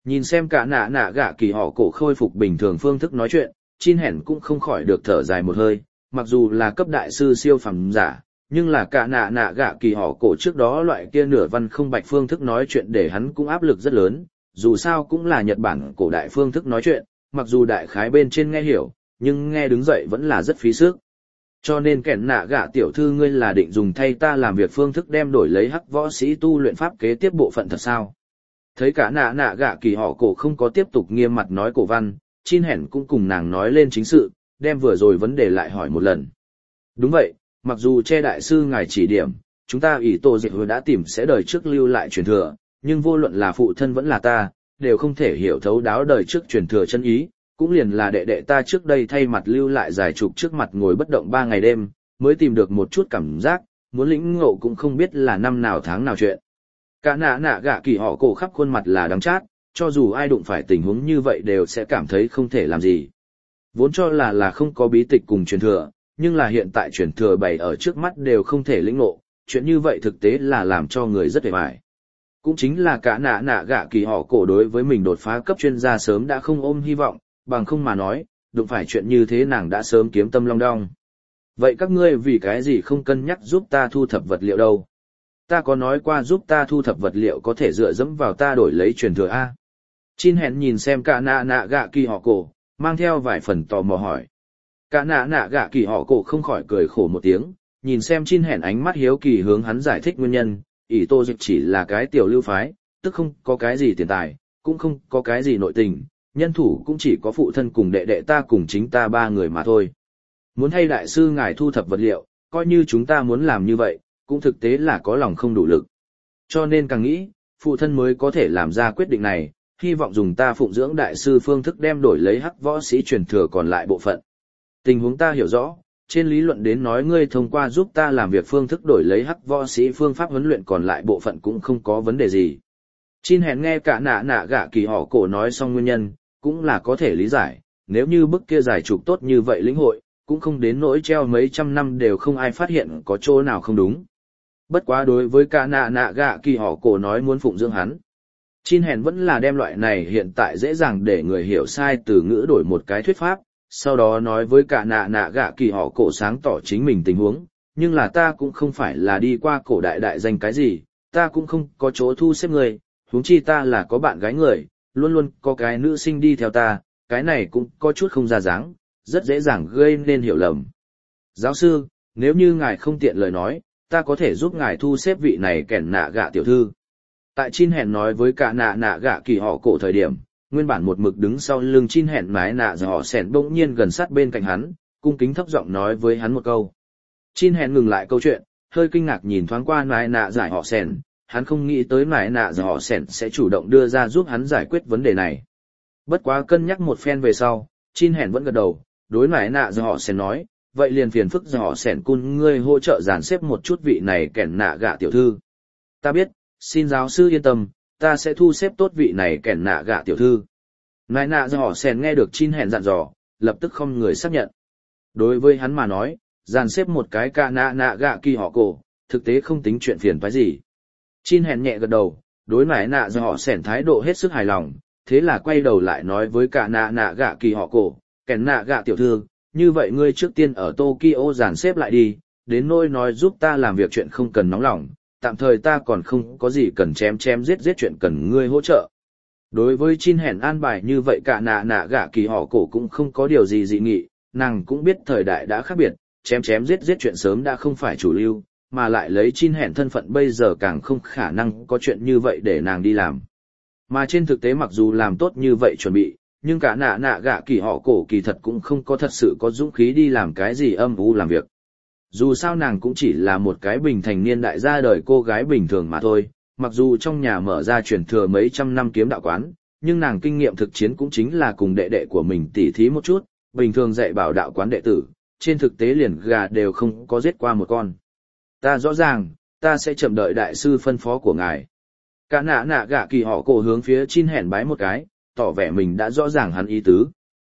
Nhìn xem cả nạ nạ gạ kỳ họ cổ khôi phục bình thường phương thức nói chuyện, Chin Hẻn cũng không khỏi được thở dài một hơi, mặc dù là cấp đại sư siêu phẩm giả, nhưng là cả nạ nạ gạ kỳ họ cổ trước đó loại kia nửa văn không bạch phương thức nói chuyện để hắn cũng áp lực rất lớn, dù sao cũng là Nhật Bản cổ đại phương thức nói chuyện, mặc dù đại khái bên trên nghe hiểu, nhưng nghe đứng dậy vẫn là rất phí sức. Cho nên kẻn nạ gạ tiểu thư ngươi là định dùng thay ta làm việc phương thức đem đổi lấy hắc võ sĩ tu luyện pháp kế tiếp bộ phận thật sao? Thấy cả nạ nạ gạ kỳ họ cổ không có tiếp tục nghiêm mặt nói cổ văn, Chin Hẻn cũng cùng nàng nói lên chính sự, đem vừa rồi vấn đề lại hỏi một lần. Đúng vậy, mặc dù che đại sư ngài chỉ điểm, chúng ta ủy tổ dịch đã tìm sẽ đời trước lưu lại truyền thừa, nhưng vô luận là phụ thân vẫn là ta, đều không thể hiểu thấu đáo đời trước truyền thừa chân ý, cũng liền là đệ đệ ta trước đây thay mặt lưu lại giải trục trước mặt ngồi bất động 3 ngày đêm, mới tìm được một chút cảm giác, muốn lĩnh ngộ cũng không biết là năm nào tháng nào chuyện. Cả nạ nạ gạ kỳ họ cổ khắp khuôn mặt là đắng chát, cho dù ai đụng phải tình huống như vậy đều sẽ cảm thấy không thể làm gì. Vốn cho là không có bí tịch cùng truyền thừa, nhưng là hiện tại truyền thừa bày ở trước mắt đều không thể lĩnh ngộ, chuyện như vậy thực tế là làm cho người rất hề bại. Cũng chính là cả nạ nạ gạ kỳ họ cổ đối với mình đột phá cấp chuyên gia sớm đã không ôm hy vọng, bằng không mà nói, đụng phải chuyện như thế nàng đã sớm kiếm tâm long đong. Vậy các ngươi vì cái gì không cân nhắc giúp ta thu thập vật liệu đâu? Ta có nói qua giúp ta thu thập vật liệu có thể dựa dẫm vào ta đổi lấy truyền thừa A. Chin Hẻn nhìn xem cả nạ nạ gạ kỳ họ cổ, mang theo vài phần tò mò hỏi. Cả nạ nạ gạ kỳ họ cổ không khỏi cười khổ một tiếng, nhìn xem Chin Hẻn ánh mắt hiếu kỳ hướng hắn giải thích nguyên nhân, ỷ tô dịch chỉ là cái tiểu lưu phái, tức không có cái gì tiền tài, cũng không có cái gì nội tình, nhân thủ cũng chỉ có phụ thân cùng đệ đệ ta cùng chính ta 3 người mà thôi. Muốn thay đại sư ngài thu thập vật liệu, coi như chúng ta muốn làm như vậy, cũng thực tế là có lòng không đủ lực. Cho nên càng nghĩ, phụ thân mới có thể làm ra quyết định này, hy vọng dùng ta phụng dưỡng đại sư phương thức đem đổi lấy hắc võ sĩ truyền thừa còn lại bộ phận. Tình huống ta hiểu rõ, trên lý luận đến nói ngươi thông qua giúp ta làm việc phương thức đổi lấy hắc võ sĩ phương pháp huấn luyện còn lại bộ phận cũng không có vấn đề gì. Chin Hẻn nghe cả nạ nạ gạ kỳ họ cổ nói xong nguyên nhân, cũng là có thể lý giải, nếu như bức kia giải trục tốt như vậy lĩnh hội, cũng không đến nỗi treo mấy trăm năm đều không ai phát hiện có chỗ nào không đúng. Bất quá đối với cả nạ nạ gạ kỳ họ cổ nói muốn phụng dưỡng hắn, Chin Hẻn vẫn là đem loại này hiện tại dễ dàng để người hiểu sai từ ngữ đổi một cái thuyết pháp, sau đó nói với cả nạ nạ gạ kỳ họ cổ sáng tỏ chính mình tình huống, nhưng là ta cũng không phải là đi qua cổ đại đại danh cái gì, ta cũng không có chỗ thu xếp người, huống chi ta là có bạn gái người, luôn luôn có cái nữ sinh đi theo ta, cái này cũng có chút không ra dáng, rất dễ dàng gây nên hiểu lầm. Giáo sư, nếu như ngài không tiện lời nói, ta có thể giúp ngài thu xếp vị này kẻn nạ gạ tiểu thư. Tại Chin Hẻn nói với cả nạ nạ gạ kỳ họ cổ thời điểm, nguyên bản một mực đứng sau lưng Chin Hẻn mái nạ họ sẻn bỗng nhiên gần sát bên cạnh hắn, cung kính thấp giọng nói với hắn một câu. Chin Hẻn ngừng lại câu chuyện, hơi kinh ngạc nhìn thoáng qua mái nạ giải họ sẻn, hắn không nghĩ tới mái nạ họ sẻn sẽ chủ động đưa ra giúp hắn giải quyết vấn đề này. Bất quá cân nhắc một phen về sau, Chin Hẻn vẫn gật đầu, đối mái nạ họ sẻn nói, vậy liền phiền phức họ sẻn cun ngươi hỗ trợ dàn xếp một chút vị này kẻn nạ gạ tiểu thư. Ta biết, xin giáo sư yên tâm, ta sẽ thu xếp tốt vị này kẻn nạ gạ tiểu thư. Mái nạ họ sẻn nghe được Chin Hẻn dặn dò, lập tức không người xác nhận. Đối với hắn mà nói, dàn xếp một cái cả nạ nạ gạ kỳ họ cổ, thực tế không tính chuyện phiền phái gì. Chin Hẻn nhẹ gật đầu, đối mái nạ họ sẻn thái độ hết sức hài lòng, thế là quay đầu lại nói với cả nạ nạ gạ kỳ họ cổ, kẻn nạ gạ tiểu thư, như vậy ngươi trước tiên ở Tokyo dàn xếp lại đi, đến nỗi nói giúp ta làm việc chuyện không cần nóng lòng, tạm thời ta còn không có gì cần chém giết chuyện cần ngươi hỗ trợ. Đối với Chin Hẻn an bài như vậy cả nạ nạ gạ kỳ họ cổ cũng không có điều gì dị nghị, nàng cũng biết thời đại đã khác biệt, chém giết chuyện sớm đã không phải chủ lưu, mà lại lấy Chin Hẻn thân phận bây giờ càng không khả năng có chuyện như vậy để nàng đi làm. Mà trên thực tế mặc dù làm tốt như vậy chuẩn bị, nhưng cả nạ nạ gạ kỳ họ cổ kỳ thật cũng không có thật sự có dũng khí đi làm cái gì âm u làm việc. Dù sao nàng cũng chỉ là một cái bình thành niên đại ra đời cô gái bình thường mà thôi, mặc dù trong nhà mở ra truyền thừa mấy trăm năm kiếm đạo quán, nhưng nàng kinh nghiệm thực chiến cũng chính là cùng đệ đệ của mình tỉ thí một chút, bình thường dạy bảo đạo quán đệ tử, trên thực tế liền gà đều không có giết qua một con. Ta rõ ràng, ta sẽ chậm đợi đại sư phân phó của ngài. Cả nạ nạ gạ kỳ họ cổ hướng phía Chin Hẻn bái một cái, tỏ vẻ mình đã rõ ràng hắn ý tứ.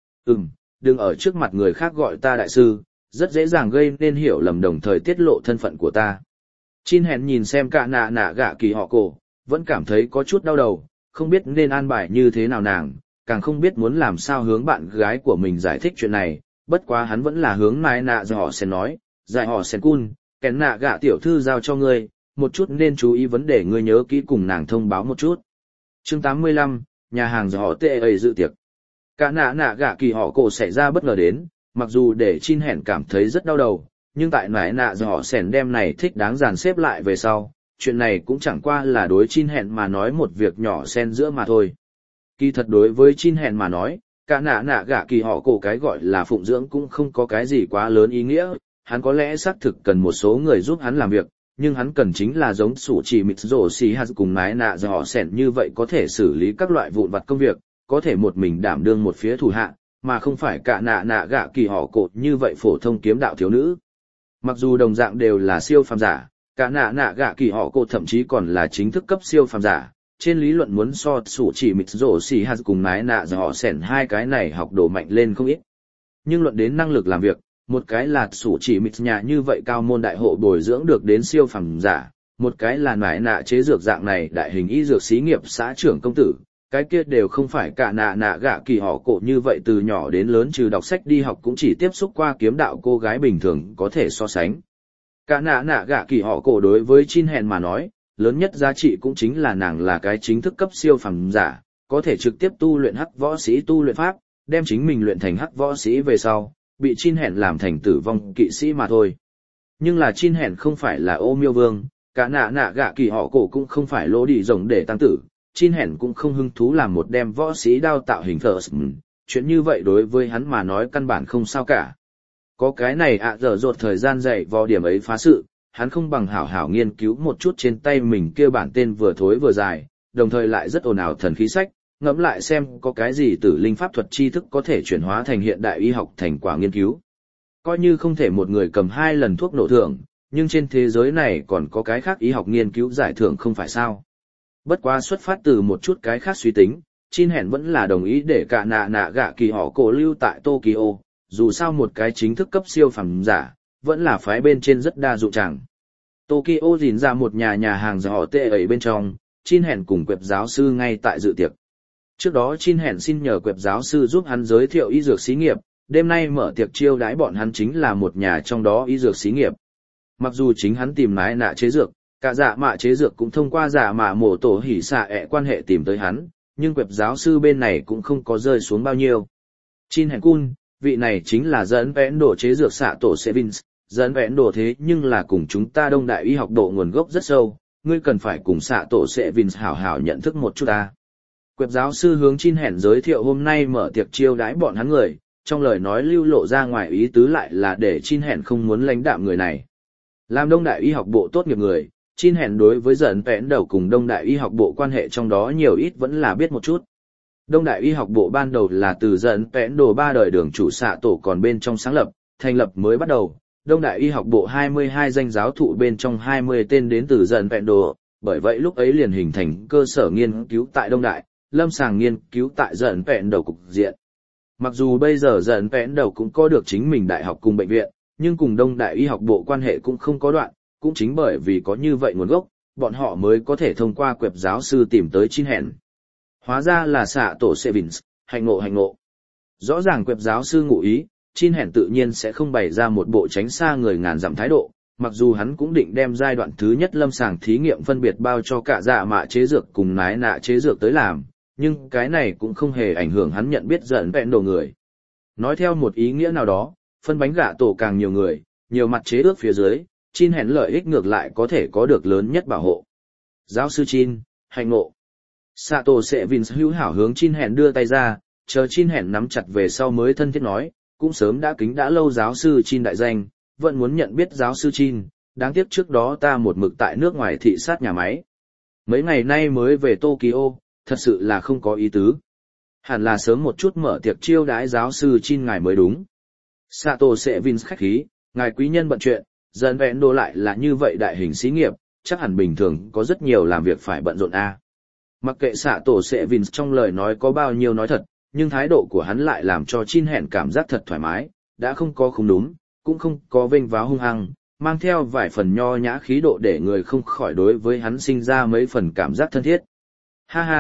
Đừng ở trước mặt người khác gọi ta đại sư, rất dễ dàng gây nên hiểu lầm đồng thời tiết lộ thân phận của ta. Chin Hẻn nhìn xem cả nạ nạ gạ kỳ họ cổ, vẫn cảm thấy có chút đau đầu, không biết nên an bài như thế nào nàng, càng không biết muốn làm sao hướng bạn gái của mình giải thích chuyện này, bất quá hắn vẫn là hướng nại nạ dạy họ sen nói, dạy họ sen cun, kén nạ gạ tiểu thư giao cho ngươi, một chút nên chú ý vấn đề ngươi nhớ kỹ cùng nàng thông báo một chút. Chương 85, nhà hàng dạy họ tệ ấy dự tiệc. Cả nạ nạ gạ kỳ họ cổ xảy ra bất ngờ đến, mặc dù để Chin Hẻn cảm thấy rất đau đầu, nhưng tại nại nạ dạy họ sen đem này thích đáng dàn xếp lại về sau, chuyện này cũng chẳng qua là đối Chin Hẻn mà nói một việc nhỏ xen giữa mà thôi. Kỳ thật đối với Chin Hẻn mà nói, cả nạ nạ gạ kỳ họ cổ cái gọi là phụng dưỡng cũng không có cái gì quá lớn ý nghĩa, hắn có lẽ xác thực cần một số người giúp hắn làm việc, nhưng hắn cần chính là giống sủ chỉ mịt rổ xì hạt cùng nái nạ do họ sẻn như vậy có thể xử lý các loại vụn vặt công việc, có thể một mình đảm đương một phía thủ hạ, mà không phải cả nạ nạ gạ kỳ họ cổ như vậy phổ thông kiếm đạo thiếu nữ. Mặc dù đồng dạng đều là siêu phàm giả, cả nạ nạ gạ kỳ họ cổ thậm chí còn là chính thức cấp siêu phàm giả, trên lý luận muốn so sủ chỉ mịt rổ xì hạt cùng nái nạ do họ sẻn hai cái này học đồ mạnh lên không ít. Nhưng luận đến năng lực làm việc, một cái là sủ chỉ mịt nhà như vậy cao môn đại hộ bồi dưỡng được đến siêu phàm giả, một cái là nải nạ chế dược dạng này đại hình y dược xí nghiệp xã trưởng công tử, cái kia đều không phải cả nạ nạ gạ kỳ họ cổ như vậy từ nhỏ đến lớn trừ đọc sách đi học cũng chỉ tiếp xúc qua kiếm đạo cô gái bình thường có thể so sánh. Cả nạ nạ gạ kỳ họ cổ đối với Chin Hẻn mà nói, lớn nhất giá trị cũng chính là nàng là cái chính thức cấp siêu phàm giả, có thể trực tiếp tu luyện hắc võ sĩ tu luyện pháp, đem chính mình luyện thành hắc võ sĩ về sau, bị Chin Hẻn làm thành tử vong kỵ sĩ mà thôi. Nhưng là Chin Hẻn không phải là ô miêu vương, cả nạ nạ gạ kỳ họ cổ cũng không phải lỗ đi rồng để tăng tử, Chin Hẻn cũng không hứng thú làm một đem võ sĩ đao tạo hình thờ, chuyện như vậy đối với hắn mà nói căn bản không sao cả. Có cái này dở dột thời gian dạy vào điểm ấy phá sự, hắn không bằng hảo hảo nghiên cứu một chút trên tay mình kia bản tên vừa thối vừa dài, đồng thời lại rất ồn ào thần khí sách, ngẫm lại xem có cái gì tử linh pháp thuật tri thức có thể chuyển hóa thành hiện đại y học thành quả nghiên cứu. Coi như không thể một người cầm 2 lần thuốc nổ thưởng, nhưng trên thế giới này còn có cái khác y học nghiên cứu giải thưởng không phải sao. Bất quá xuất phát từ một chút cái khác suy tính, Chin Hẻn vẫn là đồng ý để cả nạ nạ gạ kỳ họ cổ lưu tại Tokyo, dù sao một cái chính thức cấp siêu phàm giả, vẫn là phái bên trên rất đa dụng chẳng. Tokyo dìn ra một nhà hàng giờ họ tệ ấy bên trong, Chin Hẻn cùng quẹp giáo sư ngay tại dự tiệc. Trước đó Chin Hẻn xin nhờ quẹp giáo sư giúp hắn giới thiệu y dược xí nghiệp, đêm nay mở tiệc chiêu đãi bọn hắn chính là một nhà trong đó y dược xí nghiệp. Mặc dù chính hắn tìm nái nạ chế dược, cả dạ mạ chế dược cũng thông qua dạ mạ mổ tổ hỉ xạ ẹ quan hệ tìm tới hắn, nhưng quẹp giáo sư bên này cũng không có rơi xuống bao nhiêu. Chin Hẻn cun, vị này chính là dẫn vẽn đổ chế dược xạ tổ Sevins, dẫn vẽn đổ thế nhưng là cùng chúng ta đông đại y học độ nguồn gốc rất sâu, ngươi cần phải cùng xạ tổ Sevins hảo hảo nhận thức một chút ta. Quẹp giáo sư hướng Chin Hẻn giới thiệu hôm nay mở tiệc chiêu đãi bọn hắn người, trong lời nói lưu lộ ra ngoài ý tứ lại là để Chin Hẻn không muốn lãnh đạm người này. Làm đông đại y học bộ tốt nghiệp người, Chin Hẻn đối với dẫn vẽn đầu cùng đông đại y học bộ quan hệ trong đó nhiều ít vẫn là biết một chút. Đông đại y học bộ ban đầu là từ dẫn vẽn đồ 3 đời đường chủ xạ tổ còn bên trong sáng lập, thành lập mới bắt đầu. Đông đại y học bộ 22 danh giáo thụ bên trong 20 tên đến từ dẫn vẹn đồ, bởi vậy lúc ấy liền hình thành cơ sở nghiên cứu tại Đông đại, lâm sàng nghiên cứu tại dẫn vẹn đầu cục diện. Mặc dù bây giờ dẫn vẹn đầu cũng có được chính mình đại học cùng bệnh viện, nhưng cùng Đông đại y học bộ quan hệ cũng không có đoạn, cũng chính bởi vì có như vậy nguồn gốc, bọn họ mới có thể thông qua quẹp giáo sư tìm tới Chin Hẻn. Hóa ra là xạ tổ Sevins, hành ngộ. Rõ ràng quẹp giáo sư ngụ ý, Chin Hẻn tự nhiên sẽ không bày ra một bộ tránh xa người ngàn dặm thái độ, mặc dù hắn cũng định đem giai đoạn thứ nhất lâm sàng thí nghiệm phân biệt bao cho cả dạ mạ chế dược cùng nái nạ chế dược tới làm, nhưng cái này cũng không hề ảnh hưởng hắn nhận biết dẫn vẹn đồ người. Nói theo một ý nghĩa nào đó, phân bánh gạ tổ càng nhiều người, nhiều mặt chế ước phía dưới, Chin Hẻn lợi ích ngược lại có thể có được lớn nhất bảo hộ. Giáo sư Chin, hành ngộ. Sato Sevins hữu hảo hướng Chin Hẻn đưa tay ra, chờ Chin Hẻn nắm chặt về sau mới thân thiết nói, cũng sớm đã kính đã lâu giáo sư Chin đại danh, vẫn muốn nhận biết giáo sư Chin, đáng tiếc trước đó ta một mực tại nước ngoài thị sát nhà máy. Mấy ngày nay mới về Tokyo, thật sự là không có ý tứ. Hẳn là sớm một chút mở tiệc chiêu đãi giáo sư Chin ngài mới đúng. Sato Sevins khách khí, ngài quý nhân bận chuyện, dẫn vẹn đồ lại là như vậy đại hình xí nghiệp, chắc hẳn bình thường có rất nhiều làm việc phải bận rộn a. Mặc kệ Sato Sevins trong lời nói có bao nhiêu nói thật, nhưng thái độ của hắn lại làm cho Chin Hẻn cảm giác thật thoải mái, đã không có không đúng, cũng không có vênh váo hung hăng, mang theo vài phần nho nhã khí độ để người không khỏi đối với hắn sinh ra mấy phần cảm giác thân thiết. Ha ha,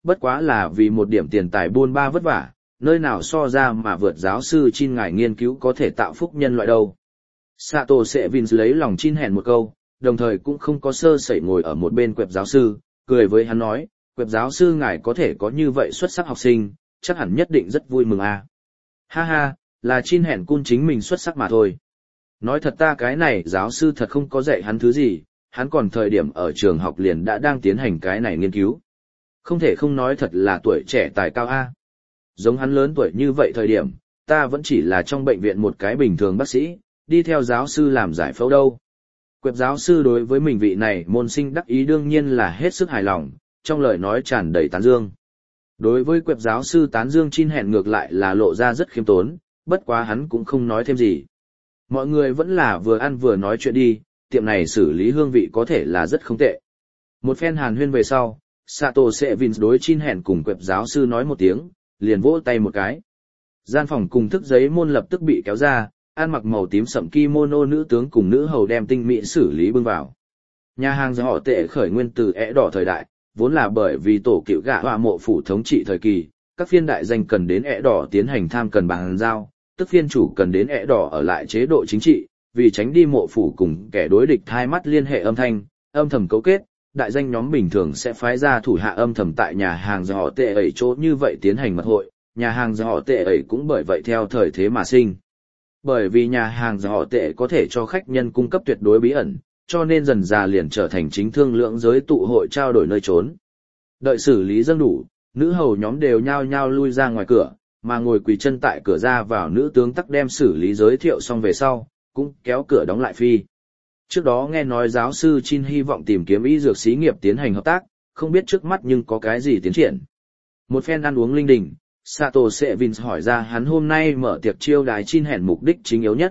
bất quá là vì một điểm tiền tài buôn ba vất vả, nơi nào so ra mà vượt giáo sư Chin ngài nghiên cứu có thể tạo phúc nhân loại đâu. Sato Sevins lấy lòng Chin hẹn một câu, đồng thời cũng không có sơ sẩy ngồi ở một bên Quẹp giáo sư, cười với hắn nói, Quẹp giáo sư ngài có thể có như vậy xuất sắc học sinh, chắc hẳn nhất định rất vui mừng à. Ha ha, là Chin hẹn cun chính mình xuất sắc mà thôi. Nói thật ta cái này giáo sư thật không có dạy hắn thứ gì, hắn còn thời điểm ở trường học liền đã đang tiến hành cái này nghiên cứu. Không thể không nói thật là tuổi trẻ tài cao a. Giống hắn lớn tuổi như vậy thời điểm, ta vẫn chỉ là trong bệnh viện một cái bình thường bác sĩ, đi theo giáo sư làm giải phẫu đâu. Quẹp giáo sư đối với mình vị này môn sinh đắc ý đương nhiên là hết sức hài lòng, trong lời nói tràn đầy tán dương. Đối với Quẹp giáo sư tán dương Chin hẹn ngược lại là lộ ra rất khiêm tốn, bất quá hắn cũng không nói thêm gì. Mọi người vẫn là vừa ăn vừa nói chuyện đi, tiệm này xử lý hương vị có thể là rất không tệ. Một phen hàn huyên về sau, Sato Sevins đối Chin hẹn cùng Quẹp giáo sư nói một tiếng, liền vỗ tay một cái. Gian phòng cùng thức giấy môn lập tức bị kéo ra, ăn mặc màu tím sẫm kimono nữ tướng cùng nữ hầu đem tinh mỹ xử lý bưng vào. Nhà hàng do họ tệ khởi nguyên từ ẻ đỏ thời đại, vốn là bởi vì tổ cựu gạ họa mộ phủ thống trị thời kỳ, các phiên đại danh cần đến ẻ đỏ tiến hành tham cần bàn giao, tức phiên chủ cần đến ẻ đỏ ở lại chế độ chính trị, vì tránh đi mộ phủ cùng kẻ đối địch hai mắt liên hệ âm thanh, âm thầm cấu kết, đại danh nhóm bình thường sẽ phái ra thủ hạ âm thầm tại nhà hàng do họ tệ ấy chỗ như vậy tiến hành mật hội, nhà hàng do họ tệ ấy cũng bởi vậy theo thời thế mà sinh. Bởi vì nhà hàng do họ tệ có thể cho khách nhân cung cấp tuyệt đối bí ẩn, cho nên dần dà liền trở thành chính thương lượng giới tụ hội trao đổi nơi trốn. Đợi xử lý dâng đủ, nữ hầu nhóm đều nhao nhao lui ra ngoài cửa, mà ngồi quỳ chân tại cửa ra vào nữ tướng tắc đem xử lý giới thiệu xong về sau, cũng kéo cửa đóng lại phi. Trước đó nghe nói giáo sư Chin hy vọng tìm kiếm y dược xí nghiệp tiến hành hợp tác, không biết trước mắt nhưng có cái gì tiến triển. Một phen ăn uống linh đình, Sato Sevins hỏi ra hắn hôm nay mở tiệc chiêu đái Chin hẹn mục đích chính yếu nhất.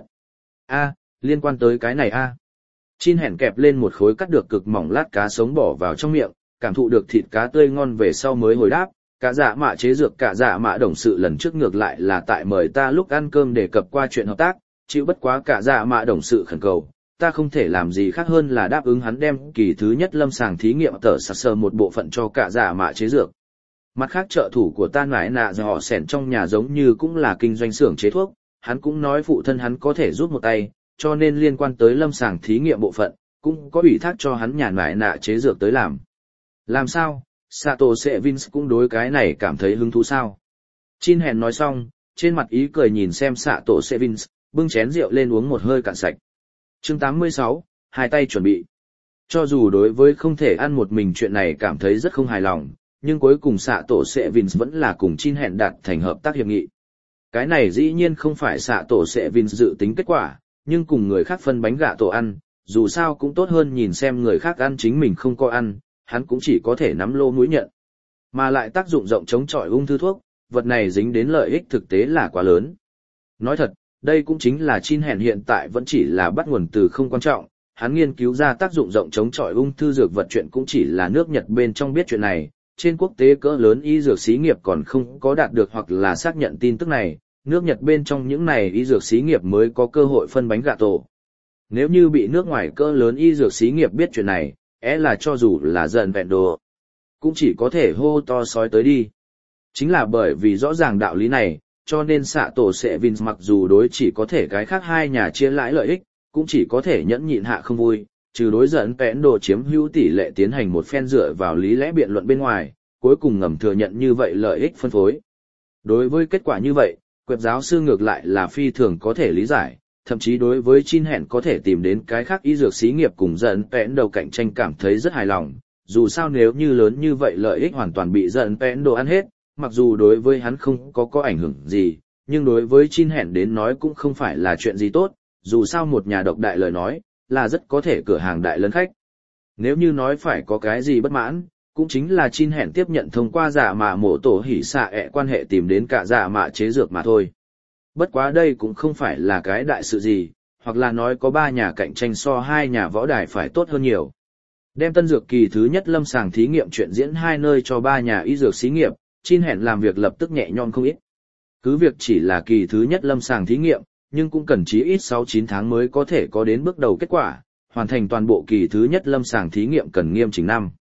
Liên quan tới cái này Chin hẹn kẹp lên một khối cắt được cực mỏng lát cá sống bỏ vào trong miệng, cảm thụ được thịt cá tươi ngon về sau mới hồi đáp, cả dạ mạ chế dược cả dạ mạ đồng sự lần trước ngược lại là tại mời ta lúc ăn cơm đề cập qua chuyện hợp tác, chịu bất quá cả dạ mạ đồng sự khẩn cầu, ta không thể làm gì khác hơn là đáp ứng hắn đem kỳ thứ nhất lâm sàng thí nghiệm tờ sạc sờ một bộ phận cho cả dạ mạ chế dược. Mặt khác trợ thủ của ta nải nạ do họ sẻn trong nhà giống như cũng là kinh doanh xưởng chế thuốc, hắn cũng nói phụ thân hắn có thể giúp một tay, cho nên liên quan tới lâm sàng thí nghiệm bộ phận, cũng có ủy thác cho hắn nhà nải nạ chế dược tới làm. Làm sao? Sato Sevins cũng đối cái này cảm thấy hứng thú sao? Chin hẹn nói xong, trên mặt ý cười nhìn xem Sato Sevins, bưng chén rượu lên uống một hơi cạn sạch. Chương 86, hai tay chuẩn bị. Cho dù đối với không thể ăn một mình chuyện này cảm thấy rất không hài lòng, nhưng cuối cùng Sato Sevins vẫn là cùng Chin hẹn đạt thành hợp tác hiệp nghị. Cái này dĩ nhiên không phải Sato Sevins dự tính kết quả, nhưng cùng người khác phân bánh gạ tổ ăn, dù sao cũng tốt hơn nhìn xem người khác ăn chính mình không có ăn, hắn cũng chỉ có thể nắm lô mũi nhận. Mà lại tác dụng rộng chống chọi ung thư thuốc, vật này dính đến lợi ích thực tế là quá lớn. Nói thật, đây cũng chính là Chin hẹn hiện tại vẫn chỉ là bắt nguồn từ không quan trọng, hắn nghiên cứu ra tác dụng rộng chống chọi ung thư dược vật chuyện cũng chỉ là nước Nhật bên trong biết chuyện này, trên quốc tế cỡ lớn y dược xí nghiệp còn không có đạt được hoặc là xác nhận tin tức này, nước Nhật bên trong những này y dược xí nghiệp mới có cơ hội phân bánh gạ tổ. Nếu như bị nước ngoài cỡ lớn y dược xí nghiệp biết chuyện này, là cho dù là dần vẹn đồ, cũng chỉ có thể hô to sói tới đi. Chính là bởi vì rõ ràng đạo lý này, cho nên Sato Sevins mặc dù đối chỉ có thể cái khác hai nhà chia lãi lợi ích, cũng chỉ có thể nhẫn nhịn hạ không vui, trừ đối dẫn vẹn đồ chiếm hữu tỷ lệ tiến hành một phen dựa vào lý lẽ biện luận bên ngoài, cuối cùng ngầm thừa nhận như vậy lợi ích phân phối. Đối với kết quả như vậy, Quẹp giáo sư ngược lại là phi thường có thể lý giải, thậm chí đối với Chin hẹn có thể tìm đến cái khác y dược xí nghiệp cùng dẫn vẹn đầu cạnh tranh cảm thấy rất hài lòng, dù sao nếu như lớn như vậy lợi ích hoàn toàn bị dẫn vẹn đồ ăn hết, mặc dù đối với hắn không có ảnh hưởng gì, nhưng đối với Chin hẹn đến nói cũng không phải là chuyện gì tốt, dù sao một nhà độc đại lời nói, là rất có thể cửa hàng đại lân khách. Nếu như nói phải có cái gì bất mãn, cũng chính là Chin hẹn tiếp nhận thông qua giả mạ mổ tổ hỉ xạ quan hệ tìm đến cả giả mạ chế dược mà thôi. Bất quá đây cũng không phải là cái đại sự gì, hoặc là nói có 3 nhà cạnh tranh so 2 nhà võ đài phải tốt hơn nhiều. Đem tân dược kỳ thứ nhất lâm sàng thí nghiệm chuyện diễn 2 nơi cho 3 nhà y dược xí nghiệp, Chin hẹn làm việc lập tức nhẹ nhõm không ít. Cứ việc chỉ là kỳ thứ nhất lâm sàng thí nghiệm, nhưng cũng cần chí ít 6-9 tháng mới có thể có đến bước đầu kết quả, hoàn thành toàn bộ kỳ thứ nhất lâm sàng thí nghiệm cần nghiêm chỉnh năm.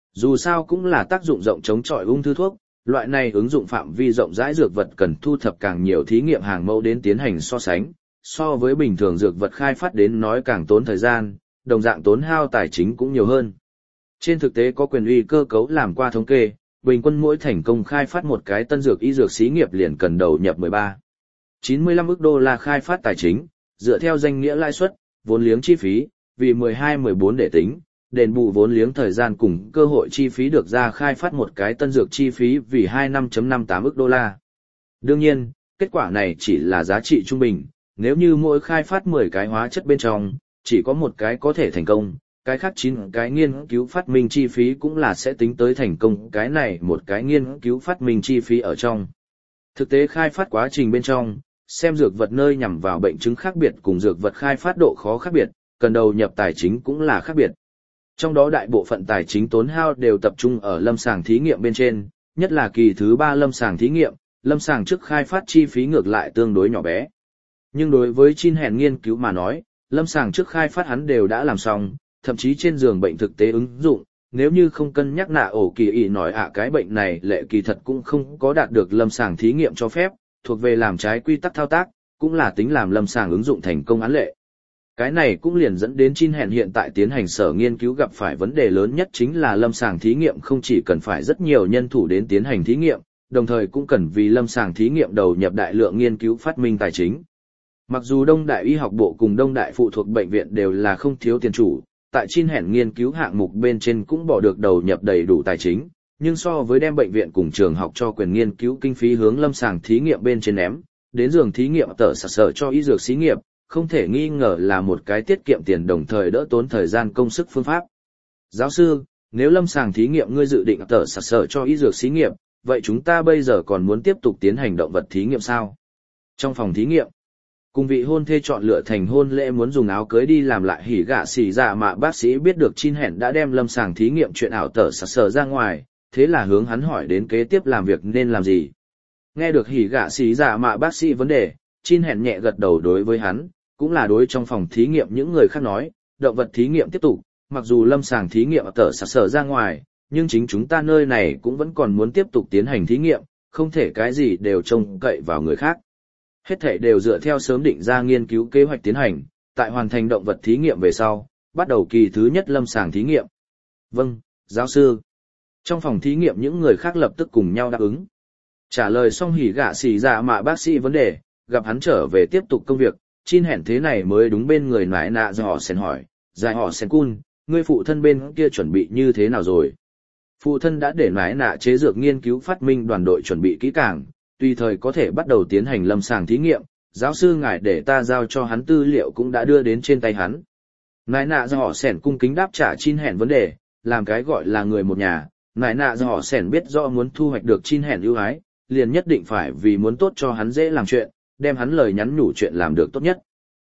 Dù sao cũng là tác dụng rộng chống chọi ung thư thuốc, loại này ứng dụng phạm vi rộng rãi dược vật cần thu thập càng nhiều thí nghiệm hàng mẫu đến tiến hành so sánh, so với bình thường dược vật khai phát đến nói càng tốn thời gian, đồng dạng tốn hao tài chính cũng nhiều hơn. Trên thực tế có quyền uy cơ cấu làm qua thống kê, bình quân mỗi thành công khai phát một cái tân dược y dược xí nghiệp liền cần đầu nhập 13,95 ức đô la khai phát tài chính, dựa theo danh nghĩa lãi suất, vốn liếng chi phí, vì 12-14 để tính, đền bù vốn liếng thời gian cùng cơ hội chi phí được ra khai phát một cái tân dược chi phí vì 25,58 ức đô la. Đương nhiên, kết quả này chỉ là giá trị trung bình, nếu như mỗi khai phát 10 cái hóa chất bên trong, chỉ có một cái có thể thành công, cái khác 9 cái nghiên cứu phát minh chi phí cũng là sẽ tính tới thành công cái này một cái nghiên cứu phát minh chi phí ở trong. Thực tế khai phát quá trình bên trong, xem dược vật nơi nhằm vào bệnh chứng khác biệt cùng dược vật khai phát độ khó khác biệt, cần đầu nhập tài chính cũng là khác biệt. Trong đó đại bộ phận tài chính tốn hao đều tập trung ở lâm sàng thí nghiệm bên trên, nhất là kỳ thứ 3 lâm sàng thí nghiệm, lâm sàng trước khai phát chi phí ngược lại tương đối nhỏ bé. Nhưng đối với Chin Hèn nghiên cứu mà nói, lâm sàng trước khai phát hắn đều đã làm xong, thậm chí trên giường bệnh thực tế ứng dụng, nếu như không cân nhắc nạ ổ kỳ ị nói cái bệnh này lệ kỳ thật cũng không có đạt được lâm sàng thí nghiệm cho phép, thuộc về làm trái quy tắc thao tác, cũng là tính làm lâm sàng ứng dụng thành công án lệ. Cái này cũng liền dẫn đến Chin Hèn hiện tại tiến hành sở nghiên cứu gặp phải vấn đề lớn nhất chính là lâm sàng thí nghiệm không chỉ cần phải rất nhiều nhân thủ đến tiến hành thí nghiệm, đồng thời cũng cần vì lâm sàng thí nghiệm đầu nhập đại lượng nghiên cứu phát minh tài chính. Mặc dù Đông Đại Y học bộ cùng Đông Đại phụ thuộc bệnh viện đều là không thiếu tiền chủ, tại Chin Hèn nghiên cứu hạng mục bên trên cũng bỏ được đầu nhập đầy đủ tài chính, nhưng so với đem bệnh viện cùng trường học cho quyền nghiên cứu kinh phí hướng lâm sàng thí nghiệm bên trên ném, đến giường thí nghiệm tở sở cho y dược xí nghiệp, không thể nghi ngờ là một cái tiết kiệm tiền đồng thời đỡ tốn thời gian công sức phương pháp. Giáo sư, nếu lâm sàng thí nghiệm ngươi dự định tở sở cho y dược xí nghiệp, vậy chúng ta bây giờ còn muốn tiếp tục tiến hành động vật thí nghiệm sao? Trong phòng thí nghiệm, cùng vị hôn thê chọn lựa thành hôn lễ muốn dùng áo cưới đi làm lại hỉ gạ xỉ dạ mà bác sĩ biết được Chin Hèn đã đem lâm sàng thí nghiệm chuyện ảo tở sở ra ngoài, thế là hướng hắn hỏi đến kế tiếp làm việc nên làm gì. Nghe được hỉ gạ xỉ dạ mà bác sĩ vấn đề, Chin Hèn nhẹ gật đầu đối với hắn, cũng là đối trong phòng thí nghiệm những người khác nói, động vật thí nghiệm tiếp tục, mặc dù lâm sàng thí nghiệm tở sở ra ngoài, nhưng chính chúng ta nơi này cũng vẫn còn muốn tiếp tục tiến hành thí nghiệm, không thể cái gì đều trông cậy vào người khác. Hết thảy đều dựa theo sớm định ra nghiên cứu kế hoạch tiến hành, tại hoàn thành động vật thí nghiệm về sau, bắt đầu kỳ thứ nhất lâm sàng thí nghiệm. Vâng, giáo sư. Trong phòng thí nghiệm những người khác lập tức cùng nhau đáp ứng. Trả lời xong hỉ gạ xỉ dạ mạ bác sĩ vấn đề, gặp hắn trở về tiếp tục công việc, Chin Hèn thế này mới đúng bên người nãi nạ do họ sen hỏi, dài họ sen cun, ngươi phụ thân bên kia chuẩn bị như thế nào rồi? Phụ thân đã để nãi nạ chế dược nghiên cứu phát minh đoàn đội chuẩn bị kỹ càng, tùy thời có thể bắt đầu tiến hành lâm sàng thí nghiệm, giáo sư ngài để ta giao cho hắn tư liệu cũng đã đưa đến trên tay hắn. Nãi nạ do họ sen cung kính đáp trả Chin Hèn vấn đề, làm cái gọi là người một nhà, nãi nạ do họ sen biết rõ muốn thu hoạch được Chin Hèn ưu ái, liền nhất định phải vì muốn tốt cho hắn dễ làm chuyện, đem hắn lời nhắn nhủ chuyện làm được tốt nhất.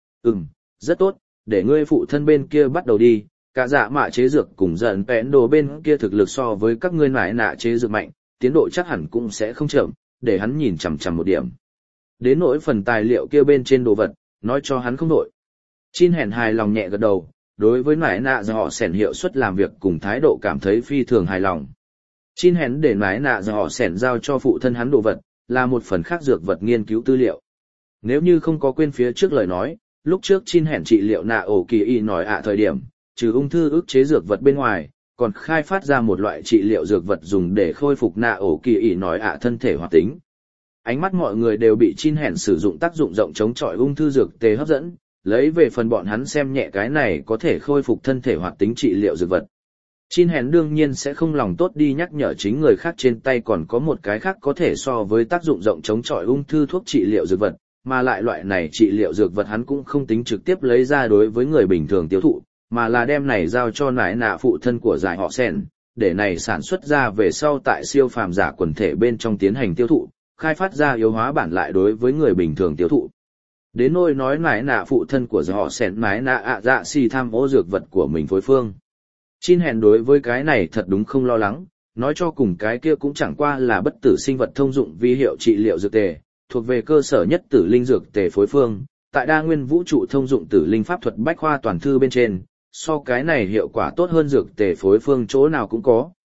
Rất tốt, để ngươi phụ thân bên kia bắt đầu đi, cả dạ mạ chế dược cùng giận vẹn đồ bên kia thực lực so với các ngươi nải nạ chế dược mạnh, tiến độ chắc hẳn cũng sẽ không chậm, để hắn nhìn chằm chằm một điểm. Đến nỗi phần tài liệu kia bên trên đồ vật, nói cho hắn không đội. Chin Hèn hài lòng nhẹ gật đầu, đối với nải nạ do họ sẻn hiệu suất làm việc cùng thái độ cảm thấy phi thường hài lòng. Chin Hèn để nải nạ do họ sẻn giao cho phụ thân hắn đồ vật, là một phần khác dược vật nghiên cứu tư liệu. Nếu như không có quên phía trước lời nói, lúc trước Chin Hèn trị liệu nạ ổ kỳ y nói thời điểm, trừ ung thư ức chế dược vật bên ngoài, còn khai phát ra một loại trị liệu dược vật dùng để khôi phục nạ ổ kỳ y nói thân thể hoạt tính. Ánh mắt mọi người đều bị Chin Hèn sử dụng tác dụng rộng chống chọi ung thư dược tê hấp dẫn, lấy về phần bọn hắn xem nhẹ cái này có thể khôi phục thân thể hoạt tính trị liệu dược vật. Chin Hèn đương nhiên sẽ không lòng tốt đi nhắc nhở chính người khác trên tay còn có một cái khác có thể so với tác dụng rộng chống chọi ung thư thuốc trị liệu dược vật, mà lại loại này trị liệu dược vật hắn cũng không tính trực tiếp lấy ra đối với người bình thường tiêu thụ, mà là đem này giao cho nải nạ phụ thân của giải họ sen, để này sản xuất ra về sau tại siêu phàm giả quần thể bên trong tiến hành tiêu thụ, khai phát ra yếu hóa bản lại đối với người bình thường tiêu thụ. Đến nỗi nói nải nạ phụ thân của giải họ sen nải nạ dạ xì tham ô dược vật của mình phối phương. Chin Hèn đối với cái này thật đúng không lo lắng, nói cho cùng cái kia cũng chẳng qua là bất tử sinh vật thông dụng vi hiệu trị liệu dược tề, thuộc về cơ sở nhất tử linh dược tề phối phương, tại đa nguyên vũ trụ thông dụng tử linh pháp thuật bách khoa toàn thư bên trên, so cái này hiệu quả tốt hơn dược tề phối phương chỗ nào cũng có,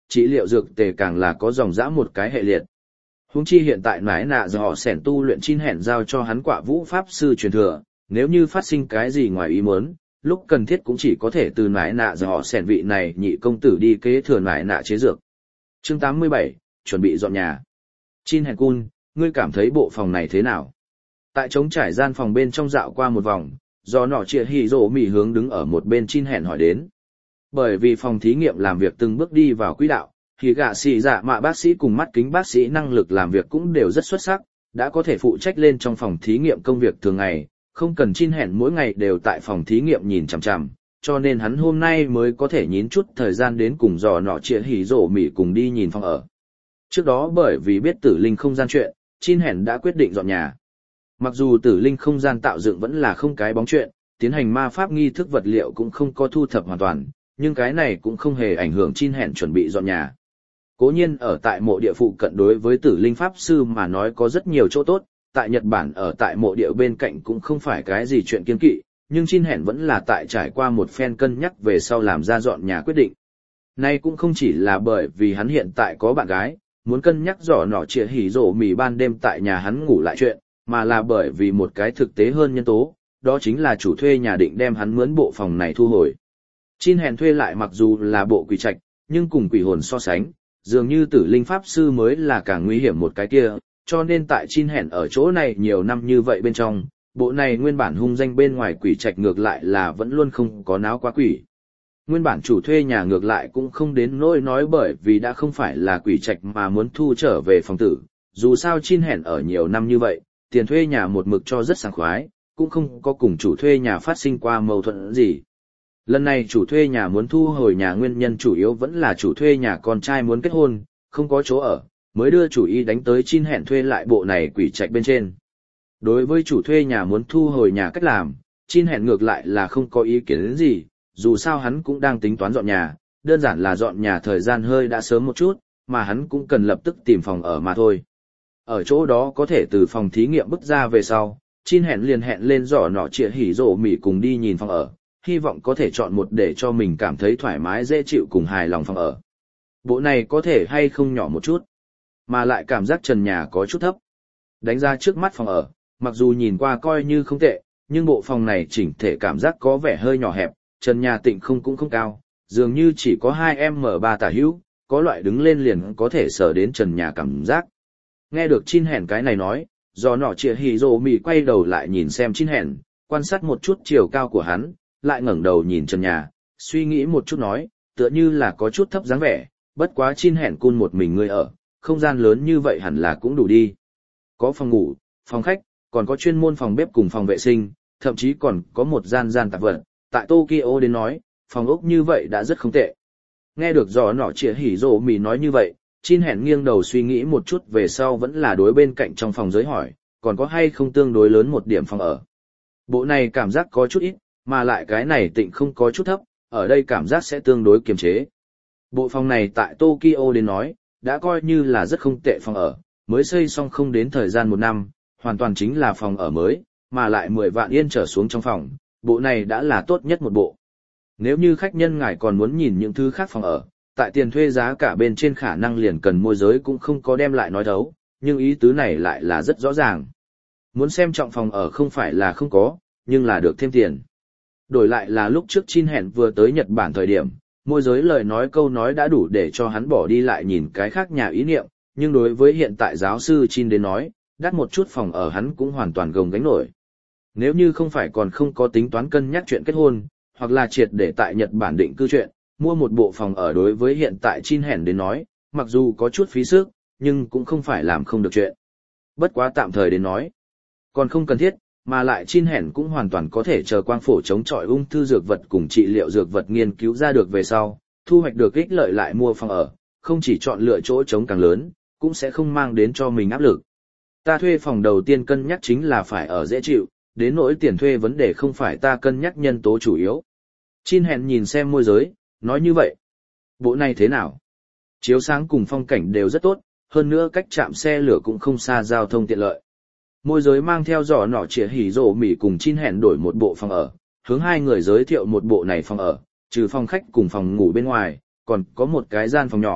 trị liệu dược tề càng là có dòng dã một cái hệ liệt. Huống chi hiện tại nãi nạ do họ sẻn tu luyện chin hẹn giao cho hắn quả vũ pháp sư truyền thừa, nếu như phát sinh cái gì ngoài ý muốn, lúc cần thiết cũng chỉ có thể từ nãi nạ do họ sẻn vị này nhị công tử đi kế thừa nãi nạ chế dược. Chương 87, chuẩn bị dọn nhà. Chin hẹn cun, ngươi cảm thấy bộ phòng này thế nào? Tại trống trải gian phòng bên trong dạo qua một vòng, do nọ chia hỉ rổ mỉ hướng đứng ở một bên Chin hẹn hỏi đến. Bởi vì phòng thí nghiệm làm việc từng bước đi vào quỹ đạo, thì gạ xì dạ mạ bác sĩ cùng mắt kính bác sĩ năng lực làm việc cũng đều rất xuất sắc, đã có thể phụ trách lên trong phòng thí nghiệm công việc thường ngày, không cần Chin hẹn mỗi ngày đều tại phòng thí nghiệm nhìn chằm chằm, cho nên hắn hôm nay mới có thể nhín chút thời gian đến cùng dò nọ chia hỉ rổ mỉ cùng đi nhìn phòng ở. Trước đó bởi vì biết tử linh không gian chuyện, Chin hẹn đã quyết định dọn nhà. Mặc dù tử linh không gian tạo dựng vẫn là không cái bóng chuyện, tiến hành ma pháp nghi thức vật liệu cũng không có thu thập hoàn toàn, nhưng cái này cũng không hề ảnh hưởng Chin hẹn chuẩn bị dọn nhà. Cố nhiên ở tại mộ địa phụ cận đối với tử linh pháp sư mà nói có rất nhiều chỗ tốt, tại Nhật Bản ở tại mộ địa bên cạnh cũng không phải cái gì chuyện kiêng kỵ, nhưng Chin hẹn vẫn là tại trải qua một phen cân nhắc về sau làm ra dọn nhà quyết định. Nay cũng không chỉ là bởi vì hắn hiện tại có bạn gái, muốn cân nhắc dò nọ chia hỉ rổ mỉ ban đêm tại nhà hắn ngủ lại chuyện, mà là bởi vì một cái thực tế hơn nhân tố, đó chính là chủ thuê nhà định đem hắn mướn bộ phòng này thu hồi. Chin hẹn thuê lại mặc dù là bộ quỷ trạch, nhưng cùng quỷ hồn so sánh, dường như tử linh pháp sư mới là càng nguy hiểm một cái kia, cho nên tại Chin hẹn ở chỗ này nhiều năm như vậy bên trong, bộ này nguyên bản hung danh bên ngoài quỷ trạch ngược lại là vẫn luôn không có náo quá quỷ. Nguyên bản chủ thuê nhà ngược lại cũng không đến nỗi nói bởi vì đã không phải là quỷ trạch mà muốn thu trở về phòng tử, dù sao Chin hẹn ở nhiều năm như vậy, tiền thuê nhà một mực cho rất sảng khoái, cũng không có cùng chủ thuê nhà phát sinh qua mâu thuẫn gì. Lần này chủ thuê nhà muốn thu hồi nhà nguyên nhân chủ yếu vẫn là chủ thuê nhà con trai muốn kết hôn, không có chỗ ở, mới đưa chủ ý đánh tới Chin hẹn thuê lại bộ này quỷ trạch bên trên. Đối với chủ thuê nhà muốn thu hồi nhà cách làm, Chin hẹn ngược lại là không có ý kiến gì, dù sao hắn cũng đang tính toán dọn nhà, đơn giản là dọn nhà thời gian hơi đã sớm một chút, mà hắn cũng cần lập tức tìm phòng ở mà thôi. Ở chỗ đó có thể từ phòng thí nghiệm bước ra về sau, Chin hẹn liền hẹn lên dò nọ chia hỉ rổ mỉ cùng đi nhìn phòng ở, hy vọng có thể chọn một để cho mình cảm thấy thoải mái dễ chịu cùng hài lòng phòng ở. Bộ này có thể hay không nhỏ một chút, mà lại cảm giác trần nhà có chút thấp. Đánh ra trước mắt phòng ở, mặc dù nhìn qua coi như không tệ, nhưng bộ phòng này chỉnh thể cảm giác có vẻ hơi nhỏ hẹp, trần nhà tịnh không cũng không cao, dường như chỉ có 2m3 tả hữu, có loại đứng lên liền có thể sờ đến trần nhà cảm giác. Nghe được Chin hẹn cái này nói, do nọ chia hỉ rổ mỉ quay đầu lại nhìn xem Chin hẹn, quan sát một chút chiều cao của hắn, lại ngẩng đầu nhìn trần nhà, suy nghĩ một chút nói, tựa như là có chút thấp dáng vẻ, bất quá Chin hẹn cun một mình người ở, không gian lớn như vậy hẳn là cũng đủ đi. Có phòng ngủ, phòng khách, còn có chuyên môn phòng bếp cùng phòng vệ sinh, thậm chí còn có một gian tạp vật, tại Tokyo đến nói, phòng ốc như vậy đã rất không tệ. Nghe được giò nọ chia hỉ rổ mỉ nói như vậy, Chin hẹn nghiêng đầu suy nghĩ một chút về sau vẫn là đối bên cạnh trong phòng giới hỏi, còn có hay không tương đối lớn một điểm phòng ở. Bộ này cảm giác có chút ít, mà lại cái này tịnh không có chút thấp, ở đây cảm giác sẽ tương đối kiềm chế. Bộ phòng này tại Tokyo đến nói, đã coi như là rất không tệ phòng ở, mới xây xong không đến thời gian 1 năm, hoàn toàn chính là phòng ở mới, mà lại 10 vạn yên trở xuống trong phòng, bộ này đã là tốt nhất một bộ. Nếu như khách nhân ngài còn muốn nhìn những thứ khác phòng ở, tại tiền thuê giá cả bên trên khả năng liền cần môi giới cũng không có đem lại nói thấu, nhưng ý tứ này lại là rất rõ ràng. Muốn xem trọng phòng ở không phải là không có, nhưng là được thêm tiền. Đổi lại là lúc trước Chin hẹn vừa tới Nhật Bản thời điểm, môi giới lời nói câu nói đã đủ để cho hắn bỏ đi lại nhìn cái khác nhà ý niệm, nhưng đối với hiện tại giáo sư Chin đến nói, đắt một chút phòng ở hắn cũng hoàn toàn gồng gánh nổi. Nếu như không phải còn không có tính toán cân nhắc chuyện kết hôn, hoặc là triệt để tại Nhật Bản định cư chuyện, mua một bộ phòng ở đối với hiện tại Chin hẹn đến nói, mặc dù có chút phí sức, nhưng cũng không phải làm không được chuyện. Bất quá tạm thời đến nói, còn không cần thiết, mà lại Chin hẹn cũng hoàn toàn có thể chờ quang phổ chống chọi ung thư dược vật cùng trị liệu dược vật nghiên cứu ra được về sau, thu hoạch được ích lợi lại mua phòng ở, không chỉ chọn lựa chỗ chống càng lớn, cũng sẽ không mang đến cho mình áp lực. Ta thuê phòng đầu tiên cân nhắc chính là phải ở dễ chịu, đến nỗi tiền thuê vấn đề không phải ta cân nhắc nhân tố chủ yếu. Chin hẹn nhìn xem môi giới, nói như vậy. Bộ này thế nào? Chiếu sáng cùng phong cảnh đều rất tốt, hơn nữa cách trạm xe lửa cũng không xa giao thông tiện lợi. Môi giới mang theo giỏ nọ chĩa hỉ rổ mỉ cùng Chin hẹn đổi một bộ phòng ở, hướng hai người giới thiệu một bộ này phòng ở, trừ phòng khách cùng phòng ngủ bên ngoài, còn có một cái gian phòng nhỏ,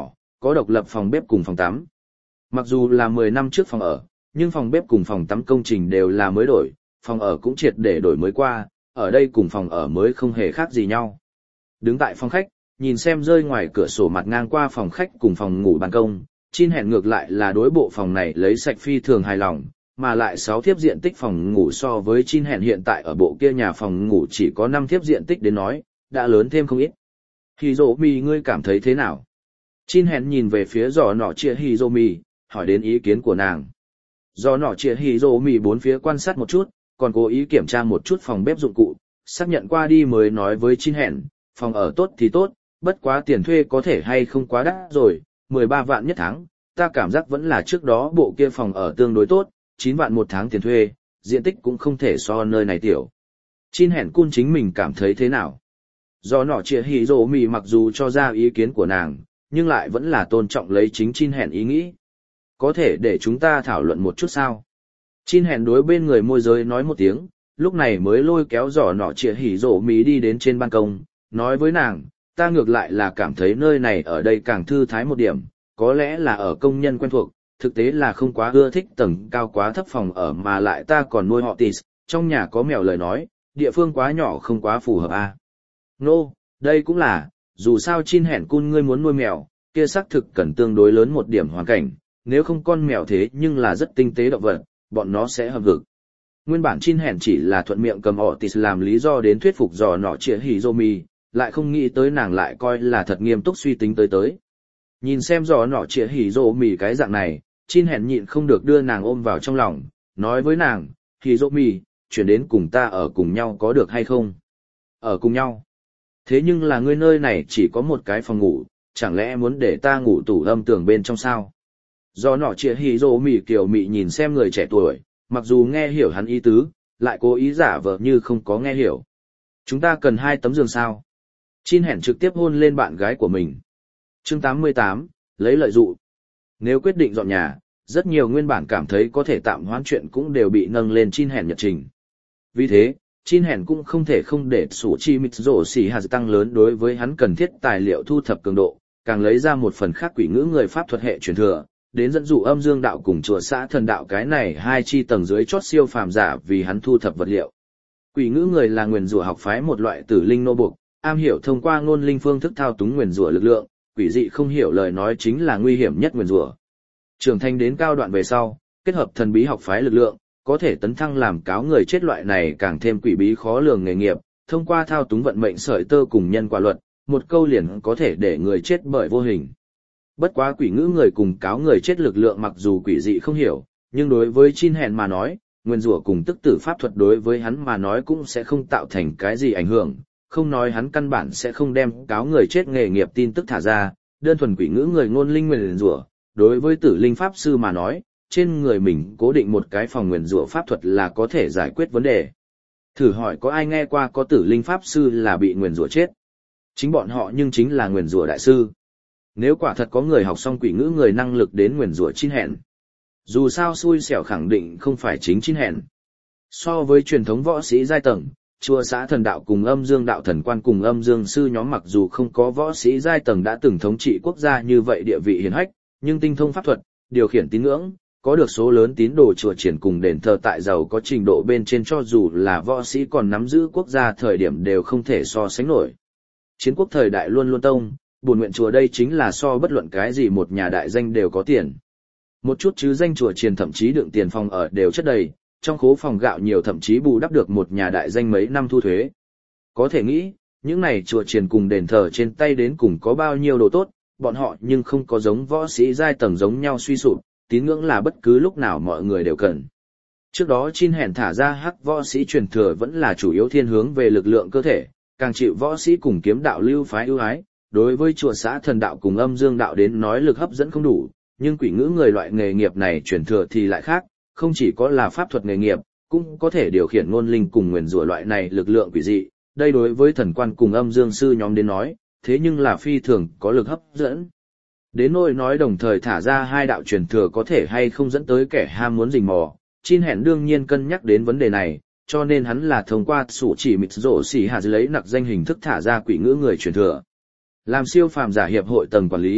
có độc lập phòng bếp cùng phòng tắm. Mặc dù là 10 năm trước phòng ở, nhưng phòng bếp cùng phòng tắm công trình đều là mới đổi, phòng ở cũng triệt để đổi mới qua, ở đây cùng phòng ở mới không hề khác gì nhau. Đứng tại phòng khách, nhìn xem rơi ngoài cửa sổ mặt ngang qua phòng khách cùng phòng ngủ ban công, Chin hẹn ngược lại là đối bộ phòng này lấy sạch phi thường hài lòng, mà lại 6 thiếp diện tích phòng ngủ so với Chin hẹn hiện tại ở bộ kia nhà phòng ngủ chỉ có 5 thiếp diện tích đến nói, đã lớn thêm không ít. Hizomi ngươi cảm thấy thế nào? Chin hẹn nhìn về phía giò nọ chia Hizomi, hỏi đến ý kiến của nàng. Giò nọ chia Hizomi bốn phía quan sát một chút, còn cố ý kiểm tra một chút phòng bếp dụng cụ, xác nhận qua đi mới nói với Chin hẹn, phòng ở tốt thì tốt, bất quá tiền thuê có thể hay không quá đắt rồi, 13 vạn nhất tháng, ta cảm giác vẫn là trước đó bộ kia phòng ở tương đối tốt, 9 vạn một tháng tiền thuê, diện tích cũng không thể so nơi này tiểu. Chin hẹn cun chính mình cảm thấy thế nào? Do nọ chia Hizomi mặc dù cho ra ý kiến của nàng, nhưng lại vẫn là tôn trọng lấy chính Chin hẹn ý nghĩ. Có thể để chúng ta thảo luận một chút sao? Chin hẹn đối bên người môi giới nói một tiếng, lúc này mới lôi kéo giỏ nọ chia Hizomi đi đến trên ban công, nói với nàng, ta ngược lại là cảm thấy nơi này ở đây càng thư thái một điểm, có lẽ là ở công nhân quen thuộc, thực tế là không quá ưa thích tầng cao quá thấp phòng ở mà lại ta còn nuôi họ tis, trong nhà có mèo lời nói, địa phương quá nhỏ không quá phù hợp à. Nô, đây cũng là, dù sao Chin hẹn cun ngươi muốn nuôi mèo, kia xác thực cần tương đối lớn một điểm hoàn cảnh, nếu không con mèo thế nhưng là rất tinh tế động vật, bọn nó sẽ hợp vực. Nguyên bản Chin hẹn chỉ là thuận miệng cầm họ tis làm lý do đến thuyết phục dò nọ chia Hizomi, lại không nghĩ tới nàng lại coi là thật nghiêm túc suy tính tới. Nhìn xem giò nọ chia Hizomi cái dạng này, Chin hẹn nhịn không được đưa nàng ôm vào trong lòng, nói với nàng, Hizomi, chuyển đến cùng ta ở cùng nhau có được hay không? Ở cùng nhau. Thế nhưng là ngươi nơi này chỉ có một cái phòng ngủ, chẳng lẽ muốn để ta ngủ tủ âm tường bên trong sao? Giò nọ chia Hizomi kiểu mị nhìn xem người trẻ tuổi, mặc dù nghe hiểu hắn ý tứ, lại cố ý giả vờ như không có nghe hiểu. Chúng ta cần 2 tấm giường sao? Chin hẹn trực tiếp hôn lên bạn gái của mình. Chương 88, lấy lợi dụ. Nếu quyết định dọn nhà, rất nhiều nguyên bản cảm thấy có thể tạm hoãn chuyện cũng đều bị nâng lên Chin hẹn nhật trình. Vì thế, Chin hẹn cũng không thể không để sủ chi mít rổ xỉ hạt tăng lớn đối với hắn cần thiết tài liệu thu thập cường độ, càng lấy ra một phần khác quỷ ngữ người pháp thuật hệ truyền thừa, đến dẫn dụ âm dương đạo cùng chùa xã thần đạo cái này 2 chi tầng dưới chót siêu phàm giả vì hắn thu thập vật liệu. Quỷ ngữ người là nguyền rủa học phái một loại tử linh nô buộc, am hiểu thông qua ngôn linh phương thức thao túng nguyền rủa lực lượng, quỷ dị không hiểu lời nói chính là nguy hiểm nhất nguyền rủa. Trưởng thành đến cao đoạn về sau, kết hợp thần bí học phái lực lượng, có thể tấn thăng làm cáo người chết loại này càng thêm quỷ bí khó lường nghề nghiệp, thông qua thao túng vận mệnh sợi tơ cùng nhân quả luật, một câu liền có thể để người chết bởi vô hình. Bất quá quỷ ngữ người cùng cáo người chết lực lượng mặc dù quỷ dị không hiểu, nhưng đối với Chin hẹn mà nói, nguyên rủa cùng tức tử pháp thuật đối với hắn mà nói cũng sẽ không tạo thành cái gì ảnh hưởng, không nói hắn căn bản sẽ không đem cáo người chết nghề nghiệp tin tức thả ra, đơn thuần quỷ ngữ người ngôn linh nguyền rủa, đối với tử linh pháp sư mà nói, trên người mình cố định một cái phòng nguyền rủa pháp thuật là có thể giải quyết vấn đề. Thử hỏi có ai nghe qua có tử linh pháp sư là bị nguyền rủa chết? Chính bọn họ nhưng chính là nguyền rủa đại sư. Nếu quả thật có người học xong quỷ ngữ người năng lực đến nguyền rủa Chin hẹn, dù sao xui xẻo khẳng định không phải chính Chin hẹn. So với truyền thống võ sĩ giai tầng, chùa xã thần đạo cùng âm dương đạo thần quan cùng âm dương sư nhóm mặc dù không có võ sĩ giai tầng đã từng thống trị quốc gia như vậy địa vị hiển hách, nhưng tinh thông pháp thuật, điều khiển tín ngưỡng, có được số lớn tín đồ chùa triển cùng đền thờ tại giàu có trình độ bên trên cho dù là võ sĩ còn nắm giữ quốc gia thời điểm đều không thể so sánh nổi. Chiến quốc thời đại luôn luôn tông, bổn nguyện chùa đây chính là so bất luận cái gì một nhà đại danh đều có tiền. Một chút chứ danh chùa triển thậm chí đựng tiền phòng ở đều chất đầy, trong khố phòng gạo nhiều thậm chí bù đắp được một nhà đại danh mấy năm thu thuế. Có thể nghĩ, những này chùa triển cùng đền thờ trên tay đến cùng có bao nhiêu đồ tốt, bọn họ nhưng không có giống võ sĩ giai tầng giống nhau suy sụp, tín ngưỡng là bất cứ lúc nào mọi người đều cần. Trước đó Chin hẹn thả ra hắc võ sĩ truyền thừa vẫn là chủ yếu thiên hướng về lực lượng cơ thể, càng chịu võ sĩ cùng kiếm đạo lưu phái ưu ái, đối với chùa xã thần đạo cùng âm dương đạo đến nói lực hấp dẫn không đủ, nhưng quỷ ngữ người loại nghề nghiệp này truyền thừa thì lại khác, không chỉ có là pháp thuật nghề nghiệp, cũng có thể điều khiển ngôn linh cùng nguyền rủa loại này lực lượng quỷ dị, đây đối với thần quan cùng âm dương sư nhóm đến nói, thế nhưng là phi thường có lực hấp dẫn. Đến nỗi nói đồng thời thả ra 2 đạo truyền thừa có thể hay không dẫn tới kẻ ham muốn rình mò, Chin hẹn đương nhiên cân nhắc đến vấn đề này, cho nên hắn là thông qua sủ chỉ mịt rổ xỉ hạt lấy nặc danh hình thức thả ra quỷ ngữ người truyền thừa. Làm siêu phàm giả hiệp hội tầng quản lý,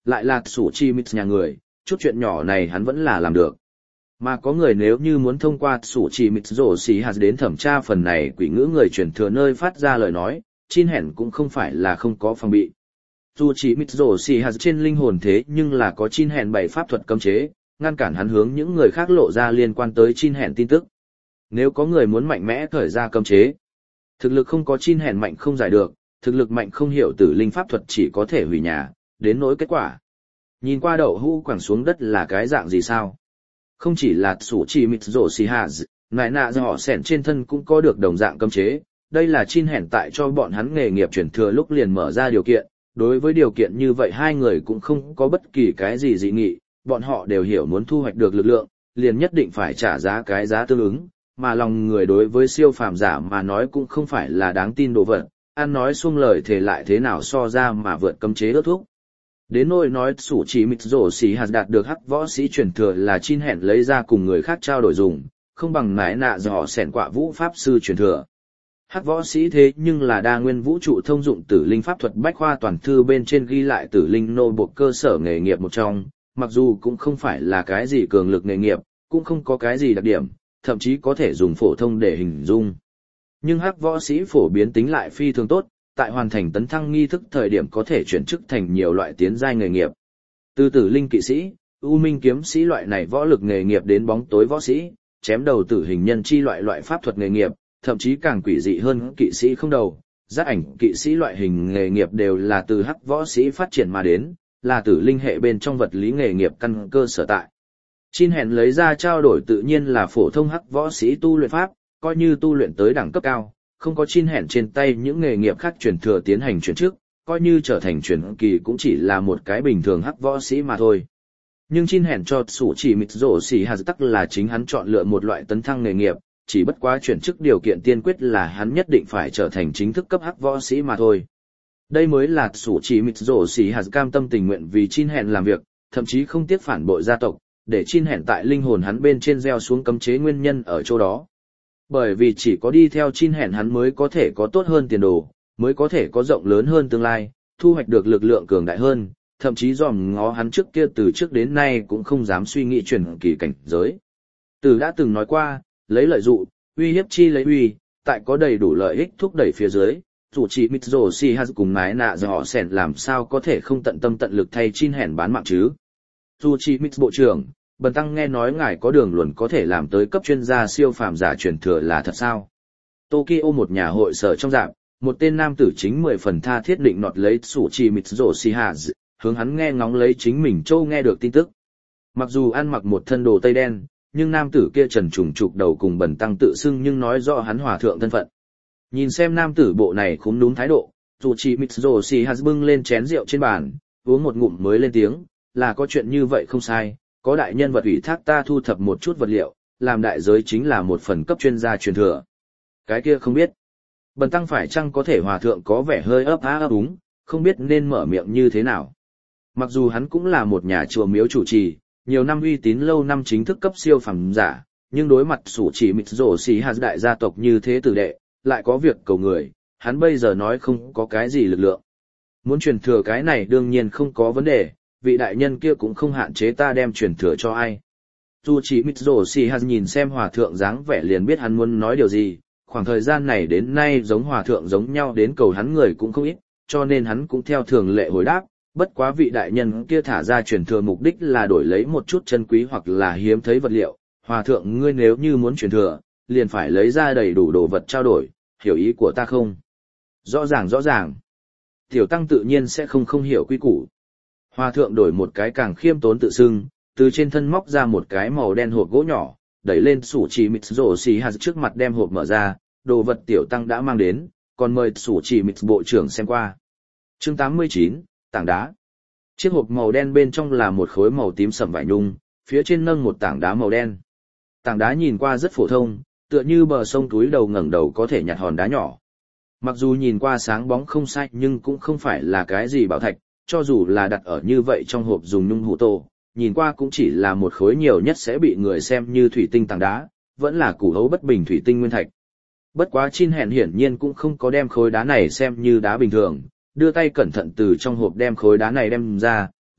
lại là Tsuchimitsu nhà người, chút chuyện nhỏ này hắn vẫn là làm được. Mà có người nếu như muốn thông qua Tsuchimitsu Shihaz đến thẩm tra phần này quỷ ngữ người truyền thừa nơi phát ra lời nói, Chin Hẻn cũng không phải là không có phòng bị. Tsuchimitsu Shihaz trên linh hồn thế nhưng là có Chin Hẻn bảy pháp thuật cấm chế, ngăn cản hắn hướng những người khác lộ ra liên quan tới Chin Hẻn tin tức. Nếu có người muốn mạnh mẽ khởi ra cấm chế, thực lực không có Chin Hẻn mạnh không giải được, thực lực mạnh không hiểu tử linh pháp thuật chỉ có thể hủy nhà, đến nỗi kết quả. Nhìn qua đậu hũ quẳng xuống đất là cái dạng gì sao? Không chỉ là Tsuchimitsu Shihaz, nại nạ do họ sẻn trên thân cũng có được đồng dạng cấm chế, đây là Chin Hẻn tại cho bọn hắn nghề nghiệp chuyển thừa lúc liền mở ra điều kiện, đối với điều kiện như vậy hai người cũng không có bất kỳ cái gì dị nghị, bọn họ đều hiểu muốn thu hoạch được lực lượng, liền nhất định phải trả giá cái giá tương ứng, mà lòng người đối với siêu phàm giả mà nói cũng không phải là đáng tin đồ vật, ăn nói xuông lời thể lại thế nào so ra mà vượt cấm chế ước thuốc. Đến nỗi nói Tsuchimitsu Shihaz đạt được hắc võ sĩ truyền thừa là Chin Hẻn lấy ra cùng người khác trao đổi dùng, không bằng nải nạ dò sẻn quạ vũ pháp sư truyền thừa. Hắc võ sĩ thế nhưng là đa nguyên vũ trụ thông dụng tử linh pháp thuật bách khoa toàn thư bên trên ghi lại tử linh nô buộc cơ sở nghề nghiệp một trong, mặc dù cũng không phải là cái gì cường lực nghề nghiệp, cũng không có cái gì đặc điểm, thậm chí có thể dùng phổ thông để hình dung. Nhưng hắc võ sĩ phổ biến tính lại phi thường tốt, tại hoàn thành tấn thăng nghi thức thời điểm có thể chuyển chức thành nhiều loại tiến giai nghề nghiệp. Từ tử linh kỵ sĩ, u minh kiếm sĩ loại này võ lực nghề nghiệp đến bóng tối võ sĩ, chém đầu tử hình nhân chi loại pháp thuật nghề nghiệp, thậm chí càng quỷ dị hơn kỵ sĩ không đầu, giác ảnh kỵ sĩ loại hình nghề nghiệp đều là từ hắc võ sĩ phát triển mà đến, là tử linh hệ bên trong vật lý nghề nghiệp căn cơ sở tại. Chin Hẻn lấy ra trao đổi tự nhiên là phổ thông hắc võ sĩ tu luyện pháp, coi như tu luyện tới đẳng cấp cao, không có Chin Hẻn trên tay những nghề nghiệp khác truyền thừa tiến hành chuyển trước, coi như trở thành truyền kỳ cũng chỉ là một cái bình thường hắc võ sĩ mà thôi. Nhưng Chin Hẻn cho Tsuchimitsu Shihaz tắc là chính hắn chọn lựa một loại tấn thăng nghề nghiệp, chỉ bất quá chuyển chức điều kiện tiên quyết là hắn nhất định phải trở thành chính thức cấp hắc võ sĩ mà thôi. Đây mới là Tsuchimitsu Shihaz cam tâm tình nguyện vì Chin Hẻn làm việc, thậm chí không tiếc phản bội gia tộc, để Chin Hẻn tại linh hồn hắn bên trên gieo xuống cấm chế nguyên nhân ở chỗ đó. Bởi vì chỉ có đi theo Chin Hẻn hắn mới có thể có tốt hơn tiền đồ, mới có thể có rộng lớn hơn tương lai, thu hoạch được lực lượng cường đại hơn, thậm chí dòm ngó hắn trước kia từ trước đến nay cũng không dám suy nghĩ chuyển kỳ cảnh giới. Từ đã từng nói qua, lấy lợi dụ, uy hiếp chi lấy uy, tại có đầy đủ lợi ích thúc đẩy phía dưới, Tsuchimitsu Shihaz cùng nái nạ do họ sẻn làm sao có thể không tận tâm tận lực thay Chin Hẻn bán mạng chứ. Tsuchimitsu bộ trưởng, bần tăng nghe nói ngài có đường luận có thể làm tới cấp chuyên gia siêu phàm giả truyền thừa là thật sao? Tokyo một nhà hội sở trong dạp, một tên nam tử chính 10 phần tha thiết định nọt lấy Tsuchimitsu Shihaz, hướng hắn nghe ngóng lấy chính mình châu nghe được tin tức. Mặc dù ăn mặc một thân đồ tây đen, nhưng nam tử kia trần trùng trục đầu cùng bần tăng tự xưng nhưng nói rõ hắn hòa thượng thân phận. Nhìn xem nam tử bộ này khúm núm thái độ, Tsuchimitsu Shihaz bưng lên chén rượu trên bàn, uống một ngụm mới lên tiếng, là có chuyện như vậy không sai, có đại nhân vật ủy thác ta thu thập một chút vật liệu, làm đại giới chính là một phần cấp chuyên gia truyền thừa. Cái kia không biết. Bần tăng phải chăng có thể hòa thượng có vẻ hơi ấp á ấp úng, không biết nên mở miệng như thế nào. Mặc dù hắn cũng là một nhà chùa miếu chủ trì, nhiều năm uy tín lâu năm chính thức cấp siêu phàm giả, nhưng đối mặt Tsuchimitsu Shihaz đại gia tộc như thế tử đệ, lại có việc cầu người, hắn bây giờ nói không có cái gì lực lượng. Muốn truyền thừa cái này đương nhiên không có vấn đề, vị đại nhân kia cũng không hạn chế ta đem truyền thừa cho ai. Tsuchimitsu Shihaz nhìn xem hòa thượng dáng vẻ liền biết hắn muốn nói điều gì, khoảng thời gian này đến nay giống hòa thượng giống nhau đến cầu hắn người cũng không ít, cho nên hắn cũng theo thường lệ hồi đáp, bất quá vị đại nhân kia thả ra truyền thừa mục đích là đổi lấy một chút chân quý hoặc là hiếm thấy vật liệu, hòa thượng ngươi nếu như muốn truyền thừa, liền phải lấy ra đầy đủ đồ vật trao đổi, hiểu ý của ta không? Rõ ràng. Tiểu tăng tự nhiên sẽ không hiểu quy củ. Hòa thượng đổi một cái càng khiêm tốn tự xưng, từ trên thân móc ra một cái màu đen hộp gỗ nhỏ, đẩy lên Tsuchimitsu Shihaz trước mặt đem hộp mở ra, đồ vật tiểu tăng đã mang đến, còn mời Tsuchimitsu bộ trưởng xem qua. Chương 89, tảng đá. Chiếc hộp màu đen bên trong là một khối màu tím sẫm vải nhung, phía trên nâng một tảng đá màu đen. Tảng đá nhìn qua rất phổ thông, tựa như bờ sông túi đầu ngẩng đầu có thể nhặt hòn đá nhỏ. Mặc dù nhìn qua sáng bóng không sai nhưng cũng không phải là cái gì bảo thạch, cho dù là đặt ở như vậy trong hộp dùng nhung hũ tô, nhìn qua cũng chỉ là một khối nhiều nhất sẽ bị người xem như thủy tinh tảng đá, vẫn là củ hấu bất bình thủy tinh nguyên thạch. Bất quá Chin Hẻn hiển nhiên cũng không có đem khối đá này xem như đá bình thường, đưa tay cẩn thận từ trong hộp đem khối đá này đem ra,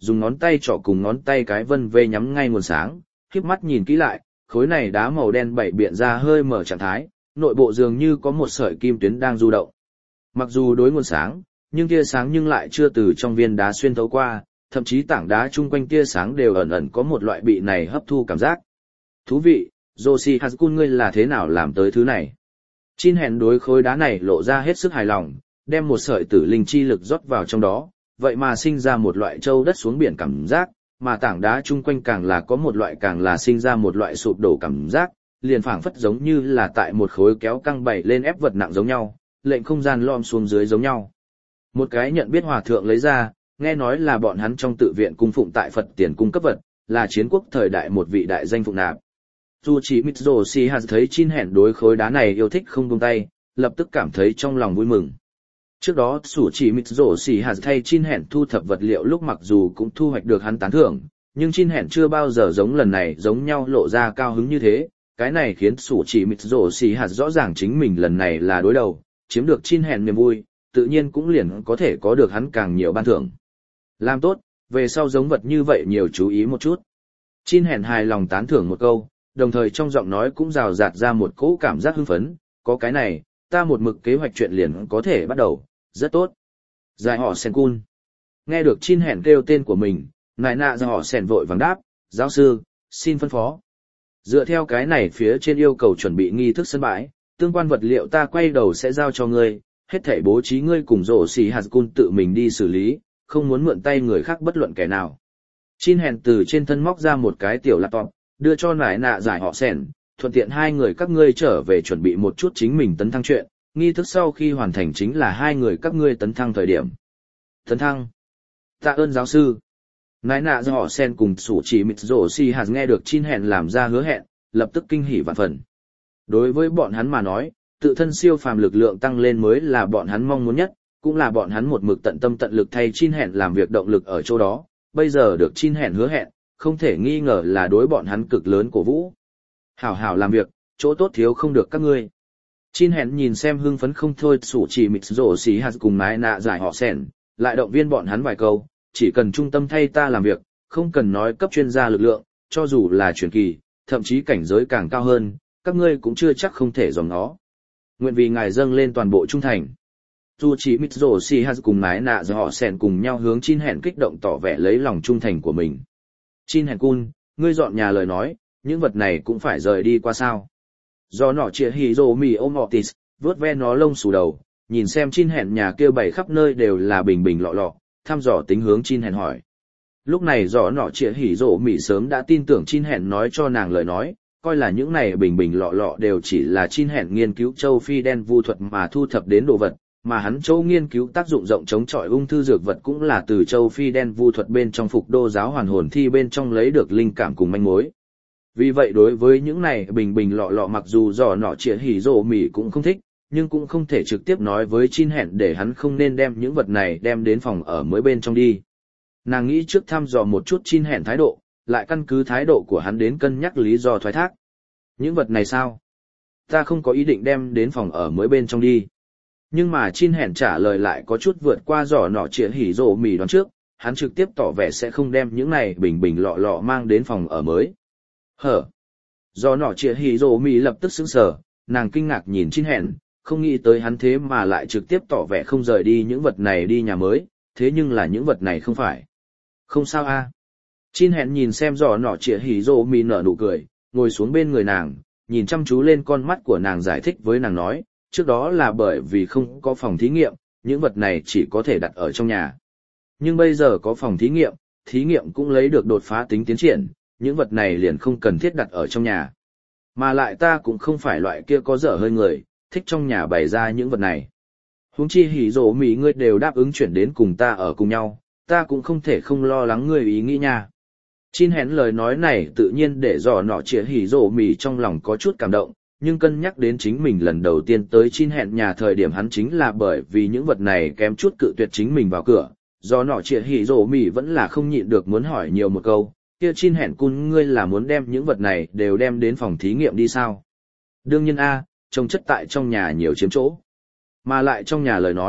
dùng ngón tay trỏ cùng ngón tay cái vân vê nhắm ngay nguồn sáng, khép mắt nhìn kỹ lại, khối này đá màu đen bảy biện ra hơi mở trạng thái, nội bộ dường như có một sợi kim tuyến đang du động. Mặc dù đối nguồn sáng, nhưng tia sáng nhưng lại chưa từ trong viên đá xuyên thấu qua, thậm chí tảng đá chung quanh tia sáng đều ẩn ẩn có một loại bị này hấp thu cảm giác. Thú vị, Yoshi Hazakun ngươi là thế nào làm tới thứ này? Chin hẹn đối khối đá này lộ ra hết sức hài lòng, đem một sợi tử linh chi lực rót vào trong đó, vậy mà sinh ra một loại châu đất xuống biển cảm giác, mà tảng đá chung quanh càng là có một loại càng là sinh ra một loại sụp đổ cảm giác, liền phảng phất giống như là tại một khối kéo căng bày lên ép vật nặng giống nhau, lệnh không gian lom xuống dưới giống nhau. Một cái nhận biết hòa thượng lấy ra, nghe nói là bọn hắn trong tự viện cung phụng tại Phật tiền cung cấp vật, là chiến quốc thời đại một vị đại danh phụng nạp. Dù chỉ Mitsuyoshi Haz thấy Chin hẹn đối khối đá này yêu thích không buông tay, lập tức cảm thấy trong lòng vui mừng. Trước đó Sủ chỉ Mitsuyoshi Haz thay Chin hẹn thu thập vật liệu lúc mặc dù cũng thu hoạch được hắn tán thưởng, nhưng Chin hẹn chưa bao giờ giống lần này giống nhau lộ ra cao hứng như thế. Cái này khiến Sủ chỉ Mitsuyoshi Haz rõ ràng chính mình lần này là đối đầu, chiếm được Chin hẹn niềm vui, tự nhiên cũng liền có thể có được hắn càng nhiều ban thưởng. Làm tốt, về sau giống vật như vậy nhiều chú ý một chút. Chin hẹn hài lòng tán thưởng một câu, đồng thời trong giọng nói cũng rào rạt ra một cỗ cảm giác hưng phấn, có cái này, ta một mực kế hoạch chuyện liền có thể bắt đầu, rất tốt. Giải họ Senkun. Nghe được Chin hẹn kêu tên của mình, nại nạ giải họ Sen vội vàng đáp, giáo sư, xin phân phó. Dựa theo cái này phía trên yêu cầu chuẩn bị nghi thức sân bãi, tương quan vật liệu ta quay đầu sẽ giao cho ngươi, hết thảy bố trí ngươi cùng Yoshi Hazakun tự mình đi xử lý, không muốn mượn tay người khác bất luận kẻ nào. Chin hẹn từ trên thân móc ra một cái tiểu laptop, đưa cho nải nạ giải họ Sen, thuận tiện hai người các ngươi trở về chuẩn bị một chút chính mình tấn thăng chuyện, nghi thức sau khi hoàn thành chính là hai người các ngươi tấn thăng thời điểm. Tấn thăng. Tạ ơn giáo sư. Nải nạ giải họ Sen cùng Sủ chỉ Mitsuyoshi Haz nghe được Chin hẹn làm ra hứa hẹn, lập tức kinh hỉ vạn phần. Đối với bọn hắn mà nói, tự thân siêu phàm lực lượng tăng lên mới là bọn hắn mong muốn nhất, cũng là bọn hắn một mực tận tâm tận lực thay Chin hẹn làm việc động lực ở chỗ đó, bây giờ được Chin hẹn hứa hẹn, không thể nghi ngờ là đối bọn hắn cực lớn cổ vũ. Hảo hảo làm việc, chỗ tốt thiếu không được các ngươi. Chin hẹn nhìn xem hưng phấn không thôi Sủ chỉ Mitsuyoshi Haz cùng nái nạ giải họ Sen, lại động viên bọn hắn vài câu, chỉ cần trung tâm thay ta làm việc, không cần nói cấp chuyên gia lực lượng, cho dù là truyền kỳ, thậm chí cảnh giới càng cao hơn, các ngươi cũng chưa chắc không thể dòng nó. Nguyện vì ngài dâng lên toàn bộ trung thành. Dù chỉ Mitsuyoshi Haz cùng nái nạ giải họ Sen cùng nhau hướng Chin hẹn kích động tỏ vẻ lấy lòng trung thành của mình. Chin hẹn kun, ngươi dọn nhà lời nói, những vật này cũng phải rời đi qua sao. Do nọ chia hì rồ mì ôm Otis, vớt ve nó lông xù đầu, nhìn xem Chin hẹn nhà kia bày khắp nơi đều là bình bình lọ lọ, thăm dò tính hướng Chin hẹn hỏi. Lúc này do nọ chia hì rồ mì sớm đã tin tưởng Chin hẹn nói cho nàng lời nói, coi là những này bình bình lọ lọ đều chỉ là Chin hẹn nghiên cứu châu Phi đen vu thuật mà thu thập đến đồ vật, mà hắn châu nghiên cứu tác dụng rộng chống chọi ung thư dược vật cũng là từ châu Phi đen vu thuật bên trong Phục Đô giáo hoàn hồn thi bên trong lấy được linh cảm cùng manh mối. Vì vậy đối với những này bình bình lọ lọ mặc dù giò nọ chĩa hỉ rồ mỉ cũng không thích, nhưng cũng không thể trực tiếp nói với Chin hẹn để hắn không nên đem những vật này đem đến phòng ở mới bên trong đi. Nàng nghĩ trước thăm dò một chút Chin hẹn thái độ, lại căn cứ thái độ của hắn đến cân nhắc lý do thoái thác. Những vật này sao? Ta không có ý định đem đến phòng ở mới bên trong đi. Nhưng mà Chin hẹn trả lời lại có chút vượt qua giỏ nọ chĩa hỉ rồ mỉ đoán trước, hắn trực tiếp tỏ vẻ sẽ không đem những này bình bình lọ lọ mang đến phòng ở mới. Hở. Giỏ nọ chĩa hỉ rồ mỉ lập tức sững sờ, nàng kinh ngạc nhìn Chin hẹn, không nghĩ tới hắn thế mà lại trực tiếp tỏ vẻ không rời đi những vật này đi nhà mới, thế nhưng là những vật này không phải. Không sao a. Chin hẹn nhìn xem giỏ nọ chĩa hỉ rồ mỉ nở nụ cười, ngồi xuống bên người nàng, nhìn chăm chú lên con mắt của nàng giải thích với nàng nói, trước đó là bởi vì không có phòng thí nghiệm, những vật này chỉ có thể đặt ở trong nhà. Nhưng bây giờ có phòng thí nghiệm cũng lấy được đột phá tính tiến triển, những vật này liền không cần thiết đặt ở trong nhà. Mà lại ta cũng không phải loại kia có dở hơi người, thích trong nhà bày ra những vật này. Huống chi hỉ rồ mỉ ngươi đều đáp ứng chuyển đến cùng ta ở cùng nhau, ta cũng không thể không lo lắng ngươi ý nghĩ nha. Chin hẹn lời nói này tự nhiên để dò nọ chĩa hỉ rồ mỉ trong lòng có chút cảm động, nhưng cân nhắc đến chính mình lần đầu tiên tới Chin hẹn nhà thời điểm hắn chính là bởi vì những vật này kém chút cự tuyệt chính mình vào cửa, do nọ chĩa hỉ rồ mỉ vẫn là không nhịn được muốn hỏi nhiều một câu, kia Chin hẹn kun ngươi là muốn đem những vật này đều đem đến phòng thí nghiệm đi sao? Đương nhiên a, trông chất tại trong nhà nhiều chiếm chỗ. Mà lại trong nhà lời nói,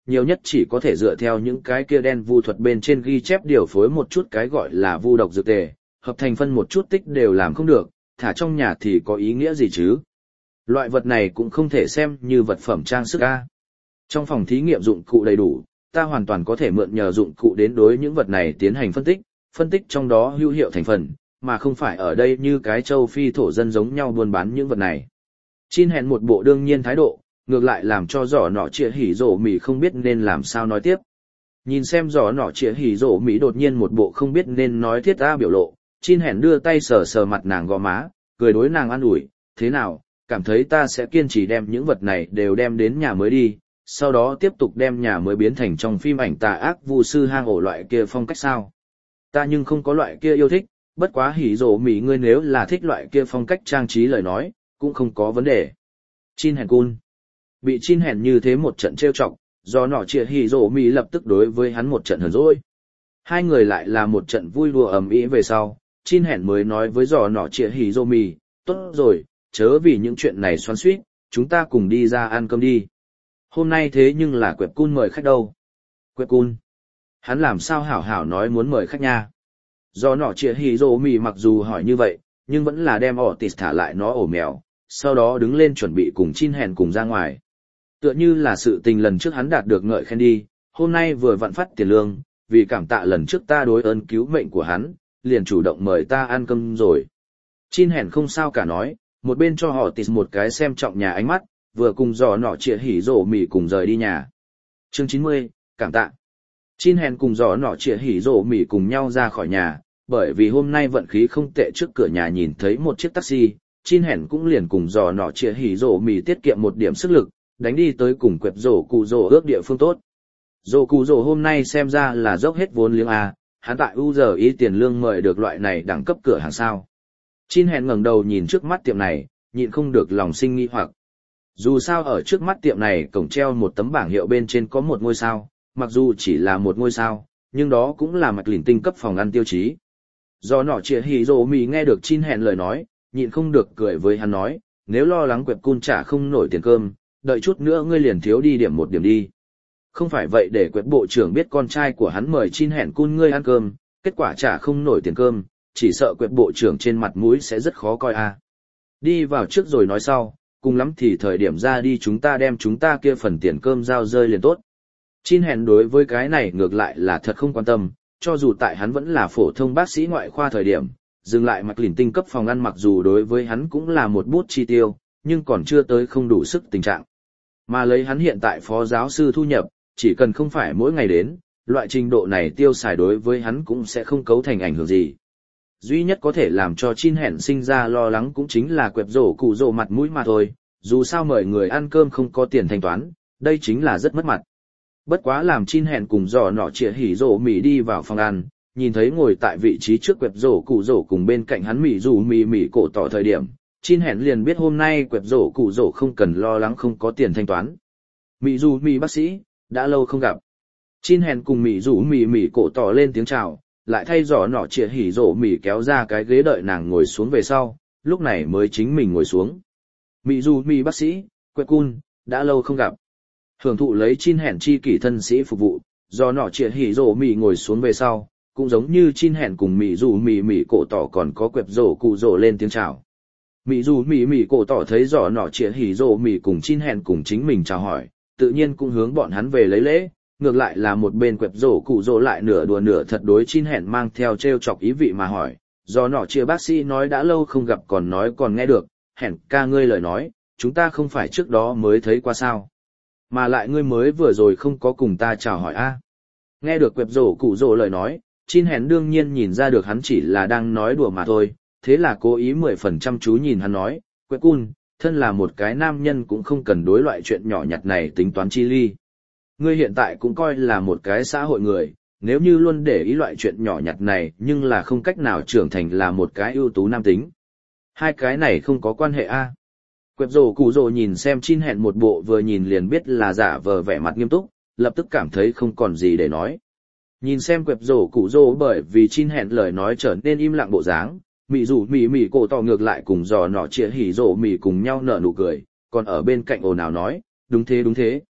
nhiều nhất chỉ có thể dựa theo những cái kia đen vu thuật bên trên ghi chép điều phối một chút cái gọi là vu độc dược tề, hợp thành phân một chút tích đều làm không được, thả trong nhà thì có ý nghĩa gì chứ? Loại vật này cũng không thể xem như vật phẩm trang sức a. Trong phòng thí nghiệm dụng cụ đầy đủ, ta hoàn toàn có thể mượn nhờ dụng cụ đến đối những vật này tiến hành phân tích trong đó hữu hiệu thành phần, mà không phải ở đây như cái châu Phi thổ dân giống nhau buôn bán những vật này. Chin hẹn một bộ đương nhiên thái độ, ngược lại làm cho giỏ nọ chĩa hỉ rổ mỉ không biết nên làm sao nói tiếp. Nhìn xem giỏ nọ chĩa hỉ rổ mỉ đột nhiên một bộ không biết nên nói thiết ta biểu lộ, Chin hẹn đưa tay sờ sờ mặt nàng gò má, cười đối nàng an ủi, thế nào, cảm thấy ta sẽ kiên trì đem những vật này đều đem đến nhà mới đi, sau đó tiếp tục đem nhà mới biến thành trong phim ảnh tà ác vu sư hang ổ loại kia phong cách sao. Ta nhưng không có loại kia yêu thích, bất quá hỉ rổ mỉ ngươi nếu là thích loại kia phong cách trang trí lời nói, cũng không có vấn đề. Chin hẹn cun. Bị Chin hẹn như thế một trận trêu chọc, do nọ chĩa hỉ rổ mỉ lập tức đối với hắn một trận hờn dỗi. Hai người lại là một trận vui đùa ầm ĩ về sau, Chin hẹn mới nói với giò nọ chĩa hỉ rổ mỉ, tốt rồi, chớ vì những chuyện này xoắn xuýt, chúng ta cùng đi ra ăn cơm đi. Hôm nay thế nhưng là Quẹp Cun mời khách đâu. Quẹp Cun. Hắn làm sao hảo hảo nói muốn mời khách nha. Do nọ chĩa hỉ rổ mỉ mặc dù hỏi như vậy, nhưng vẫn là đem Otis thả lại nó ổ mèo, sau đó đứng lên chuẩn bị cùng Chin hẹn cùng ra ngoài. Tựa như là sự tình lần trước hắn đạt được ngợi khen đi, hôm nay vừa vặn phát tiền lương, vì cảm tạ lần trước ta đối ơn cứu mệnh của hắn, liền chủ động mời ta ăn cơm rồi. Chin hẹn không sao cả nói, một bên cho họ tịt một cái xem trọng nhà ánh mắt, vừa cùng giò nọ chĩa hỉ rổ mỉ cùng rời đi nhà. Chương 90, cảm tạ. Chin hẹn cùng giò nọ chĩa hỉ rổ mỉ cùng nhau ra khỏi nhà, bởi vì hôm nay vận khí không tệ trước cửa nhà nhìn thấy một chiếc taxi, Chin hẹn cũng liền cùng giò nọ chĩa hỉ rổ mỉ tiết kiệm một điểm sức lực, đánh đi tới cùng Quẹp rổ cụ rổ ước địa phương tốt. Rổ cụ rổ hôm nay xem ra là dốc hết vốn liếng a, hắn tại UZI tiền lương mời được loại này đẳng cấp cửa hàng sao. Chin hẹn ngẩng đầu nhìn trước mắt tiệm này, nhịn không được lòng sinh nghi hoặc. Dù sao ở trước mắt tiệm này cổng treo một tấm bảng hiệu bên trên có một ngôi sao, mặc dù chỉ là một ngôi sao, nhưng đó cũng là mạch lìn tinh cấp phòng ăn tiêu chí. Do nọ chĩa hỉ rổ mỉ nghe được Chin hẹn lời nói, nhịn không được cười với hắn nói, nếu lo lắng Quẹp Cun trả không nổi tiền cơm, đợi chút nữa ngươi liền thiếu đi điểm một điểm đi. Không phải vậy để Quẹp bộ trưởng biết con trai của hắn mời Chin hẹn cun ngươi ăn cơm, kết quả trả không nổi tiền cơm, chỉ sợ Quẹp bộ trưởng trên mặt mũi sẽ rất khó coi a. Đi vào trước rồi nói sau, cùng lắm thì thời điểm ra đi chúng ta đem chúng ta kia phần tiền cơm giao rơi liền tốt. Chin hẹn đối với cái này ngược lại là thật không quan tâm, cho dù tại hắn vẫn là phổ thông bác sĩ ngoại khoa thời điểm, dừng lại mặc lìn tinh cấp phòng ăn mặc dù đối với hắn cũng là một bút chi tiêu, nhưng còn chưa tới không đủ sức tình trạng. Mà lấy hắn hiện tại phó giáo sư thu nhập, chỉ cần không phải mỗi ngày đến, loại trình độ này tiêu xài đối với hắn cũng sẽ không cấu thành ảnh hưởng gì. Duy nhất có thể làm cho Chin hẹn sinh ra lo lắng cũng chính là Quẹp rổ cụ rổ mặt mũi mà thôi, dù sao mời người ăn cơm không có tiền thanh toán, đây chính là rất mất mặt. Bất quá làm Chin hẹn cùng giò nọ chĩa hỉ rổ mỉ đi vào phòng ăn, nhìn thấy ngồi tại vị trí trước Quẹp rổ cụ rổ cùng bên cạnh hắn mỉ dù mỉ cổ tỏ thời điểm, Chin hẹn liền biết hôm nay Quẹp rổ cụ rổ không cần lo lắng không có tiền thanh toán. Mỉ dù mỉ bác sĩ, đã lâu không gặp. Chin hẹn cùng mỉ dù mỉ cổ tỏ lên tiếng chào, lại thay giỏ nọ chĩa hỉ rổ mỉ kéo ra cái ghế đợi nàng ngồi xuống về sau, lúc này mới chính mình ngồi xuống. Mỉ dù mỉ bác sĩ, Quẹp Cun, đã lâu không gặp. Hưởng thụ lấy Chin hẹn chi kỷ thân sĩ phục vụ, giỏ nọ chĩa hỉ rổ mỉ ngồi xuống về sau, cũng giống như Chin hẹn cùng mỉ dù mỉ cổ tỏ còn có Quẹp rổ cụ rổ lên tiếng chào. Mỉ dù mỉ cổ tỏ thấy giỏ nọ chĩa hỉ rổ mỉ cùng Chin hẹn cùng chính mình chào hỏi, tự nhiên cũng hướng bọn hắn về lấy lễ, ngược lại là một bên Quẹp rổ cụ rổ lại nửa đùa nửa thật đối Chin hẹn mang theo trêu chọc ý vị mà hỏi, do nọ chia bác sĩ nói đã lâu không gặp còn nói còn nghe được, hẹn ca ngươi lời nói, chúng ta không phải trước đó mới thấy qua sao. Mà lại ngươi mới vừa rồi không có cùng ta chào hỏi a. Nghe được Quẹp rổ cụ rổ lời nói, Chin hẹn đương nhiên nhìn ra được hắn chỉ là đang nói đùa mà thôi, thế là cố ý 10% chú nhìn hắn nói, Quẹp Cun, thân là một cái nam nhân cũng không cần đối loại chuyện nhỏ nhặt này tính toán chi ly. Ngươi hiện tại cũng coi là một cái xã hội người, nếu như luôn để ý loại chuyện nhỏ nhặt này nhưng là không cách nào trưởng thành là một cái ưu tú nam tính. Hai cái này không có quan hệ a. Quẹp rổ cụ rổ nhìn xem Chin hẹn một bộ vừa nhìn liền biết là giả vờ vẻ mặt nghiêm túc, lập tức cảm thấy không còn gì để nói. Nhìn xem Quẹp rổ cụ rổ bởi vì Chin hẹn lời nói trở nên im lặng bộ dáng, mỉ dù mỉ cổ tỏ ngược lại cùng giò nọ chĩa hỉ rổ mỉ cùng nhau nở nụ cười, còn ở bên cạnh ồn ào nói, đúng thế đúng thế.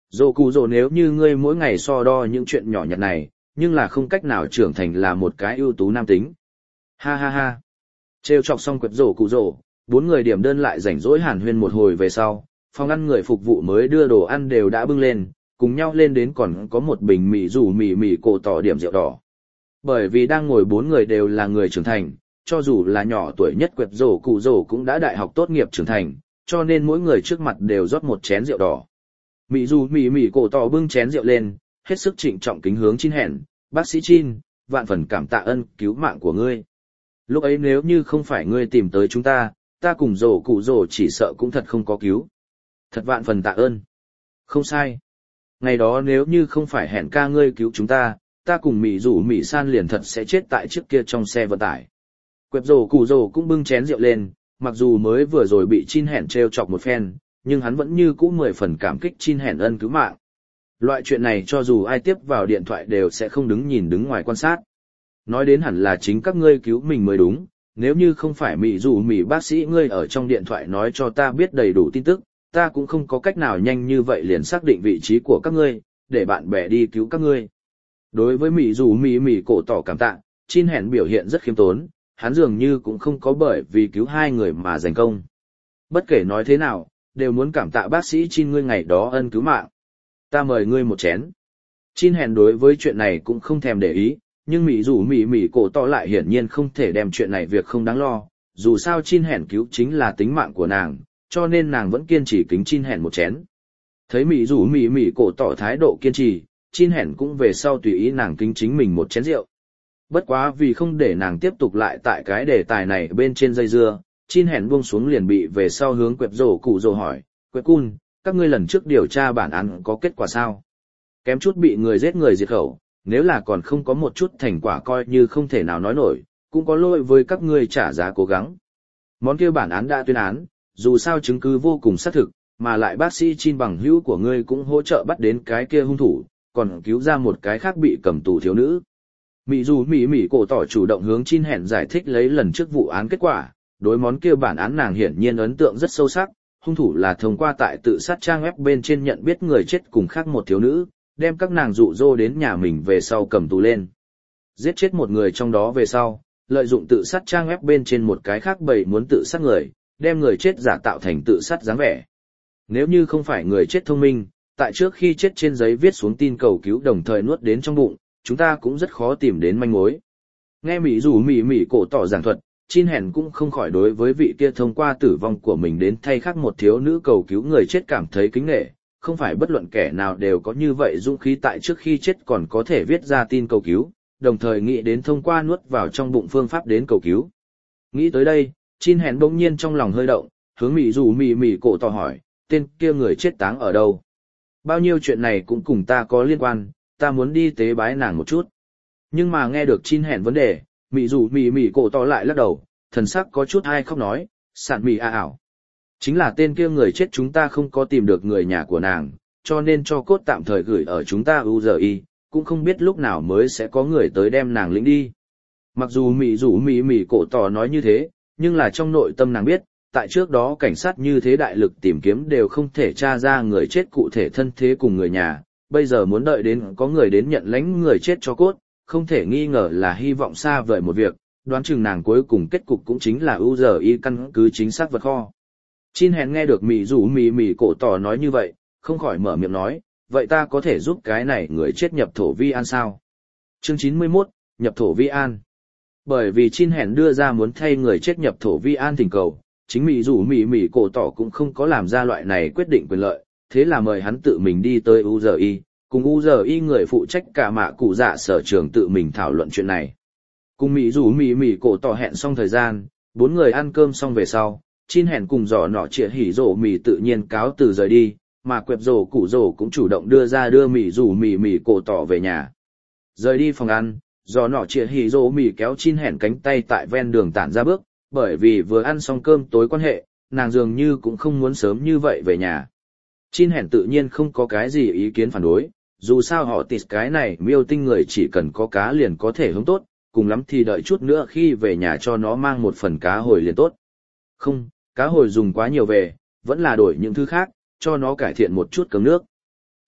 Dồ cụ dồ nếu như ngươi mỗi ngày so đo những chuyện nhỏ nhặt này, nhưng là không cách nào trưởng thành là một cái ưu tú nam tính. Ha ha ha. Trêu chọc xong quẹp dồ cụ dồ, bốn người điểm đơn lại rảnh rỗi hàn huyên một hồi về sau, phòng ăn người phục vụ mới đưa đồ ăn đều đã bưng lên, cùng nhau lên đến còn có một bình mì rủ mì cổ tỏ điểm rượu đỏ. Bởi vì đang ngồi bốn người đều là người trưởng thành, cho dù là nhỏ tuổi nhất quẹp rổ cụ rổ cũng đã đại học tốt nghiệp trưởng thành, cho nên mỗi người trước mặt đều rót một chén rượu đỏ. Mì rủ mì cổ tỏ bưng chén rượu lên, hết sức trịnh trọng kính hướng Chin hẹn, bác sĩ Chin, vạn phần cảm tạ ân cứu mạng của ngươi. Lúc ấy nếu như không phải ngươi tìm tới chúng ta cùng rổ cụ rổ chỉ sợ cũng thật không có cứu. Thật vạn phần tạ ơn. Không sai. Ngày đó nếu như không phải hẹn ca ngươi cứu chúng ta cùng mì rủ mì san liền thật sẽ chết tại trước kia trong xe vận tải. Quẹp rổ cụ rổ cũng bưng chén rượu lên, mặc dù mới vừa rồi bị Chin hẹn trêu chọc một phen, nhưng hắn vẫn như cũ 10 phần cảm kích Chin hẹn ân cứu mạng. Loại chuyện này cho dù ai tiếp vào điện thoại đều sẽ không đứng ngoài quan sát. Nói đến hẳn là chính các ngươi cứu mình mới đúng, nếu như không phải mì rủ mì bác sĩ ngươi ở trong điện thoại nói cho ta biết đầy đủ tin tức, ta cũng không có cách nào nhanh như vậy liền xác định vị trí của các ngươi, để bạn bè đi cứu các ngươi. Đối với mì rủ mì cổ tỏ cảm tạ, Chin hẹn biểu hiện rất khiêm tốn, hắn dường như cũng không có bởi vì cứu hai người mà giành công. Bất kể nói thế nào, đều muốn cảm tạ bác sĩ Chin ngươi ngày đó ân cứu mạng. Ta mời ngươi một chén. Chin hẹn đối với chuyện này cũng không thèm để ý, nhưng mì rủ mì cổ tỏ lại hiển nhiên không thể đem chuyện này việc không đáng lo, dù sao Chin hẹn cứu chính là tính mạng của nàng, cho nên nàng vẫn kiên trì kính Chin hẹn một chén. Thấy mì rủ mì cổ tỏ thái độ kiên trì, Chin hẹn cũng về sau tùy ý nàng kính chính mình một chén rượu. Bất quá vì không để nàng tiếp tục lại tại cái đề tài này bên trên dây dưa, Chin hẹn buông xuống liền bị về sau hướng quẹp rổ cụ rổ hỏi, quẹp cun, các ngươi lần trước điều tra bản án có kết quả sao? Kém chút bị người giết người diệt khẩu, nếu là còn không có một chút thành quả coi như không thể nào nói nổi, cũng có lỗi với các ngươi trả giá cố gắng. Món kia bản án đã tuyên án, dù sao chứng cứ vô cùng xác thực, mà lại bác sĩ Chin bằng hữu của ngươi cũng hỗ trợ bắt đến cái kia hung thủ, còn cứu ra một cái khác bị cầm tù thiếu nữ. Mị dù mỉ cổ tỏ chủ động hướng Chin hẹn giải thích lấy lần trước vụ án kết quả, đối món kia bản án nàng hiển nhiên ấn tượng rất sâu sắc, hung thủ là thông qua tại tự sát trang web bên trên nhận biết người chết cùng khác một thiếu nữ, đem các nàng dụ dỗ đến nhà mình về sau cầm tù lên. Giết chết một người trong đó về sau, lợi dụng tự sát trang web bên trên một cái khác bầy muốn tự sát người, đem người chết giả tạo thành tự sát dáng vẻ. Nếu như không phải người chết thông minh, tại trước khi chết trên giấy viết xuống tin cầu cứu đồng thời nuốt đến trong bụng, chúng ta cũng rất khó tìm đến manh mối. Nghe Mỹ dù mỉ cổ tỏ giảng thuật, Chin hẹn cũng không khỏi đối với vị kia thông qua tử vong của mình đến thay khác một thiếu nữ cầu cứu người chết cảm thấy kính nể, không phải bất luận kẻ nào đều có như vậy dũng khí tại trước khi chết còn có thể viết ra tin cầu cứu, đồng thời nghĩ đến thông qua nuốt vào trong bụng phương pháp đến cầu cứu. Nghĩ tới đây, Chin hẹn bỗng nhiên trong lòng hơi động, hướng Mỹ dù mỉ cổ tỏ hỏi, tên kia người chết táng ở đâu? Bao nhiêu chuyện này cũng cùng ta có liên quan, ta muốn đi tế bái nàng một chút. Nhưng mà nghe được Chin hẹn vấn đề, Mỹ dù mỉ cổ tỏ lại lắc đầu, thần sắc có chút ai khóc nói, sạn mỉ ảo. Chính là tên kia người chết chúng ta không có tìm được người nhà của nàng, cho nên cho cốt tạm thời gửi ở chúng ta UZI, cũng không biết lúc nào mới sẽ có người tới đem nàng lĩnh đi. Mặc dù Mỹ dù mỉ cổ tỏ nói như thế, nhưng là trong nội tâm nàng biết, tại trước đó cảnh sát như thế đại lực tìm kiếm đều không thể tra ra người chết cụ thể thân thế cùng người nhà, bây giờ muốn đợi đến có người đến nhận lãnh người chết cho cốt, không thể nghi ngờ là hy vọng xa vời một việc, đoán chừng nàng cuối cùng kết cục cũng chính là UZI căn cứ chính xác vật kho. Chin hẹn nghe được Mỹ dù mỉ cổ tỏ nói như vậy, không khỏi mở miệng nói, vậy ta có thể giúp cái này người chết nhập thổ vi an sao? Chương 91, nhập thổ vi an. Bởi vì Chin hẹn đưa ra muốn thay người chết nhập thổ vi an thỉnh cầu, chính Mỹ dù mỉ cổ tỏ cũng không có làm ra loại này quyết định quyền lợi, thế là mời hắn tự mình đi tới UZI, cùng UZI người phụ trách cả mạ cụ dạ sở trường tự mình thảo luận chuyện này. Cùng Mỹ dù mỉ cổ tỏ hẹn xong thời gian, bốn người ăn cơm xong về sau, Chin hẹn cùng giỏ nọ trịa hỉ rổ mì tự nhiên cáo từ rời đi, mà quẹp rổ cụ rổ cũng chủ động đưa Mỹ dù mỉ cổ tỏ về nhà. Rời đi phòng ăn, giỏ nọ trịa hỉ rổ mì kéo Chin hẹn cánh tay tại ven đường tản ra bước, bởi vì vừa ăn xong cơm tối quan hệ, nàng dường như cũng không muốn sớm như vậy về nhà. Chin hẹn tự nhiên không có cái gì ý kiến phản đối, dù sao họ tịt cái này miêu tinh người chỉ cần có cá liền có thể hống tốt, cùng lắm thì đợi chút nữa khi về nhà cho nó mang một phần cá hồi liền tốt. Không, cá hồi dùng quá nhiều về, vẫn là đổi những thứ khác, cho nó cải thiện một chút cơm nước.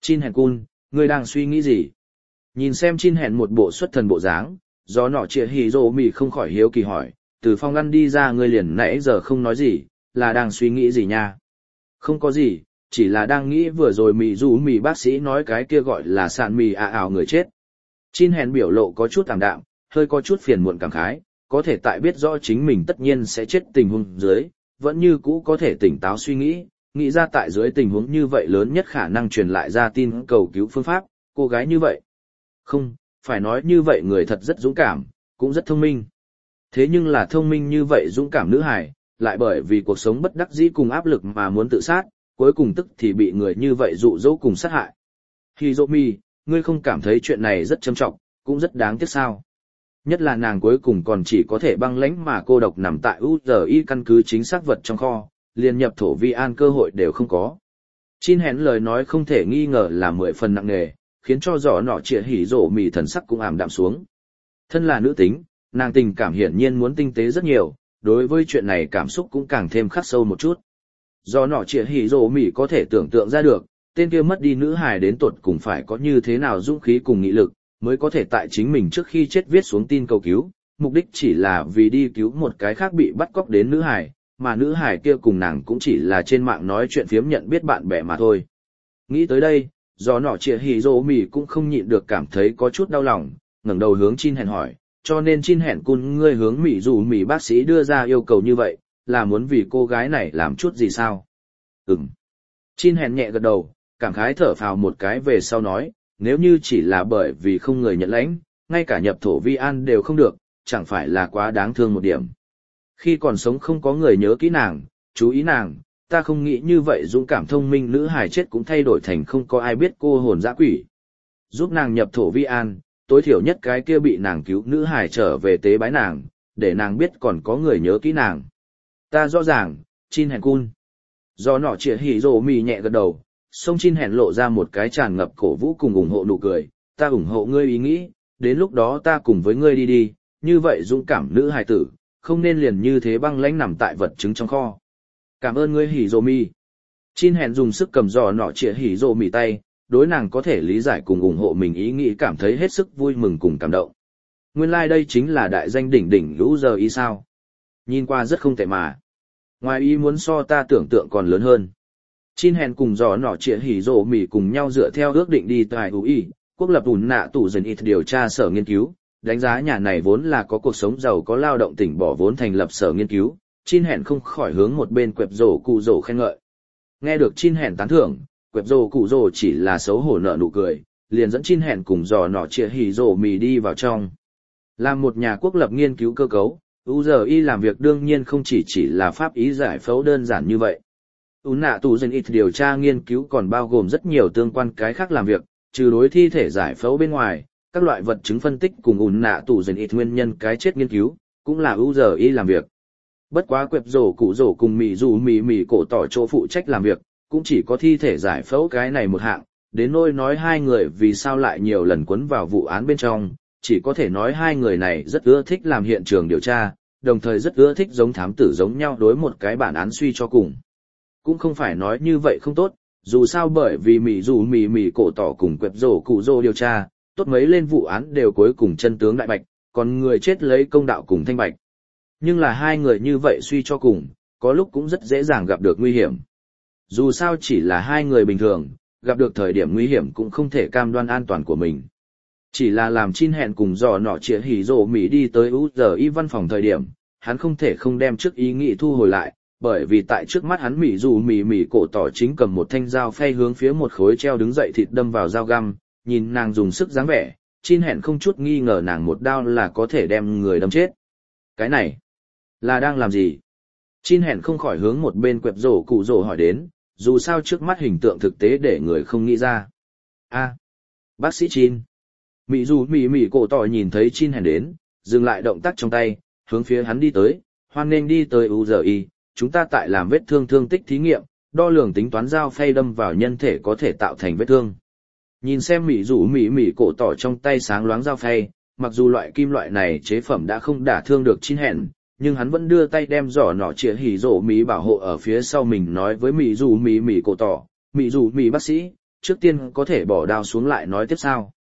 Chin hèn cun, ngươi đang suy nghĩ gì? Nhìn xem Chin hèn một bộ xuất thần bộ dáng, do nọ trịa hỉ rồ mì không khỏi hiếu kỳ hỏi, từ phòng ngăn đi ra ngươi liền nãy giờ không nói gì, là đang suy nghĩ gì nha? Không có gì, chỉ là đang nghĩ vừa rồi mì dù mì bác sĩ nói cái kia gọi là sạn mì ảo người chết. Chin hèn biểu lộ có chút tạm đạm, hơi có chút phiền muộn cảm khái, có thể tại biết rõ chính mình tất nhiên sẽ chết tình huống dưới, vẫn như cũ có thể tỉnh táo suy nghĩ ra tại dưới tình huống như vậy lớn nhất khả năng truyền lại ra tin cầu cứu phương pháp, cô gái như vậy. Không, phải nói như vậy người thật rất dũng cảm, cũng rất thông minh. Thế nhưng là thông minh như vậy dũng cảm nữ hài, lại bởi vì cuộc sống bất đắc dĩ cùng áp lực mà muốn tự sát, cuối cùng tức thì bị người như vậy dụ dỗ cùng sát hại. Hizomi, ngươi không cảm thấy chuyện này rất trầm trọng, cũng rất đáng tiếc sao? Nhất là nàng cuối cùng còn chỉ có thể băng lãnh mà cô độc nằm tại UZI căn cứ chính xác vật trong kho, liền nhập thổ vi an cơ hội đều không có. Chin hén lời nói không thể nghi ngờ là 10 phần nặng nề, khiến cho giỏ nọ trịa hỉ rộ mì thần sắc cũng ảm đạm xuống. Thân là nữ tính, nàng tình cảm hiển nhiên muốn tinh tế rất nhiều, đối với chuyện này cảm xúc cũng càng thêm khắc sâu một chút. Do nọ trịa hỉ rộ mì có thể tưởng tượng ra được, tên kia mất đi nữ hài đến tột cùng phải có như thế nào dũng khí cùng nghị lực, mới có thể tại chính mình trước khi chết viết xuống tin cầu cứu, mục đích chỉ là vì đi cứu một cái khác bị bắt cóc đến nữ hài, mà nữ hài kia cùng nàng cũng chỉ là trên mạng nói chuyện phiếm nhận biết bạn bè mà thôi. Nghĩ tới đây, do nọ trịa hỉ rộ mì cũng không nhịn được cảm thấy có chút đau lòng, ngẩng đầu hướng Chin hẹn hỏi, cho nên Chin hẹn cun ngươi hướng mỉ dù mỉ bác sĩ đưa ra yêu cầu như vậy, là muốn vì cô gái này làm chút gì sao? Chin hẹn nhẹ gật đầu, cảm khái thở phào một cái về sau nói, nếu như chỉ là bởi vì không người nhận lãnh, ngay cả nhập thổ vi an đều không được, chẳng phải là quá đáng thương một điểm. Khi còn sống không có người nhớ kỹ nàng, chú ý nàng, ta không nghĩ như vậy dũng cảm thông minh nữ hài chết cũng thay đổi thành không có ai biết cô hồn dã quỷ. Giúp nàng nhập thổ vi an, tối thiểu nhất cái kia bị nàng cứu nữ hài trở về tế bái nàng, để nàng biết còn có người nhớ kỹ nàng. Ta rõ ràng, Chin hèn cun. Do nọ trịa hỉ rồ mì nhẹ gật đầu, sông Chin hèn lộ ra một cái tràn ngập cổ vũ cùng ủng hộ nụ cười, ta ủng hộ ngươi ý nghĩ, đến lúc đó ta cùng với ngươi đi, như vậy dũng cảm nữ hài tử, không nên liền như thế băng lãnh nằm tại vật chứng trong kho. Cảm ơn ngươi hỉ rồ mì. Chin hèn dùng sức cầm giò nọ trịa hỉ rồ mì tay, đối nàng có thể lý giải cùng ủng hộ mình ý nghĩ cảm thấy hết sức vui mừng cùng cảm động. Nguyên lai đây chính là đại danh đỉnh đỉnh lũ giờ ý sao. Nhìn qua rất không tệ mà. Ngoài ý muốn so ta tưởng tượng còn lớn hơn. Chin hèn cùng giò nọ trịa hỉ rồ mì cùng nhau dựa theo ước định đi tại UI, quốc lập ủn nạ tủ dần ít điều tra sở nghiên cứu, đánh giá nhà này vốn là có cuộc sống giàu có lao động tỉnh bỏ vốn thành lập sở nghiên cứu. Chin hèn không khỏi hướng một bên quẹp rổ cụ rổ khen ngợi. Nghe được Chin hèn tán thưởng, quẹp rổ cụ rổ chỉ là xấu hổ nở nụ cười, liền dẫn Chin hèn cùng giò nọ trịa hỉ rổ mì đi vào trong. Làm một nhà quốc lập nghiên cứu cơ cấu, UZI làm việc đương nhiên không chỉ là pháp ý giải phẫu đơn giản như vậy. Nạ tù dân ít điều tra nghiên cứu còn bao gồm rất nhiều tương quan cái khác làm việc, trừ đối thi thể giải phẫu bên ngoài, các loại vật chứng phân tích cùng nạ tù dân ít nguyên nhân cái chết nghiên cứu, cũng là UZI làm việc. Bất quá quẹp rổ cụ rổ cùng mì dù mì cổ tỏ chỗ phụ trách làm việc, cũng chỉ có thi thể giải phẫu cái này một hạng, đến nỗi nói hai người vì sao lại nhiều lần quấn vào vụ án bên trong, chỉ có thể nói hai người này rất ưa thích làm hiện trường điều tra, đồng thời rất ưa thích giống thám tử giống nhau đối một cái bản án suy cho cùng. Cũng không phải nói như vậy không tốt, dù sao bởi vì mì dù mì cổ tỏ cùng quẹp rổ cụ rổ điều tra, tốt mấy lên vụ án đều cuối cùng chân tướng đại bạch, còn người chết lấy công đạo cùng thanh bạch. Nhưng là hai người như vậy suy cho cùng, có lúc cũng rất dễ dàng gặp được nguy hiểm. Dù sao chỉ là hai người bình thường, gặp được thời điểm nguy hiểm cũng không thể cam đoan an toàn của mình. Chỉ là làm Chin hẹn cùng dò nọ trịa hỉ rồ mì đi tới UZI văn phòng thời điểm, hắn không thể không đem trước ý nghĩ thu hồi lại, bởi vì tại trước mắt hắn mỉ dù mỉ cổ tỏ chính cầm một thanh dao phay hướng phía một khối treo đứng dậy thịt đâm vào dao găm, nhìn nàng dùng sức dáng vẻ, Chin hẹn không chút nghi ngờ nàng một đao là có thể đem người đâm chết. Cái này là đang làm gì? Chin hẹn không khỏi hướng một bên quẹp rổ cụ rổ hỏi đến, dù sao trước mắt hình tượng thực tế để người không nghĩ ra. Bác sĩ Chin. Mị dù mỉ cổ tỏ nhìn thấy Chin hẹn đến, dừng lại động tác trong tay, hướng phía hắn đi tới, hoan nghênh đi tới UZI, chúng ta tại làm vết thương thương tích thí nghiệm, đo lường tính toán dao phay đâm vào nhân thể có thể tạo thành vết thương. Nhìn xem mị dù mỉ cổ tỏ trong tay sáng loáng dao phay, mặc dù loại kim loại này chế phẩm đã không đả thương được Chin hẹn, nhưng hắn vẫn đưa tay đem giỏ nọ chĩa hỉ rổ mì bảo hộ ở phía sau mình nói với mị dù mỉ cổ tỏ, mị dù mỉ bác sĩ, trước tiên có thể bỏ đao xuống lại nói tiếp sao?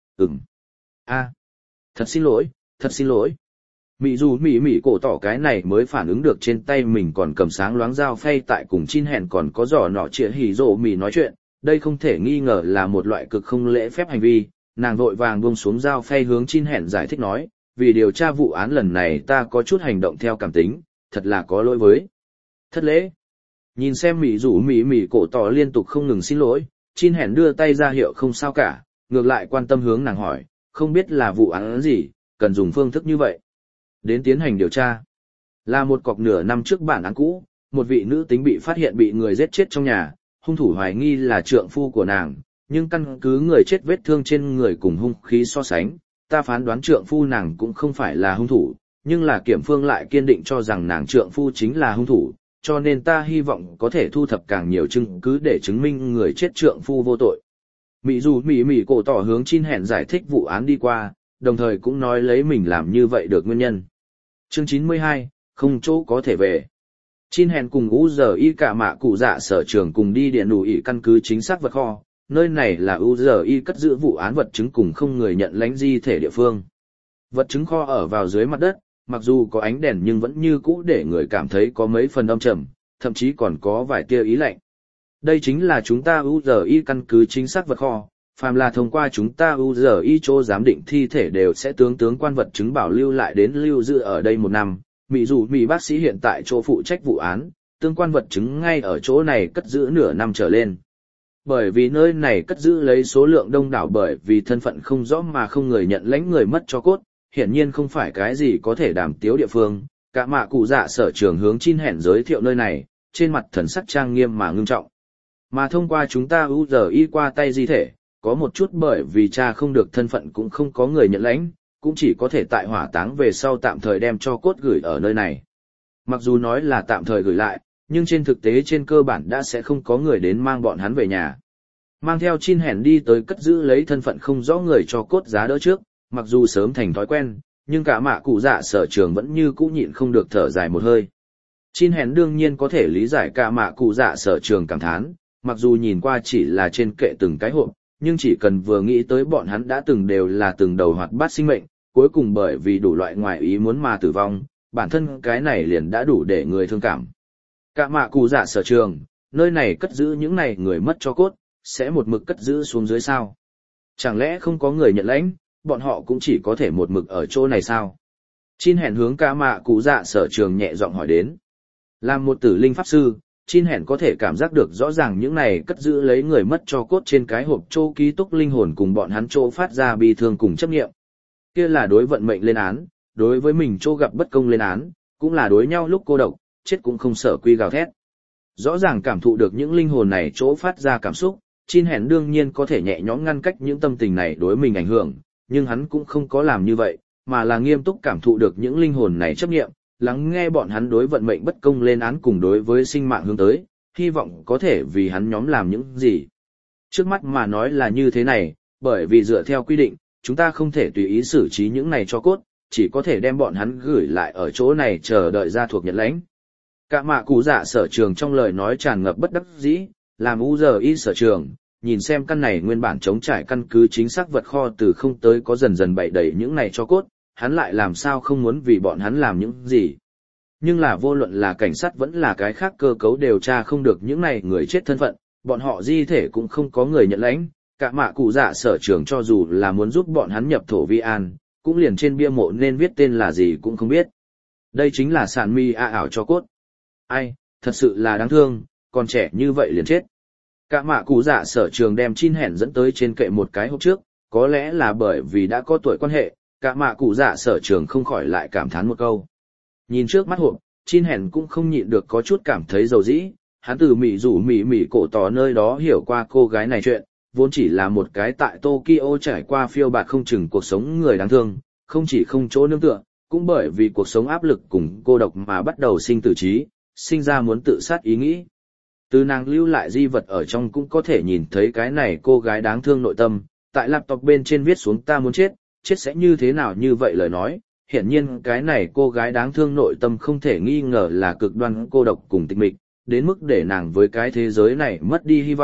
Thật xin lỗi, thật xin lỗi. Mị dù mỉ cổ tỏ cái này mới phản ứng được trên tay mình còn cầm sáng loáng dao phay tại cùng Chin Hèn còn có giỏ nọ chĩa hỉ rộ mỉ nói chuyện, đây không thể nghi ngờ là một loại cực không lễ phép hành vi. Nàng vội vàng buông xuống dao phay hướng Chin Hèn giải thích nói, vì điều tra vụ án lần này ta có chút hành động theo cảm tính, thật là có lỗi với. Thất lễ. Nhìn xem mỉ dù mỉ cổ tỏ liên tục không ngừng xin lỗi, Chin Hèn đưa tay ra hiệu không sao cả, ngược lại quan tâm hướng nàng hỏi, không biết là vụ án gì, cần dùng phương thức như vậy. Đến tiến hành điều tra. Là một cọc nửa năm trước bản án cũ, một vị nữ tính bị phát hiện bị người giết chết trong nhà, hung thủ hoài nghi là trượng phu của nàng, nhưng căn cứ người chết vết thương trên người cùng hung khí so sánh, ta phán đoán trượng phu nàng cũng không phải là hung thủ, nhưng là kiểm phương lại kiên định cho rằng nàng trượng phu chính là hung thủ, cho nên ta hy vọng có thể thu thập càng nhiều chứng cứ để chứng minh người chết trượng phu vô tội. Mị dù mỉ cổ tỏ hướng Chin Hèn giải thích vụ án đi qua, đồng thời cũng nói lấy mình làm như vậy được nguyên nhân. Chương 92, không chỗ có thể về. Chin Hèn cùng UZI cả mạ cụ dạ sở trường cùng đi điện đủ ỉ căn cứ chính xác vật kho, nơi này là UZI cất giữ vụ án vật chứng cùng không người nhận lãnh di thể địa phương. Vật chứng kho ở vào dưới mặt đất, mặc dù có ánh đèn nhưng vẫn như cũ để người cảm thấy có mấy phần âm trầm, thậm chí còn có vài tia ý lạnh. Đây chính là chúng ta UZI căn cứ chính xác vật kho, phàm là thông qua chúng ta UZI chỗ giám định thi thể đều sẽ tướng quan vật chứng bảo lưu lại đến lưu giữ ở đây 1 năm. Mị dù bác sĩ hiện tại chỗ phụ trách vụ án, tương quan vật chứng ngay ở chỗ này cất giữ nửa năm trở lên. Bởi vì nơi này cất giữ lấy số lượng đông đảo bởi vì thân phận không rõ mà không người nhận lãnh người mất cho cốt, hiển nhiên không phải cái gì có thể đàm tiếu địa phương. Cả mạ cụ dạ sở trường hướng Chin Hèn giới thiệu nơi này, trên mặt thần sắc trang nghiêm mà ngưng trọng. Mà thông qua chúng ta UZI qua tay di thể, có một chút bởi vì cha không được thân phận cũng không có người nhận lãnh, cũng chỉ có thể tại hỏa táng về sau tạm thời đem cho cốt gửi ở nơi này. Mặc dù nói là tạm thời gửi lại, nhưng trên thực tế trên cơ bản đã sẽ không có người đến mang bọn hắn về nhà. Mang theo Chin Hèn đi tới cất giữ lấy thân phận không rõ người cho cốt giá đỡ trước, mặc dù sớm thành thói quen, nhưng cả mạ cụ dạ sở trường vẫn như cũ nhịn không được thở dài một hơi. Chin Hèn đương nhiên có thể lý giải cả mạ cụ dạ sở trường cảm thán, mặc dù nhìn qua chỉ là trên kệ từng cái hộp, nhưng chỉ cần vừa nghĩ tới bọn hắn đã từng đều là từng đầu hoạt bát sinh mệnh, cuối cùng bởi vì đủ loại ngoại ý muốn mà tử vong, bản thân cái này liền đã đủ để người thương cảm. Cả mạ cụ dạ sở trường, nơi này cất giữ những này người mất cho cốt, sẽ một mực cất giữ xuống dưới sao? Chẳng lẽ không có người nhận lãnh, bọn họ cũng chỉ có thể một mực ở chỗ này sao? Chin Hèn hướng cả mạ cụ dạ sở trường nhẹ giọng hỏi đến. Làm một tử linh pháp sư, Chin Hèn có thể cảm giác được rõ ràng những này cất giữ lấy người mất cho cốt trên cái hộp chỗ ký túc linh hồn cùng bọn hắn chỗ phát ra bi thương cùng chấp nghiệm. Kia là đối vận mệnh lên án, đối với mình chỗ gặp bất công lên án, cũng là đối nhau lúc cô độc, chết cũng không sợ quy gào thét. Rõ ràng cảm thụ được những linh hồn này chỗ phát ra cảm xúc, Chin Hèn đương nhiên có thể nhẹ nhõm ngăn cách những tâm tình này đối mình ảnh hưởng, nhưng hắn cũng không có làm như vậy, mà là nghiêm túc cảm thụ được những linh hồn này chấp nghiệm, lắng nghe bọn hắn đối vận mệnh bất công lên án cùng đối với sinh mạng hướng tới, hy vọng có thể vì hắn nhóm làm những gì. Trước mắt mà nói là như thế này, bởi vì dựa theo quy định, chúng ta không thể tùy ý xử trí những này cho cốt, chỉ có thể đem bọn hắn gửi lại ở chỗ này chờ đợi gia thuộc nhận lãnh. Cả mạ cụ dạ sở trường trong lời nói tràn ngập bất đắc dĩ, làm UZI sở trường, nhìn xem căn này nguyên bản chống trải căn cứ chính xác vật kho từ không tới có dần dần bày đầy những này cho cốt, hắn lại làm sao không muốn vì bọn hắn làm những gì. Nhưng là vô luận là cảnh sát vẫn là cái khác cơ cấu điều tra không được những này người chết thân phận, bọn họ di thể cũng không có người nhận lãnh, cả mạ cụ dạ sở trường cho dù là muốn giúp bọn hắn nhập thổ vi an, cũng liền trên bia mộ nên viết tên là gì cũng không biết. Đây chính là sản mi ảo cho cốt. Ai, thật sự là đáng thương, còn trẻ như vậy liền chết. Cả mạ cụ dạ sở trường đem Chin Hèn dẫn tới trên kệ một cái hộp trước, có lẽ là bởi vì đã có tuổi quan hệ, cả mạ cụ dạ sở trường không khỏi lại cảm thán một câu. Nhìn trước mắt hộp, Chin Hèn cũng không nhịn được có chút cảm thấy dầu dĩ, hắn từ mỉ rủ mỉ cổ tỏ nơi đó hiểu qua cô gái này chuyện, vốn chỉ là một cái tại Tokyo trải qua phiêu bạt không chừng cuộc sống người đáng thương, không chỉ không chỗ nương tựa, cũng bởi vì cuộc sống áp lực cùng cô độc mà bắt đầu sinh tử trí, sinh ra muốn tự sát ý nghĩ. Từ nàng lưu lại di vật ở trong cũng có thể nhìn thấy cái này cô gái đáng thương nội tâm, tại laptop bên trên viết xuống ta muốn chết, chết sẽ như thế nào như vậy lời nói, hiển nhiên cái này cô gái đáng thương nội tâm không thể nghi ngờ là cực đoan cô độc cùng tịch mịch, đến mức để nàng với cái thế giới này mất đi hy vọng,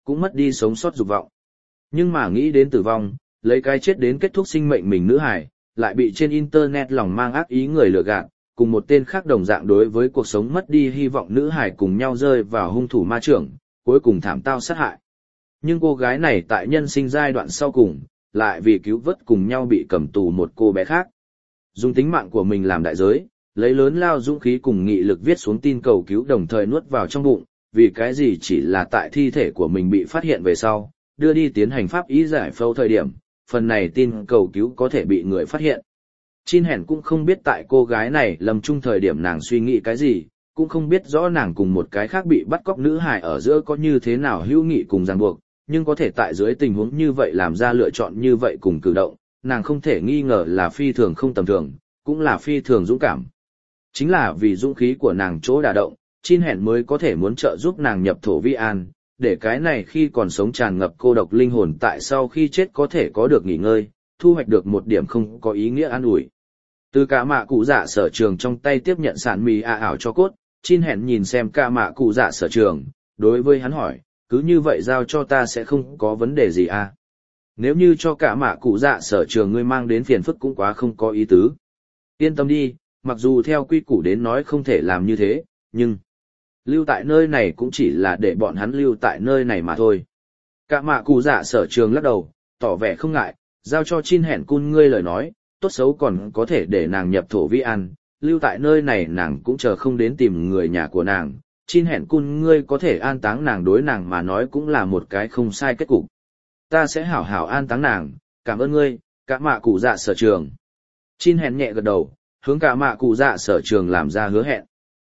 cũng mất đi sống sót dục vọng. Nhưng mà nghĩ đến tử vong, lấy cái chết đến kết thúc sinh mệnh mình nữ hải, lại bị trên internet lòng mang ác ý người lừa gạt, cùng một tên khác đồng dạng đối với cuộc sống mất đi hy vọng nữ hải cùng nhau rơi vào hung thủ ma trưởng, cuối cùng thảm tao sát hại. Nhưng cô gái này tại nhân sinh giai đoạn sau cùng, lại vì cứu vớt cùng nhau bị cầm tù một cô bé khác. Dùng tính mạng của mình làm đại giới, lấy lớn lao dũng khí cùng nghị lực viết xuống tin cầu cứu đồng thời nuốt vào trong bụng, vì cái gì chỉ là tại thi thể của mình bị phát hiện về sau, đưa đi tiến hành pháp y giải phẫu thời điểm, phần này tin cầu cứu có thể bị người phát hiện. Chin Hẻn cũng không biết tại cô gái này lầm chung thời điểm nàng suy nghĩ cái gì, cũng không biết rõ nàng cùng một cái khác bị bắt cóc nữ hài ở giữa có như thế nào hữu nghị cùng ràng buộc, nhưng có thể tại dưới tình huống như vậy làm ra lựa chọn như vậy cùng cử động, nàng không thể nghi ngờ là phi thường không tầm thường, cũng là phi thường dũng cảm. Chính là vì dũng khí của nàng chỗ đả động, Chin Hẻn mới có thể muốn trợ giúp nàng nhập thổ vi an, để cái này khi còn sống tràn ngập cô độc linh hồn tại sau khi chết có thể có được nghỉ ngơi, thu hoạch được một điểm không có ý nghĩa an ủi. Từ cả mạ cụ dạ sở trường trong tay tiếp nhận sản mì ảo cho cốt, Chin Hẻn nhìn xem cả mạ cụ dạ sở trường, đối với hắn hỏi, cứ như vậy giao cho ta sẽ không có vấn đề gì à? Nếu như cho cả mạ cụ dạ sở trường ngươi mang đến phiền phức cũng quá không có ý tứ. Yên tâm đi, mặc dù theo quy củ đến nói không thể làm như thế, nhưng lưu tại nơi này cũng chỉ là để bọn hắn lưu tại nơi này mà thôi. Cả mạ cụ dạ sở trường lắc đầu, tỏ vẻ không ngại, giao cho Chin Hẻn cun ngươi lời nói, tốt xấu còn có thể để nàng nhập thổ vi an, lưu tại nơi này nàng cũng chờ không đến tìm người nhà của nàng. Chin Hẻn cun ngươi có thể an táng nàng đối nàng mà nói cũng là một cái không sai kết cục. Ta sẽ hảo hảo an táng nàng, cảm ơn ngươi, cả mạ cụ dạ sở trường. Chin Hẻn nhẹ gật đầu, hướng cả mạ cụ dạ sở trường làm ra hứa hẹn.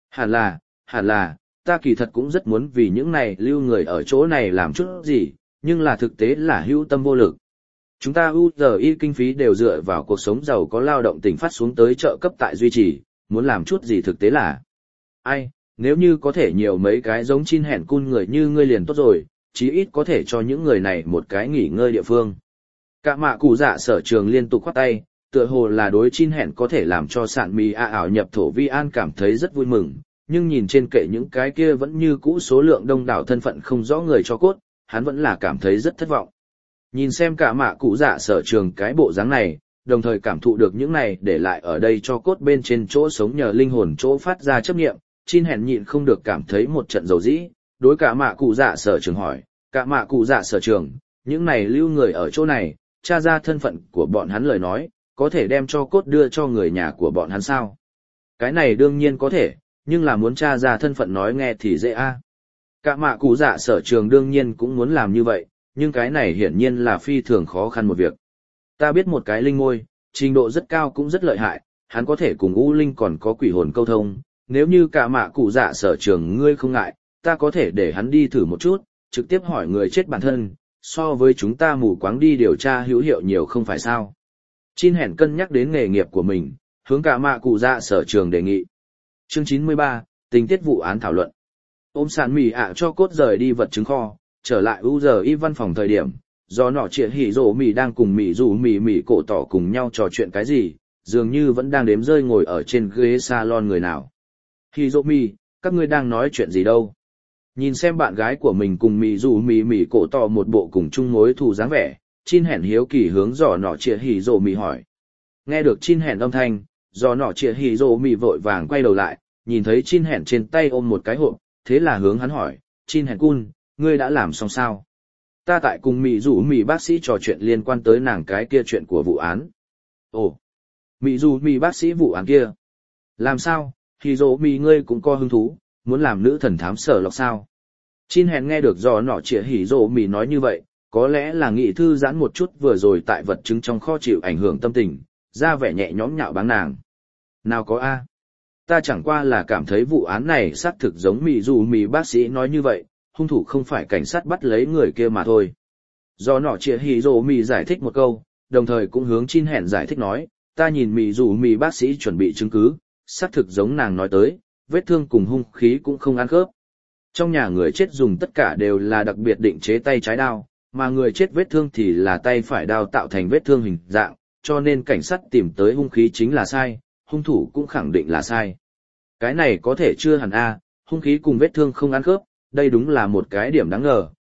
Hẳn là, ta kỳ thật cũng rất muốn vì những này lưu người ở chỗ này làm chút gì, nhưng là thực tế là hữu tâm vô lực. Chúng ta UZI kinh phí đều dựa vào cuộc sống giàu có lao động tỉnh phát xuống tới trợ cấp tại duy trì, muốn làm chút gì thực tế là. Ai, nếu như có thể nhiều mấy cái giống Chin Hẻn cun người như ngươi liền tốt rồi, chí ít có thể cho những người này một cái nghỉ ngơi địa phương. Cả mạ cụ dạ sở trường liên tục khoát tay, tựa hồ là đối Chin Hẻn có thể làm cho sạn mì ảo nhập thổ vi an cảm thấy rất vui mừng, nhưng nhìn trên kệ những cái kia vẫn như cũ số lượng đông đảo thân phận không rõ người cho cốt, hắn vẫn là cảm thấy rất thất vọng. Nhìn xem cả mạ cụ dạ sở trường cái bộ dáng này, đồng thời cảm thụ được những này để lại ở đây cho cốt bên trên chỗ sống nhờ linh hồn chỗ phát ra chấp nghiệm, Chin Hẻn nhịn không được cảm thấy một trận dầu dĩ, đối cả mạ cụ dạ sở trường hỏi, cả mạ cụ dạ sở trường, những này lưu người ở chỗ này, tra ra thân phận của bọn hắn lời nói, có thể đem cho cốt đưa cho người nhà của bọn hắn sao? Cái này đương nhiên có thể, nhưng là muốn tra ra thân phận nói nghe thì dễ a. Cả mạ cụ dạ sở trường đương nhiên cũng muốn làm như vậy, nhưng cái này hiển nhiên là phi thường khó khăn một việc. Ta biết một cái linh ngôi, trình độ rất cao cũng rất lợi hại, hắn có thể cùng U Linh còn có quỷ hồn câu thông, nếu như cả mạ cụ dạ sở trường ngươi không ngại, ta có thể để hắn đi thử một chút, trực tiếp hỏi người chết bản thân, so với chúng ta mù quáng đi điều tra hữu hiệu nhiều không phải sao. Chin Hẻn cân nhắc đến nghề nghiệp của mình, hướng cả mạ cụ dạ sở trường đề nghị. Chương 93, tình tiết vụ án thảo luận. Ôm sản mì cho cốt rời đi vật chứng kho, trở lại UZI văn phòng thời điểm, do nọ triệt hỉ rổ mì đang cùng mì rủ mì cổ tỏ cùng nhau trò chuyện cái gì, dường như vẫn đang đếm rơi ngồi ở trên ghế salon người nào. Hỉ rổ mì, các ngươi đang nói chuyện gì đâu? Nhìn xem bạn gái của mình cùng mì rủ mì cổ tỏ một bộ cùng chung mối thù dáng vẻ, Chin Hẻn hiếu kỳ hướng dò nọ triệt hỉ rổ mì hỏi. Nghe được Chin Hẻn âm thanh, do nọ triệt hỉ rổ mì vội vàng quay đầu lại, nhìn thấy Chin Hẻn trên tay ôm một cái hộp, thế là hướng hắn hỏi, Chin Hẻn cun, ngươi đã làm xong sao? Ta tại cùng mị rủ mị bác sĩ trò chuyện liên quan tới nàng cái kia chuyện của vụ án. Ồ, mị rủ mị bác sĩ vụ án kia. Làm sao, thì dỗ mị ngươi cũng có hứng thú, muốn làm nữ thần thám sở lọc sao? Chin Hẻn nghe được do nọ trịa hỉ dỗ mị nói như vậy, có lẽ là nghị thư giãn một chút vừa rồi tại vật chứng trong kho chịu ảnh hưởng tâm tình, ra vẻ nhẹ nhõm nhạo báng nàng. Nào có a, ta chẳng qua là cảm thấy vụ án này xác thực giống mị rủ mị bác sĩ nói như vậy, hung thủ không phải cảnh sát bắt lấy người kia mà thôi. Do nọ trịa hỉ rồ mì giải thích một câu, đồng thời cũng hướng Chin Hẻn giải thích nói, ta nhìn mì rủ mì bác sĩ chuẩn bị chứng cứ, xác thực giống nàng nói tới, vết thương cùng hung khí cũng không ăn khớp. Trong nhà người chết dùng tất cả đều là đặc biệt định chế tay trái đao, mà người chết vết thương thì là tay phải đao tạo thành vết thương hình dạng, cho nên cảnh sát tìm tới hung khí chính là sai, hung thủ cũng khẳng định là sai. Cái này có thể chưa hẳn a, hung khí cùng vết thương không ăn khớp, đây đúng là một cái điểm đáng ngờ,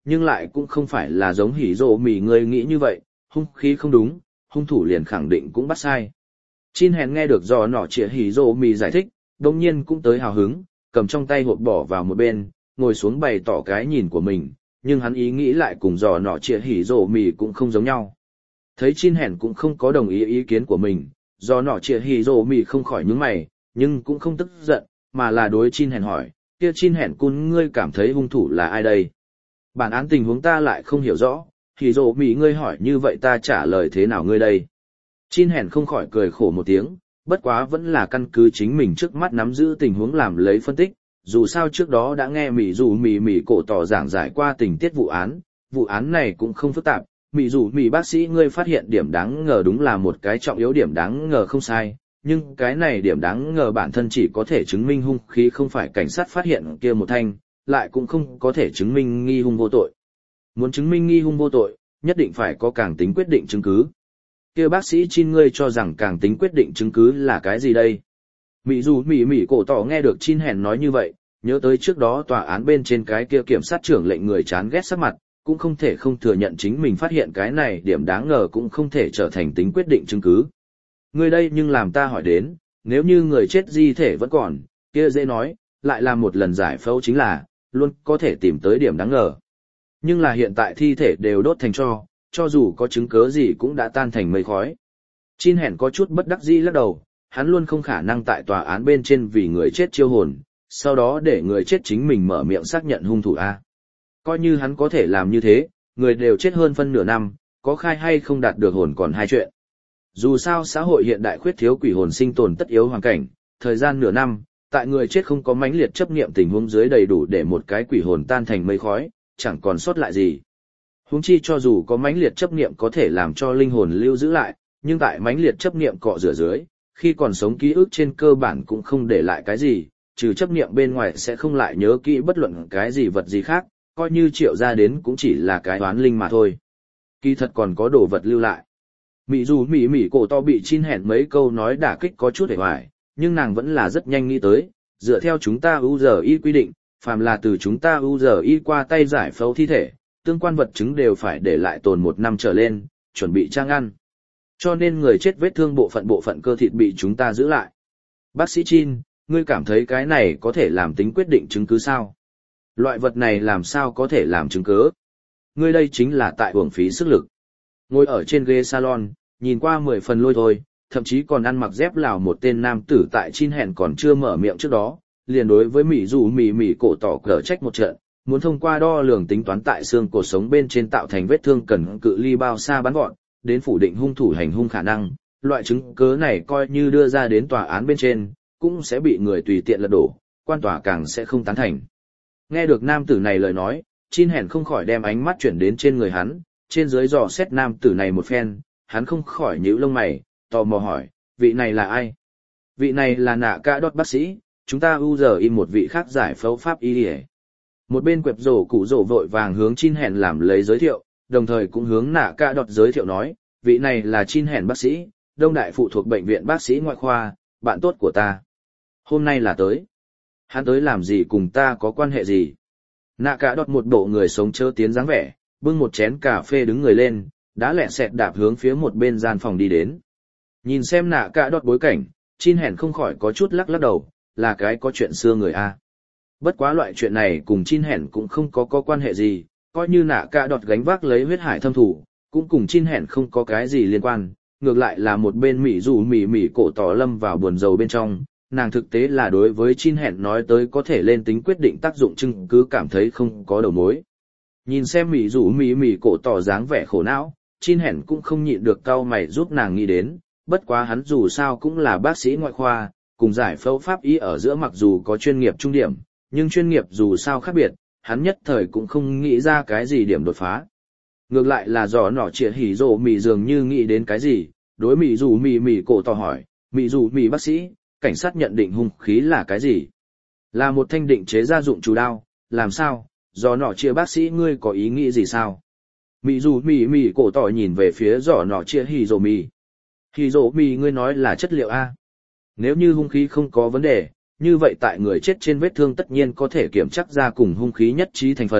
nhưng lại cũng không phải là giống hỉ rộ mì người nghĩ như vậy, hung khí không đúng, hung thủ liền khẳng định cũng bắt sai. Chin hèn nghe được do nọ chĩa hỉ rộ mì giải thích, đồng nhiên cũng tới hào hứng, cầm trong tay hộp bỏ vào một bên, ngồi xuống bày tỏ cái nhìn của mình, nhưng hắn ý nghĩ lại cùng do nọ chĩa hỉ rộ mì cũng không giống nhau. Thấy Chin hèn cũng không có đồng ý kiến của mình, do nọ chĩa hỉ rộ mì không khỏi nhướng mày, nhưng cũng không tức giận, mà là đối Chin hèn hỏi, kia Chin hèn cun ngươi cảm thấy hung thủ là ai đây? Bản án tình huống ta lại không hiểu rõ, hỉ rộ mì ngươi hỏi như vậy ta trả lời thế nào ngươi đây? Chin hèn không khỏi cười khổ một tiếng, bất quá vẫn là căn cứ chính mình trước mắt nắm giữ tình huống làm lấy phân tích, dù sao trước đó đã nghe mỉ dù mỉ cổ tỏ giảng giải qua tình tiết vụ án này cũng không phức tạp, mỉ dù mỉ bác sĩ ngươi phát hiện điểm đáng ngờ đúng là một cái trọng yếu điểm đáng ngờ không sai, nhưng cái này điểm đáng ngờ bản thân chỉ có thể chứng minh hung khí không phải cảnh sát phát hiện kia một thanh, lại cũng không có thể chứng minh nghi hung vô tội. Muốn chứng minh nghi hung vô tội, nhất định phải có càng tính quyết định chứng cứ. Kia bác sĩ Chin ngươi cho rằng càng tính quyết định chứng cứ là cái gì đây? Mỉ dù mỉ cổ tỏ nghe được Chin hèn nói như vậy, nhớ tới trước đó tòa án bên trên cái kia kiểm sát trưởng lệnh người chán ghét sắc mặt, cũng không thể không thừa nhận chính mình phát hiện cái này điểm đáng ngờ cũng không thể trở thành tính quyết định chứng cứ. Ngươi đây nhưng làm ta hỏi đến, nếu như người chết di thể vẫn còn, kia dễ nói, lại làm một lần giải phẫu chính là, luôn có thể tìm tới điểm đáng ngờ. Nhưng là hiện tại thi thể đều đốt thành tro, cho dù có chứng cớ gì cũng đã tan thành mây khói. Chin hèn có chút bất đắc dĩ lắc đầu, hắn luôn không khả năng tại tòa án bên trên vì người chết chiêu hồn, sau đó để người chết chính mình mở miệng xác nhận hung thủ A. Coi như hắn có thể làm như thế, người đều chết hơn phân nửa năm, có khai hay không đạt được hồn còn hai chuyện. Dù sao xã hội hiện đại khuyết thiếu quỷ hồn sinh tồn tất yếu hoàn cảnh, thời gian nửa năm, tại người chết không có mãnh liệt chấp niệm tình huống dưới đầy đủ để một cái quỷ hồn tan thành mây khói, chẳng còn sót lại gì. Huống chi cho dù có mãnh liệt chấp niệm có thể làm cho linh hồn lưu giữ lại, nhưng tại mãnh liệt chấp niệm cọ rửa dưới, khi còn sống ký ức trên cơ bản cũng không để lại cái gì, trừ chấp niệm bên ngoài sẽ không lại nhớ kỹ bất luận cái gì vật gì khác, coi như triệu ra đến cũng chỉ là cái oán linh mà thôi. Kỳ thật còn có đồ vật lưu lại. Mị dù mỉ cổ to bị Chin hèn mấy câu nói đả kích có chút hề hoài, nhưng nàng vẫn là rất nhanh nghĩ tới, dựa theo chúng ta UZI quy định, phàm là từ chúng ta UZI qua tay giải phẫu thi thể, tương quan vật chứng đều phải để lại tồn 1 năm trở lên, chuẩn bị trang ăn. Cho nên người chết vết thương bộ phận cơ thịt bị chúng ta giữ lại. Bác sĩ Chin, ngươi cảm thấy cái này có thể làm tính quyết định chứng cứ sao? Loại vật này làm sao có thể làm chứng cứ? Ngươi đây chính là tại uổng phí sức lực. Ngồi ở trên ghế salon, nhìn qua 10 phần lôi thôi, thậm chí còn ăn mặc dép Lào một tên nam tử tại Chin hèn còn chưa mở miệng trước đó, liền đối với mỉ dù mỉ cổ tỏ cở trách một trận, muốn thông qua đo lường tính toán tại xương cổ sống bên trên tạo thành vết thương cần cự ly bao xa bắn gọn, đến phủ định hung thủ hành hung khả năng, loại chứng cứ này coi như đưa ra đến tòa án bên trên, cũng sẽ bị người tùy tiện lật đổ, quan tòa càng sẽ không tán thành. Nghe được nam tử này lời nói, Chin hèn không khỏi đem ánh mắt chuyển đến trên người hắn, trên dưới dò xét nam tử này một phen, hắn không khỏi nhíu lông mày, tò mò hỏi, vị này là ai? Vị này là nạ ca đốt bác sĩ, chúng ta UZI một vị khác giải phẫu pháp y đi. Một bên quẹp rổ cụ rổ vội vàng hướng Chin hèn làm lấy giới thiệu, đồng thời cũng hướng nạ ca đọt giới thiệu nói, vị này là Chin hèn bác sĩ, đông đại phụ thuộc bệnh viện bác sĩ ngoại khoa, bạn tốt của ta. Hôm nay là tới. Hắn tới làm gì cùng ta có quan hệ gì? Nạ ca đọt một bộ người sống chớ tiến dáng vẻ, bưng một chén cà phê đứng người lên, đã lẹ sẹt đạp hướng phía một bên gian phòng đi đến. Nhìn xem nạ ca đọt bối cảnh, Chin hèn không khỏi có chút lắc đầu, là cái có chuyện xưa người A. Bất quá loại chuyện này cùng Chin hèn cũng không có quan hệ gì, coi như nạ ca đọt gánh vác lấy huyết hải thâm thủ, cũng cùng Chin hèn không có cái gì liên quan, ngược lại là một bên mỉ dù mỉ cổ tỏ lâm vào buồn rầu bên trong, nàng thực tế là đối với Chin hèn nói tới có thể lên tính quyết định tác dụng chứng cứ cảm thấy không có đầu mối. Nhìn xem mỉ dù mỉ cổ tỏ dáng vẻ khổ não, Chin hèn cũng không nhịn được cau mày giúp nàng nghĩ đến, bất quá hắn dù sao cũng là bác sĩ ngoại khoa, cùng giải phẫu pháp y ở giữa mặc dù có chuyên nghiệp trung điểm, nhưng chuyên nghiệp dù sao khác biệt, hắn nhất thời cũng không nghĩ ra cái gì điểm đột phá. Ngược lại là giỏ nọ chĩa hỉ rồ mì dường như nghĩ đến cái gì, đối mì dù mì cổ tỏ hỏi, mì dù mì bác sĩ, cảnh sát nhận định hung khí là cái gì? Là một thanh định chế gia dụng chủ đao, làm sao, giỏ nọ chĩa bác sĩ ngươi có ý nghĩ gì sao? Mì dù mì cổ tỏ nhìn về phía giỏ nọ chĩa hỉ rồ mì. Hỉ rồ mì ngươi nói là chất liệu A. Nếu như hung khí không có vấn đề, như vậy tại người chết trên vết thương tất nhiên có thể kiểm chắc ra cùng hung khí nhất trí thành phần,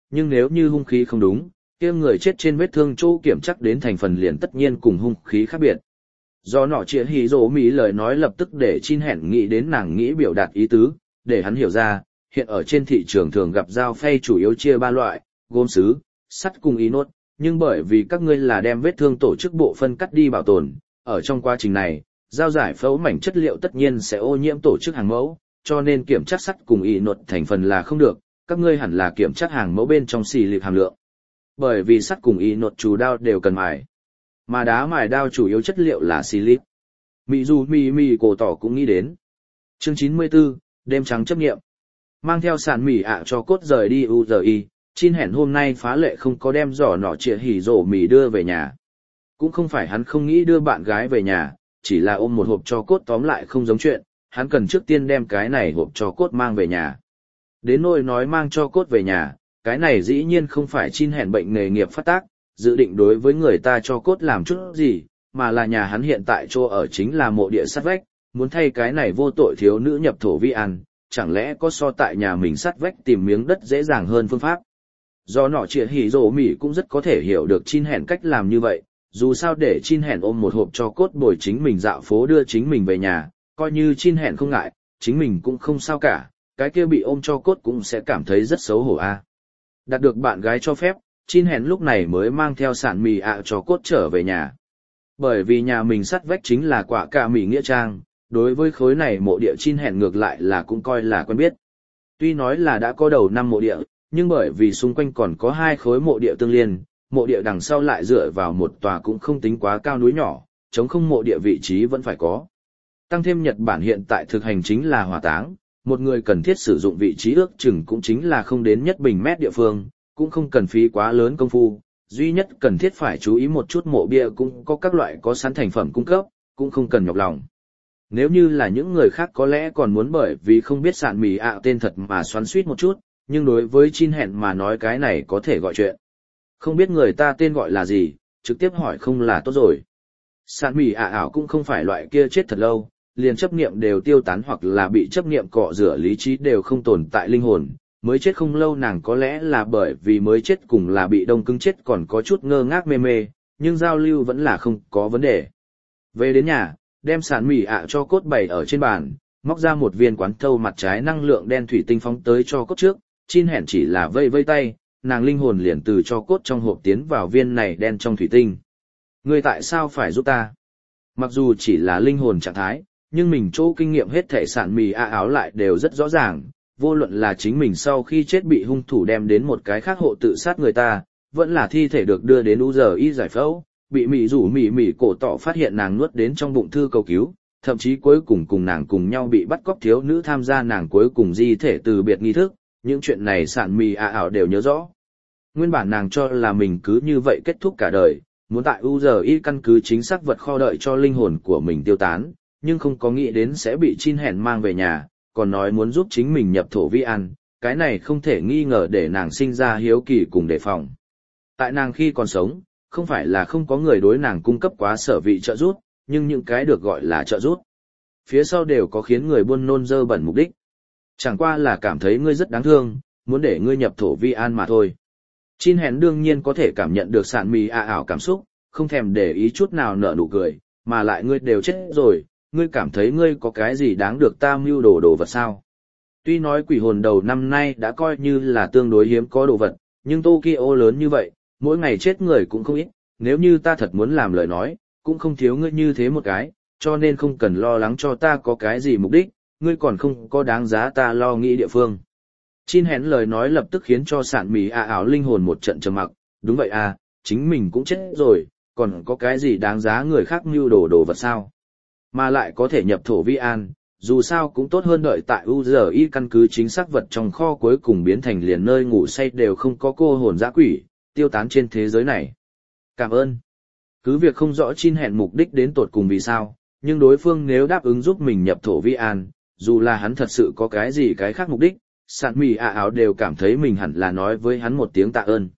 nhưng nếu như hung khí không đúng, kia người chết trên vết thương chỗ kiểm chắc đến thành phần liền tất nhiên cùng hung khí khác biệt. Do nọ chia hỉ rổ mỹ lời nói lập tức để Chin Hẻn nghĩ đến nàng nghĩ biểu đạt ý tứ, để hắn hiểu ra, hiện ở trên thị trường thường gặp dao phay chủ yếu chia 3 loại, gốm sứ, sắt cùng inox, nhưng bởi vì các ngươi là đem vết thương tổ chức bộ phân cắt đi bảo tồn, ở trong quá trình này, dao giải phẫu mảnh chất liệu tất nhiên sẽ ô nhiễm tổ chức hàng mẫu, cho nên kiểm tra sắt cùng inox thành phần là không được, các ngươi hẳn là kiểm tra hàng mẫu bên trong xì lịp hàm lượng. Bởi vì sắt cùng inox chủ đao đều cần mài, mà đá mài đao chủ yếu chất liệu là xì lịp. Mị dù mì cổ tỏ cũng nghĩ đến. Chương 94, đêm trắng chấp nghiệm. Mang theo sản mì ạ cho cốt rời đi UZI, Chin Hẻn hôm nay phá lệ không có đem giỏ nọ chĩa hỉ rổ mì đưa về nhà. Cũng không phải hắn không nghĩ đưa bạn gái về nhà, chỉ là ôm một hộp cho cốt tóm lại không giống chuyện, hắn cần trước tiên đem cái này hộp cho cốt mang về nhà. Đến nỗi nói mang cho cốt về nhà, cái này dĩ nhiên không phải Chin Hẻn bệnh nghề nghiệp phát tác, dự định đối với người ta cho cốt làm chút gì, mà là nhà hắn hiện tại chỗ ở chính là mộ địa sát vách, muốn thay cái này vô tội thiếu nữ nhập thổ vi ăn, chẳng lẽ có so tại nhà mình sát vách tìm miếng đất dễ dàng hơn phương pháp. Do nọ chĩa hỉ rổ mỉ cũng rất có thể hiểu được Chin Hẻn cách làm như vậy, dù sao để Chin Hẻn ôm một hộp cho cốt bồi chính mình dạo phố đưa chính mình về nhà, coi như Chin Hẻn không ngại, chính mình cũng không sao cả, cái kia bị ôm cho cốt cũng sẽ cảm thấy rất xấu hổ a. Đạt được bạn gái cho phép, Chin Hẻn lúc này mới mang theo sản mì ạ cho cốt trở về nhà. Bởi vì nhà mình sát vách chính là quả cà mì nghĩa trang, đối với khối này mộ địa Chin Hẻn ngược lại là cũng coi là quen biết. Tuy nói là đã có đầu năm mộ địa, nhưng bởi vì xung quanh còn có 2 khối mộ địa tương liên, mộ địa đằng sau lại dựa vào một tòa cũng không tính quá cao núi nhỏ, chống không mộ địa vị trí vẫn phải có. Tăng thêm Nhật Bản hiện tại thực hành chính là hỏa táng, một người cần thiết sử dụng vị trí ước chừng cũng chính là không đến nhất bình mét địa phương, cũng không cần phí quá lớn công phu, duy nhất cần thiết phải chú ý một chút mộ bia cũng có các loại có sẵn thành phẩm cung cấp, cũng không cần nhọc lòng. Nếu như là những người khác có lẽ còn muốn bởi vì không biết sạn mì ạ tên thật mà xoắn xuýt một chút, nhưng đối với Chin Hẻn mà nói cái này có thể gọi chuyện. Không biết người ta tên gọi là gì, trực tiếp hỏi không là tốt rồi. Sạn mì ạ ảo cũng không phải loại kia chết thật lâu, liền chấp niệm đều tiêu tán hoặc là bị chấp niệm cọ rửa lý trí đều không tồn tại linh hồn. Mới chết không lâu nàng có lẽ là bởi vì mới chết cùng là bị đông cứng chết còn có chút ngơ ngác mê mê, nhưng giao lưu vẫn là không có vấn đề. Về đến nhà, đem sản mì ạ cho cốt bày ở trên bàn, móc ra một viên quán thâu mặt trái năng lượng đen thủy tinh phóng tới cho cốt trước, Chin Hẻn chỉ là vây vây tay, nàng linh hồn liền từ cho cốt trong hộp tiến vào viên này đen trong thủy tinh. Ngươi tại sao phải giúp ta? Mặc dù chỉ là linh hồn trạng thái, nhưng mình chỗ kinh nghiệm hết thể sản mì ạ áo lại đều rất rõ ràng. Vô luận là chính mình sau khi chết bị hung thủ đem đến một cái khác hộ tự sát người ta, vẫn là thi thể được đưa đến UZI giải phẫu, bị mỉ rủ mỉ cổ tỏ phát hiện nàng nuốt đến trong bụng thư cầu cứu, thậm chí cuối cùng nàng cùng nhau bị bắt cóc thiếu nữ tham gia nàng cuối cùng di thể từ biệt nghi thức, những chuyện này sản mì ạ ảo đều nhớ rõ. Nguyên bản nàng cho là mình cứ như vậy kết thúc cả đời, muốn tại UZI căn cứ chính xác vật kho đợi cho linh hồn của mình tiêu tán, nhưng không có nghĩ đến sẽ bị Chin Hẻn mang về nhà, còn nói muốn giúp chính mình nhập thổ vi ăn, cái này không thể nghi ngờ để nàng sinh ra hiếu kỳ cùng đề phòng. Tại nàng khi còn sống, không phải là không có người đối nàng cung cấp quá sở vị trợ giúp, nhưng những cái được gọi là trợ giúp, phía sau đều có khiến người buôn nôn dơ bẩn mục đích. Chẳng qua là cảm thấy ngươi rất đáng thương, muốn để ngươi nhập thổ vi an mà thôi. Chin Hẻn đương nhiên có thể cảm nhận được sản mì ảo cảm xúc, không thèm để ý chút nào nở nụ cười, mà lại ngươi đều chết rồi. Ngươi cảm thấy ngươi có cái gì đáng được ta mưu đồ vật sao? Tuy nói quỷ hồn đầu năm nay đã coi như là tương đối hiếm có đồ vật, nhưng Tokyo lớn như vậy, mỗi ngày chết người cũng không ít, nếu như ta thật muốn làm lời nói, cũng không thiếu ngươi như thế một cái, cho nên không cần lo lắng cho ta có cái gì mục đích, ngươi còn không có đáng giá ta lo nghĩ địa phương. Chin Hẻn lời nói lập tức khiến cho sản mì ảo linh hồn một trận trầm mặc, đúng vậy à, chính mình cũng chết rồi, còn có cái gì đáng giá người khác mưu đồ vật sao? Mà lại có thể nhập thổ vi an, dù sao cũng tốt hơn đợi tại UZI căn cứ chính xác vật trong kho cuối cùng biến thành liền nơi ngủ say đều không có cô hồn dã quỷ, tiêu tán trên thế giới này. Cảm ơn. Cứ việc không rõ Chin Hẻn mục đích đến tột cùng vì sao, nhưng đối phương nếu đáp ứng giúp mình nhập thổ vi an, dù là hắn thật sự có cái gì cái khác mục đích, sạn mì ảo đều cảm thấy mình hẳn là nói với hắn một tiếng tạ ơn.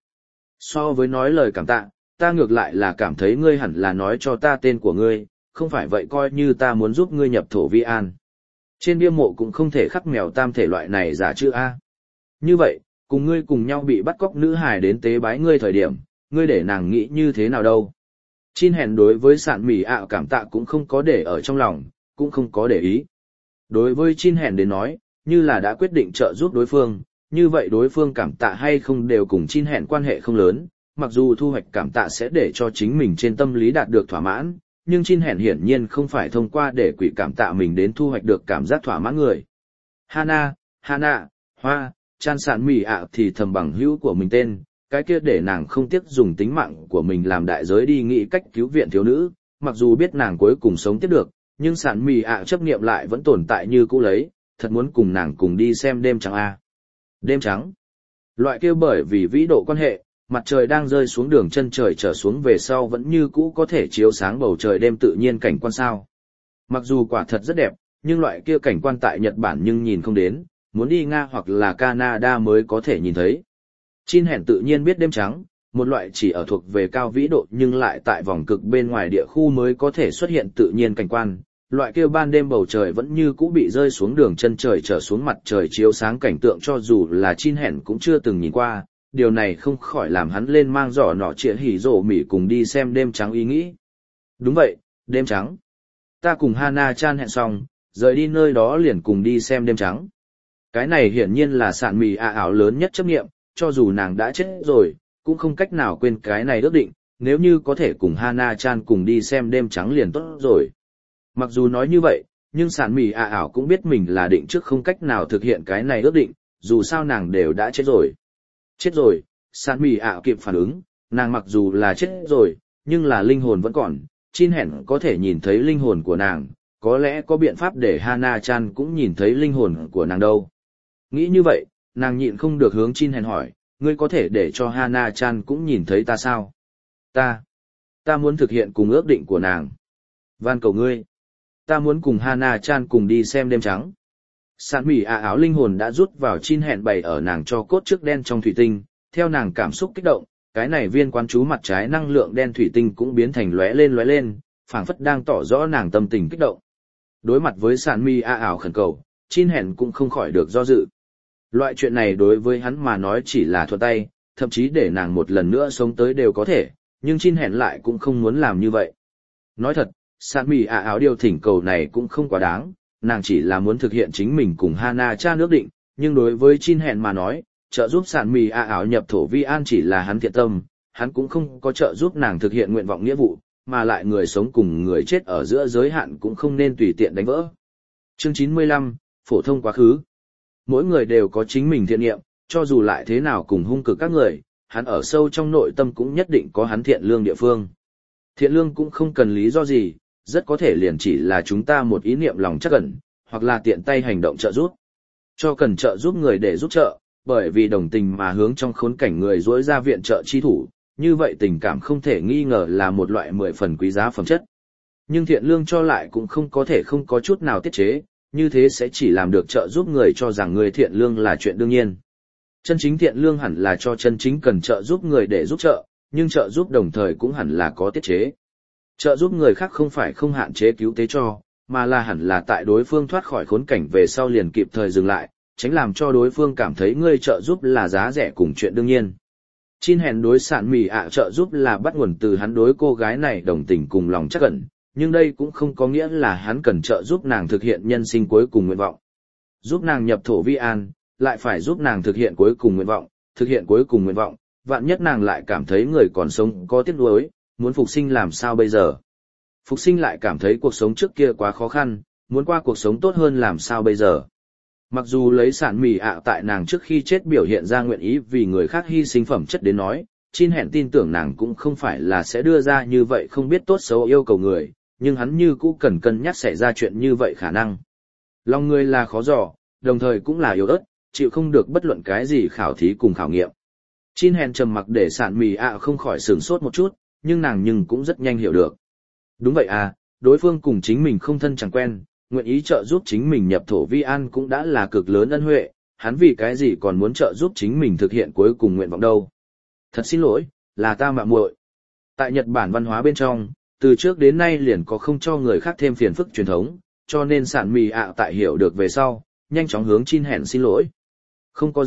So với nói lời cảm tạ, ta ngược lại là cảm thấy ngươi hẳn là nói cho ta tên của ngươi, không phải vậy coi như ta muốn giúp ngươi nhập thổ vi an. Trên bia mộ cũng không thể khắc mèo tam thể loại này giả chữ A. Như vậy, cùng ngươi cùng nhau bị bắt cóc nữ hài đến tế bái ngươi thời điểm, ngươi để nàng nghĩ như thế nào đâu. Chin hẹn đối với sạn mì ạ cảm tạ cũng không có để ở trong lòng, cũng không có để ý. Đối với Chin hẹn đến nói, như là đã quyết định trợ giúp đối phương, như vậy đối phương cảm tạ hay không đều cùng Chin hẹn quan hệ không lớn, mặc dù thu hoạch cảm tạ sẽ để cho chính mình trên tâm lý đạt được thỏa mãn, nhưng Chin hẹn hiển nhiên không phải thông qua để quỷ cảm tạ mình đến thu hoạch được cảm giác thỏa mãn người. Hana, Hoa, Chan sạn mì ạ thì thầm bằng hữu của mình tên, cái kia để nàng không tiếc dùng tính mạng của mình làm đại giới đi nghĩ cách cứu viện thiếu nữ, mặc dù biết nàng cuối cùng sống tiếp được, nhưng sạn mì ạ chấp niệm lại vẫn tồn tại như cũ lấy, thật muốn cùng nàng cùng đi xem đêm trắng a. Đêm trắng. Loại kia bởi vì vĩ độ quan hệ, mặt trời đang rơi xuống đường chân trời trở xuống về sau vẫn như cũ có thể chiếu sáng bầu trời đêm tự nhiên cảnh quan sao. Mặc dù quả thật rất đẹp, nhưng loại kia cảnh quan tại Nhật Bản nhưng nhìn không đến, muốn đi Nga hoặc là Canada mới có thể nhìn thấy. Chin hẹn tự nhiên biết đêm trắng, một loại chỉ ở thuộc về cao vĩ độ nhưng lại tại vòng cực bên ngoài địa khu mới có thể xuất hiện tự nhiên cảnh quan. Loại kia ban đêm bầu trời vẫn như cũ bị rơi xuống đường chân trời trở xuống mặt trời chiếu sáng cảnh tượng cho dù là Chin hẹn cũng chưa từng nhìn qua, điều này không khỏi làm hắn lên mang giỏ nọ chĩa hỉ rổ mỉ cùng đi xem đêm trắng ý nghĩ. Đúng vậy, đêm trắng. Ta cùng Hana-chan hẹn xong, rời đi nơi đó liền cùng đi xem đêm trắng. Cái này hiển nhiên là sạn mì ạ ảo lớn nhất chấp nghiệm, cho dù nàng đã chết rồi, cũng không cách nào quên cái này ước định, nếu như có thể cùng Hana-chan cùng đi xem đêm trắng liền tốt rồi. Mặc dù nói như vậy, nhưng sạn mì ạ ảo cũng biết mình là định trước không cách nào thực hiện cái này ước định, dù sao nàng đều đã chết rồi. Chết rồi, sạn mì ạ kịp phản ứng, nàng mặc dù là chết rồi, nhưng là linh hồn vẫn còn, Chin hẹn có thể nhìn thấy linh hồn của nàng, có lẽ có biện pháp để Hana-chan cũng nhìn thấy linh hồn của nàng đâu. Nghĩ như vậy, nàng nhịn không được hướng Chin hẹn hỏi, ngươi có thể để cho Hana-chan cũng nhìn thấy ta sao? Ta muốn thực hiện cùng ước định của nàng. Van cầu ngươi. Ta muốn cùng Hana-chan cùng đi xem đêm trắng. Sạn mỉ ạ áo linh hồn đã rút vào Chin hẹn bày ở nàng cho cốt trước đen trong thủy tinh, theo nàng cảm xúc kích động, cái này viên quán chú mặt trái năng lượng đen thủy tinh cũng biến thành lóe lên, phảng phất đang tỏ rõ nàng tâm tình kích động. Đối mặt với sạn mỉ ạ ảo khẩn cầu, Chin hẹn cũng không khỏi được do dự. Loại chuyện này đối với hắn mà nói chỉ là thuận tay, thậm chí để nàng một lần nữa sống tới đều có thể, nhưng Chin hẹn lại cũng không muốn làm như vậy. Nói thật, sạn mỉ ạ áo điều thỉnh cầu này cũng không quá đáng, nàng chỉ là muốn thực hiện chính mình cùng Hana-chan ước định, nhưng đối với Chin hẹn mà nói, trợ giúp sạn mỉ ạ áo nhập thổ vi an chỉ là hắn thiện tâm, hắn cũng không có trợ giúp nàng thực hiện nguyện vọng nghĩa vụ, mà lại người sống cùng người chết ở giữa giới hạn cũng không nên tùy tiện đánh vỡ. Chương 95, phổ thông quá khứ. Mỗi người đều có chính mình thiện niệm, cho dù lại thế nào cùng hung cực các người, hắn ở sâu trong nội tâm cũng nhất định có hắn thiện lương địa phương. Thiện lương cũng không cần lý do gì, rất có thể liền chỉ là chúng ta một ý niệm lòng trắc ẩn, hoặc là tiện tay hành động trợ giúp. Cho cần trợ giúp người để giúp trợ, bởi vì đồng tình mà hướng trong khốn cảnh người dối ra viện trợ chi thủ, như vậy tình cảm không thể nghi ngờ là một loại 10 phần quý giá phẩm chất. Nhưng thiện lương cho lại cũng không có thể không có chút nào tiết chế, như thế sẽ chỉ làm được trợ giúp người cho rằng người thiện lương là chuyện đương nhiên. Chân chính thiện lương hẳn là cho chân chính cần trợ giúp người để giúp trợ, nhưng trợ giúp đồng thời cũng hẳn là có tiết chế. Trợ giúp người khác không phải không hạn chế cứu tế cho, mà là hẳn là tại đối phương thoát khỏi khốn cảnh về sau liền kịp thời dừng lại, tránh làm cho đối phương cảm thấy ngươi trợ giúp là giá rẻ cùng chuyện đương nhiên. Chin hẹn đối sạn mỉ ạ trợ giúp là bắt nguồn từ hắn đối cô gái này đồng tình cùng lòng trắc ẩn, nhưng đây cũng không có nghĩa là hắn cần trợ giúp nàng thực hiện nhân sinh cuối cùng nguyện vọng. Giúp nàng nhập thổ vi an, lại phải giúp nàng thực hiện cuối cùng nguyện vọng, vạn nhất nàng lại cảm thấy người còn sống có tiếc nuối, muốn phục sinh làm sao bây giờ? Phục sinh lại cảm thấy cuộc sống trước kia quá khó khăn, muốn qua cuộc sống tốt hơn làm sao bây giờ? Mặc dù lấy sạn mỉ ạ tại nàng trước khi chết biểu hiện ra nguyện ý vì người khác hy sinh phẩm chất đến nói, Chin hẹn tin tưởng nàng cũng không phải là sẽ đưa ra như vậy không biết tốt xấu yêu cầu người, nhưng hắn như cũ cần cân nhắc xảy ra chuyện như vậy khả năng. Lòng người là khó dò, đồng thời cũng là yếu ớt, chịu không được bất luận cái gì khảo thí cùng khảo nghiệm. Chin hẹn trầm mặc để sạn mỉ ạ không khỏi sửng sốt một chút, nhưng nàng cũng rất nhanh hiểu được. Đúng vậy à, đối phương cùng chính mình không thân chẳng quen, nguyện ý trợ giúp chính mình nhập thổ vi an cũng đã là cực lớn ân huệ, hắn vì cái gì còn muốn trợ giúp chính mình thực hiện cuối cùng nguyện vọng đâu. Thật xin lỗi, là ta mạo muội. Tại Nhật Bản văn hóa bên trong, từ trước đến nay liền có không cho người khác thêm phiền phức truyền thống, cho nên sạn mỉ ạ tại hiểu được về sau, nhanh chóng hướng Chin hẹn xin lỗi. Không có gì,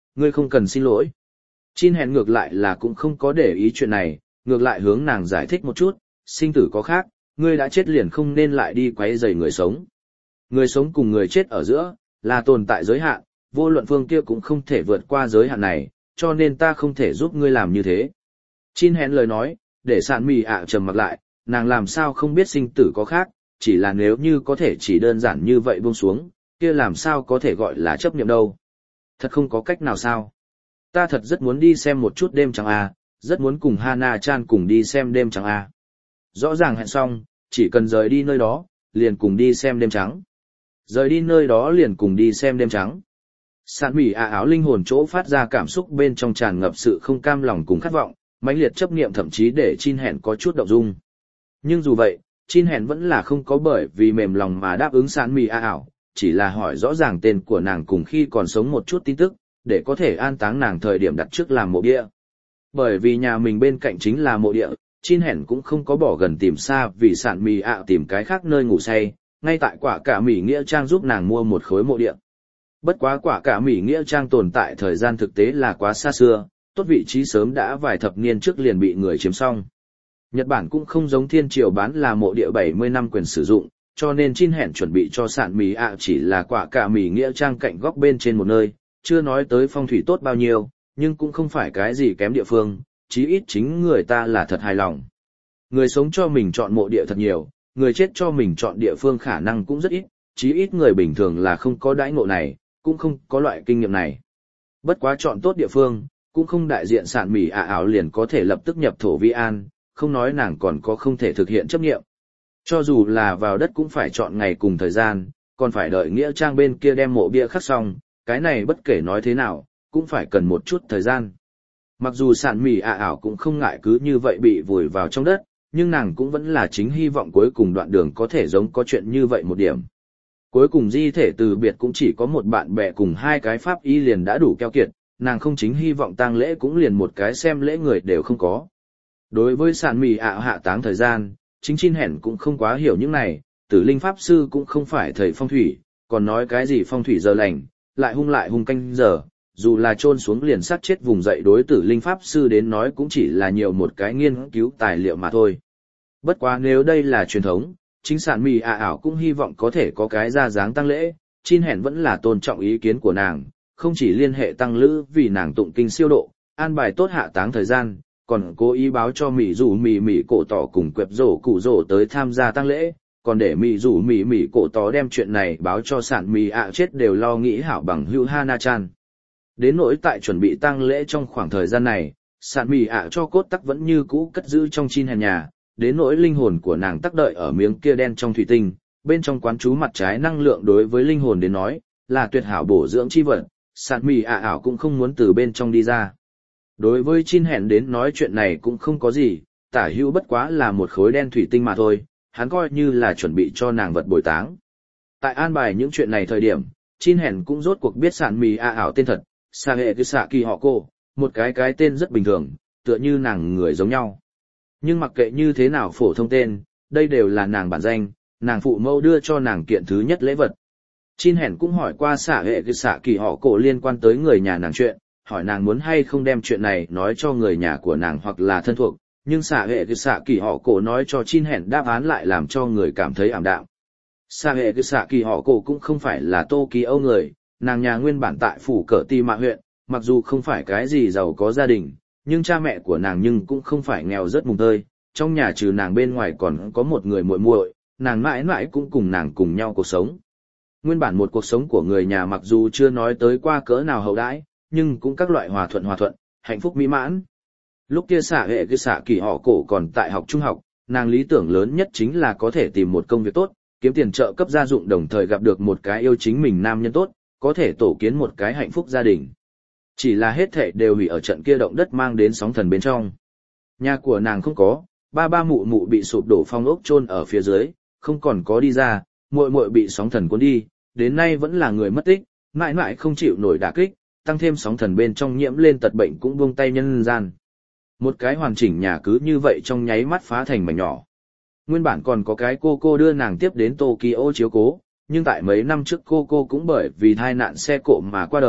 ngươi không cần xin lỗi. Chin hẹn ngược lại là cũng không có để ý chuyện này, ngược lại hướng nàng giải thích một chút, sinh tử có khác, ngươi đã chết liền không nên lại đi quấy rầy người sống. Người sống cùng người chết ở giữa, là tồn tại giới hạn, vô luận phương kia cũng không thể vượt qua giới hạn này, cho nên ta không thể giúp ngươi làm như thế. Chin hẹn lời nói, để sạn mì ạ trầm mặc lại, nàng làm sao không biết sinh tử có khác, chỉ là nếu như có thể chỉ đơn giản như vậy buông xuống, kia làm sao có thể gọi là chấp niệm đâu. Thật không có cách nào sao. Ta thật rất muốn đi xem một chút đêm trắng A, rất muốn cùng Hana-chan cùng đi xem đêm trắng A. Rõ ràng hẹn xong, chỉ cần rời đi nơi đó, liền cùng đi xem đêm trắng. Rời đi nơi đó liền cùng đi xem đêm trắng. Sạn mỉ ạ áo linh hồn chỗ phát ra cảm xúc bên trong tràn ngập sự không cam lòng cùng khát vọng, mãnh liệt chấp niệm thậm chí để Chin hẹn có chút động dung. Nhưng dù vậy, Chin hẹn vẫn là không có bởi vì mềm lòng mà đáp ứng sạn mỉ ạ ảo, chỉ là hỏi rõ ràng tên của nàng cùng khi còn sống một chút tin tức, để có thể an táng nàng thời điểm đặt trước làm mộ địa. Bởi vì nhà mình bên cạnh chính là mộ địa, Chin hẹn cũng không có bỏ gần tìm xa vì sạn mì ạ tìm cái khác nơi ngủ say, ngay tại quả cả mỉ nghĩa trang giúp nàng mua một khối mộ địa. Bất quá quả cả mỉ nghĩa trang tồn tại thời gian thực tế là quá xa xưa, tốt vị trí sớm đã vài thập niên trước liền bị người chiếm xong. Nhật Bản cũng không giống Thiên Triều bán là mộ địa 70 năm quyền sử dụng, cho nên Chin hẹn chuẩn bị cho sạn mì ạ chỉ là quả cả mỉ nghĩa trang cạnh góc bên trên một nơi, chưa nói tới phong thủy tốt bao nhiêu, nhưng cũng không phải cái gì kém địa phương, chí ít chính người ta là thật hài lòng. Người sống cho mình chọn mộ địa thật nhiều, người chết cho mình chọn địa phương khả năng cũng rất ít, chí ít người bình thường là không có đãi ngộ này, cũng không có loại kinh nghiệm này. Bất quá chọn tốt địa phương, cũng không đại diện sạn mỉ ạ ảo liền có thể lập tức nhập thổ vi an, không nói nàng còn có không thể thực hiện chấp nghiệm. Cho dù là vào đất cũng phải chọn ngày cùng thời gian, còn phải đợi nghĩa trang bên kia đem mộ bia khắc xong, cái này bất kể nói thế nào, cũng phải cần một chút thời gian. Mặc dù sạn mỉ ạ ảo cũng không ngại cứ như vậy bị vùi vào trong đất, nhưng nàng cũng vẫn là chính hy vọng cuối cùng đoạn đường có thể giống có chuyện như vậy một điểm. Cuối cùng di thể từ biệt cũng chỉ có một bạn bè cùng hai cái pháp y liền đã đủ keo kiệt, nàng không chính hy vọng tang lễ cũng liền một cái xem lễ người đều không có. Đối với sạn mỉ ạ hạ táng thời gian, chính Chin hẹn cũng không quá hiểu những này, tử linh pháp sư cũng không phải thầy phong thủy, còn nói cái gì phong thủy giờ lành, lại hung canh giờ, dù là chôn xuống liền sát chết vùng dậy đối tử linh pháp sư đến nói cũng chỉ là nhiều một cái nghiên cứu tài liệu mà thôi. Bất quá nếu đây là truyền thống, chính sạn mỉ ạ ảo cũng hy vọng có thể có cái ra dáng tăng lễ, Chin hẹn vẫn là tôn trọng ý kiến của nàng, không chỉ liên hệ tăng lữ vì nàng tụng kinh siêu độ, an bài tốt hạ táng thời gian, còn cố ý báo cho mỉ rủ mỉ cổ tỏ cùng quẹp rổ cụ rổ tới tham gia tăng lễ, còn để mỉ rủ mỉ cổ tỏ đem chuyện này báo cho sạn mỉ ạ chết đều lo nghĩ hảo bằng hữu Hana-chan. Đến nỗi tại chuẩn bị tang lễ trong khoảng thời gian này, sạn mỉ ạ cho cốt tắc vẫn như cũ cất giữ trong Chin hẹn nhà, đến nỗi linh hồn của nàng tắc đợi ở miếng kia đen trong thủy tinh, bên trong quán chú mặt trái năng lượng đối với linh hồn đến nói, là tuyệt hảo bổ dưỡng chi vật, sạn mỉ ạ ảo cũng không muốn từ bên trong đi ra. Đối với Chin hẹn đến nói chuyện này cũng không có gì, tả hữu bất quá là một khối đen thủy tinh mà thôi, hắn coi như là chuẩn bị cho nàng vật bồi táng. Tại an bài những chuyện này thời điểm, Chin hẹn cũng rốt cuộc biết sạn mỉ ạ ảo tên thật, Sa hệ cứ xạ kỳ họ cô, một cái tên rất bình thường, tựa như nàng người giống nhau. Nhưng mặc kệ như thế nào phổ thông tên, đây đều là nàng bản danh, nàng phụ mẫu đưa cho nàng kiện thứ nhất lễ vật. Chin hẹn cũng hỏi qua Sa hệ cứ xạ kỳ họ cô liên quan tới người nhà nàng chuyện, hỏi nàng muốn hay không đem chuyện này nói cho người nhà của nàng hoặc là thân thuộc, nhưng Sa hệ cứ xạ kỳ họ cô nói cho Chin hẹn đáp án lại làm cho người cảm thấy ảm đạm. Sa hệ cứ xạ kỳ họ cô cũng không phải là Tokyo người. Nàng nhà nguyên bản tại phủ Cờ Ti Mạ huyện, mặc dù không phải cái gì giàu có gia đình, nhưng cha mẹ của nàng nhưng cũng không phải nghèo rất mùng tơi, trong nhà trừ nàng bên ngoài còn có một người muội muội, nàng mãi mãi cũng cùng nàng cùng nhau cuộc sống. Nguyên bản một cuộc sống của người nhà mặc dù chưa nói tới qua cỡ nào hậu đãi, nhưng cũng các loại hòa thuận, hạnh phúc mỹ mãn. Lúc kia Sa hệ cái xạ kỳ họ cổ còn tại học trung học, nàng lý tưởng lớn nhất chính là có thể tìm một công việc tốt, kiếm tiền trợ cấp gia dụng đồng thời gặp được một cái yêu chính mình nam nhân tốt, có thể tổ kiến một cái hạnh phúc gia đình. Chỉ là hết thảy đều hủy ở trận kia động đất mang đến sóng thần bên trong. Nhà của nàng không có, ba mụ bị sụp đổ phong ốc chôn ở phía dưới, không còn có đi ra, muội bị sóng thần cuốn đi, đến nay vẫn là người mất tích, mãi mãi không chịu nổi đả kích, tăng thêm sóng thần bên trong nhiễm lên tật bệnh cũng buông tay nhân gian. Một cái hoàn chỉnh nhà cứ như vậy trong nháy mắt phá thành mảnh nhỏ. Nguyên bản còn có cái cô đưa nàng tiếp đến Tokyo chiếu cố, nhưng tại mấy năm trước cô cũng bởi vì tai nạn xe cộ mà qua đời,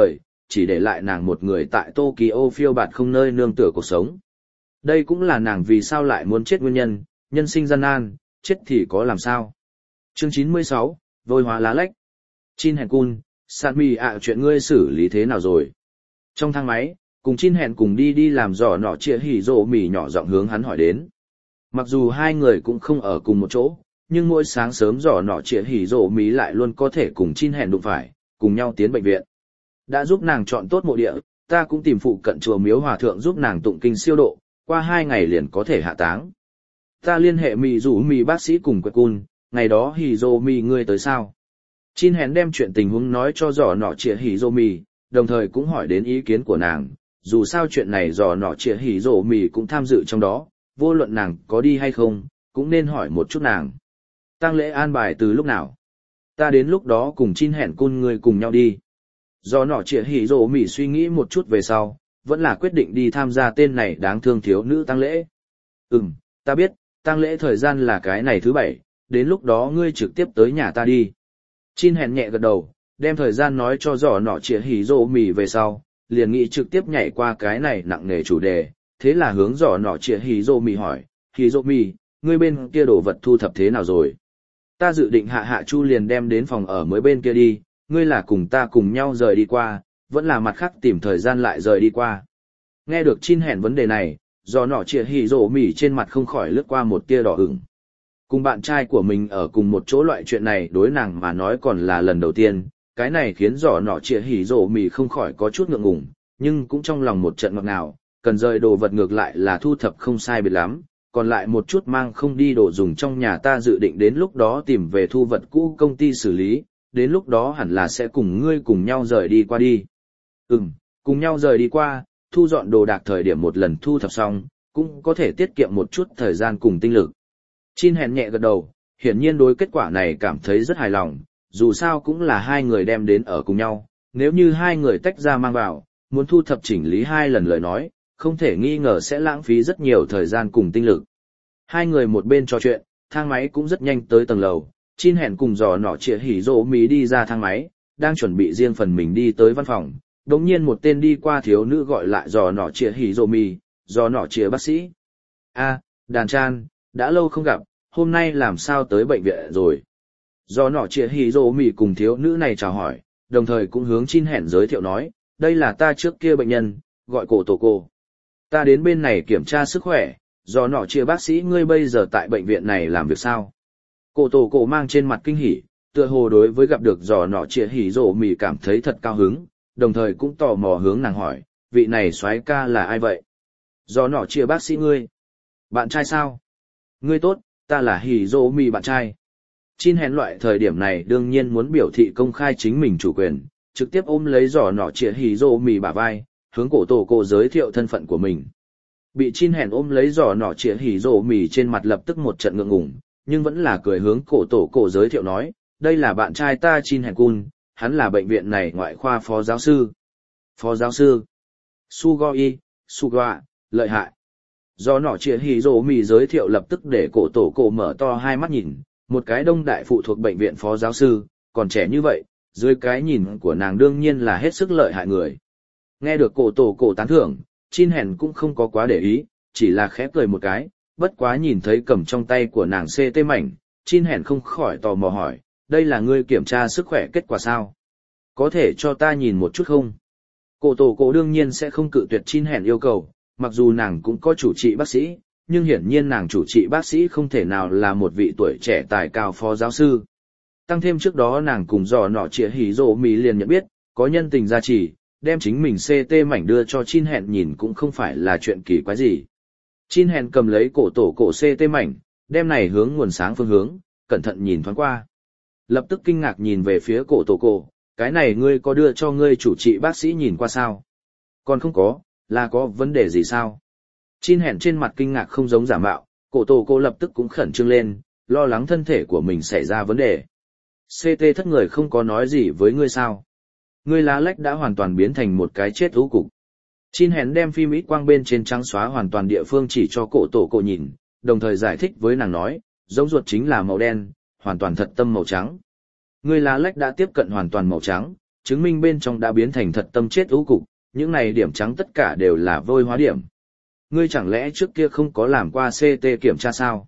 chỉ để lại nàng một người tại Tokyo phiêu bạt không nơi nương tựa cuộc sống. Đây cũng là nàng vì sao lại muốn chết nguyên nhân, nhân sinh gian nan, chết thì có làm sao. Chương 96, Vôi hóa lá lách. Chin Hèn Cun, Sanmi ạ chuyện ngươi xử lý thế nào rồi? Trong thang máy, cùng Chin Hèn cùng đi làm giỏ nọ chia hỉ rộ mì nhỏ giọng hướng hắn hỏi đến. Mặc dù hai người cũng không ở cùng một chỗ, nhưng mỗi sáng sớm giỏ nọ chia hỉ rộ mì lại luôn có thể cùng Chin Hèn đụng phải, cùng nhau tiến bệnh viện. Đã giúp nàng chọn tốt mộ địa, ta cũng tìm phụ cận chùa miếu hòa thượng giúp nàng tụng kinh siêu độ, qua 2 ngày liền có thể hạ táng. Ta liên hệ mì rủ mì bác sĩ cùng quẹt cun, ngày đó hỉ rộ mì ngươi tới sao? Chin Hèn đem chuyện tình huống nói cho giỏ nọ chia hỉ rộ mì, đồng thời cũng hỏi đến ý kiến của nàng, dù sao chuyện này giỏ nọ chia hỉ rộ mì cũng tham dự trong đó, vô luận nàng có đi hay không, cũng nên hỏi một chút nàng. Tang lễ an bài từ lúc nào? Ta đến lúc đó cùng Chin Hèn Cun ngươi cùng nhau đi. Giỏ nọ chia hỉ rộ mì suy nghĩ một chút về sau, vẫn là quyết định đi tham gia tên này đáng thương thiếu nữ tang lễ. Ta biết, tang lễ thời gian là cái này thứ 7, đến lúc đó ngươi trực tiếp tới nhà ta đi. Chin Hèn nhẹ gật đầu, đem thời gian nói cho giỏ nọ chia hỉ rộ mì về sau, liền nghĩ trực tiếp nhảy qua cái này nặng nề chủ đề, thế là hướng giỏ nọ chia hỉ rộ mì hỏi, hỉ rộ mì, ngươi bên kia đồ vật thu thập thế nào rồi? Ta dự định hạ chu liền đem đến phòng ở mới bên kia đi, ngươi là cùng ta cùng nhau rời đi qua, vẫn là mặt khác tìm thời gian lại rời đi qua. Nghe được Chin Hèn vấn đề này, giỏ nọ chia hỉ rộ mì trên mặt không khỏi lướt qua một tia đỏ ửng. Cùng bạn trai của mình ở cùng một chỗ loại chuyện này đối nàng mà nói còn là lần đầu tiên, cái này khiến giỏ nọ chia hỉ rộ mì không khỏi có chút ngượng ngùng, nhưng cũng trong lòng một trận ngọt ngào, cần rời đồ vật ngược lại là thu thập không sai biệt lắm, còn lại một chút mang không đi đồ dùng trong nhà ta dự định đến lúc đó tìm về thu vật cũ công ty xử lý, đến lúc đó hẳn là sẽ cùng ngươi cùng nhau rời đi qua đi. Cùng nhau rời đi qua, thu dọn đồ đạc thời điểm một lần thu thập xong, cũng có thể tiết kiệm một chút thời gian cùng tinh lực. Chin Hèn nhẹ gật đầu, hiển nhiên đối kết quả này cảm thấy rất hài lòng, dù sao cũng là hai người đem đến ở cùng nhau, nếu như hai người tách ra mang vào, muốn thu thập chỉnh lý 2 lần lời nói, không thể nghi ngờ sẽ lãng phí rất nhiều thời gian cùng tinh lực. Hai người một bên trò chuyện, thang máy cũng rất nhanh tới tầng lầu, Chin Hèn cùng giỏ nọ chia hỉ rộ mì đi ra thang máy, đang chuẩn bị riêng phần mình đi tới văn phòng, đống nhiên một tên đi qua thiếu nữ gọi lại giỏ nọ chia hỉ rộ mì, giỏ nọ chia bác sĩ. Đàn Chan, đã lâu không gặp, hôm nay làm sao tới bệnh viện rồi? Do nọ chia hỉ rộ mì cùng thiếu nữ này chào hỏi, đồng thời cũng hướng Chin Hèn giới thiệu nói, đây là ta trước kia bệnh nhân, gọi cổ tổ cô. Ta đến bên này kiểm tra sức khỏe, do nọ chia bác sĩ ngươi bây giờ tại bệnh viện này làm việc sao? Cổ tổ cô mang trên mặt kinh hỉ, tựa hồ đối với gặp được giò nọ chia hỉ rộ mì cảm thấy thật cao hứng, đồng thời cũng tò mò hướng nàng hỏi, vị này soái ca là ai vậy? Giò nọ chia bác sĩ ngươi. Bạn trai sao? Ngươi tốt, ta là hỉ rộ mì bạn trai. Chin Hèn loại thời điểm này đương nhiên muốn biểu thị công khai chính mình chủ quyền, trực tiếp ôm lấy giỏ nọ chia hỉ rộ mì bả vai, hướng cổ tổ cô giới thiệu thân phận của mình. Bị Chin Hèn ôm lấy giỏ nọ chia hỉ rộ mì trên mặt lập tức một trận ngượng ngùng, nhưng vẫn là cười hướng cổ tổ cô giới thiệu nói, đây là bạn trai ta Chin Hèn Cun, hắn là bệnh viện này ngoại khoa phó giáo sư. Phó giáo sư? Sugoi, Suga, lợi hại. Do nọ chia hỉ rộ mì giới thiệu lập tức để cổ tổ cô mở to hai mắt nhìn, một cái đông đại phụ thuộc bệnh viện phó giáo sư, còn trẻ như vậy, dưới cái nhìn của nàng đương nhiên là hết sức lợi hại người. Nghe được cổ tổ cổ tán thưởng, Chin Hèn cũng không có quá để ý, chỉ là khẽ cười một cái, bất quá nhìn thấy cầm trong tay của nàng CT mảnh, Chin Hèn không khỏi tò mò hỏi, đây là ngươi kiểm tra sức khỏe kết quả sao? Có thể cho ta nhìn một chút không? Cổ tổ cổ đương nhiên sẽ không cự tuyệt Chin Hèn yêu cầu, mặc dù nàng cũng có chủ trị bác sĩ, nhưng hiển nhiên nàng chủ trị bác sĩ không thể nào là một vị tuổi trẻ tài cao phó giáo sư. Tăng thêm trước đó nàng cùng giò nọ chia hỉ rộ mì liền nhận biết, có nhân tình gia trì, đem chính mình CT mảnh đưa cho Chin Hèn nhìn cũng không phải là chuyện kỳ quái gì. Chin Hèn cầm lấy cổ tổ cổ CT mảnh, đem này hướng nguồn sáng phương hướng, cẩn thận nhìn thoáng qua. Lập tức kinh ngạc nhìn về phía cổ tổ cổ, cái này ngươi có đưa cho ngươi chủ trị bác sĩ nhìn qua sao? Còn không có, là có vấn đề gì sao? Chin Hèn trên mặt kinh ngạc không giống giả mạo, cổ tổ cô lập tức cũng khẩn trương lên, lo lắng thân thể của mình xảy ra vấn đề. CT thất người không có nói gì với ngươi sao? Ngươi lá lách đã hoàn toàn biến thành một cái chết ú cục. Chin Hèn đem phim ít quang bên trên trắng xóa hoàn toàn địa phương chỉ cho cổ tổ cô nhìn, đồng thời giải thích với nàng nói, giống ruột chính là màu đen, hoàn toàn thật tâm màu trắng. Ngươi lá lách đã tiếp cận hoàn toàn màu trắng, chứng minh bên trong đã biến thành thật tâm chết ưu cục, những này điểm trắng tất cả đều là vôi hóa điểm. Ngươi chẳng lẽ trước kia không có làm qua CT kiểm tra sao?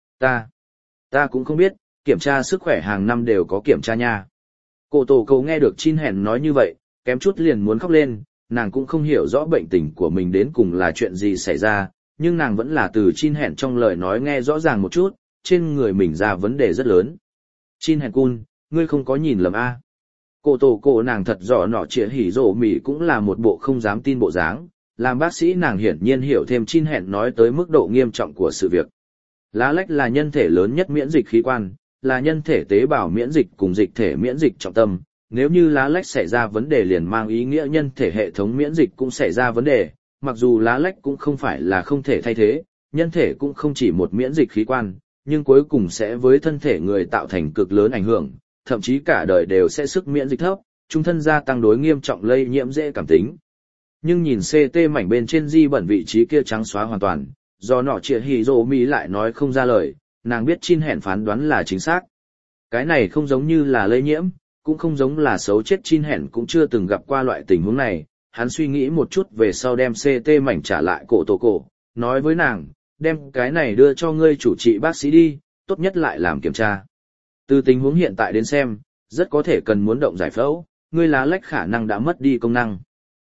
Ta cũng không biết, kiểm tra sức khỏe hàng năm đều có kiểm tra nha. Cổ tổ cầu nghe được Chin Hèn nói như vậy, kém chút liền muốn khóc lên, nàng cũng không hiểu rõ bệnh tình của mình đến cùng là chuyện gì xảy ra, nhưng nàng vẫn là từ Chin Hèn trong lời nói nghe rõ ràng một chút, trên người mình ra vấn đề rất lớn. Chin Hèn cun, ngươi không có nhìn lầm a? Cổ tổ cổ nàng thật rõ nọ chĩa hỉ rổ mỉ cũng là một bộ không dám tin bộ dáng, làm bác sĩ nàng hiển nhiên hiểu thêm Chin Hèn nói tới mức độ nghiêm trọng của sự việc. Lá lách là nhân thể lớn nhất miễn dịch khí quan, là nhân thể tế bào miễn dịch cùng dịch thể miễn dịch trọng tâm. Nếu như lá lách xảy ra vấn đề liền mang ý nghĩa nhân thể hệ thống miễn dịch cũng xảy ra vấn đề, mặc dù lá lách cũng không phải là không thể thay thế, nhân thể cũng không chỉ một miễn dịch khí quan, nhưng cuối cùng sẽ với thân thể người tạo thành cực lớn ảnh hưởng, thậm chí cả đời đều sẽ sức miễn dịch thấp, trung thân gia tăng đối nghiêm trọng lây nhiễm dễ cảm tính. Nhưng nhìn CT mảnh bên trên di bẩn vị trí kia trắng xóa hoàn toàn, do nọ trịa hỉ rồ mỹ lại nói không ra lời, nàng biết Chin Hèn phán đoán là chính xác. Cái này không giống như là lây nhiễm, cũng không giống là xấu chết. Chin Hèn cũng chưa từng gặp qua loại tình huống này, hắn suy nghĩ một chút về sau đem CT mảnh trả lại cổ tổ cổ, nói với nàng, đem cái này đưa cho ngươi chủ trị bác sĩ đi, tốt nhất lại làm kiểm tra. Từ tình huống hiện tại đến xem, rất có thể cần muốn động giải phẫu, ngươi lá lách khả năng đã mất đi công năng.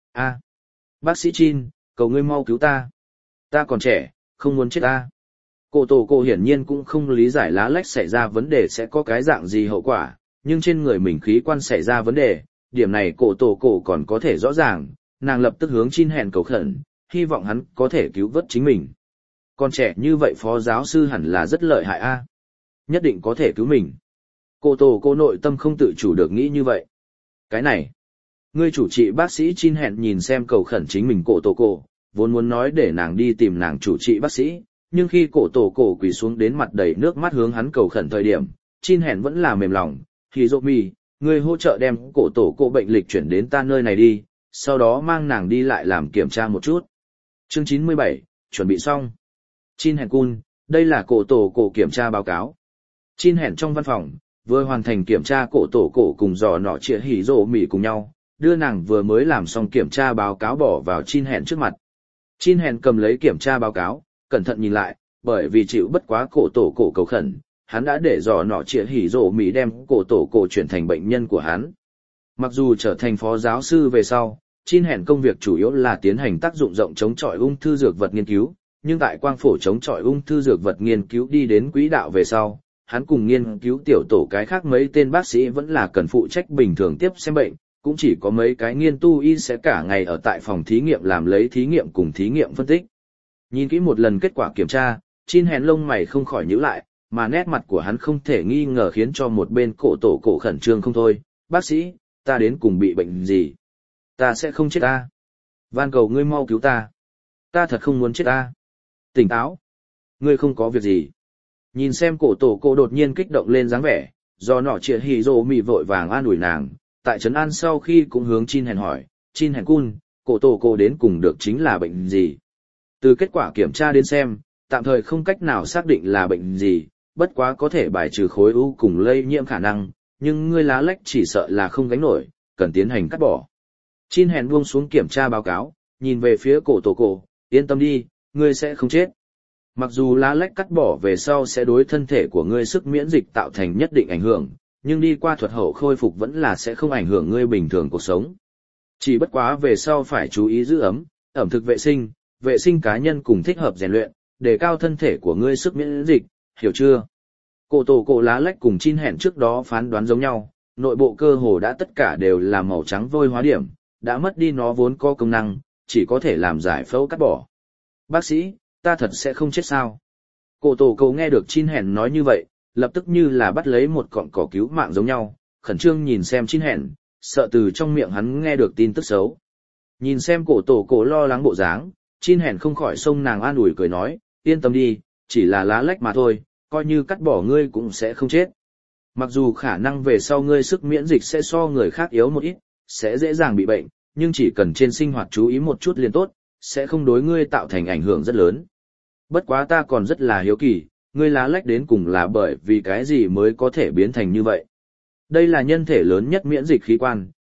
Bác sĩ Chin, cầu ngươi mau cứu ta. Ta còn trẻ, không muốn chết ta. Cổ tổ cổ hiển nhiên cũng không lý giải lá lách xảy ra vấn đề sẽ có cái dạng gì hậu quả, nhưng trên người mình khí quan xảy ra vấn đề, điểm này cổ tổ cổ còn có thể rõ ràng, nàng lập tức hướng Chin Hèn cầu khẩn, hy vọng hắn có thể cứu vớt chính mình. Còn trẻ như vậy phó giáo sư hẳn là rất lợi hại a, nhất định có thể cứu mình. Cổ tổ cổ nội tâm không tự chủ được nghĩ như vậy. Cái này, ngươi chủ trị bác sĩ Chin Hèn nhìn xem cầu khẩn chính mình cổ tổ cổ, vốn muốn nói để nàng đi tìm nàng chủ trị bác sĩ, nhưng khi cổ tổ cổ quỳ xuống đến mặt đầy nước mắt hướng hắn cầu khẩn thời điểm, Chin Hèn vẫn là mềm lòng. Hỉ rộ mì, ngươi hỗ trợ đem cổ tổ cổ bệnh lịch chuyển đến ta nơi này đi, sau đó mang nàng đi lại làm kiểm tra một chút. Chương 97, chuẩn bị xong. Chin Hèn cun, đây là cổ tổ cổ kiểm tra báo cáo. Chin Hèn trong văn phòng, vừa hoàn thành kiểm tra cổ tổ cổ cùng dò nọ trịa hỉ rộ mì cùng nhau, đưa nàng vừa mới làm xong kiểm tra báo cáo bỏ vào Chin Hèn trước mặt. Chin Hèn cầm lấy kiểm tra báo cáo, cẩn thận nhìn lại, bởi vì chịu bất quá cổ tổ cổ cầu khẩn, hắn đã để dò nọ trịa hỉ rộ mỹ đem cổ tổ cổ chuyển thành bệnh nhân của hắn. Mặc dù trở thành phó giáo sư về sau, Chin Hèn công việc chủ yếu là tiến hành tác dụng rộng chống chọi ung thư dược vật nghiên cứu, nhưng tại quang phổ chống chọi ung thư dược vật nghiên cứu đi đến quỹ đạo về sau, hắn cùng nghiên cứu tiểu tổ cái khác mấy tên bác sĩ vẫn là cần phụ trách bình thường tiếp xem bệnh, cũng chỉ có mấy cái nghiên tu y sẽ cả ngày ở tại phòng thí nghiệm làm lấy thí nghiệm cùng thí nghiệm phân tích. Nhìn kỹ một lần kết quả kiểm tra, Chin Hèn lông mày không khỏi nhíu lại, mà nét mặt của hắn không thể nghi ngờ khiến cho một bên cổ tổ cổ khẩn trương không thôi. Bác sĩ, ta đến cùng bị bệnh gì? Ta sẽ không chết ta. Van cầu ngươi mau cứu ta. Ta thật không muốn chết ta. Tỉnh táo. Ngươi không có việc gì. Nhìn xem cổ tổ cổ đột nhiên kích động lên dáng vẻ, do nọ trịa hỉ rồ mì vội vàng an ủi nàng, tại trấn an sau khi cũng hướng Chin Hèn hỏi, Chin Hèn cun, cổ tổ cổ đến cùng được chính là bệnh gì? Từ kết quả kiểm tra đến xem, tạm thời không cách nào xác định là bệnh gì, bất quá có thể bài trừ khối u cùng lây nhiễm khả năng, nhưng ngươi lá lách chỉ sợ là không gánh nổi, cần tiến hành cắt bỏ. Chin Hèn buông xuống kiểm tra báo cáo, nhìn về phía cổ tổ cổ, yên tâm đi, ngươi sẽ không chết. Mặc dù lá lách cắt bỏ về sau sẽ đối thân thể của ngươi sức miễn dịch tạo thành nhất định ảnh hưởng, nhưng đi qua thuật hậu khôi phục vẫn là sẽ không ảnh hưởng ngươi bình thường cuộc sống. Chỉ bất quá về sau phải chú ý giữ ấm, ẩm thực vệ sinh cá nhân cùng thích hợp rèn luyện, đề cao thân thể của ngươi sức miễn dịch, hiểu chưa? Cổ tổ cổ lá lách cùng Chin Hèn trước đó phán đoán giống nhau, nội bộ cơ hồ đã tất cả đều là màu trắng vôi hóa điểm, đã mất đi nó vốn có công năng, chỉ có thể làm giải phẫu cắt bỏ. Bác sĩ, ta thật sẽ không chết sao? Cổ tổ cổ nghe được Chin Hèn nói như vậy, lập tức như là bắt lấy một cọng cỏ cứu mạng giống nhau, khẩn trương nhìn xem Chin Hèn, sợ từ trong miệng hắn nghe được tin tức xấu. Nhìn xem cổ tổ cổ lo lắng bộ dáng, Chin Hèn không khỏi xông nàng an ủi cười nói, yên tâm đi, chỉ là lá lách mà thôi, coi như cắt bỏ ngươi cũng sẽ không chết. Mặc dù khả năng về sau ngươi sức miễn dịch sẽ so người khác yếu một ít, sẽ dễ dàng bị bệnh, nhưng chỉ cần trên sinh hoạt chú ý một chút liền tốt, sẽ không đối ngươi tạo thành ảnh hưởng rất lớn. Bất quá ta còn rất là hiếu kỳ, ngươi lá lách đến cùng là bởi vì cái gì mới có thể biến thành như vậy. Đây là nhân thể lớn nhất miễn dịch khí quan,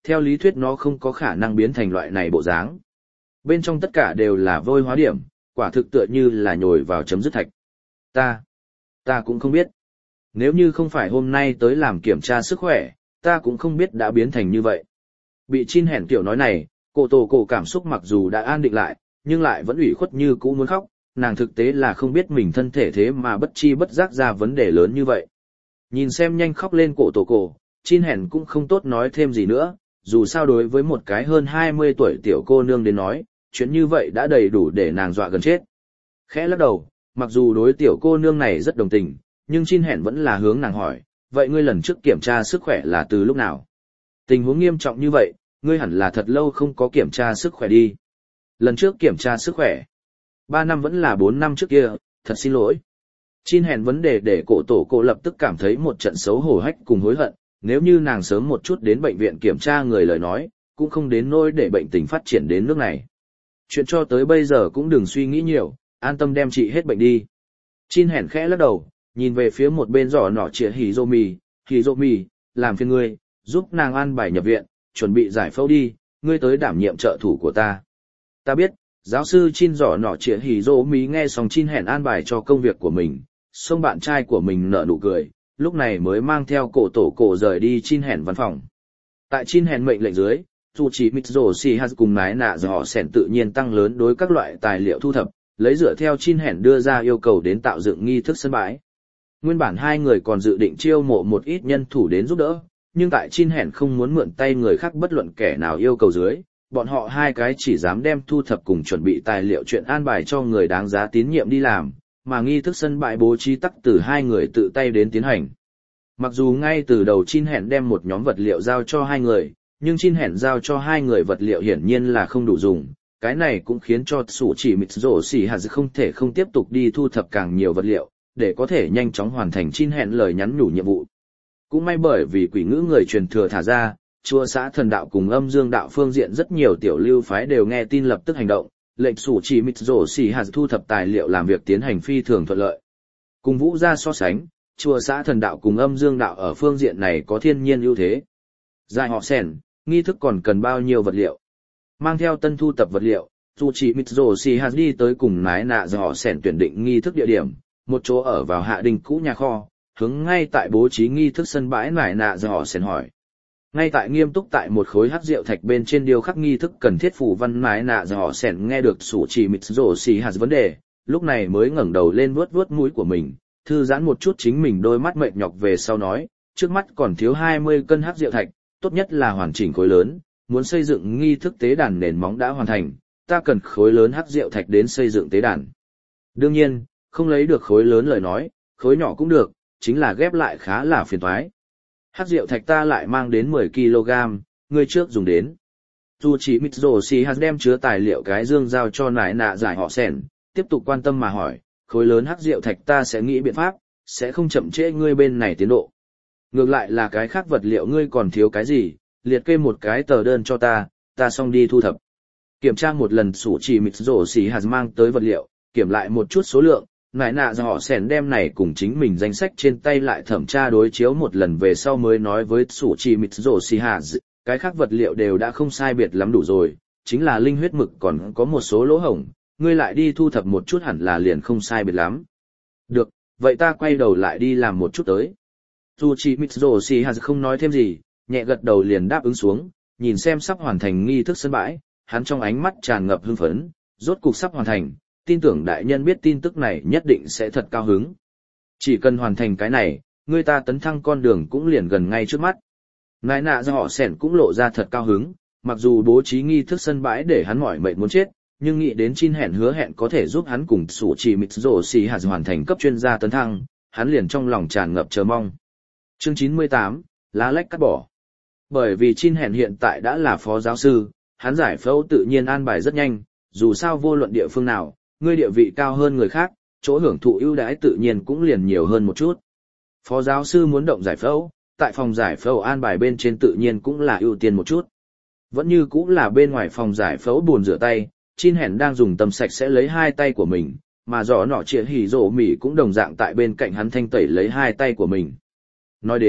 Theo lý thuyết nó không có khả năng biến thành loại này bộ dáng. Bên trong tất cả đều là vôi hóa điểm, quả thực tựa như là nhồi vào chấm dứt thạch. Ta cũng không biết. Nếu như không phải hôm nay tới làm kiểm tra sức khỏe, ta cũng không biết đã biến thành như vậy. Bị Chin Hẻn kiểu nói này, cổ tổ cổ cảm xúc mặc dù đã an định lại, nhưng lại vẫn ủy khuất như cũ muốn khóc, nàng thực tế là không biết mình thân thể thế mà bất chi bất giác ra vấn đề lớn như vậy. Nhìn xem nhanh khóc lên cổ tổ cổ, Chin Hẻn cũng không tốt nói thêm gì nữa, dù sao đối với một cái hơn 20 tuổi tiểu cô nương đến nói, chuyện như vậy đã đầy đủ để nàng dọa gần chết. Khẽ lắc đầu, mặc dù đối tiểu cô nương này rất đồng tình, nhưng Chin Hẻn vẫn là hướng nàng hỏi, vậy ngươi lần trước kiểm tra sức khỏe là từ lúc nào? Tình huống nghiêm trọng như vậy, ngươi hẳn là thật lâu không có kiểm tra sức khỏe đi. Lần trước kiểm tra sức khỏe, 3 năm vẫn là 4 năm trước kia, thật xin lỗi. Chin Hẻn vấn đề để cổ tổ cổ lập tức cảm thấy một trận xấu hổ hách cùng hối hận, nếu như nàng sớm một chút đến bệnh viện kiểm tra người lời nói, cũng không đến nỗi để bệnh tình phát triển đến nước này. Chuyện cho tới bây giờ cũng đừng suy nghĩ nhiều, an tâm đem trị hết bệnh đi. Chin Hẻn khẽ lắc đầu, nhìn về phía một bên giỏ nọ chĩa Hizomi, làm phiền ngươi, giúp nàng an bài nhập viện, chuẩn bị giải phẫu đi, ngươi tới đảm nhiệm trợ thủ của ta. Ta biết, giáo sư Chin giỏ nọ chĩa Hizomi nghe xong Chin Hẻn an bài cho công việc của mình, xong bạn trai của mình nở nụ cười, lúc này mới mang theo cổ tổ cổ rời đi Chin Hẻn văn phòng. Tại Chin Hẻn mệnh lệnh dưới, dù chỉ Mitsubishi cùng nái nạ do họ sẻn tự nhiên tăng lớn đối các loại tài liệu thu thập, lấy dựa theo Chin Hẻn đưa ra yêu cầu đến tạo dựng nghi thức sân bãi. Nguyên bản hai người còn dự định chiêu mộ một ít nhân thủ đến giúp đỡ, nhưng tại Chin Hẻn không muốn mượn tay người khác bất luận kẻ nào yêu cầu dưới, bọn họ hai cái chỉ dám đem thu thập cùng chuẩn bị tài liệu chuyện an bài cho người đáng giá tín nhiệm đi làm, mà nghi thức sân bãi bố trí tắc từ hai người tự tay đến tiến hành. Mặc dù ngay từ đầu Chin Hẻn đem một nhóm vật liệu giao cho hai người, nhưng Chin Hẻn giao cho hai người vật liệu hiển nhiên là không đủ dùng, cái này cũng khiến cho Sủ Chỉ Mitsubishi không thể không tiếp tục đi thu thập càng nhiều vật liệu, để có thể nhanh chóng hoàn thành Chin Hẻn lời nhắn nhủ nhiệm vụ. Cũng may bởi vì quỷ ngữ người truyền thừa thả ra, chùa xã thần đạo cùng âm dương đạo phương diện rất nhiều tiểu lưu phái đều nghe tin lập tức hành động, lệnh Sủ Chỉ Mitsubishi thu thập tài liệu làm việc tiến hành phi thường thuận lợi. Cùng Vũ gia so sánh, chùa xã thần đạo cùng âm dương đạo ở phương diện này có thiên nhiên ưu thế. Dài họ sẻn, nghi thức còn cần bao nhiêu vật liệu? Mang theo tân thu tập vật liệu, dù chỉ Mitsubishi đi tới cùng nái nạ do họ sẻn tuyển định nghi thức địa điểm, một chỗ ở vào hạ đình cũ nhà kho, hướng ngay tại bố trí nghi thức sân bãi nái nạ do họ sẻn hỏi. Ngay tại nghiêm túc tại một khối hắc rượu thạch bên trên điêu khắc nghi thức cần thiết phù văn nái nạ do họ sẻn nghe được sủ chỉ Mitsubishi vấn đề, lúc này mới ngẩng đầu lên vuốt vuốt mũi của mình, thư giãn một chút chính mình đôi mắt mệt nhọc về sau nói, trước mắt còn thiếu 20 cân hắc rượu thạch, tốt nhất là hoàn chỉnh khối lớn, muốn xây dựng nghi thức tế đàn nền móng đã hoàn thành, ta cần khối lớn hắc rượu thạch đến xây dựng tế đàn. Đương nhiên, không lấy được khối lớn lời nói, khối nhỏ cũng được, chính là ghép lại khá là phiền toái. Hắc rượu thạch ta lại mang đến 10 kg, ngươi trước dùng đến. Dù chỉ Mitsubishi đem chứa tài liệu cái dương giao cho nải nạ giải họ sẻn, tiếp tục quan tâm mà hỏi, khối lớn hắc rượu thạch ta sẽ nghĩ biện pháp, sẽ không chậm trễ ngươi bên này tiến độ. Ngược lại là cái khác vật liệu ngươi còn thiếu cái gì, liệt kê một cái tờ đơn cho ta xong đi thu thập. Kiểm tra một lần sủ chỉ Mitsubishi mang tới vật liệu, kiểm lại một chút số lượng, nại nạ do họ sẻn đem này cùng chính mình danh sách trên tay lại thẩm tra đối chiếu một lần về sau mới nói với sủ chỉ Mitsubishi, cái khác vật liệu đều đã không sai biệt lắm đủ rồi, chính là linh huyết mực còn có một số lỗ hổng, ngươi lại đi thu thập một chút hẳn là liền không sai biệt lắm. Được, vậy ta quay đầu lại đi làm một chút tới. Tsuchi Mitsubishi không nói thêm gì, nhẹ gật đầu liền đáp ứng xuống, nhìn xem sắp hoàn thành nghi thức sân bãi, hắn trong ánh mắt tràn ngập hưng phấn, rốt cục sắp hoàn thành, tin tưởng đại nhân biết tin tức này nhất định sẽ thật cao hứng. Chỉ cần hoàn thành cái này, người ta tấn thăng con đường cũng liền gần ngay trước mắt. Nại nạ do họ sẻn cũng lộ ra thật cao hứng, mặc dù bố trí nghi thức sân bãi để hắn mỏi mệt muốn chết, nhưng nghĩ đến Chin Hẻn hứa hẹn có thể giúp hắn cùng Sủ Chỉ Mitsubishi hoàn thành cấp chuyên gia tấn thăng, hắn liền trong lòng tràn ngập chờ mong. Chương 98, lá lách cắt bỏ. Bởi vì Chin Hẻn hiện tại đã là phó giáo sư, hắn giải phẫu tự nhiên an bài rất nhanh, dù sao vô luận địa phương nào, người địa vị cao hơn người khác, chỗ hưởng thụ ưu đãi tự nhiên cũng liền nhiều hơn một chút. Phó giáo sư muốn động giải phẫu, tại phòng giải phẫu an bài bên trên tự nhiên cũng là ưu tiên một chút. Vẫn như cũng là bên ngoài phòng giải phẫu bồn rửa tay, Chin Hẻn đang dùng tầm sạch sẽ lấy hai tay của mình, mà giỏ nọ chĩa hỉ rổ mỉ cũng đồng dạng tại bên cạnh hắn thanh tẩy lấy hai tay của mình. Nói đến,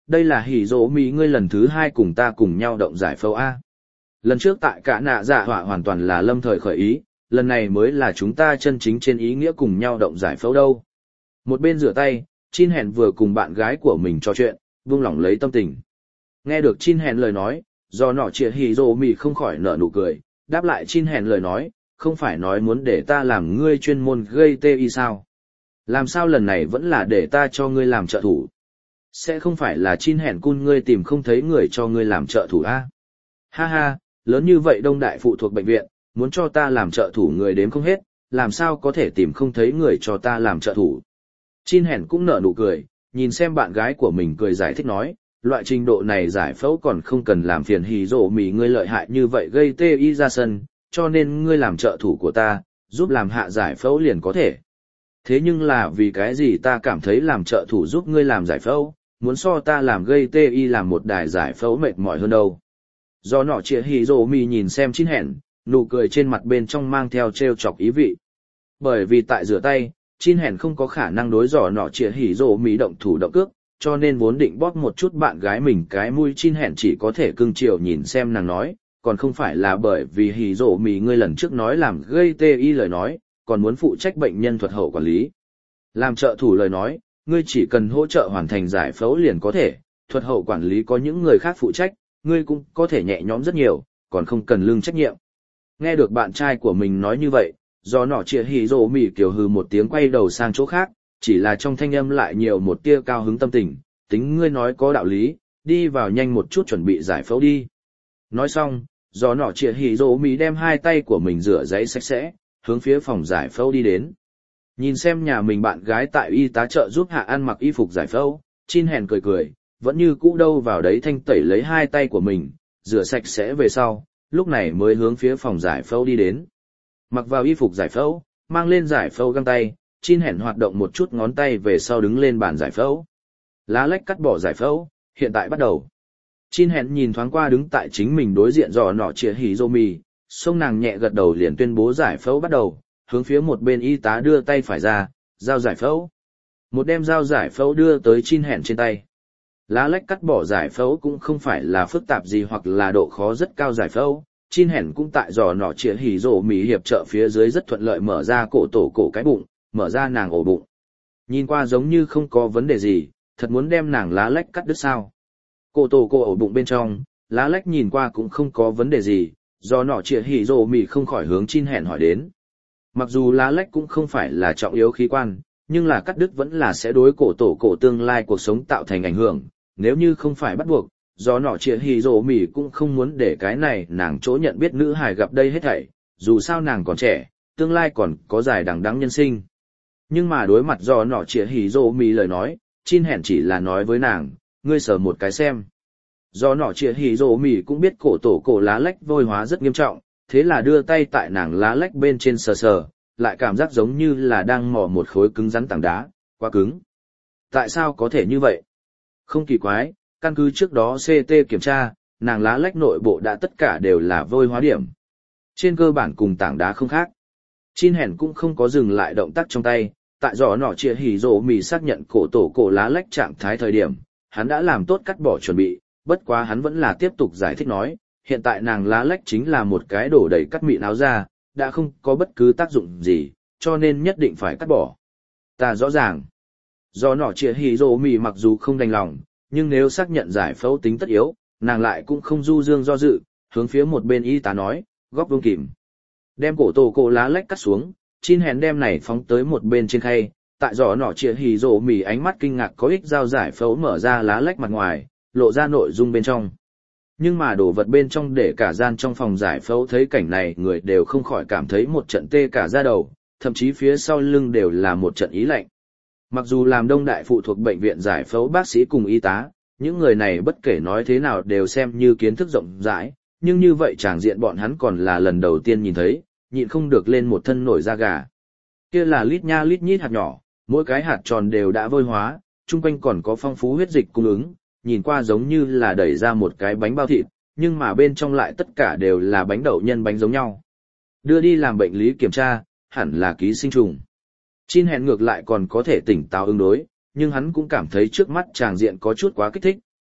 đây là hỉ rỗ mì ngươi lần thứ 2 cùng ta cùng nhau động giải phẫu A. Lần trước tại cả nạ dạ họa hoàn toàn là lâm thời khởi ý, lần này mới là chúng ta chân chính trên ý nghĩa cùng nhau động giải phẫu đâu. Một bên rửa tay, Chin Hèn vừa cùng bạn gái của mình trò chuyện, buông lỏng lấy tâm tình. Nghe được Chin Hèn lời nói, do nọ trịa hỉ rồ mì không khỏi nở nụ cười, đáp lại Chin Hèn lời nói, không phải nói muốn để ta làm ngươi chuyên môn gây tê y sao? Làm sao lần này vẫn là để ta cho ngươi làm trợ thủ? Sẽ không phải là Chin Hèn cun ngươi tìm không thấy người cho ngươi làm trợ thủ a? Ha ha, lớn như vậy đông đại phụ thuộc bệnh viện, muốn cho ta làm trợ thủ người đếm không hết, làm sao có thể tìm không thấy người cho ta làm trợ thủ? Chin Hèn cũng nở nụ cười, nhìn xem bạn gái của mình cười giải thích nói, loại trình độ này giải phẫu còn không cần làm phiền hỉ rồ mì ngươi lợi hại như vậy gây tê y ra sân, cho nên ngươi làm trợ thủ của ta, giúp làm hạ giải phẫu liền có thể. Thế nhưng là vì cái gì ta cảm thấy làm trợ thủ giúp ngươi làm giải phẫu, muốn so ta làm gây tê y làm một đài giải phẫu mệt mỏi hơn đâu. Do nọ trịa hỉ rồ mì nhìn xem Chin Hèn, nụ cười trên mặt bên trong mang theo trêu chọc ý vị. Bởi vì tại rửa tay, Chin Hèn không có khả năng đối dò nọ trịa hỉ rồ mì động thủ động cước, cho nên vốn định bóp một chút bạn gái mình cái mũi Chin Hèn chỉ có thể cưng chiều nhìn xem nàng nói, còn không phải là bởi vì hỉ rồ mì ngươi lần trước nói làm gây tê y lời nói, còn muốn phụ trách bệnh nhân thuật hậu quản lý. Làm trợ thủ lời nói, ngươi chỉ cần hỗ trợ hoàn thành giải phẫu liền có thể, thuật hậu quản lý có những người khác phụ trách, ngươi cũng có thể nhẹ nhõm rất nhiều, còn không cần lương trách nhiệm. Nghe được bạn trai của mình nói như vậy, do nọ trịa hỉ rồ mì kiều hừ một tiếng quay đầu sang chỗ khác, chỉ là trong thanh âm lại nhiều một tia cao hứng tâm tình, tính ngươi nói có đạo lý, đi vào nhanh một chút chuẩn bị giải phẫu đi. Nói xong, do nọ trịa hỉ rồ mì đem hai tay của mình rửa giấy sạch sẽ, hướng phía phòng giải phẫu đi đến. Nhìn xem nhà mình bạn gái tại y tá trợ giúp hạ ăn mặc y phục giải phẫu, Chin Hèn cười cười, vẫn như cũ đâu vào đấy thanh tẩy lấy hai tay của mình, rửa sạch sẽ về sau, lúc này mới hướng phía phòng giải phẫu đi đến. Mặc vào y phục giải phẫu, mang lên giải phẫu găng tay, Chin Hèn hoạt động một chút ngón tay về sau đứng lên bàn giải phẫu. Lá lách cắt bỏ giải phẫu, hiện tại bắt đầu. Chin Hèn nhìn thoáng qua đứng tại chính mình đối diện dò nọ trịa hỉ rồ mì, xông nàng nhẹ gật đầu liền tuyên bố giải phẫu bắt đầu, hướng phía một bên y tá đưa tay phải ra, dao giải phẫu. Một đem dao giải phẫu đưa tới Chin Hèn trên tay. Lá lách cắt bỏ giải phẫu cũng không phải là phức tạp gì hoặc là độ khó rất cao giải phẫu, Chin Hèn cũng tại dò nọ trịa hỉ rồ mì hiệp trợ phía dưới rất thuận lợi mở ra cổ tổ cổ cái bụng, mở ra nàng ổ bụng. Nhìn qua giống như không có vấn đề gì, thật muốn đem nàng lá lách cắt đứt sao. Cổ tổ cổ ổ bụng bên trong, lá lách nhìn qua cũng không có vấn đề gì, do nọ trịa hỉ rồ mì không khỏi hướng Chin Hèn hỏi đến. Mặc dù lá lách cũng không phải là trọng yếu khí quan, nhưng là cắt đứt vẫn là sẽ đối cổ tổ cổ tương lai cuộc sống tạo thành ảnh hưởng, nếu như không phải bắt buộc, do nọ trịa hỉ rồ mì cũng không muốn để cái này nàng chỗ nhận biết nữ hài gặp đây hết thảy, dù sao nàng còn trẻ, tương lai còn có dài đằng đẵng nhân sinh. Nhưng mà đối mặt do nọ trịa hỉ rồ mì lời nói, Chin Hèn chỉ là nói với nàng, ngươi sờ một cái xem. Do nọ trịa hỉ rồ mì cũng biết cổ tổ cổ lá lách vôi hóa rất nghiêm trọng, thế là đưa tay tại nàng lá lách bên trên sờ sờ, lại cảm giác giống như là đang mò một khối cứng rắn tảng đá, quá cứng. Tại sao có thể như vậy? Không kỳ quái, căn cứ trước đó CT kiểm tra, nàng lá lách nội bộ đã tất cả đều là vôi hóa điểm. Trên cơ bản cùng tảng đá không khác. Chin Hèn cũng không có dừng lại động tác trong tay, tại giỏ nọ trịa hỉ rồ mì xác nhận cổ tổ cổ lá lách trạng thái thời điểm, hắn đã làm tốt cắt bỏ chuẩn bị, bất quá hắn vẫn là tiếp tục giải thích nói, hiện tại nàng lá lách chính là một cái đổ đầy cắt mịn áo da, đã không có bất cứ tác dụng gì, cho nên nhất định phải cắt bỏ. Ta rõ ràng. Do nọ trịa hỉ rồ mì mặc dù không đành lòng, nhưng nếu xác nhận giải phẫu tính tất yếu, nàng lại cũng không du dương do dự, hướng phía một bên y tá nói, góp vương kìm. Đem cổ tổ cổ lá lách cắt xuống, Chin Hèn đem này phóng tới một bên trên khay, tại giỏ nọ trịa hỉ rồ mì ánh mắt kinh ngạc có ích dao giải phẫu mở ra lá lách mặt ngoài, lộ ra nội dung bên trong. Nhưng mà đồ vật bên trong để cả gian trong phòng giải phẫu thấy cảnh này người đều không khỏi cảm thấy một trận tê cả da đầu, thậm chí phía sau lưng đều là một trận ý lạnh. Mặc dù làm đông đại phụ thuộc bệnh viện giải phẫu bác sĩ cùng y tá, những người này bất kể nói thế nào đều xem như kiến thức rộng rãi, nhưng như vậy tràng diện bọn hắn còn là lần đầu tiên nhìn thấy, nhịn không được lên một thân nổi da gà. Kia là lít nha lít nhít hạt nhỏ, mỗi cái hạt tròn đều đã vôi hóa, chung quanh còn có phong phú huyết dịch cung ứng, nhìn qua giống như là đẩy ra một cái bánh bao thịt, nhưng mà bên trong lại tất cả đều là bánh đậu nhân bánh giống nhau. Đưa đi làm bệnh lý kiểm tra, hẳn là ký sinh trùng. Chin Hèn ngược lại còn có thể tỉnh táo ứng đối, nhưng hắn cũng cảm thấy trước mắt tràng diện có chút quá kích thích,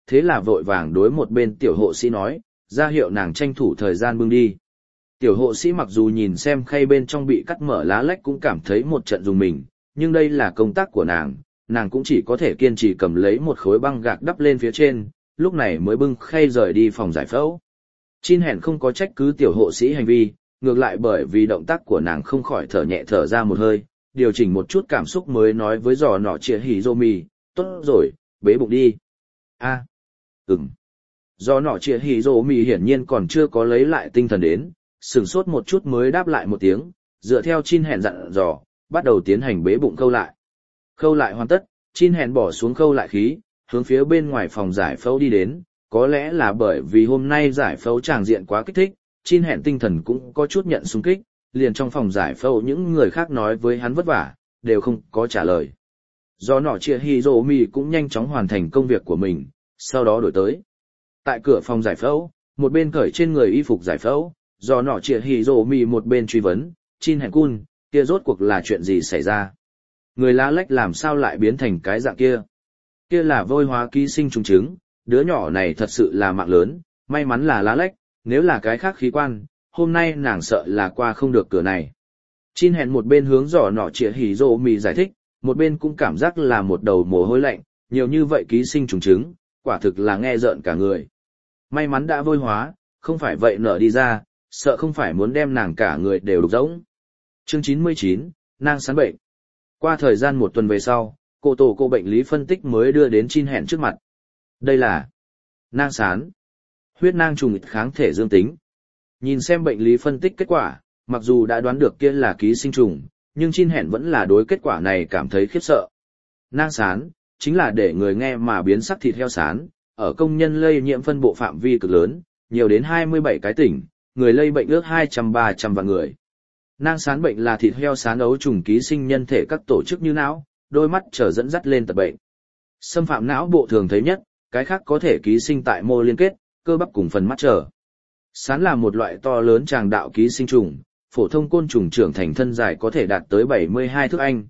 thế là vội vàng đối một bên tiểu hộ sĩ nói, ra hiệu nàng tranh thủ thời gian bưng đi. Tiểu hộ sĩ mặc dù nhìn xem khay bên trong bị cắt mở lá lách cũng cảm thấy một trận dùng mình, nhưng đây là công tác của nàng cũng chỉ có thể kiên trì cầm lấy một khối băng gạc đắp lên phía trên, lúc này mới bưng khay rời đi phòng giải phẫu. Chin hẹn không có trách cứ tiểu hộ sĩ hành vi, ngược lại bởi vì động tác của nàng không khỏi thở nhẹ thở ra một hơi, điều chỉnh một chút cảm xúc mới nói với giò nọ chĩa hỉ rô mì, tốt rồi, bế bụng đi. Ừm. Giò nọ chĩa hỉ rô mì hiển nhiên còn chưa có lấy lại tinh thần đến, sửng sốt một chút mới đáp lại một tiếng, dựa theo Chin hẹn dặn dò, bắt đầu tiến hành bế bụng khâu lại. Khâu lại hoàn tất, Chin hẹn bỏ xuống khâu lại khí, hướng phía bên ngoài phòng giải phẫu đi đến, có lẽ là bởi vì hôm nay giải phẫu tràng diện quá kích thích, Chin hẹn tinh thần cũng có chút nhận xung kích, liền trong phòng giải phẫu những người khác nói với hắn vất vả, đều không có trả lời. Do nọ chia Hiromi cũng nhanh chóng hoàn thành công việc của mình, sau đó đổi tới. Tại cửa phòng giải phẫu, một bên cởi trên người y phục giải phẫu, do nọ chia Hiromi một bên truy vấn, Chin hẹn cun, kia rốt cuộc là chuyện gì xảy ra? Người lá lách làm sao lại biến thành cái dạng kia? Kia là vôi hóa ký sinh trùng trứng, đứa nhỏ này thật sự là mạng lớn, may mắn là lá lách, nếu là cái khác khí quan, hôm nay nàng sợ là qua không được cửa này. Chin hẹn một bên hướng giỏ nọ chĩa hỉ rô mì giải thích, một bên cũng cảm giác là một đầu mồ hôi lạnh, nhiều như vậy ký sinh trùng trứng, quả thực là nghe rợn cả người. May mắn đã vôi hóa, không phải vậy nở đi ra, sợ không phải muốn đem nàng cả người đều đục rỗng. Chương 99, nang sán bệnh. Qua thời gian một tuần về sau, cô bệnh lý phân tích mới đưa đến Chin hẹn trước mặt. Đây là nang sán, huyết nang trùng kháng thể dương tính. Nhìn xem bệnh lý phân tích kết quả, mặc dù đã đoán được kia là ký sinh trùng, nhưng Chin hẹn vẫn là đối kết quả này cảm thấy khiếp sợ. Nang sán, chính là để người nghe mà biến sắc thịt heo sán, ở công nhân lây nhiễm phân bộ phạm vi cực lớn, nhiều đến 27 cái tỉnh, người lây bệnh ước 200-300 vạn người. Nang sán bệnh là thịt heo sán ấu trùng ký sinh nhân thể các tổ chức như não, đôi mắt trở dẫn dắt lên tật bệnh. Xâm phạm não bộ thường thấy nhất, cái khác có thể ký sinh tại mô liên kết, cơ bắp cùng phần mắt trở. Sán là một loại to lớn tràng đạo ký sinh trùng, phổ thông côn trùng trưởng thành thân dài có thể đạt tới 72 thước Anh,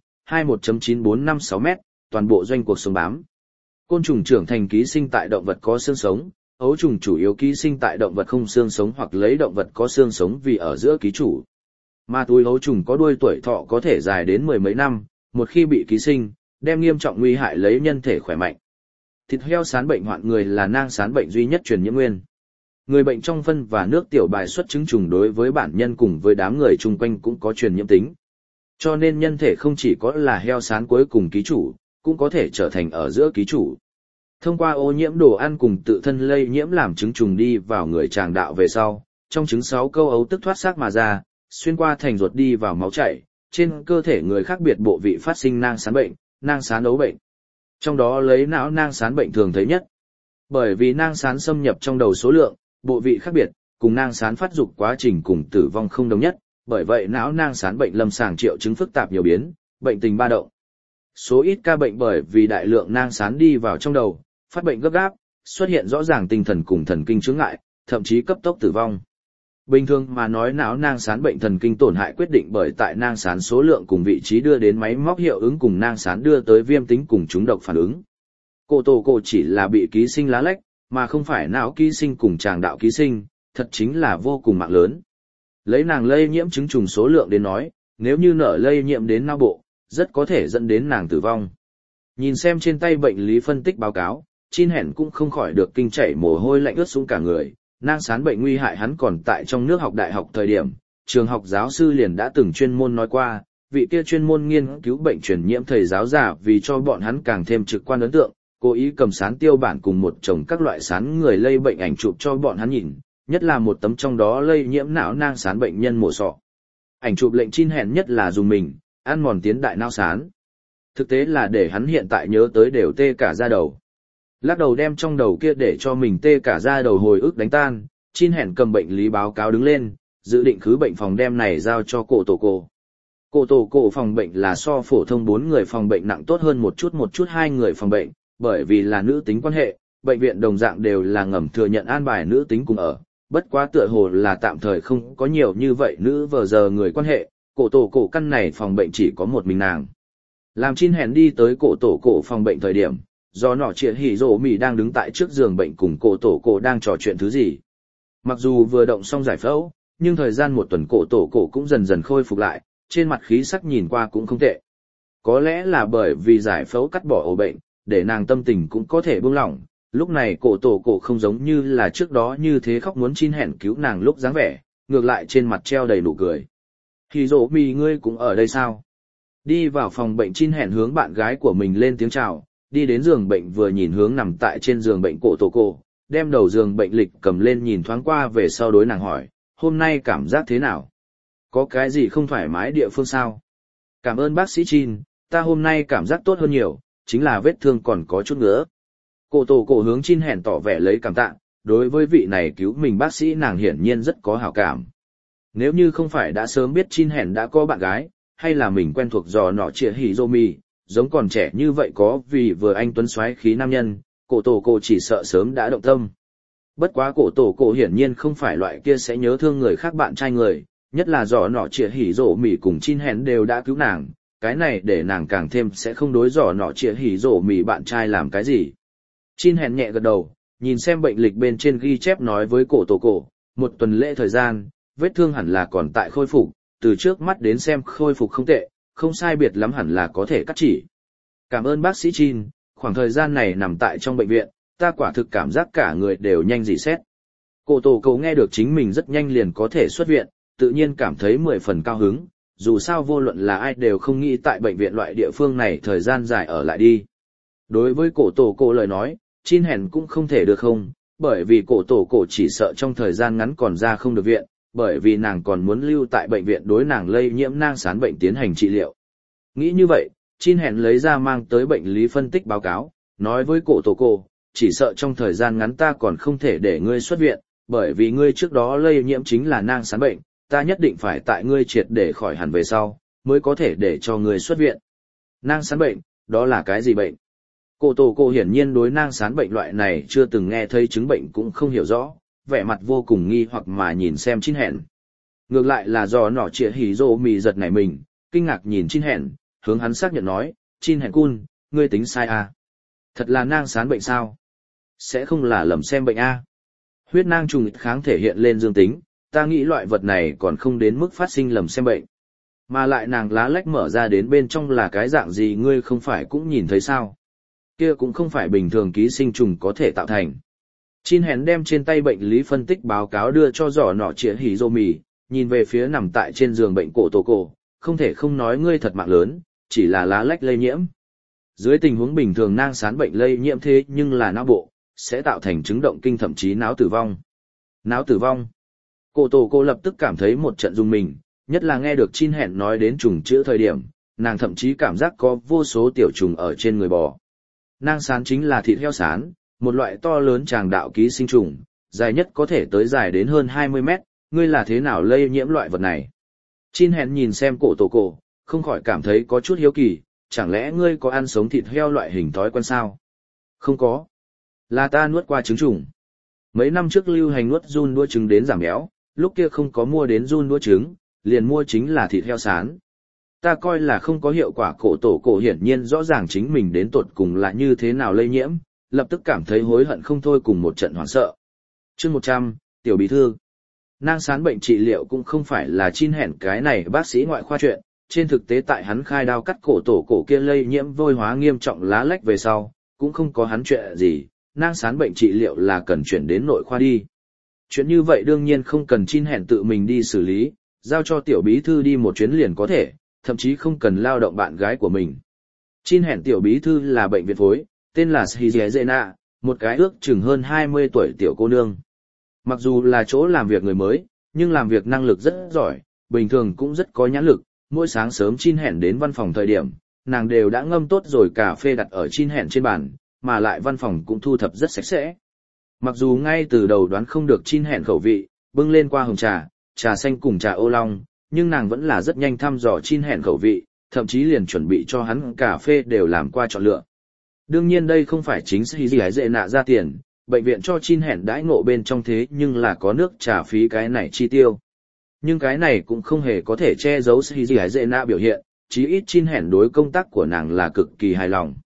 21.9456 m, toàn bộ doanh cuộc sống bám. Côn trùng trưởng thành ký sinh tại động vật có xương sống, ấu trùng chủ yếu ký sinh tại động vật không xương sống hoặc lấy động vật có xương sống vì ở giữa ký chủ. Mà túi ấu trùng có đuôi tuổi thọ có thể dài đến mười mấy năm, một khi bị ký sinh, đem nghiêm trọng nguy hại lấy nhân thể khỏe mạnh. Thịt heo sán bệnh hoạn người là nang sán bệnh duy nhất truyền nhiễm nguyên. Người bệnh trong phân và nước tiểu bài xuất chứng trùng đối với bản nhân cùng với đám người chung quanh cũng có truyền nhiễm tính. Cho nên nhân thể không chỉ có là heo sán cuối cùng ký chủ, cũng có thể trở thành ở giữa ký chủ. Thông qua ô nhiễm đồ ăn cùng tự thân lây nhiễm làm trứng trùng đi vào người tràng đạo về sau, trong trứng 6 câu ấu tức thoát xác mà ra, xuyên qua thành ruột đi vào máu chảy, trên cơ thể người khác biệt bộ vị phát sinh nang sán bệnh, nang sán ấu bệnh. Trong đó lấy não nang sán bệnh thường thấy nhất. Bởi vì nang sán xâm nhập trong đầu số lượng, bộ vị khác biệt, cùng nang sán phát dục quá trình cùng tử vong không đồng nhất, bởi vậy não nang sán bệnh lâm sàng triệu chứng phức tạp nhiều biến, bệnh tình ba động. Số ít ca bệnh bởi vì đại lượng nang sán đi vào trong đầu, phát bệnh gấp gáp, xuất hiện rõ ràng tinh thần cùng thần kinh chướng ngại, thậm chí cấp tốc tử vong. Bình thường mà nói não nang sán bệnh thần kinh tổn hại quyết định bởi tại nang sán số lượng cùng vị trí đưa đến máy móc hiệu ứng cùng nang sán đưa tới viêm tính cùng trúng độc phản ứng. Cô chỉ là bị ký sinh lá lách, mà không phải não ký sinh cùng tràng đạo ký sinh, thật chính là vô cùng mạng lớn. Lấy nàng lây nhiễm chứng trùng số lượng đến nói, nếu như nở lây nhiễm đến não bộ, rất có thể dẫn đến nàng tử vong. Nhìn xem trên tay bệnh lý phân tích báo cáo, Chin hẹn cũng không khỏi được kinh chảy mồ hôi lạnh ướt xuống cả người. Nang sán bệnh nguy hại hắn còn tại trong nước học đại học thời điểm, trường học giáo sư liền đã từng chuyên môn nói qua, vị kia chuyên môn nghiên cứu bệnh truyền nhiễm thầy giáo giả vì cho bọn hắn càng thêm trực quan ấn tượng, cố ý cầm sán tiêu bản cùng một chồng các loại sán người lây bệnh ảnh chụp cho bọn hắn nhìn, nhất là một tấm trong đó lây nhiễm não nang sán bệnh nhân mổ sọ. Ảnh chụp lệnh Chin hẹn nhất là dùng mình, ăn mòn tiến đại não sán. Thực tế là để hắn hiện tại nhớ tới đều tê cả da đầu. Lắc đầu đem trong đầu kia để cho mình tê cả da đầu hồi ức đánh tan, Chin hẹn cầm bệnh lý báo cáo đứng lên, dự định khứ bệnh phòng đem này giao cho cô tổ cô. Cô tổ cô phòng bệnh là so phổ thông 4 người phòng bệnh nặng tốt hơn một chút 2 người phòng bệnh, bởi vì là nữ tính quan hệ, bệnh viện đồng dạng đều là ngầm thừa nhận an bài nữ tính cùng ở, bất quá tựa hồ là tạm thời không có nhiều như vậy nữ vờ giờ người quan hệ, cổ tổ cổ căn này phòng bệnh chỉ có một mình nàng. Làm Chin hẹn đi tới cổ tổ cổ phòng bệnh thời điểm, do nọ trịa hỉ rổ mì đang đứng tại trước giường bệnh cùng cổ tổ cổ đang trò chuyện thứ gì. Mặc dù vừa động xong giải phẫu, nhưng thời gian một tuần cổ tổ cổ cũng dần dần khôi phục lại, trên mặt khí sắc nhìn qua cũng không tệ. Có lẽ là bởi vì giải phẫu cắt bỏ ổ bệnh, để nàng tâm tình cũng có thể buông lỏng, lúc này cổ tổ cổ không giống như là trước đó như thế khóc muốn chin hẹn cứu nàng lúc dáng vẻ, ngược lại trên mặt treo đầy nụ cười. Hỉ rổ mì ngươi cũng ở đây sao? Đi vào phòng bệnh chin hẹn hướng bạn gái của mình lên tiếng chào, đi đến giường bệnh vừa nhìn hướng nằm tại trên giường bệnh cổ tổ cổ, đem đầu giường bệnh lịch cầm lên nhìn thoáng qua về sau đối nàng hỏi, hôm nay cảm giác thế nào? Có cái gì không thoải mái địa phương sao? Cảm ơn bác sĩ Chin, ta hôm nay cảm giác tốt hơn nhiều, chính là vết thương còn có chút nữa. Cổ tổ cổ hướng Chin hẹn tỏ vẻ lấy cảm tạ, đối với vị này cứu mình bác sĩ nàng hiển nhiên rất có hảo cảm. Nếu như không phải đã sớm biết Chin hẹn đã có bạn gái, hay là mình quen thuộc dò nọ trịa hỉ rô mì, giống còn trẻ như vậy có vì vừa anh tuấn xoáy khí nam nhân, cổ tổ cổ chỉ sợ sớm đã động tâm. Bất quá cổ tổ cổ hiển nhiên không phải loại kia sẽ nhớ thương người khác bạn trai người, nhất là dò nọ trịa hỉ rổ mì cùng Chin hẹn đều đã cứu nàng, cái này để nàng càng thêm sẽ không đối dò nọ trịa hỉ rổ mì bạn trai làm cái gì. Chin hẹn nhẹ gật đầu, nhìn xem bệnh lịch bên trên ghi chép nói với cổ tổ cổ, một tuần lễ thời gian, vết thương hẳn là còn tại khôi phục, từ trước mắt đến xem khôi phục không tệ, không sai biệt lắm hẳn là có thể cắt chỉ. Cảm ơn bác sĩ Chin, khoảng thời gian này nằm tại trong bệnh viện, ta quả thực cảm giác cả người đều nhanh dị xét. Cổ tổ cổ nghe được chính mình rất nhanh liền có thể xuất viện, tự nhiên cảm thấy 10 phần cao hứng, dù sao vô luận là ai đều không nghĩ tại bệnh viện loại địa phương này thời gian dài ở lại đi. Đối với cổ tổ cổ lời nói, Chin hẹn cũng không thể được không, bởi vì cổ tổ cổ chỉ sợ trong thời gian ngắn còn ra không được viện, bởi vì nàng còn muốn lưu tại bệnh viện đối nàng lây nhiễm nang sán bệnh tiến hành trị liệu. Nghĩ như vậy, Chin hẹn lấy ra mang tới bệnh lý phân tích báo cáo, nói với cổ tổ cổ, chỉ sợ trong thời gian ngắn ta còn không thể để ngươi xuất viện, bởi vì ngươi trước đó lây nhiễm chính là nang sán bệnh, ta nhất định phải tại ngươi triệt để khỏi hẳn về sau, mới có thể để cho ngươi xuất viện. Nang sán bệnh, đó là cái gì bệnh? Cổ tổ cổ hiển nhiên đối nang sán bệnh loại này chưa từng nghe thấy chứng bệnh cũng không hiểu rõ, vẻ mặt vô cùng nghi hoặc mà nhìn xem Chin hẹn. Ngược lại là do nọ trịa hỉ rô mì giật nảy mình, kinh ngạc nhìn Chin hẹn, hướng hắn xác nhận nói, Chin hẹn cun, ngươi tính sai à? Thật là nang sán bệnh sao? Sẽ không là lầm xem bệnh a? Huyết nang trùng kháng thể hiện lên dương tính, ta nghĩ loại vật này còn không đến mức phát sinh lầm xem bệnh. Mà lại nàng lá lách mở ra đến bên trong là cái dạng gì ngươi không phải cũng nhìn thấy sao? Kia cũng không phải bình thường ký sinh trùng có thể tạo thành. Chin hẹn đem trên tay bệnh lý phân tích báo cáo đưa cho giỏ nọ trịa hỉ rô mì, nhìn về phía nằm tại trên giường bệnh cổ tổ cổ, không thể không nói ngươi thật mạng lớn, chỉ là lá lách lây nhiễm. Dưới tình huống bình thường nang sán bệnh lây nhiễm thế nhưng là não bộ, sẽ tạo thành chứng động kinh thậm chí não tử vong. Não tử vong. Cổ tổ cổ lập tức cảm thấy một trận rung mình, nhất là nghe được Chin hẹn nói đến trùng chữa thời điểm, nàng thậm chí cảm giác có vô số tiểu trùng ở trên người bò. Nang sán chính là thịt heo sán, một loại to lớn tràng đạo ký sinh trùng, dài nhất có thể tới dài đến hơn 20 mét, ngươi là thế nào lây nhiễm loại vật này? Chin hẹn nhìn xem cổ tổ cổ, không khỏi cảm thấy có chút hiếu kỳ, chẳng lẽ ngươi có ăn sống thịt heo loại hình thói quen sao? Không có. Là ta nuốt qua trứng trùng. Mấy năm trước lưu hành nuốt giun đũa trứng đến giảm béo, lúc kia không có mua đến giun đũa trứng, liền mua chính là thịt heo sán. Ta coi là không có hiệu quả cổ tổ cổ hiển nhiên rõ ràng chính mình đến tột cùng là như thế nào lây nhiễm, lập tức cảm thấy hối hận không thôi cùng một trận hoảng sợ. Chương 100, tiểu bí thư. Nang sán bệnh trị liệu cũng không phải là Chin hẹn cái này bác sĩ ngoại khoa chuyện, trên thực tế tại hắn khai đao cắt cổ tổ cổ kia lây nhiễm vôi hóa nghiêm trọng lá lách về sau, cũng không có hắn chuyện gì, nang sán bệnh trị liệu là cần chuyển đến nội khoa đi. Chuyện như vậy đương nhiên không cần Chin hẹn tự mình đi xử lý, giao cho tiểu bí thư đi một chuyến liền có thể, thậm chí không cần lao động bạn gái của mình. Chin hẹn tiểu bí thư là bệnh viện phối, tên là Shizezena, một cái ước chừng hơn 20 tuổi tiểu cô nương. Mặc dù là chỗ làm việc người mới, nhưng làm việc năng lực rất giỏi, bình thường cũng rất có nhãn lực, mỗi sáng sớm Chin hẹn đến văn phòng thời điểm, nàng đều đã ngâm tốt rồi cà phê đặt ở Chin hẹn trên bàn, mà lại văn phòng cũng thu thập rất sạch sẽ. Mặc dù ngay từ đầu đoán không được Chin hẹn khẩu vị, bưng lên qua hồng trà, trà xanh cùng trà ô long, nhưng nàng vẫn là rất nhanh thăm dò Chin hẹn khẩu vị, thậm chí liền chuẩn bị cho hắn cà phê đều làm qua chọn lựa. Đương nhiên đây không phải chính Shizezena ra tiền, bệnh viện cho Chin hẹn đãi ngộ bên trong thế nhưng là có nước trà phí cái này chi tiêu. Nhưng cái này cũng không hề có thể che giấu Shizezena biểu hiện, chí ít Chin hẹn đối công tác của nàng là cực kỳ hài lòng.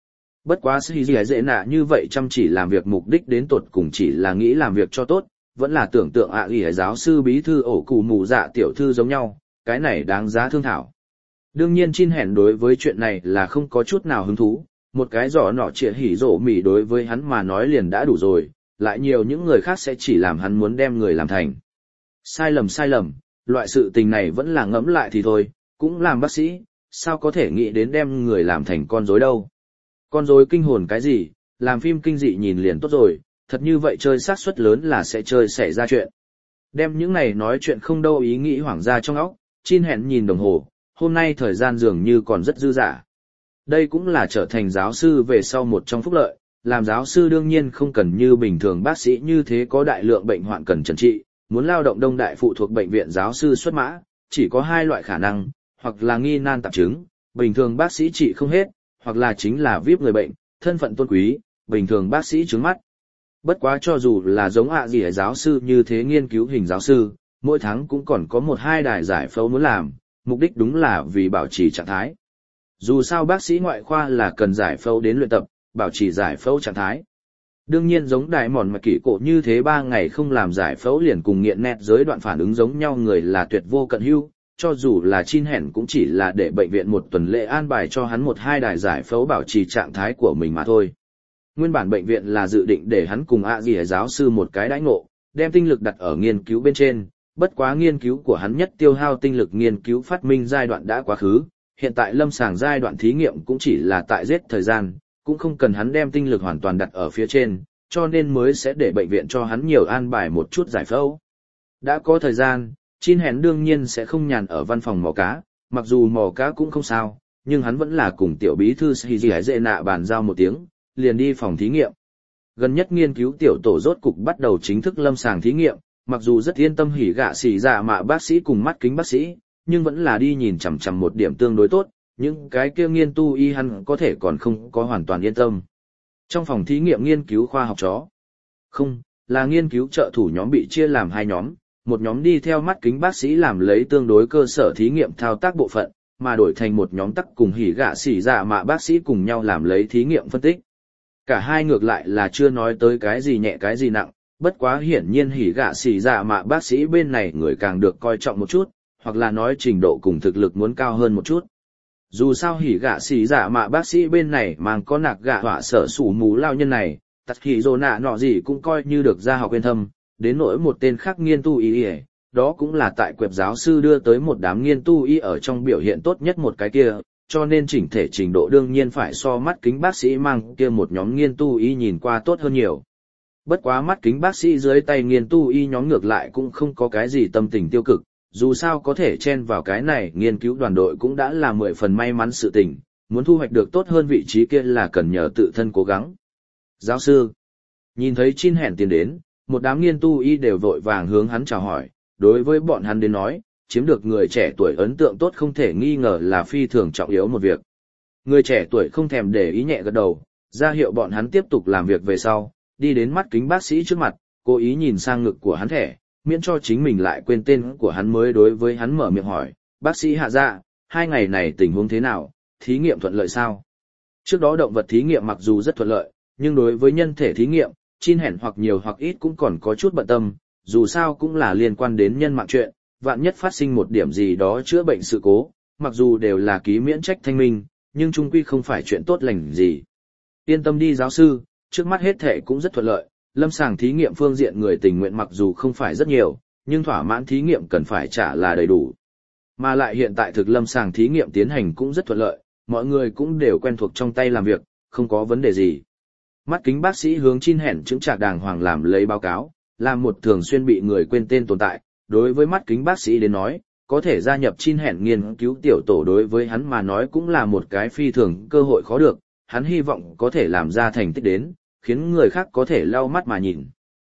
Bất quá sĩ dì dễ nạ như vậy chăm chỉ làm việc mục đích đến tột cùng chỉ là nghĩ làm việc cho tốt, vẫn là tưởng tượng ạ ỉ giáo sư bí thư ổ cụ mù dạ tiểu thư giống nhau, cái này đáng giá thương thảo. Đương nhiên Chin Hẻn đối với chuyện này là không có chút nào hứng thú, một cái giỏ nọ trịa hỉ rổ mỉ đối với hắn mà nói liền đã đủ rồi, lại nhiều những người khác sẽ chỉ làm hắn muốn đem người làm thành. Sai lầm, loại sự tình này vẫn là ngẫm lại thì thôi, cũng làm bác sĩ, sao có thể nghĩ đến đem người làm thành con rối đâu. Con rối kinh hồn cái gì, làm phim kinh dị nhìn liền tốt rồi, thật như vậy chơi xác suất lớn là sẽ chơi xảy ra chuyện. Đem những này nói chuyện không đâu ý nghĩ hoảng ra trong óc, Chin Hẻn nhìn đồng hồ, hôm nay thời gian dường như còn rất dư dả. Đây cũng là trở thành giáo sư về sau một trong phúc lợi, làm giáo sư đương nhiên không cần như bình thường bác sĩ như thế có đại lượng bệnh hoạn cần trần trị, muốn lao động đông đại phụ thuộc bệnh viện giáo sư xuất mã, chỉ có hai loại khả năng, hoặc là nghi nan tạp chứng, bình thường bác sĩ trị không hết, hoặc là chính là VIP người bệnh, thân phận tôn quý, bình thường bác sĩ trướng mắt. Bất quá cho dù là giống gì giáo sư như thế nghiên cứu hình giáo sư, mỗi tháng cũng còn có 1-2 đài giải phẫu muốn làm, mục đích đúng là vì bảo trì trạng thái. Dù sao bác sĩ ngoại khoa là cần giải phẫu đến luyện tập, bảo trì giải phẫu trạng thái. Đương nhiên giống đại mòn mà kỷ cổ như thế 3 ngày không làm giải phẫu liền cùng nghiện nét giới đoạn phản ứng giống nhau người là tuyệt vô cận hưu, cho dù là Chin Hẻn cũng chỉ là để bệnh viện một tuần lễ an bài cho hắn 1-2 đài giải phẫu bảo trì trạng thái của mình mà thôi. Nguyên bản bệnh viện là dự định để hắn cùng gì giáo sư một cái đãi ngộ, đem tinh lực đặt ở nghiên cứu bên trên, bất quá nghiên cứu của hắn nhất tiêu hao tinh lực nghiên cứu phát minh giai đoạn đã quá khứ, hiện tại lâm sàng giai đoạn thí nghiệm cũng chỉ là tại giết thời gian, cũng không cần hắn đem tinh lực hoàn toàn đặt ở phía trên, cho nên mới sẽ để bệnh viện cho hắn nhiều an bài một chút giải phẫu. Đã có thời gian, Chin Hẻn đương nhiên sẽ không nhàn ở văn phòng mò cá, mặc dù mò cá cũng không sao, nhưng hắn vẫn là cùng tiểu bí thư Shiji Dễ nạ bàn giao một tiếng, liền đi phòng thí nghiệm. Gần nhất nghiên cứu tiểu tổ rốt cục bắt đầu chính thức lâm sàng thí nghiệm, mặc dù rất yên tâm hỉ gạ xỉ dạ mạ bác sĩ cùng mắt kính bác sĩ, nhưng vẫn là đi nhìn chằm chằm một điểm tương đối tốt, những cái kia nghiên tu y hắn có thể còn không có hoàn toàn yên tâm. Trong phòng thí nghiệm nghiên cứu khoa học chó, không, là nghiên cứu trợ thủ nhóm bị chia làm 2 nhóm, một nhóm đi theo mắt kính bác sĩ làm lấy tương đối cơ sở thí nghiệm thao tác bộ phận, mà đổi thành một nhóm tắc cùng hỉ gạ xỉ dạ mạ bác sĩ cùng nhau làm lấy thí nghiệm phân tích. Cả hai ngược lại là chưa nói tới cái gì nhẹ cái gì nặng, bất quá hiển nhiên hỉ gạ xỉ dạ mạ bác sĩ bên này người càng được coi trọng một chút, hoặc là nói trình độ cùng thực lực muốn cao hơn một chút. Dù sao hỉ gạ xỉ dạ mạ bác sĩ bên này mang có nạc gạ họa sở sủ mù lao nhân này, tắt hỉ dồ nạ nọ gì cũng coi như được ra học yên thâm, đến nỗi một tên khác nghiên tu y, đó cũng là tại quẹp giáo sư đưa tới một đám nghiên tu y ở trong biểu hiện tốt nhất một cái kia, cho nên chỉnh thể trình độ đương nhiên phải so mắt kính bác sĩ mang kia một nhóm nghiên tu y nhìn qua tốt hơn nhiều. Bất quá mắt kính bác sĩ dưới tay nghiên tu y nhóm ngược lại cũng không có cái gì tâm tình tiêu cực, dù sao có thể chen vào cái này nghiên cứu đoàn đội cũng đã là 10 phần may mắn sự tình, muốn thu hoạch được tốt hơn vị trí kia là cần nhờ tự thân cố gắng. Giáo sư, nhìn thấy Chin Hẻn tiến đến, một đám nghiên tu y đều vội vàng hướng hắn chào hỏi, đối với bọn hắn đến nói, chiếm được người trẻ tuổi ấn tượng tốt không thể nghi ngờ là phi thường trọng yếu một việc. Người trẻ tuổi không thèm để ý nhẹ gật đầu, ra hiệu bọn hắn tiếp tục làm việc về sau, đi đến mắt kính bác sĩ trước mặt, cố ý nhìn sang ngực của hắn thẻ, miễn cho chính mình lại quên tên của hắn mới đối với hắn mở miệng hỏi, bác sĩ hạ dạ, 2 ngày này tình huống thế nào, thí nghiệm thuận lợi sao? Trước đó động vật thí nghiệm mặc dù rất thuận lợi, nhưng đối với nhân thể thí nghiệm, Chin Hẻn hoặc nhiều hoặc ít cũng còn có chút bận tâm, dù sao cũng là liên quan đến nhân mạng chuyện, vạn nhất phát sinh một điểm gì đó chữa bệnh sự cố, mặc dù đều là ký miễn trách thanh minh, nhưng chung quy không phải chuyện tốt lành gì. Yên tâm đi giáo sư, trước mắt hết thể cũng rất thuận lợi, lâm sàng thí nghiệm phương diện người tình nguyện mặc dù không phải rất nhiều, nhưng thỏa mãn thí nghiệm cần phải trả là đầy đủ. Mà lại hiện tại thực lâm sàng thí nghiệm tiến hành cũng rất thuận lợi, mọi người cũng đều quen thuộc trong tay làm việc, không có vấn đề gì. Mắt kính bác sĩ hướng Chin Hẻn chứng trạc đàng hoàng làm lấy báo cáo, là một thường xuyên bị người quên tên tồn tại, đối với mắt kính bác sĩ đến nói, có thể gia nhập Chin Hẻn nghiên cứu tiểu tổ đối với hắn mà nói cũng là một cái phi thường cơ hội khó được, hắn hy vọng có thể làm ra thành tích đến, khiến người khác có thể lau mắt mà nhìn.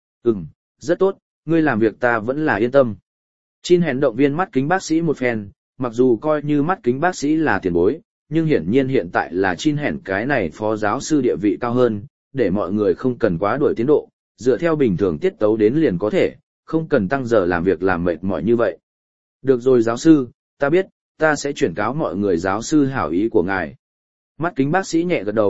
Rất tốt, ngươi làm việc ta vẫn là yên tâm. Chin Hẻn động viên mắt kính bác sĩ một phen, mặc dù coi như mắt kính bác sĩ là tiền bối, nhưng hiển nhiên hiện tại là Chin Hẻn cái này phó giáo sư địa vị cao hơn, để mọi người không cần quá đuổi tiến độ, dựa theo bình thường tiết tấu đến liền có thể, không cần tăng giờ làm việc làm mệt mỏi như vậy. Được rồi giáo sư, ta biết, ta sẽ chuyển cáo mọi người giáo sư hảo ý của ngài. Mắt kính bác sĩ nhẹ gật đầu,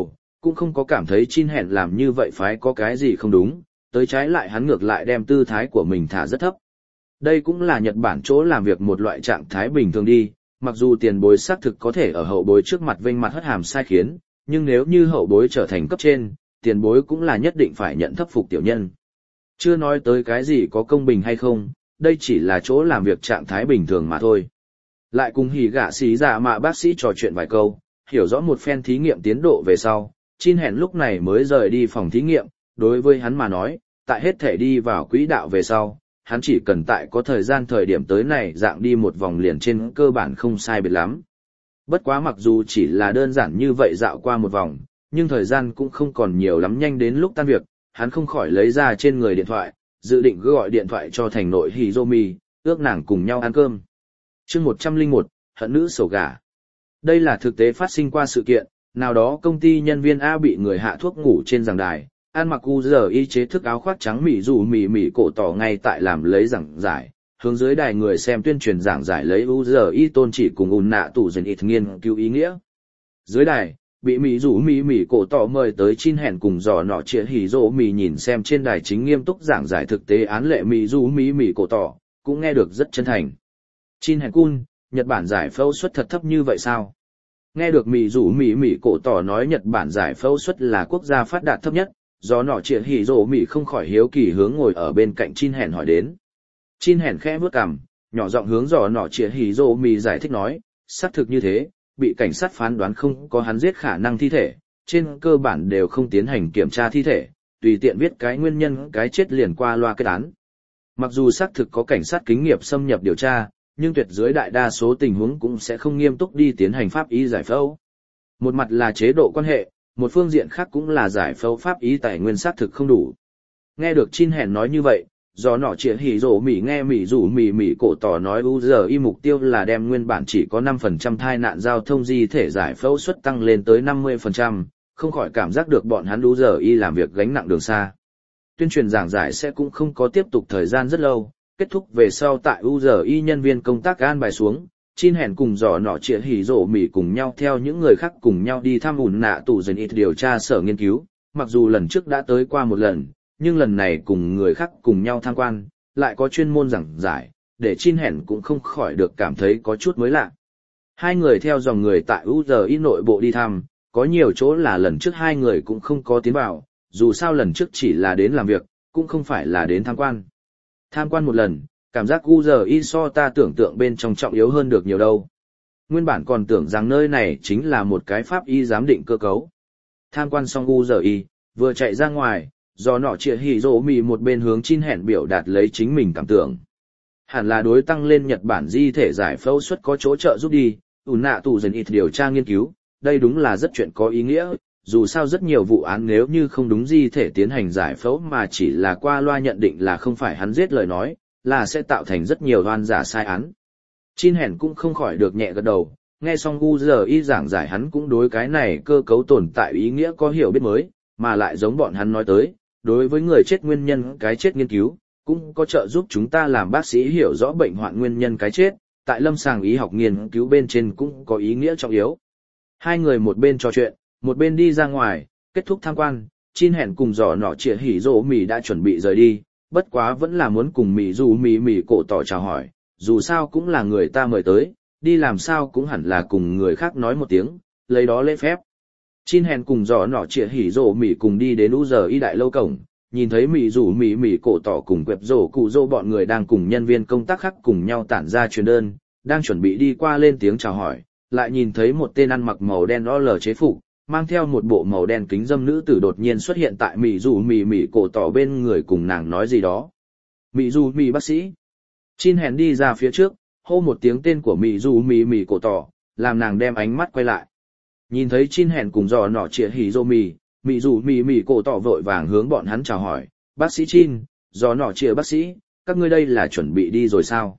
cũng không có cảm thấy Chin Hẹn làm như vậy phái có cái gì không đúng, tới trái lại hắn ngược lại đem tư thái của mình thả rất thấp. Đây cũng là Nhật Bản chỗ làm việc một loại trạng thái bình thường đi, mặc dù tiền bối xác thực có thể ở hậu bối trước mặt vênh mặt hất hàm sai khiến, nhưng nếu như hậu bối trở thành cấp trên, tiền bối cũng là nhất định phải nhận thấp phục tiểu nhân. Chưa nói tới cái gì có công bình hay không, đây chỉ là chỗ làm việc trạng thái bình thường mà thôi. Lại cùng hỉ gạ xí dạ mạ bác sĩ trò chuyện vài câu, hiểu rõ một phen thí nghiệm tiến độ về sau, Chin Hẹn lúc này mới rời đi phòng thí nghiệm, đối với hắn mà nói, tại hết thể đi vào quỹ đạo về sau, hắn chỉ cần tại có thời gian thời điểm tới này dạng đi một vòng liền trên cơ bản không sai biệt lắm. Bất quá mặc dù chỉ là đơn giản như vậy dạo qua một vòng, nhưng thời gian cũng không còn nhiều lắm, nhanh đến lúc tan việc, hắn không khỏi lấy ra trên người điện thoại, dự định gọi điện thoại cho thành nội Hizomi, ước nàng cùng nhau ăn cơm. Chương 101, hận nữ sổ gà. Đây là thực tế phát sinh qua sự kiện, nào đó công ty nhân viên A bị người hạ thuốc ngủ trên giảng đài, ăn mặc y chế thức áo khoác trắng mỉ cổ tỏ ngay tại làm lấy giảng giải, hướng dưới đài người xem tuyên truyền giảng giải lấy y tôn chỉ cùng ùn nạ tủ dần ít nghiên cứu ý nghĩa. Dưới đài, bị mỉ cổ tỏ mời tới Chin Hẹn cùng dò nọ chĩa hỉ rỗ mỉ nhìn xem trên đài chính nghiêm túc giảng giải thực tế án lệ mỉ cổ tỏ, cũng nghe được rất chân thành. Chin Hẹn Kun, Nhật Bản giải phẫu suất thật thấp như vậy sao? Nghe được mỉ cổ tỏ nói Nhật Bản giải phẫu suất là quốc gia phát đạt thấp nhất, do nọ chĩa hỉ rỗ mỉ không khỏi hiếu kỳ hướng ngồi ở bên cạnh Chin Hẹn hỏi đến. Chin Hẹn khẽ bước cằm, nhỏ giọng hướng dò nọ chĩa hỉ rỗ mỉ giải thích nói, xác thực như thế, bị cảnh sát phán đoán không có hắn giết khả năng thi thể, trên cơ bản đều không tiến hành kiểm tra thi thể, tùy tiện viết cái nguyên nhân cái chết liền qua loa kết án. Mặc dù xác thực có cảnh sát kinh nghiệm xâm nhập điều tra, nhưng tuyệt dưới đại đa số tình huống cũng sẽ không nghiêm túc đi tiến hành pháp y giải phẫu. Một mặt là chế độ quan hệ, một phương diện khác cũng là giải phẫu pháp y tài nguyên xác thực không đủ. Nghe được Chin Hẹn nói như vậy, do nọ chĩa hỉ rỗ mỉ nghe mỉ cổ tỏ nói y mục tiêu là đem nguyên bản chỉ có 5% thai nạn giao thông di thể giải phẫu suất tăng lên tới 50%, không khỏi cảm giác được bọn hắn y làm việc gánh nặng đường xa. Tuyên truyền giảng giải sẽ cũng không có tiếp tục thời gian rất lâu, kết thúc về sau tại y nhân viên công tác an bài xuống, Chin Hẹn cùng dò nọ chĩa hỉ rỗ mỉ cùng nhau theo những người khác cùng nhau đi thăm ùn nạ tủ dần ít điều tra sở nghiên cứu, mặc dù lần trước đã tới qua một lần, nhưng lần này cùng người khác cùng nhau tham quan, lại có chuyên môn giảng giải, để Chin Hẹn cũng không khỏi được cảm thấy có chút mới lạ. Hai người theo dòng người tại y nội bộ đi thăm, có nhiều chỗ là lần trước hai người cũng không có tiến vào, dù sao lần trước chỉ là đến làm việc, cũng không phải là đến tham quan. Tham quan một lần, cảm giác y so ta tưởng tượng bên trong trọng yếu hơn được nhiều đâu. Nguyên bản còn tưởng rằng nơi này chính là một cái pháp y giám định cơ cấu. Tham quan xong y, vừa chạy ra ngoài, do nọ chĩa hỉ rỗ mỉ một bên hướng Chin Hẹn biểu đạt lấy chính mình cảm tưởng. Hẳn là đối tăng lên Nhật Bản di thể giải phẫu suất có chỗ trợ giúp đi, ùn nạ tủ dần ít điều tra nghiên cứu, đây đúng là rất chuyện có ý nghĩa, dù sao rất nhiều vụ án nếu như không đúng di thể tiến hành giải phẫu mà chỉ là qua loa nhận định là không phải hắn giết lời nói, là sẽ tạo thành rất nhiều oan giả sai án. Chin Hẹn cũng không khỏi được nhẹ gật đầu, nghe xong y giảng giải hắn cũng đối cái này cơ cấu tồn tại ý nghĩa có hiểu biết mới, mà lại giống bọn hắn nói tới, đối với người chết nguyên nhân cái chết nghiên cứu, cũng có trợ giúp chúng ta làm bác sĩ hiểu rõ bệnh hoạn nguyên nhân cái chết, tại lâm sàng y học nghiên cứu bên trên cũng có ý nghĩa trọng yếu. Hai người một bên trò chuyện, một bên đi ra ngoài, kết thúc tham quan, Chin Hẹn cùng dò nọ chĩa hỉ rỗ mỉ đã chuẩn bị rời đi, bất quá vẫn là muốn cùng mỉ cổ tỏ chào hỏi, dù sao cũng là người ta mời tới, đi làm sao cũng hẳn là cùng người khác nói một tiếng, lấy đó lễ phép. Chin Hẹn cùng dò nọ chĩa hỉ rỗ mỉ cùng đi đến y đại lâu cổng, nhìn thấy mỉ cổ tỏ cùng quẹp rổ cụ rỗ bọn người đang cùng nhân viên công tác khác cùng nhau tản ra truyền đơn, đang chuẩn bị đi qua lên tiếng chào hỏi, lại nhìn thấy một tên ăn mặc màu đen chế phục, mang theo một bộ màu đen kính dâm nữ tử đột nhiên xuất hiện tại mỉ cổ tỏ bên người cùng nàng nói gì đó. Mỉ bác sĩ. Chin Hẹn đi ra phía trước, hô một tiếng tên của mỉ cổ tỏ, làm nàng đem ánh mắt quay lại. Nhìn thấy Chin Hẹn cùng dò nọ chĩa hỉ rỗ mỉ cổ tỏ vội vàng hướng bọn hắn chào hỏi, bác sĩ Chin, dò nọ chĩa bác sĩ, các ngươi đây là chuẩn bị đi rồi sao?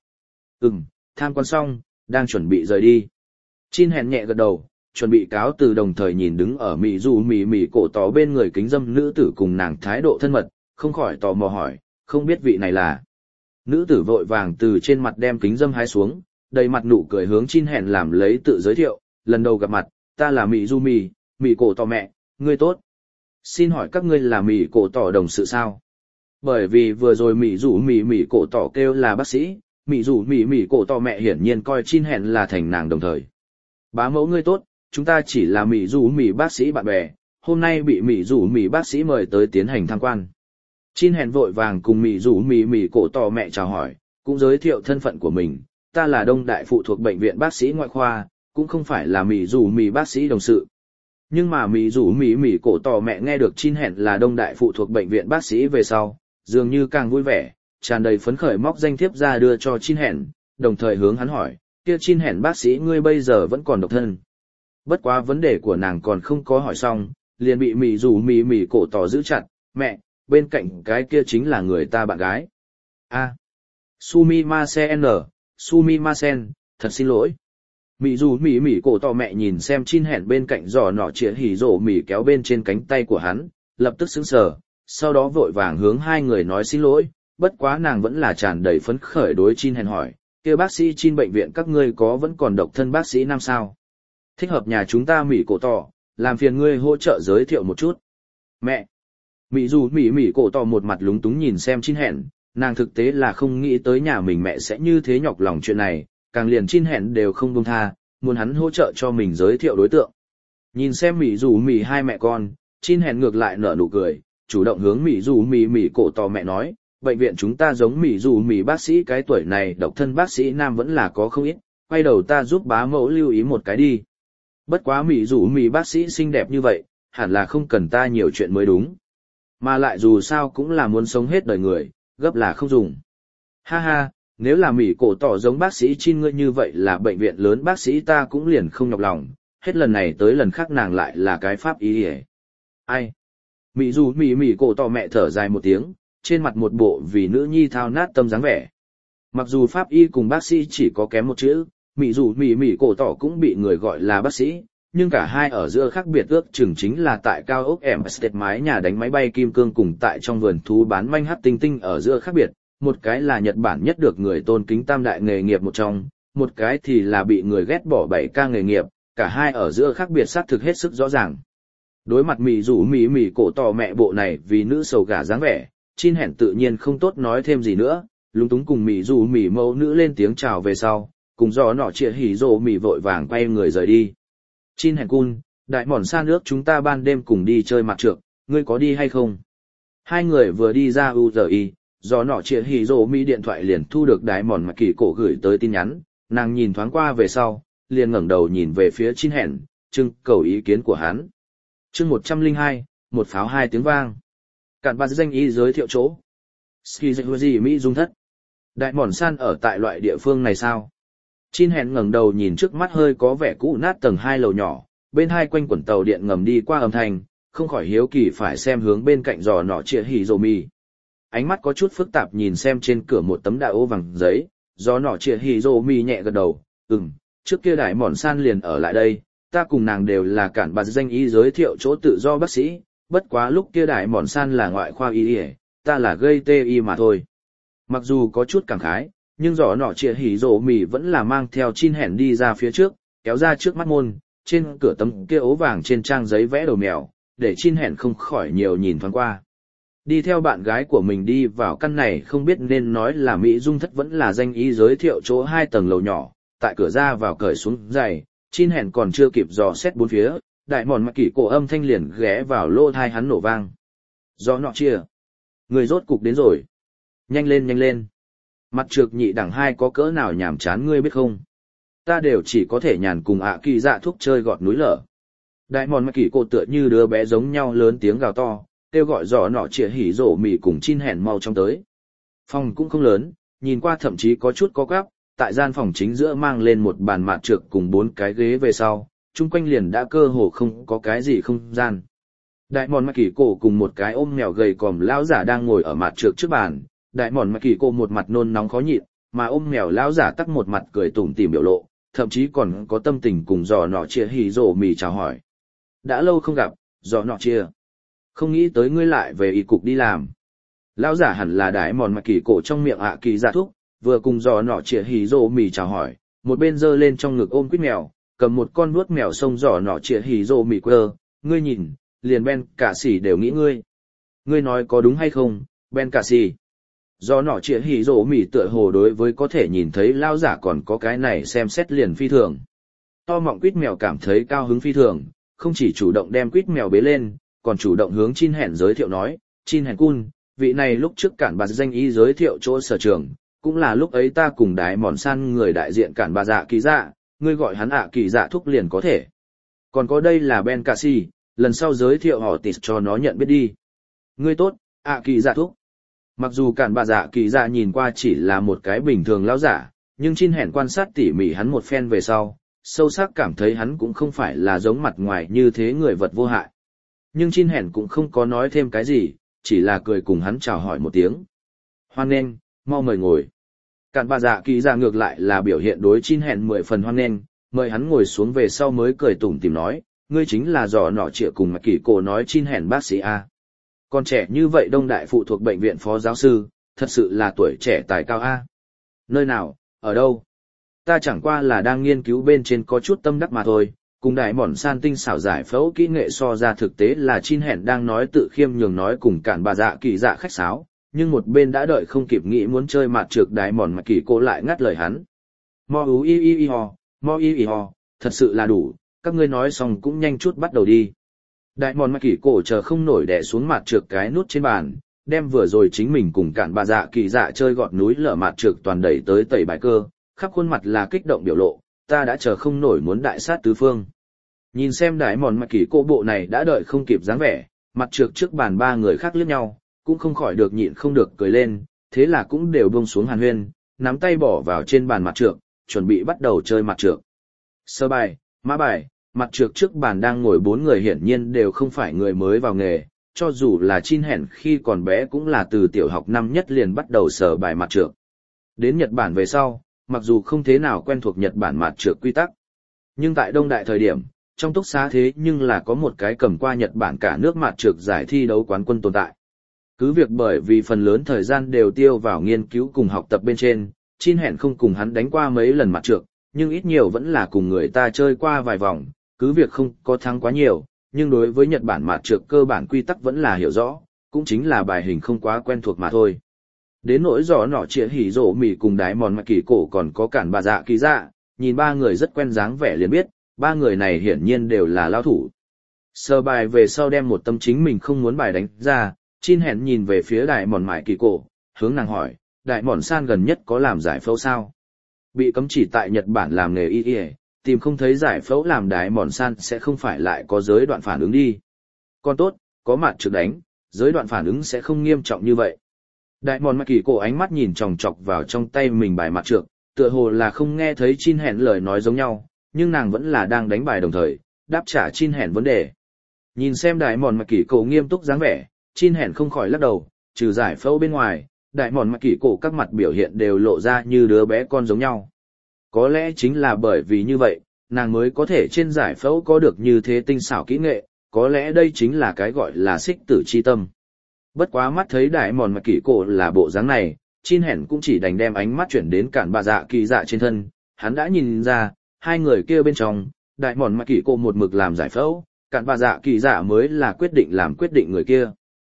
Tham quan xong, đang chuẩn bị rời đi. Chin Hẹn nhẹ gật đầu, chuẩn bị cáo từ đồng thời nhìn đứng ở mỉ cổ tỏ bên người kính dâm nữ tử cùng nàng thái độ thân mật, không khỏi tò mò hỏi, không biết vị này là. Nữ tử vội vàng từ trên mặt đem kính dâm hái xuống, đầy mặt nụ cười hướng Chin Hẹn làm lấy tự giới thiệu, lần đầu gặp mặt, ta là mỉ cổ tỏ mẹ, Ngươi tốt. Xin hỏi các ngươi là mỉ cổ tỏ đồng sự sao? Bởi vì vừa rồi mỉ rủ mỉ cổ tỏ kêu là bác sĩ, mỉ rủ mỉ cổ tỏ mẹ hiển nhiên coi Chin hẹn là thành nàng đồng thời. Bá mẫu ngươi tốt, chúng ta chỉ là mỉ rủ mỉ bác sĩ bạn bè, hôm nay bị mỉ rủ mỉ bác sĩ mời tới tiến hành tham quan. Chin hẹn vội vàng cùng mỉ rủ mỉ cổ tỏ mẹ chào hỏi, cũng giới thiệu thân phận của mình, ta là Đông Đại phụ thuộc bệnh viện bác sĩ ngoại khoa, cũng không phải là mỉ rủ mỉ bác sĩ đồng sự. Nhưng mà mỉ rủ mỉ cổ tỏ mẹ nghe được Chin hẹn là Đông Đại phụ thuộc bệnh viện bác sĩ về sau, dường như càng vui vẻ, tràn đầy phấn khởi móc danh thiếp ra đưa cho Chin hẹn, đồng thời hướng hắn hỏi, kia Chin hẹn bác sĩ ngươi bây giờ vẫn còn độc thân. Bất quá vấn đề của nàng còn không có hỏi xong, liền bị mỉ rủ mỉ cổ tỏ giữ chặt, mẹ, bên cạnh cái kia chính là người ta bạn gái. Sumimasen, thật xin lỗi. Mỉ rủ mỉ cổ tỏ mẹ nhìn xem Chin hẹn bên cạnh giò nọ chĩa hỉ rổ mỉ kéo bên trên cánh tay của hắn, lập tức sững sờ, sau đó vội vàng hướng hai người nói xin lỗi, bất quá nàng vẫn là tràn đầy phấn khởi đối Chin hẹn hỏi, kia bác sĩ Chin bệnh viện các ngươi có vẫn còn độc thân bác sĩ nam sao? Thích hợp nhà chúng ta mỉ cổ tỏ, làm phiền ngươi hỗ trợ giới thiệu một chút. Mẹ! Mỉ rủ mỉ cổ tỏ một mặt lúng túng nhìn xem Chin hẹn, nàng thực tế là không nghĩ tới nhà mình mẹ sẽ như thế nhọc lòng chuyện này, càng liền Chin hẹn đều không buông tha, muốn hắn hỗ trợ cho mình giới thiệu đối tượng. Nhìn xem mỉ rủ mỉ hai mẹ con, Chin hẹn ngược lại nở nụ cười, chủ động hướng mỉ rủ mỉ cổ tỏ mẹ nói, bệnh viện chúng ta giống mỉ rủ mỉ bác sĩ cái tuổi này độc thân bác sĩ nam vẫn là có không ít, quay đầu ta giúp bá mẫu lưu ý một cái đi. Bất quá mỉ rủ mỉ bác sĩ xinh đẹp như vậy, hẳn là không cần ta nhiều chuyện mới đúng. Mà lại dù sao cũng là muốn sống hết đời người, gấp là không dùng. Ha ha, nếu là mỉ cổ tỏ giống bác sĩ Chin ngươi như vậy là bệnh viện lớn bác sĩ ta cũng liền không nhọc lòng, hết lần này tới lần khác nàng lại là cái pháp y hề. Ai? Mỉ rủ mỉ cổ tỏ mẹ thở dài một tiếng, trên mặt một bộ vì nữ nhi thao nát tâm dáng vẻ. Mặc dù pháp y cùng bác sĩ chỉ có kém một chữ, mỉ rủ mỉ cổ tỏ cũng bị người gọi là bác sĩ, nhưng cả hai ở giữa khác biệt ước chừng chính là tại cao ốc Empire mái nhà đánh máy bay kim cương cùng tại trong vườn thú bán manh hắc tinh tinh ở giữa khác biệt, một cái là Nhật Bản nhất được người tôn kính tam đại nghề nghiệp một trong, một cái thì là bị người ghét bỏ 7K nghề nghiệp, cả hai ở giữa khác biệt xác thực hết sức rõ ràng. Đối mặt mỉ rủ mỉ cổ tỏ mẹ bộ này vì nữ sầu gà dáng vẻ, Chin hẹn tự nhiên không tốt nói thêm gì nữa, lúng túng cùng mỉ rủ mỉ mẫu nữ lên tiếng chào về sau, cùng gió nọ chĩa hỉ rồ mỉ vội vàng quay người rời đi. Chin hẹn cun, đại mòn xa nước chúng ta ban đêm cùng đi chơi mặt trược, ngươi có đi hay không? Hai người vừa đi ra URI, gió nọ chĩa hỉ rồ mỉ điện thoại liền thu được đại mòn mặt kỳ cổ gửi tới tin nhắn, nàng nhìn thoáng qua về sau, liền ngẩng đầu nhìn về phía Chin hẹn, trưng cầu ý kiến của hắn. Chương 102, một pháo hai tiếng vang. Cản bạt danh y giới thiệu chỗ. Ski gì Mỹ dung thất. Đại mòn san ở tại loại địa phương này sao? Chin hẹn ngẩng đầu nhìn trước mắt hơi có vẻ cũ nát tầng 2 lầu nhỏ, bên hai quanh quẩn tàu điện ngầm đi qua âm thanh, không khỏi hiếu kỳ phải xem hướng bên cạnh giò nọ chĩa hỉ rồ mì. Ánh mắt có chút phức tạp nhìn xem trên cửa một tấm đại ô vàng giấy, giò nọ chĩa hỉ rồ mì nhẹ gật đầu, trước kia đại mòn san liền ở lại đây, ta cùng nàng đều là cản bạt danh y giới thiệu chỗ tự do bác sĩ, bất quá lúc kia đại mòn san là ngoại khoa y, ta là gây tê y mà thôi. Mặc dù có chút cảm khái, nhưng giỏ nọ chĩa hỉ rổ mì vẫn là mang theo Chin hẹn đi ra phía trước, kéo ra trước mắt môn, trên cửa tấm kia ố vàng trên trang giấy vẽ đầu mèo, để Chin hẹn không khỏi nhiều nhìn thoáng qua. Đi theo bạn gái của mình đi vào căn này không biết nên nói là Mỹ dung thất vẫn là danh y giới thiệu chỗ 2 tầng lầu nhỏ, tại cửa ra vào cởi xuống giày, Chin hẹn còn chưa kịp dò xét bốn phía, đại mòn mặt kỳ cổ âm thanh liền ghé vào lô thai hắn nổ vang. Gió nọ chia. Người rốt cục đến rồi. Nhanh lên nhanh lên. Mặt trược nhị đẳng 2 có cỡ nào nhảm chán ngươi biết không? Ta đều chỉ có thể nhàn cùng ạ kỳ dạ thúc chơi gọt núi lở. Đại mòn mặt kỳ cổ tựa như đứa bé giống nhau lớn tiếng gào to, kêu gọi giỏ nọ chĩa hỉ rổ mì cùng Chin hẹn mau trong tới. Phòng cũng không lớn, nhìn qua thậm chí có chút có quắp, tại gian phòng chính giữa mang lên một bàn mạt trược cùng 4 cái ghế về sau, chung quanh liền đã cơ hồ không có cái gì không gian. Đại mòn mặt kỳ cổ cùng một cái ôm mèo gầy còm lão giả đang ngồi ở mạt trược trước bàn, đại mòn mặt kỳ cổ một mặt nôn nóng khó nhịn, mà ôm mèo lão giả tắc một mặt cười tủm tỉm biểu lộ, thậm chí còn có tâm tình cùng giò nọ chia hỉ rổ mì chào hỏi. Đã lâu không gặp, giò nọ chia. Không nghĩ tới ngươi lại về y cục đi làm. Lão giả hẳn là đại mòn mặt kỳ cổ trong miệng ạ kỳ giả thúc, vừa cùng giò nọ chĩa hỉ rổ mì chào hỏi, một bên giơ lên trong ngực ôm quýt mèo, cầm một con vuốt mèo xông giò nọ chĩa hỉ rổ mì quơ, ngươi nhìn, liền Ben Cả Sĩ đều nghĩ ngươi. Ngươi nói có đúng hay không, Ben Cả Sĩ? Do nọ trịa hỉ rổ mỉ tựa hồ đối với có thể nhìn thấy lao giả còn có cái này xem xét liền phi thường. To mọng quýt mèo cảm thấy cao hứng phi thường, không chỉ chủ động đem quýt mèo bế lên, còn chủ động hướng Chin Hẻn giới thiệu nói, Chin Hẻn Cun, vị này lúc trước cản bà danh y giới thiệu chỗ sở trường, cũng là lúc ấy ta cùng đái mòn san người đại diện cản bà dạ kỳ dạ, ngươi gọi hắn ạ kỳ dạ thúc liền có thể. Còn có đây là Ben Cả Sĩ, lần sau giới thiệu họ tịt cho nó nhận biết đi. Ngươi tốt, ạ kỳ dạ thúc. Mặc dù cản bà dạ kỳ dạ nhìn qua chỉ là một cái bình thường lão giả, nhưng Chin Hẻn quan sát tỉ mỉ hắn một phen về sau, sâu sắc cảm thấy hắn cũng không phải là giống mặt ngoài như thế người vật vô hại. Nhưng Chin Hẻn cũng không có nói thêm cái gì, chỉ là cười cùng hắn chào hỏi một tiếng. Hoan nghênh, mau mời ngồi. Cản bà dạ kỳ dạ ngược lại là biểu hiện đối Chin Hẻn 10 phần hoan nghênh, mời hắn ngồi xuống về sau mới cười tủm tỉm nói, ngươi chính là dò nọ trịa cùng mà kỳ cổ nói Chin Hẻn bác sĩ A. Còn trẻ như vậy đông đại phụ thuộc bệnh viện phó giáo sư, thật sự là tuổi trẻ tài cao A. Nơi nào, ở đâu? Ta chẳng qua là đang nghiên cứu bên trên có chút tâm đắc mà thôi, cùng đại mòn san tinh xảo giải phẫu kỹ nghệ so ra thực tế là Chin Hẻn đang nói tự khiêm nhường nói cùng cản bà dạ kỳ dạ khách sáo, nhưng một bên đã đợi không kịp nghĩ muốn chơi mặt trược đại mòn mà kỳ cô lại ngắt lời hắn. Mo ú y ho, mo y ho, thật sự là đủ, các ngươi nói xong cũng nhanh chút bắt đầu đi. Đại mòn mà kỳ cổ chờ không nổi đè xuống mặt trược cái nút trên bàn, đem vừa rồi chính mình cùng cản bà dạ kỳ dạ chơi gọt núi lở mặt trược toàn đẩy tới tẩy bài cơ, khắp khuôn mặt là kích động biểu lộ, ta đã chờ không nổi muốn đại sát tứ phương. Nhìn xem đại mòn mà kỳ cổ bộ này đã đợi không kịp dáng vẻ, mặt trược trước bàn ba người khác liếc nhau, cũng không khỏi được nhịn không được cười lên, thế là cũng đều buông xuống hàn huyên, nắm tay bỏ vào trên bàn mặt trược, chuẩn bị bắt đầu chơi mặt trược. Sơ bài, mã bài, mặt trược trước bàn đang ngồi bốn người hiển nhiên đều không phải người mới vào nghề, cho dù là Chin Hẻn khi còn bé cũng là từ tiểu học năm nhất liền bắt đầu sở bài mặt trược. Đến Nhật Bản về sau, mặc dù không thế nào quen thuộc Nhật Bản mặt trược quy tắc, nhưng tại Đông Đại thời điểm, trong túc xá thế nhưng là có một cái cầm qua Nhật Bản cả nước mặt trược giải thi đấu quán quân tồn tại. Cứ việc bởi vì phần lớn thời gian đều tiêu vào nghiên cứu cùng học tập bên trên, Chin Hẻn không cùng hắn đánh qua mấy lần mặt trược, nhưng ít nhiều vẫn là cùng người ta chơi qua vài vòng, cứ việc không có thắng quá nhiều, nhưng đối với Nhật Bản mặt trược cơ bản quy tắc vẫn là hiểu rõ, cũng chính là bài hình không quá quen thuộc mà thôi. Đến nỗi giỏ nọ trịa hỉ rổ mỉ cùng đái mòn mặt kỳ cổ còn có cản bà dạ kỳ dạ, nhìn ba người rất quen dáng vẻ liền biết, ba người này hiển nhiên đều là lao thủ. Sơ bài về sau đem một tâm chính mình không muốn bài đánh ra, Chin Hẻn nhìn về phía đại mòn mại kỳ cổ, hướng nàng hỏi, đại mòn san gần nhất có làm giải phẫu sao? Bị cấm chỉ tại Nhật Bản làm nghề y, tìm không thấy giải phẫu làm đại mòn san sẽ không phải lại có giới đoạn phản ứng đi. Còn tốt, có mặt trực đánh, giới đoạn phản ứng sẽ không nghiêm trọng như vậy. Đại mòn mại kỳ cổ ánh mắt nhìn chòng chọc vào trong tay mình bài mặt trược, tựa hồ là không nghe thấy Chin Hẻn lời nói giống nhau, nhưng nàng vẫn là đang đánh bài đồng thời, đáp trả Chin Hẻn vấn đề. Nhìn xem đại mòn mại kỳ cổ nghiêm túc dáng vẻ, Chin Hẻn không khỏi lắc đầu, trừ giải phẫu bên ngoài, đại mòn mại kỳ cổ các mặt biểu hiện đều lộ ra như đứa bé con giống nhau. Có lẽ chính là bởi vì như vậy, nàng mới có thể trên giải phẫu có được như thế tinh xảo kỹ nghệ, có lẽ đây chính là cái gọi là xích tử chi tâm. Bất quá mắt thấy đại mòn mại kỳ cổ là bộ dáng này, Chin Hẻn cũng chỉ đành đem ánh mắt chuyển đến cản bà dạ kỳ dạ trên thân, hắn đã nhìn ra, hai người kia bên trong, đại mòn mại kỳ cổ một mực làm giải phẫu, cản bà dạ kỳ dạ mới là quyết định người kia.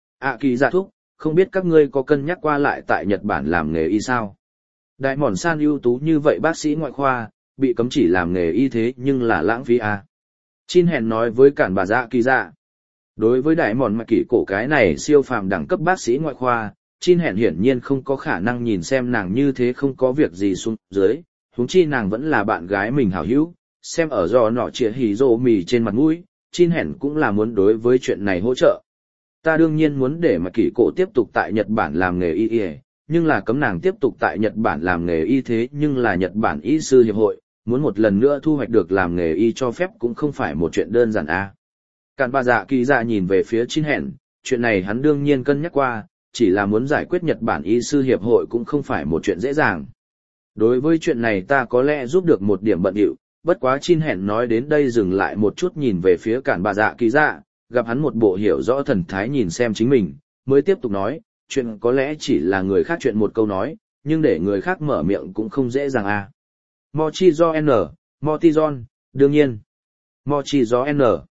Kỳ dạ thúc, không biết các ngươi có cân nhắc qua lại tại Nhật Bản làm nghề y sao? Đại mòn san ưu tú như vậy bác sĩ ngoại khoa, bị cấm chỉ làm nghề y thế nhưng là lãng phí à. Chin Hẻn nói với cản bà dạ kỳ dạ. Đối với đại mòn mại kỳ cổ cái này siêu phàm đẳng cấp bác sĩ ngoại khoa, Chin Hẻn hiển nhiên không có khả năng nhìn xem nàng như thế không có việc gì xuống dưới, huống chi nàng vẫn là bạn gái mình hảo hữu, xem ở giò nọ chĩa hỉ rô mì trên mặt mũi, Chin Hẻn cũng là muốn đối với chuyện này hỗ trợ. Ta đương nhiên muốn để mà kỳ cổ tiếp tục tại Nhật Bản làm nghề y, nhưng là cấm nàng tiếp tục tại Nhật Bản làm nghề y thế nhưng là Nhật Bản y sư hiệp hội, muốn một lần nữa thu hoạch được làm nghề y cho phép cũng không phải một chuyện đơn giản a. Cản bà dạ kỳ dạ nhìn về phía Chin Hẻn, chuyện này hắn đương nhiên cân nhắc qua, chỉ là muốn giải quyết Nhật Bản y sư hiệp hội cũng không phải một chuyện dễ dàng. Đối với chuyện này ta có lẽ giúp được một điểm bận điệu, bất quá Chin Hẻn nói đến đây dừng lại một chút nhìn về phía cản bà dạ kỳ dạ, gặp hắn một bộ hiểu rõ thần thái nhìn xem chính mình, mới tiếp tục nói, chuyện có lẽ chỉ là người khác chuyện một câu nói, nhưng để người khác mở miệng cũng không dễ dàng à. Mochi do N, Motizon, đương nhiên. Mochi do N.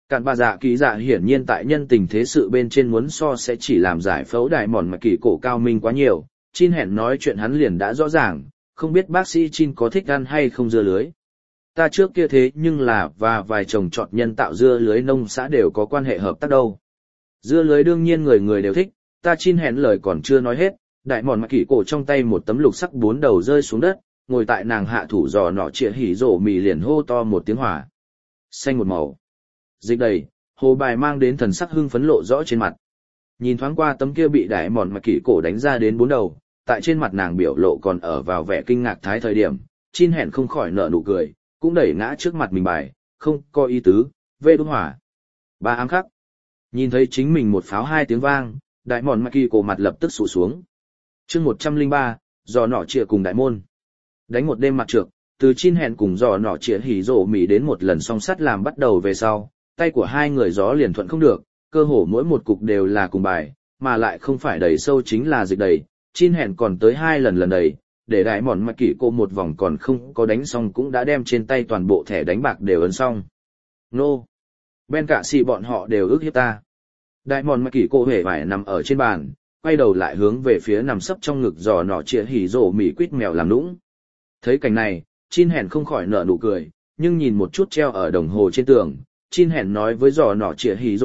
Cạn bà dạ kỳ dạ hiển nhiên tại nhân tình thế sự bên trên muốn so sẽ chỉ làm giải phẫu đại mòn mà kỳ cổ cao minh quá nhiều, Chin hẹn nói chuyện hắn liền đã rõ ràng, không biết bác sĩ Chin có thích ăn hay không dưa lưới. Ta trước kia thế nhưng là và vài chồng trọt nhân tạo dưa lưới nông xã đều có quan hệ hợp tác đâu. Dưa lưới đương nhiên người người đều thích, ta Chin hẹn lời còn chưa nói hết, đại mòn mà kỳ cổ trong tay một tấm lục sắc 4 đầu rơi xuống đất, ngồi tại nàng hạ thủ giò nọ chĩa hỉ rổ mì liền hô to một tiếng hỏa. Xanh một màu. Dịch đầy, hồ bài mang đến thần sắc hưng phấn lộ rõ trên mặt. Nhìn thoáng qua tấm kia bị đại mòn mà kỳ cổ đánh ra đến 4 đầu, tại trên mặt nàng biểu lộ còn ở vào vẻ kinh ngạc thái thời điểm, Chin hẹn không khỏi nở nụ cười, cũng đẩy ngã trước mặt mình bài, không có ý tứ, vê đốt hỏa. 3 ám khắc. Nhìn thấy chính mình một pháo 2 tiếng vang, đại mòn mà kỳ cổ mặt lập tức sụ xuống. Chương 103, giò nọ chĩa cùng đại môn. Đánh một đêm mặt trược, từ Chin hẹn cùng giò nọ chĩa hỉ rổ mì đến một lần song sắt làm bắt đầu về sau, tay của hai người gió liền thuận không được, cơ hồ mỗi một cục đều là cùng bài, mà lại không phải đầy sâu chính là dịch đầy, Chin hẹn còn tới 2 lần đầy, để đại mòn mà kỳ cô một vòng còn không có đánh xong cũng đã đem trên tay toàn bộ thẻ đánh bạc đều ấn xong. Nô! Ben cả xì bọn họ đều ước hiếp ta. Đại mòn mà kỳ cô hề vải nằm ở trên bàn, quay đầu lại hướng về phía nằm sấp trong ngực giò nọ chĩa hỉ rổ mì quýt mèo làm nũng. Thấy cảnh này, Chin hẹn không khỏi nở nụ cười, nhưng nhìn một chút treo ở đồng hồ trên tường, Chin hẹn nói với giò nọ chĩa hỉ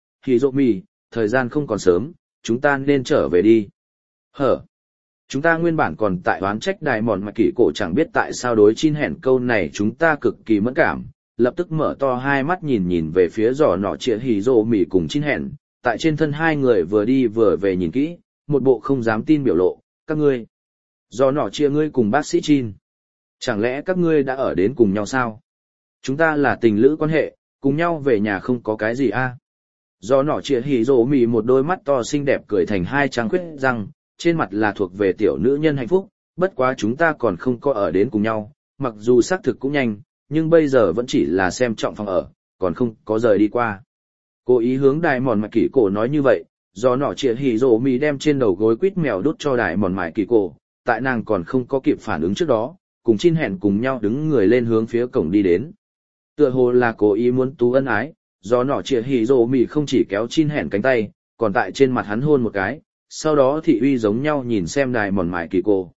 rổ mì, thời gian không còn sớm, chúng ta nên trở về đi. Hở? Chúng ta nguyên bản còn tại oán trách đại mòn mà kỳ cổ chẳng biết tại sao đối Chin hẹn câu này chúng ta cực kỳ mẫn cảm, lập tức mở to hai mắt nhìn về phía giò nọ chĩa hỉ rổ mì cùng Chin hẹn, tại trên thân hai người vừa đi vừa về nhìn kỹ, một bộ không dám tin biểu lộ, các ngươi. Giò nọ chĩa ngươi cùng bác sĩ Chin. Chẳng lẽ các ngươi đã ở đến cùng nhau sao? Chúng ta là tình lữ quan hệ, cùng nhau về nhà không có cái gì a. Giò nọ chĩa hỉ rổ mì một đôi mắt to xinh đẹp cười thành 2 trắng khuyết răng, trên mặt là thuộc về tiểu nữ nhân hạnh phúc, bất quá chúng ta còn không có ở đến cùng nhau, mặc dù xác thực cũng nhanh, nhưng bây giờ vẫn chỉ là xem trọng phòng ở, còn không có rời đi qua. Cố ý hướng đại mòn mạch kỳ cổ nói như vậy, do nọ chĩa hỉ rổ mì đem trên đầu gối quýt mèo đút cho đại mòn mạch kỳ cổ, tại nàng còn không có kịp phản ứng trước đó, cùng Chin hẹn cùng nhau đứng người lên hướng phía cổng đi đến. Tựa hồ là cố ý muốn tú ân ái, do nọ chĩa hỉ rổ mì không chỉ kéo Chin hẹn cánh tay, còn tại trên mặt hắn hôn một cái, sau đó thị uy giống nhau nhìn xem đại mòn mạch kỳ cổ.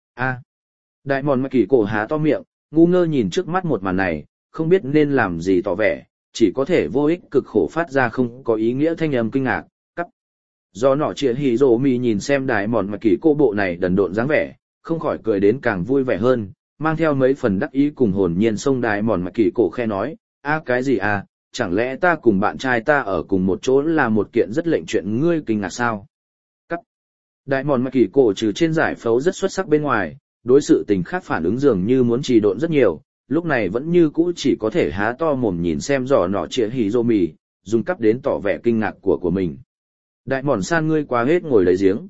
Đại mòn mạch kỳ cổ há to miệng, ngu ngơ nhìn trước mắt một màn này, không biết nên làm gì tỏ vẻ, chỉ có thể vô ích cực khổ phát ra không có ý nghĩa thanh âm kinh ngạc, cắp. Do nọ chĩa hỉ rổ mì nhìn xem đại mòn mạch kỳ cổ bộ này đần độn dáng vẻ, không khỏi cười đến càng vui vẻ hơn, mang theo mấy phần đắc ý cùng hồn nhiên xông đại mòn mạch kỳ cổ khe nói, cái gì chẳng lẽ ta cùng bạn trai ta ở cùng một chỗ là một kiện rất lệnh chuyện ngươi kinh ngạc sao? Cắt. Đại mòn mạch kỳ cổ trừ trên giải phẫu rất xuất sắc bên ngoài, đối sự tình khác phản ứng dường như muốn trì độn rất nhiều, lúc này vẫn như cũ chỉ có thể há to mồm nhìn xem giò nọ chĩa hỉ rổ mì, dùng cắp đến tỏ vẻ kinh ngạc của mình. Đại mòn san ngươi quá hết ngồi lấy giếng.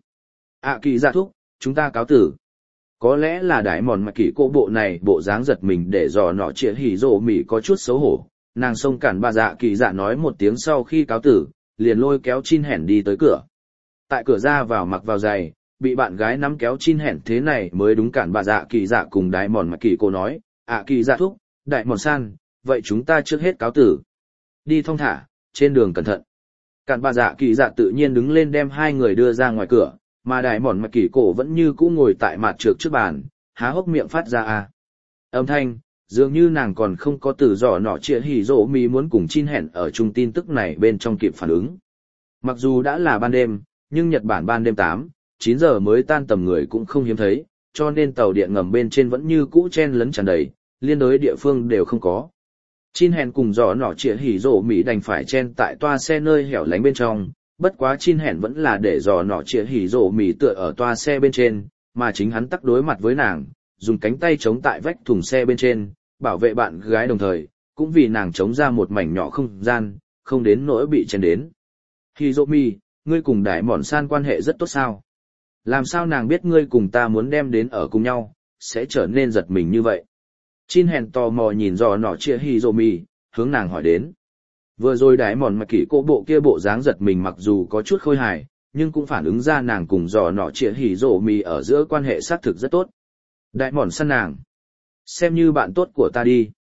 Kỳ dạ thúc, chúng ta cáo tử. Có lẽ là đại mòn mạch kỳ cổ bộ này bộ dáng giật mình để giò nọ chĩa hỉ rổ mì có chút xấu hổ, nàng xông cản bà dạ kỳ dạ nói một tiếng sau khi cáo tử, liền lôi kéo Chin hẹn đi tới cửa. Tại cửa ra vào mặc vào giày, bị bạn gái nắm kéo Chin hẹn thế này mới đúng cản bà dạ kỳ dạ cùng đại mòn mạch kỳ cổ nói, kỳ dạ thúc, đại mòn san, vậy chúng ta trước hết cáo tử. Đi thong thả, trên đường cẩn thận. Cản bà dạ kỳ dạ tự nhiên đứng lên đem hai người đưa ra ngoài cửa, mà đại mòn mạch kỳ cổ vẫn như cũ ngồi tại mặt trược trước bàn, há hốc miệng phát ra âm thanh, dường như nàng còn không có từ giỏ nọ chĩa hỉ rổ mì muốn cùng Chin hẹn ở chung tin tức này bên trong kịp phản ứng. Mặc dù đã là ban đêm, nhưng Nhật Bản ban đêm 8-9 giờ mới tan tầm người cũng không hiếm thấy, cho nên tàu điện ngầm bên trên vẫn như cũ chen lấn tràn đầy, liên đối địa phương đều không có. Chin hẹn cùng giỏ nọ chĩa hỉ rổ mì đành phải chen tại toa xe nơi hẻo lánh bên trong, bất quá Chin hẹn vẫn là để giỏ nọ chĩa hỉ rổ mì tựa ở toa xe bên trên, mà chính hắn tắc đối mặt với nàng, dùng cánh tay chống tại vách thùng xe bên trên, bảo vệ bạn gái đồng thời, cũng vì nàng chống ra một mảnh nhỏ không gian, không đến nỗi bị chen đến. Hizomi, ngươi cùng đại mòn san quan hệ rất tốt sao? Làm sao nàng biết ngươi cùng ta muốn đem đến ở cùng nhau, sẽ trở nên giật mình như vậy? Chin hẹn tò mò nhìn giò nọ chia Hizomi, hướng nàng hỏi đến. Vừa rồi đại mòn mà kỹ cô bộ kia bộ dáng giật mình mặc dù có chút khôi hài, nhưng cũng phản ứng ra nàng cùng giò nọ chia Hizomi ở giữa quan hệ xác thực rất tốt. Đại mòn san nàng. Xem như bạn tốt của ta đi.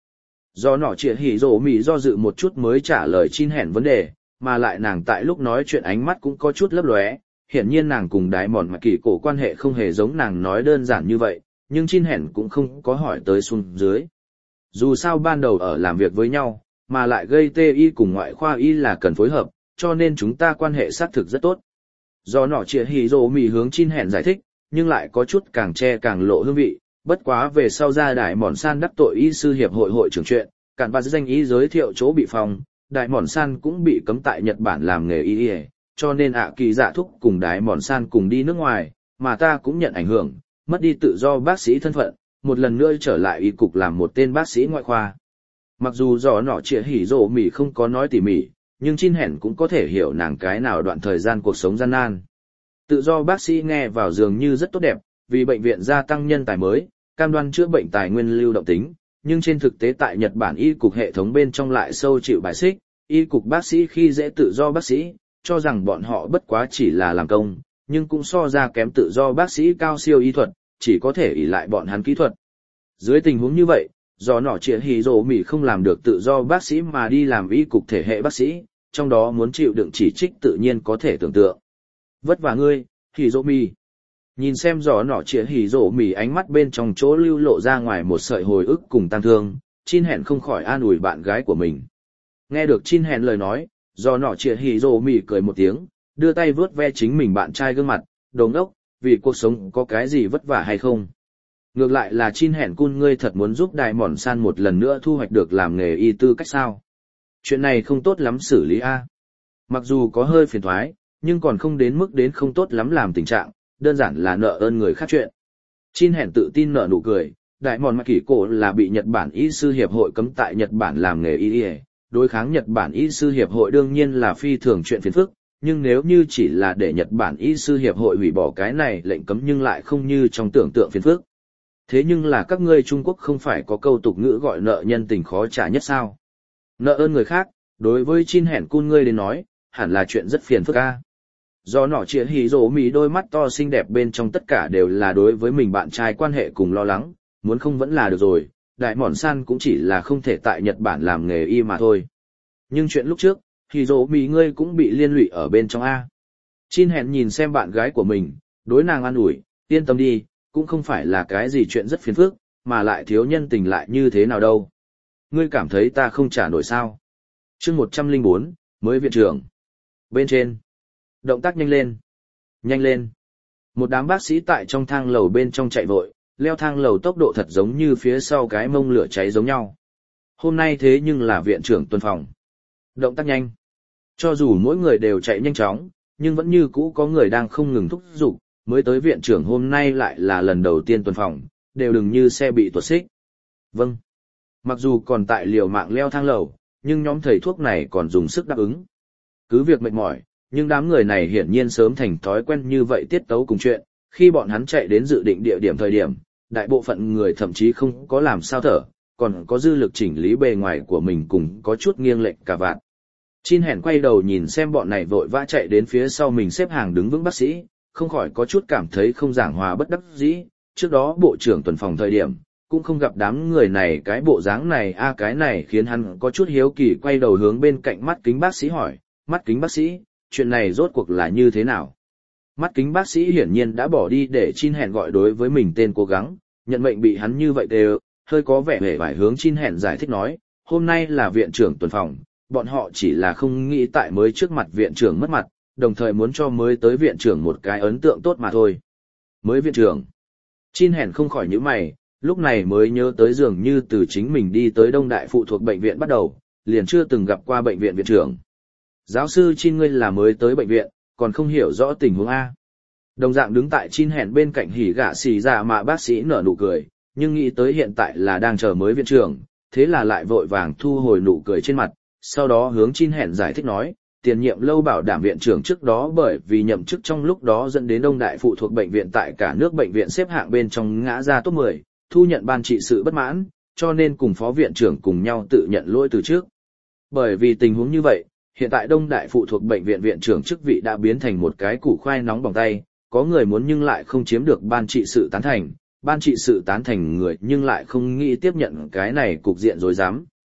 Do nọ trịa hỉ rổ mì do dự một chút mới trả lời Chin Hẻn vấn đề, mà lại nàng tại lúc nói chuyện ánh mắt cũng có chút lấp lóe. Hiển nhiên nàng cùng đái mòn mà kỳ cổ quan hệ không hề giống nàng nói đơn giản như vậy, nhưng Chin Hẻn cũng không có hỏi tới xuống dưới. Dù sao ban đầu ở làm việc với nhau, mà lại gây tê y cùng ngoại khoa y là cần phối hợp, cho nên chúng ta quan hệ xác thực rất tốt. Do nọ trịa hỉ rổ mì hướng Chin Hẻn giải thích, nhưng lại có chút càng che càng lộ hương vị, bất quá về sau ra đại mòn san đắc tội y sư hiệp hội hội trưởng chuyện, cản bà danh y giới thiệu chỗ bị phòng, đại mòn san cũng bị cấm tại Nhật Bản làm nghề y, cho nên ạ kỳ dạ thúc cùng đại mòn san cùng đi nước ngoài, mà ta cũng nhận ảnh hưởng, mất đi tự do bác sĩ thân phận, một lần nữa trở lại y cục làm một tên bác sĩ ngoại khoa. Mặc dù do nọ trịa hỉ rổ mì không có nói tỉ mỉ, nhưng Chin Hẻn cũng có thể hiểu nàng cái nào đoạn thời gian cuộc sống gian nan. Tự do bác sĩ nghe vào dường như rất tốt đẹp, vì bệnh viện gia tăng nhân tài mới, cam đoan chữa bệnh tài nguyên lưu động tính, nhưng trên thực tế tại Nhật Bản y cục hệ thống bên trong lại sâu chịu bài xích, y cục bác sĩ khi dễ tự do bác sĩ, cho rằng bọn họ bất quá chỉ là làm công, nhưng cũng so ra kém tự do bác sĩ cao siêu y thuật, chỉ có thể ỷ lại bọn hắn kỹ thuật. Dưới tình huống như vậy, do nọ trịa hỉ rổ mì không làm được tự do bác sĩ mà đi làm y cục thể hệ bác sĩ, trong đó muốn chịu đựng chỉ trích tự nhiên có thể tưởng tượng. Vất vả ngươi, hỉ rổ mì. Nhìn xem gió nọ trịa hỉ rổ mì ánh mắt bên trong chỗ lưu lộ ra ngoài một sợi hồi ức cùng tăng thương, Chin Hẻn không khỏi an ủi bạn gái của mình. Nghe được Chin Hẻn lời nói, gió nọ trịa hỉ rổ mì cười một tiếng, đưa tay vuốt ve chính mình bạn trai gương mặt, đồ ngốc, vì cuộc sống có cái gì vất vả hay không. Ngược lại là Chin Hẻn cun ngươi thật muốn giúp Đại Mòn San một lần nữa thu hoạch được làm nghề y tư cách sao. Chuyện này không tốt lắm xử lý a. Mặc dù có hơi phiền thoái, nhưng còn không đến mức đến không tốt lắm làm tình trạng, đơn giản là nợ ơn người khác chuyện. Chin Hẻn tự tin nở nụ cười, Đại Mòn Mạc Kỳ Cổ là bị Nhật Bản Y sư hiệp hội cấm tại Nhật Bản làm nghề y, đối kháng Nhật Bản Y sư hiệp hội đương nhiên là phi thường chuyện phiền phức, nhưng nếu như chỉ là để Nhật Bản Y sư hiệp hội hủy bỏ cái này lệnh cấm nhưng lại không như trong tưởng tượng phiền phức. Thế nhưng là các ngươi Trung Quốc không phải có câu tục ngữ gọi nợ nhân tình khó trả nhất sao? Nợ ơn người khác, đối với Chin Hẻn cun ngươi đến nói, hẳn là chuyện rất phiền phức a. Do nọ trịa hỉ rổ mì đôi mắt to xinh đẹp bên trong tất cả đều là đối với mình bạn trai quan hệ cùng lo lắng, muốn không vẫn là được rồi, Đại Mòn San cũng chỉ là không thể tại Nhật Bản làm nghề y mà thôi. Nhưng chuyện lúc trước, hỉ rổ mì ngươi cũng bị liên lụy ở bên trong a. Chin Hẻn nhìn xem bạn gái của mình, đối nàng an ủi, yên tâm đi, cũng không phải là cái gì chuyện rất phiền phức, mà lại thiếu nhân tình lại như thế nào đâu. Ngươi cảm thấy ta không trả nổi sao? Chương 104, mới viện trưởng. Bên trên. Động tác nhanh lên. Nhanh lên. Một đám bác sĩ tại trong thang lầu bên trong chạy vội, leo thang lầu tốc độ thật giống như phía sau cái mông lửa cháy giống nhau. Hôm nay thế nhưng là viện trưởng tuần phòng. Động tác nhanh. Cho dù mỗi người đều chạy nhanh chóng, nhưng vẫn như cũ có người đang không ngừng thúc giục, mới tới viện trưởng hôm nay lại là lần đầu tiên tuần phòng, đều đừng như xe bị tuột xích. Vâng. Mặc dù còn tại liều mạng leo thang lầu, nhưng nhóm thầy thuốc này còn dùng sức đáp ứng. Cứ việc mệt mỏi, nhưng đám người này hiển nhiên sớm thành thói quen như vậy tiết tấu cùng chuyện, khi bọn hắn chạy đến dự định địa điểm thời điểm, đại bộ phận người thậm chí không có làm sao thở, còn có dư lực chỉnh lý bề ngoài của mình cùng có chút nghiêng lệch cả vạn. Chin Hẻn quay đầu nhìn xem bọn này vội vã chạy đến phía sau mình xếp hàng đứng vững bác sĩ, không khỏi có chút cảm thấy không giảng hòa bất đắc dĩ, trước đó bộ trưởng tuần phòng thời điểm, cũng không gặp đám người này cái bộ dáng này cái này khiến hắn có chút hiếu kỳ quay đầu hướng bên cạnh mắt kính bác sĩ hỏi, mắt kính bác sĩ, chuyện này rốt cuộc là như thế nào? Mắt kính bác sĩ hiển nhiên đã bỏ đi để Chin Hẻn gọi đối với mình tên cố gắng, nhận mệnh bị hắn như vậy đều, hơi có vẻ hề vải hướng Chin Hẻn giải thích nói, hôm nay là viện trưởng tuần phòng, bọn họ chỉ là không nghĩ tại mới trước mặt viện trưởng mất mặt, đồng thời muốn cho mới tới viện trưởng một cái ấn tượng tốt mà thôi. Mới viện trưởng. Chin Hẻn không khỏi nhíu mày, lúc này mới nhớ tới dường như từ chính mình đi tới Đông Đại phụ thuộc bệnh viện bắt đầu, liền chưa từng gặp qua bệnh viện viện trưởng. Giáo sư Chin ngươi là mới tới bệnh viện, còn không hiểu rõ tình huống A. Đồng dạng đứng tại Chin Hẻn bên cạnh hỉ gạ xì ra mà bác sĩ nở nụ cười, nhưng nghĩ tới hiện tại là đang chờ mới viện trưởng, thế là lại vội vàng thu hồi nụ cười trên mặt, sau đó hướng Chin Hẻn giải thích nói, tiền nhiệm lâu bảo đảm viện trưởng trước đó bởi vì nhậm chức trong lúc đó dẫn đến Đông Đại phụ thuộc bệnh viện tại cả nước bệnh viện xếp hạng bên trong ngã ra top 10, thu nhận ban trị sự bất mãn, cho nên cùng phó viện trưởng cùng nhau tự nhận lỗi từ trước. Bởi vì tình huống như vậy, hiện tại Đông Đại phụ thuộc bệnh viện viện trưởng chức vị đã biến thành một cái củ khoai nóng bỏng tay, có người muốn nhưng lại không chiếm được ban trị sự tán thành, ban trị sự tán thành người nhưng lại không nghĩ tiếp nhận cái này cục diện rối rắm,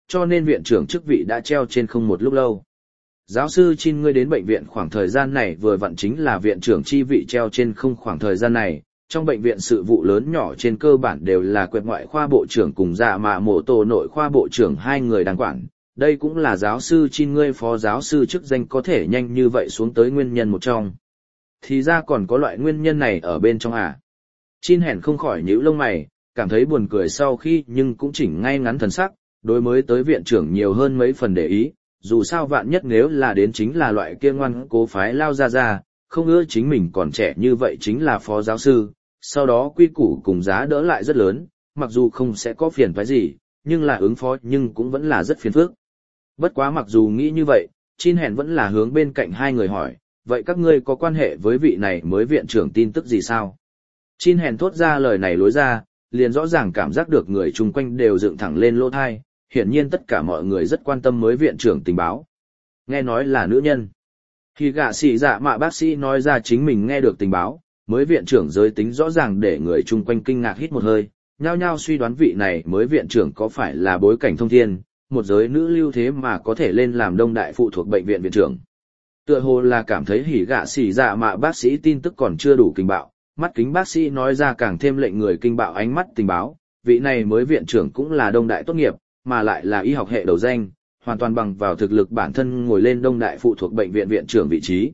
cho nên viện trưởng chức vị đã treo trên không một lúc lâu. Giáo sư Chin, ngươi đến bệnh viện khoảng thời gian này vừa vặn chính là viện trưởng chi vị treo trên không khoảng thời gian này, trong bệnh viện sự vụ lớn nhỏ trên cơ bản đều là quẹt ngoại khoa bộ trưởng cùng dạ mạ mổ tổ nội khoa bộ trưởng hai người đang quản. Đây cũng là giáo sư Chin ngươi phó giáo sư chức danh có thể nhanh như vậy xuống tới nguyên nhân một trong. Thì ra còn có loại nguyên nhân này ở bên trong à. Chin hèn không khỏi nhíu lông mày, cảm thấy buồn cười sau khi nhưng cũng chỉnh ngay ngắn thần sắc, đối mới tới viện trưởng nhiều hơn mấy phần để ý, dù sao vạn nhất nếu là đến chính là loại kia ngoan cố phái lao ra, không ngờ chính mình còn trẻ như vậy chính là phó giáo sư, sau đó quy củ cùng giá đỡ lại rất lớn, mặc dù không sẽ có phiền phái gì, nhưng là ứng phó nhưng cũng vẫn là rất phiền phức. Bất quá mặc dù nghĩ như vậy, Chin hèn vẫn là hướng bên cạnh hai người hỏi, vậy các ngươi có quan hệ với vị này mới viện trưởng tin tức gì sao? Chin hèn thốt ra lời này lối ra, liền rõ ràng cảm giác được người chung quanh đều dựng thẳng lên lỗ thai, hiển nhiên tất cả mọi người rất quan tâm mới viện trưởng tình báo. Nghe nói là nữ nhân. Khi gạ xì dạ mạ bác sĩ nói ra chính mình nghe được tình báo, mới viện trưởng giới tính rõ ràng để người chung quanh kinh ngạc hít một hơi, nhao nhao suy đoán vị này mới viện trưởng có phải là bối cảnh thông thiên, một giới nữ lưu thế mà có thể lên làm đông đại phụ thuộc bệnh viện viện trưởng. Tựa hồ là cảm thấy hỉ gạ xì dạ mạ bác sĩ tin tức còn chưa đủ kinh bạo, mắt kính bác sĩ nói ra càng thêm lệnh người kinh bạo ánh mắt tình báo, vị này mới viện trưởng cũng là đông đại tốt nghiệp, mà lại là y học hệ đầu danh, hoàn toàn bằng vào thực lực bản thân ngồi lên đông đại phụ thuộc bệnh viện viện trưởng vị trí.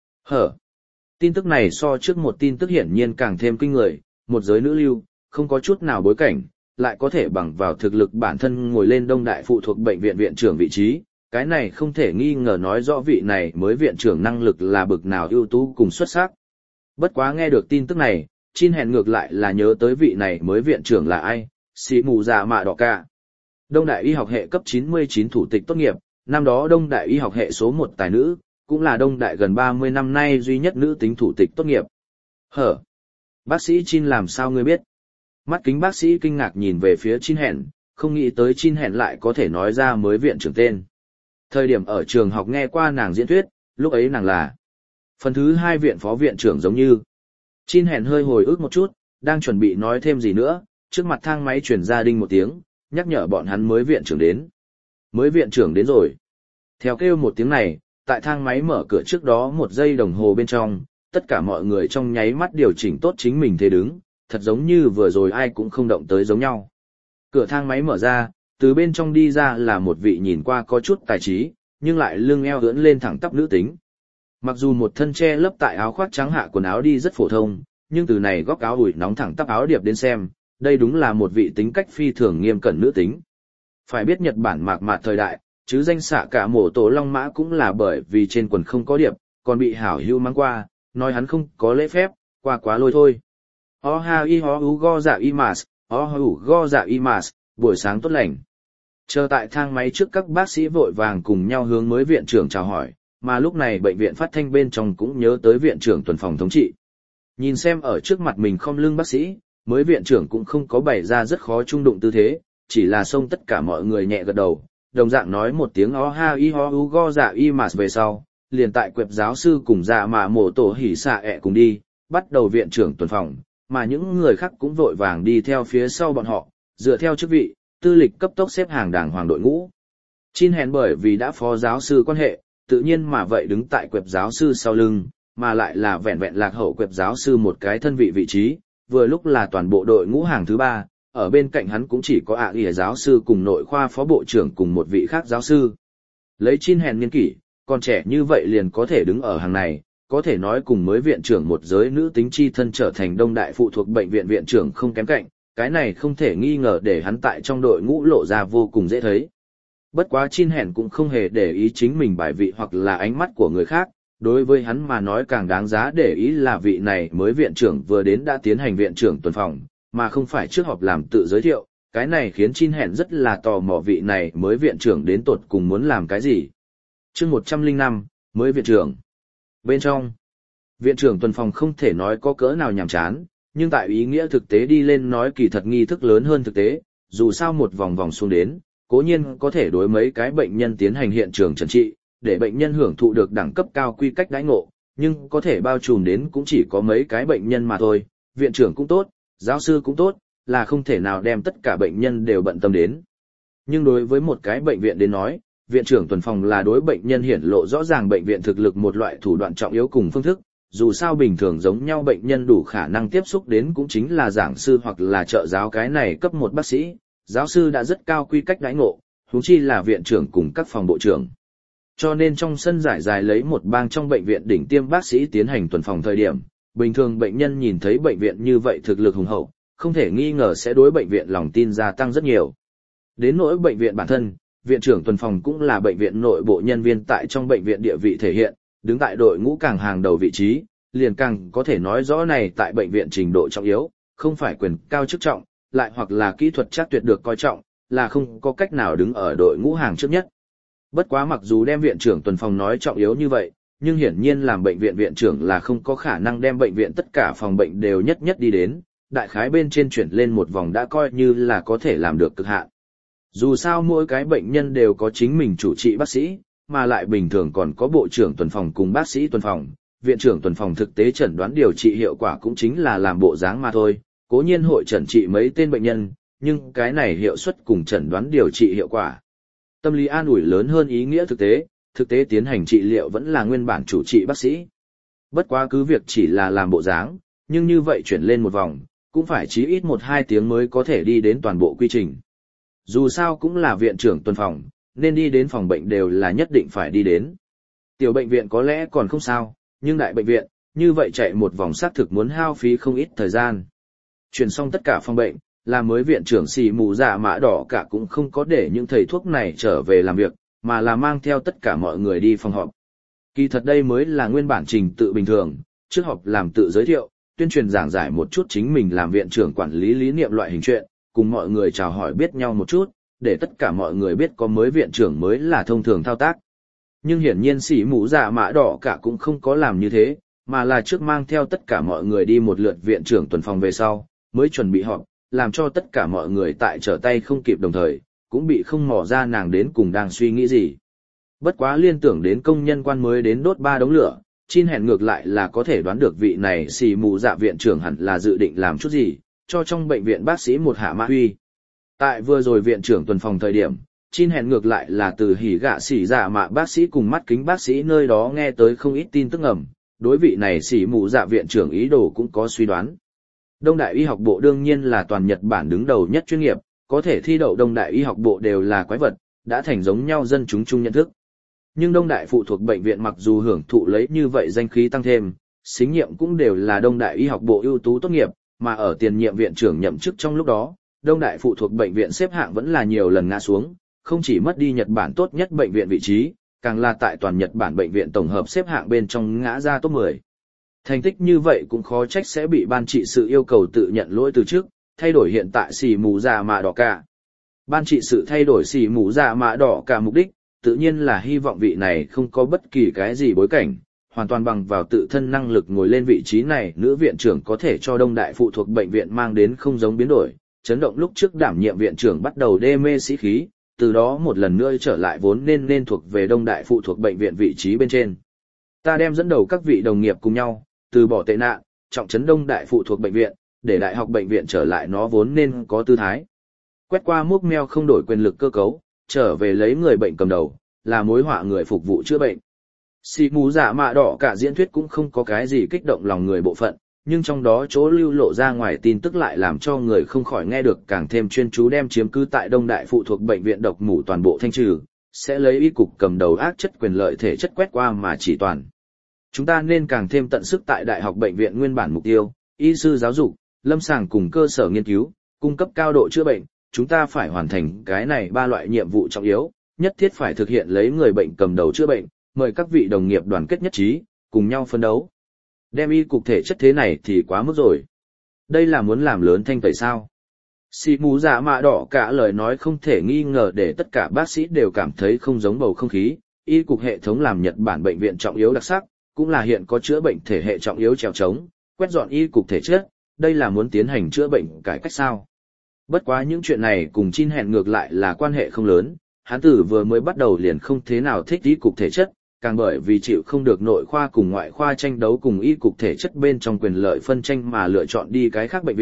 Tin tức này so trước một tin tức hiển nhiên càng thêm kinh người, một giới nữ lưu, không có chút nào bối cảnh, lại có thể bằng vào thực lực bản thân ngồi lên đông đại phụ thuộc bệnh viện viện trưởng vị trí, cái này không thể nghi ngờ nói rõ vị này mới viện trưởng năng lực là bực nào ưu tú cùng xuất sắc. Bất quá nghe được tin tức này, Chin hèn ngược lại là nhớ tới vị này mới viện trưởng là ai, Sĩ Mù Dạ Mạ Đỏ Ca. Đông đại y học hệ cấp 99 thủ tịch tốt nghiệp, năm đó đông đại y học hệ số 1 tài nữ, cũng là đông đại gần 30 năm nay duy nhất nữ tính thủ tịch tốt nghiệp. Bác sĩ Chin làm sao ngươi biết? Mắt kính bác sĩ kinh ngạc nhìn về phía Chin hèn, không nghĩ tới Chin hèn lại có thể nói ra mới viện trưởng tên. Thời điểm ở trường học nghe qua nàng diễn thuyết, lúc ấy nàng là phần thứ 2 viện phó viện trưởng giống như. Chin hèn hơi hồi ức một chút, đang chuẩn bị nói thêm gì nữa, trước mặt thang máy chuyển ra đinh một tiếng, nhắc nhở bọn hắn mới viện trưởng đến. Mới viện trưởng đến rồi. Theo kêu một tiếng này, tại thang máy mở cửa trước đó 1 giây đồng hồ bên trong, tất cả mọi người trong nháy mắt điều chỉnh tốt chính mình thế đứng, thật giống như vừa rồi ai cũng không động tới giống nhau. Cửa thang máy mở ra, từ bên trong đi ra là một vị nhìn qua có chút tài trí, nhưng lại lưng eo ưỡn lên thẳng tắp nữ tính. Mặc dù một thân che lấp tại áo khoác trắng hạ quần áo đi rất phổ thông, nhưng từ này góc áo ủi nóng thẳng tắp áo điệp đến xem, đây đúng là một vị tính cách phi thường nghiêm cẩn nữ tính. Phải biết Nhật Bản mạc mạt thời đại, chứ danh xạ cả mổ tổ long mã cũng là bởi vì trên quần không có điệp, còn bị hảo hữu mắng qua, nói hắn không có lễ phép, qua quá lôi thôi. Oha i ho u go dạ imas, oha u go dạ imas, buổi sáng tốt lành. Chờ tại thang máy trước các bác sĩ vội vàng cùng nhau hướng mới viện trưởng chào hỏi, mà lúc này bệnh viện phát thanh bên trong cũng nhớ tới viện trưởng tuần phòng thống trị. Nhìn xem ở trước mặt mình không lưng bác sĩ, mới viện trưởng cũng không có bày ra rất khó trung đụng tư thế, chỉ là xông tất cả mọi người nhẹ gật đầu, đồng dạng nói một tiếng oha i ho u go dạ imas về sau, liền tại quẹp giáo sư cùng dạ mà mổ tổ hỉ xạ ẹ cùng đi, bắt đầu viện trưởng tuần phòng, mà những người khác cũng vội vàng đi theo phía sau bọn họ, dựa theo chức vị, tư lịch cấp tốc xếp hàng đàng hoàng đội ngũ. Chin hèn bởi vì đã phó giáo sư quan hệ, tự nhiên mà vậy đứng tại quẹp giáo sư sau lưng, mà lại là vẹn vẹn lạc hậu quẹp giáo sư một cái thân vị vị trí, vừa lúc là toàn bộ đội ngũ hàng thứ 3, ở bên cạnh hắn cũng chỉ có ỉa giáo sư cùng nội khoa phó bộ trưởng cùng một vị khác giáo sư. Lấy Chin hèn niên kỷ, còn trẻ như vậy liền có thể đứng ở hàng này, có thể nói cùng mới viện trưởng một giới nữ tính chi thân trở thành đông đại phụ thuộc bệnh viện viện trưởng không kém cạnh, cái này không thể nghi ngờ để hắn tại trong đội ngũ lộ ra vô cùng dễ thấy. Bất quá Chin hèn cũng không hề để ý chính mình bài vị hoặc là ánh mắt của người khác, đối với hắn mà nói càng đáng giá để ý là vị này mới viện trưởng vừa đến đã tiến hành viện trưởng tuần phòng, mà không phải trước họp làm tự giới thiệu, cái này khiến Chin hèn rất là tò mò vị này mới viện trưởng đến tột cùng muốn làm cái gì. Chương 105, mới viện trưởng. Bên trong, viện trưởng tuần phòng không thể nói có cỡ nào nhàm chán, nhưng tại ý nghĩa thực tế đi lên nói kỳ thật nghi thức lớn hơn thực tế, dù sao một vòng vòng xuống đến, cố nhiên có thể đối mấy cái bệnh nhân tiến hành hiện trường trần trị, để bệnh nhân hưởng thụ được đẳng cấp cao quy cách đãi ngộ, nhưng có thể bao trùm đến cũng chỉ có mấy cái bệnh nhân mà thôi, viện trưởng cũng tốt, giáo sư cũng tốt, là không thể nào đem tất cả bệnh nhân đều bận tâm đến. Nhưng đối với một cái bệnh viện đến nói, viện trưởng tuần phòng là đối bệnh nhân hiển lộ rõ ràng bệnh viện thực lực một loại thủ đoạn trọng yếu cùng phương thức, dù sao bình thường giống nhau bệnh nhân đủ khả năng tiếp xúc đến cũng chính là giảng sư hoặc là trợ giáo cái này cấp một bác sĩ, giáo sư đã rất cao quy cách đãi ngộ, huống chi là viện trưởng cùng các phòng bộ trưởng. Cho nên trong sân giải dài lấy một bang trong bệnh viện đỉnh tiêm bác sĩ tiến hành tuần phòng thời điểm, bình thường bệnh nhân nhìn thấy bệnh viện như vậy thực lực hùng hậu, không thể nghi ngờ sẽ đối bệnh viện lòng tin gia tăng rất nhiều. Đến nỗi bệnh viện bản thân, viện trưởng tuần phòng cũng là bệnh viện nội bộ nhân viên tại trong bệnh viện địa vị thể hiện, đứng tại đội ngũ càng hàng đầu vị trí, liền càng có thể nói rõ này tại bệnh viện trình độ trọng yếu, không phải quyền cao chức trọng, lại hoặc là kỹ thuật chắc tuyệt được coi trọng, là không có cách nào đứng ở đội ngũ hàng trước nhất. Bất quá mặc dù đem viện trưởng tuần phòng nói trọng yếu như vậy, nhưng hiển nhiên làm bệnh viện viện trưởng là không có khả năng đem bệnh viện tất cả phòng bệnh đều nhất nhất đi đến, đại khái bên trên chuyển lên một vòng đã coi như là có thể làm được cực hạn. Dù sao mỗi cái bệnh nhân đều có chính mình chủ trị bác sĩ, mà lại bình thường còn có bộ trưởng tuần phòng cùng bác sĩ tuần phòng, viện trưởng tuần phòng thực tế chẩn đoán điều trị hiệu quả cũng chính là làm bộ dáng mà thôi, cố nhiên hội chẩn trị mấy tên bệnh nhân, nhưng cái này hiệu suất cùng chẩn đoán điều trị hiệu quả. Tâm lý an ủi lớn hơn ý nghĩa thực tế tiến hành trị liệu vẫn là nguyên bản chủ trị bác sĩ. Bất quá cứ việc chỉ là làm bộ dáng, nhưng như vậy chuyển lên một vòng, cũng phải chí ít 1-2 tiếng mới có thể đi đến toàn bộ quy trình. Dù sao cũng là viện trưởng tuần phòng, nên đi đến phòng bệnh đều là nhất định phải đi đến. Tiểu bệnh viện có lẽ còn không sao, nhưng đại bệnh viện, như vậy chạy một vòng xác thực muốn hao phí không ít thời gian. Chuyển xong tất cả phòng bệnh, là mới viện trưởng xì mù dạ mã đỏ cả cũng không có để những thầy thuốc này trở về làm việc, mà là mang theo tất cả mọi người đi phòng họp. Kỳ thật đây mới là nguyên bản trình tự bình thường, trước họp làm tự giới thiệu, tuyên truyền giảng giải một chút chính mình làm viện trưởng quản lý lý niệm loại hình chuyện, cùng mọi người chào hỏi biết nhau một chút, để tất cả mọi người biết có mới viện trưởng mới là thông thường thao tác. Nhưng hiển nhiên xỉ mũ dạ mã đỏ cả cũng không có làm như thế, mà là trước mang theo tất cả mọi người đi một lượt viện trưởng tuần phòng về sau, mới chuẩn bị họp, làm cho tất cả mọi người tại trở tay không kịp đồng thời, cũng bị không mò ra nàng đến cùng đang suy nghĩ gì. Bất quá liên tưởng đến công nhân quan mới đến đốt 3 đống lửa, Chin hẹn ngược lại là có thể đoán được vị này xì mù dạ viện trưởng hẳn là dự định làm chút gì, cho trong bệnh viện bác sĩ một hạ mã huy. Tại vừa rồi viện trưởng tuần phòng thời điểm, Chin hẹn ngược lại là từ hỉ gạ xỉ dạ mạ bác sĩ cùng mắt kính bác sĩ nơi đó nghe tới không ít tin tức ẩm, đối vị này xì mù dạ viện trưởng ý đồ cũng có suy đoán. Đông Đại Y học bộ đương nhiên là toàn Nhật Bản đứng đầu nhất chuyên nghiệp, có thể thi đậu Đông Đại Y học bộ đều là quái vật, đã thành giống nhau dân chúng chung nhận thức. Nhưng Đông Đại phụ thuộc bệnh viện mặc dù hưởng thụ lấy như vậy danh khí tăng thêm, xính nhiệm cũng đều là Đông Đại Y học bộ ưu tú tốt nghiệp, mà ở tiền nhiệm viện trưởng nhậm chức trong lúc đó, Đông Đại phụ thuộc bệnh viện xếp hạng vẫn là nhiều lần ngã xuống, không chỉ mất đi Nhật Bản tốt nhất bệnh viện vị trí, càng là tại toàn Nhật Bản bệnh viện tổng hợp xếp hạng bên trong ngã ra top 10. Thành tích như vậy cũng khó trách sẽ bị ban trị sự yêu cầu tự nhận lỗi từ trước, thay đổi hiện tại xì mù dạ mạ đỏ cả. Ban trị sự thay đổi xì mù dạ mạ đỏ cả mục đích, tự nhiên là hy vọng vị này không có bất kỳ cái gì bối cảnh, hoàn toàn bằng vào tự thân năng lực ngồi lên vị trí này, nữ viện trưởng có thể cho Đông Đại phụ thuộc bệnh viện mang đến không giống biến đổi, chấn động lúc trước đảm nhiệm viện trưởng bắt đầu đê mê sĩ khí, từ đó một lần nữa trở lại vốn nên thuộc về Đông Đại phụ thuộc bệnh viện vị trí bên trên. Ta đem dẫn đầu các vị đồng nghiệp cùng nhau, từ bỏ tệ nạn, trọng trấn Đông Đại phụ thuộc bệnh viện, để đại học bệnh viện trở lại nó vốn nên có tư thái. Quét qua múc meo không đổi quyền lực cơ cấu, trở về lấy người bệnh cầm đầu, là mối họa người phục vụ chữa bệnh. Xì mù dạ mạ đỏ cả diễn thuyết cũng không có cái gì kích động lòng người bộ phận, nhưng trong đó chỗ lưu lộ ra ngoài tin tức lại làm cho người không khỏi nghe được càng thêm chuyên chú đem chiếm cứ tại Đông Đại phụ thuộc bệnh viện độc mủ toàn bộ thanh trừ, sẽ lấy y cục cầm đầu ác chất quyền lợi thể chất quét qua mà chỉ toàn. Chúng ta nên càng thêm tận sức tại đại học bệnh viện nguyên bản mục tiêu, y sư giáo dục, lâm sàng cùng cơ sở nghiên cứu, cung cấp cao độ chữa bệnh, chúng ta phải hoàn thành cái này 3 loại nhiệm vụ trọng yếu, nhất thiết phải thực hiện lấy người bệnh cầm đầu chữa bệnh, mời các vị đồng nghiệp đoàn kết nhất trí, cùng nhau phấn đấu. Đem y cục thể chất thế này thì quá mức rồi. Đây là muốn làm lớn thanh tẩy sao? Xì mù dạ mạ đỏ cả lời nói không thể nghi ngờ để tất cả bác sĩ đều cảm thấy không giống bầu không khí, y cục hệ thống làm Nhật Bản bệnh viện trọng yếu đặc sắc, cũng là hiện có chữa bệnh thể hệ trọng yếu trèo trống, quét dọn y cục thể chất, đây là muốn tiến hành chữa bệnh cải cách sao? Bất quá những chuyện này cùng Chin hẹn ngược lại là quan hệ không lớn, hắn tử vừa mới bắt đầu liền không thế nào thích y cục thể chất, càng bởi vì chịu không được nội khoa cùng ngoại khoa tranh đấu cùng y cục thể chất bên trong quyền lợi phân tranh mà lựa chọn đi cái khác bệnh viện,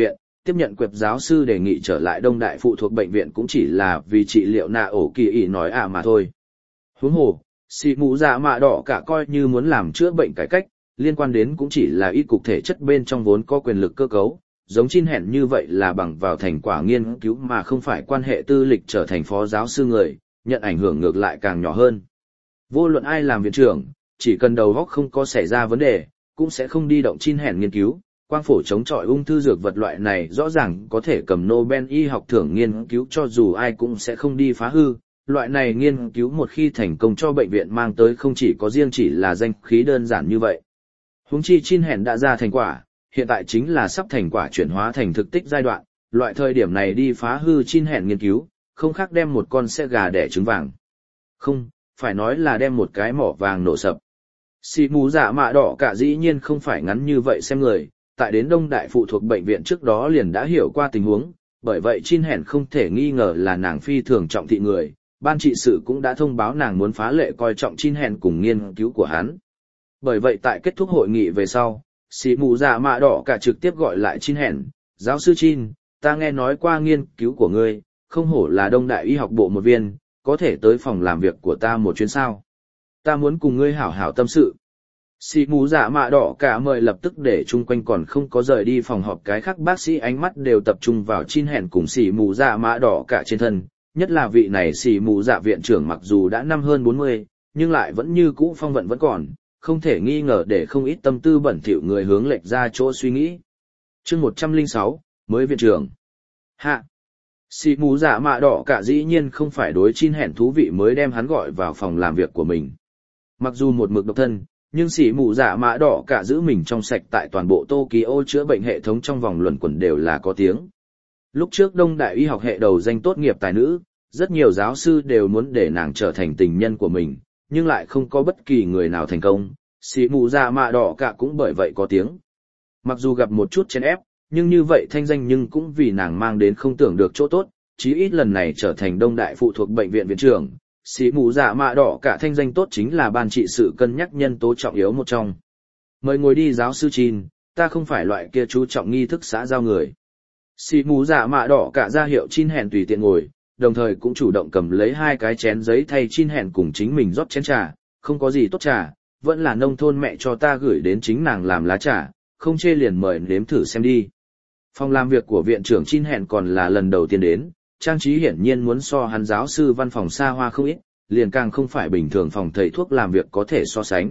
tiếp nhận quẹp giáo sư đề nghị trở lại Đông Đại phụ thuộc bệnh viện cũng chỉ là vì trị liệu nạ ổ kỳ ỉ nói mà thôi. Huống hồ, xì mù dạ mạ đỏ cả coi như muốn làm chữa bệnh cải cách, liên quan đến cũng chỉ là ít cục thể chất bên trong vốn có quyền lực cơ cấu, giống Chin Hẻn như vậy là bằng vào thành quả nghiên cứu mà không phải quan hệ tư lịch trở thành phó giáo sư người, nhận ảnh hưởng ngược lại càng nhỏ hơn. Vô luận ai làm viện trưởng, chỉ cần đầu óc không có xảy ra vấn đề, cũng sẽ không đi động Chin Hẻn nghiên cứu. Quang phổ chống chọi ung thư dược vật loại này rõ ràng có thể cầm Nobel y học thưởng nghiên cứu cho dù ai cũng sẽ không đi phá hư. Loại này nghiên cứu một khi thành công cho bệnh viện mang tới không chỉ có riêng chỉ là danh khí đơn giản như vậy. Huống chi Chin Hẻn đã ra thành quả, hiện tại chính là sắp thành quả chuyển hóa thành thực tích giai đoạn, loại thời điểm này đi phá hư Chin Hẻn nghiên cứu, không khác đem một con xe gà đẻ trứng vàng. Không, phải nói là đem một cái mỏ vàng nổ sập. Xì mù dạ mạ đỏ cả dĩ nhiên không phải ngắn như vậy xem người, tại đến Đông Đại phụ thuộc bệnh viện trước đó liền đã hiểu qua tình huống, bởi vậy Chin Hẻn không thể nghi ngờ là nàng phi thường trọng thị người, ban trị sự cũng đã thông báo nàng muốn phá lệ coi trọng Chin Hẻn cùng nghiên cứu của hắn. Bởi vậy tại kết thúc hội nghị về sau, xì mù dạ mạ đỏ cả trực tiếp gọi lại Chin Hẻn, giáo sư Chin, ta nghe nói qua nghiên cứu của ngươi, không hổ là Đông Đại y học bộ một viên, có thể tới phòng làm việc của ta một chuyến sao. Ta muốn cùng ngươi hảo hảo tâm sự. Xì mù dạ mạ đỏ cả mời lập tức để chung quanh còn không có rời đi phòng họp cái khác bác sĩ ánh mắt đều tập trung vào Chin Hẻn cùng xì mù dạ mạ đỏ cả trên thân, nhất là vị này xì mù dạ viện trưởng mặc dù đã năm hơn 40, nhưng lại vẫn như cũ phong vận vẫn còn, không thể nghi ngờ để không ít tâm tư bẩn thỉu người hướng lệch ra chỗ suy nghĩ. Chương 106, mới viện trưởng. Hạ. Xì mù dạ mạ đỏ cả dĩ nhiên không phải đối Chin Hẻn thú vị mới đem hắn gọi vào phòng làm việc của mình. Mặc dù một mực độc thân, nhưng xì mù dạ mạ đỏ cả giữ mình trong sạch tại toàn bộ Tokyo chữa bệnh hệ thống trong vòng luẩn quẩn đều là có tiếng. Lúc trước Đông Đại y học hệ đầu danh tốt nghiệp tài nữ, rất nhiều giáo sư đều muốn để nàng trở thành tình nhân của mình, nhưng lại không có bất kỳ người nào thành công, xì mù dạ mạ đỏ cả cũng bởi vậy có tiếng. Mặc dù gặp một chút chèn ép, nhưng như vậy thanh danh nhưng cũng vì nàng mang đến không tưởng được chỗ tốt, chí ít lần này trở thành Đông Đại phụ thuộc bệnh viện viện trưởng, xì mù dạ mạ đỏ cả thanh danh tốt chính là ban trị sự cân nhắc nhân tố trọng yếu một trong. Mời ngồi đi giáo sư Chin, ta không phải loại kia chú trọng nghi thức xã giao người. Xì mù dạ mạ đỏ cả ra hiệu Chin Hẻn tùy tiện ngồi, đồng thời cũng chủ động cầm lấy hai cái chén giấy thay Chin Hẻn cùng chính mình rót chén trà, không có gì tốt trà, vẫn là nông thôn mẹ cho ta gửi đến chính nàng làm lá trà, không chê liền mời nếm thử xem đi. Phòng làm việc của viện trưởng Chin Hẻn còn là lần đầu tiên đến, trang trí hiển nhiên muốn so hắn giáo sư văn phòng xa hoa không ít, liền càng không phải bình thường phòng thầy thuốc làm việc có thể so sánh.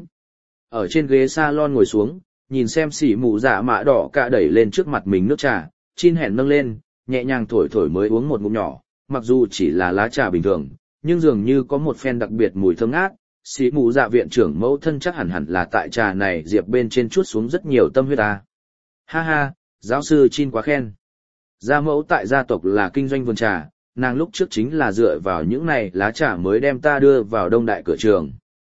Ở trên ghế salon ngồi xuống, nhìn xem xỉ mù dạ mạ đỏ cả đẩy lên trước mặt mình nước trà, Chin Hẻn nâng lên, nhẹ nhàng thổi thổi mới uống một ngụm nhỏ, mặc dù chỉ là lá trà bình thường, nhưng dường như có một phen đặc biệt mùi thơm ngát. Xỉ mù dạ viện trưởng mẫu thân chắc hẳn là tại trà này diệp bên trên chuốt xuống rất nhiều tâm huyết ta. Ha ha, giáo sư Chin quá khen. Gia mẫu tại gia tộc là kinh doanh vườn trà, nàng lúc trước chính là dựa vào những này lá trà mới đem ta đưa vào Đông Đại cửa trường.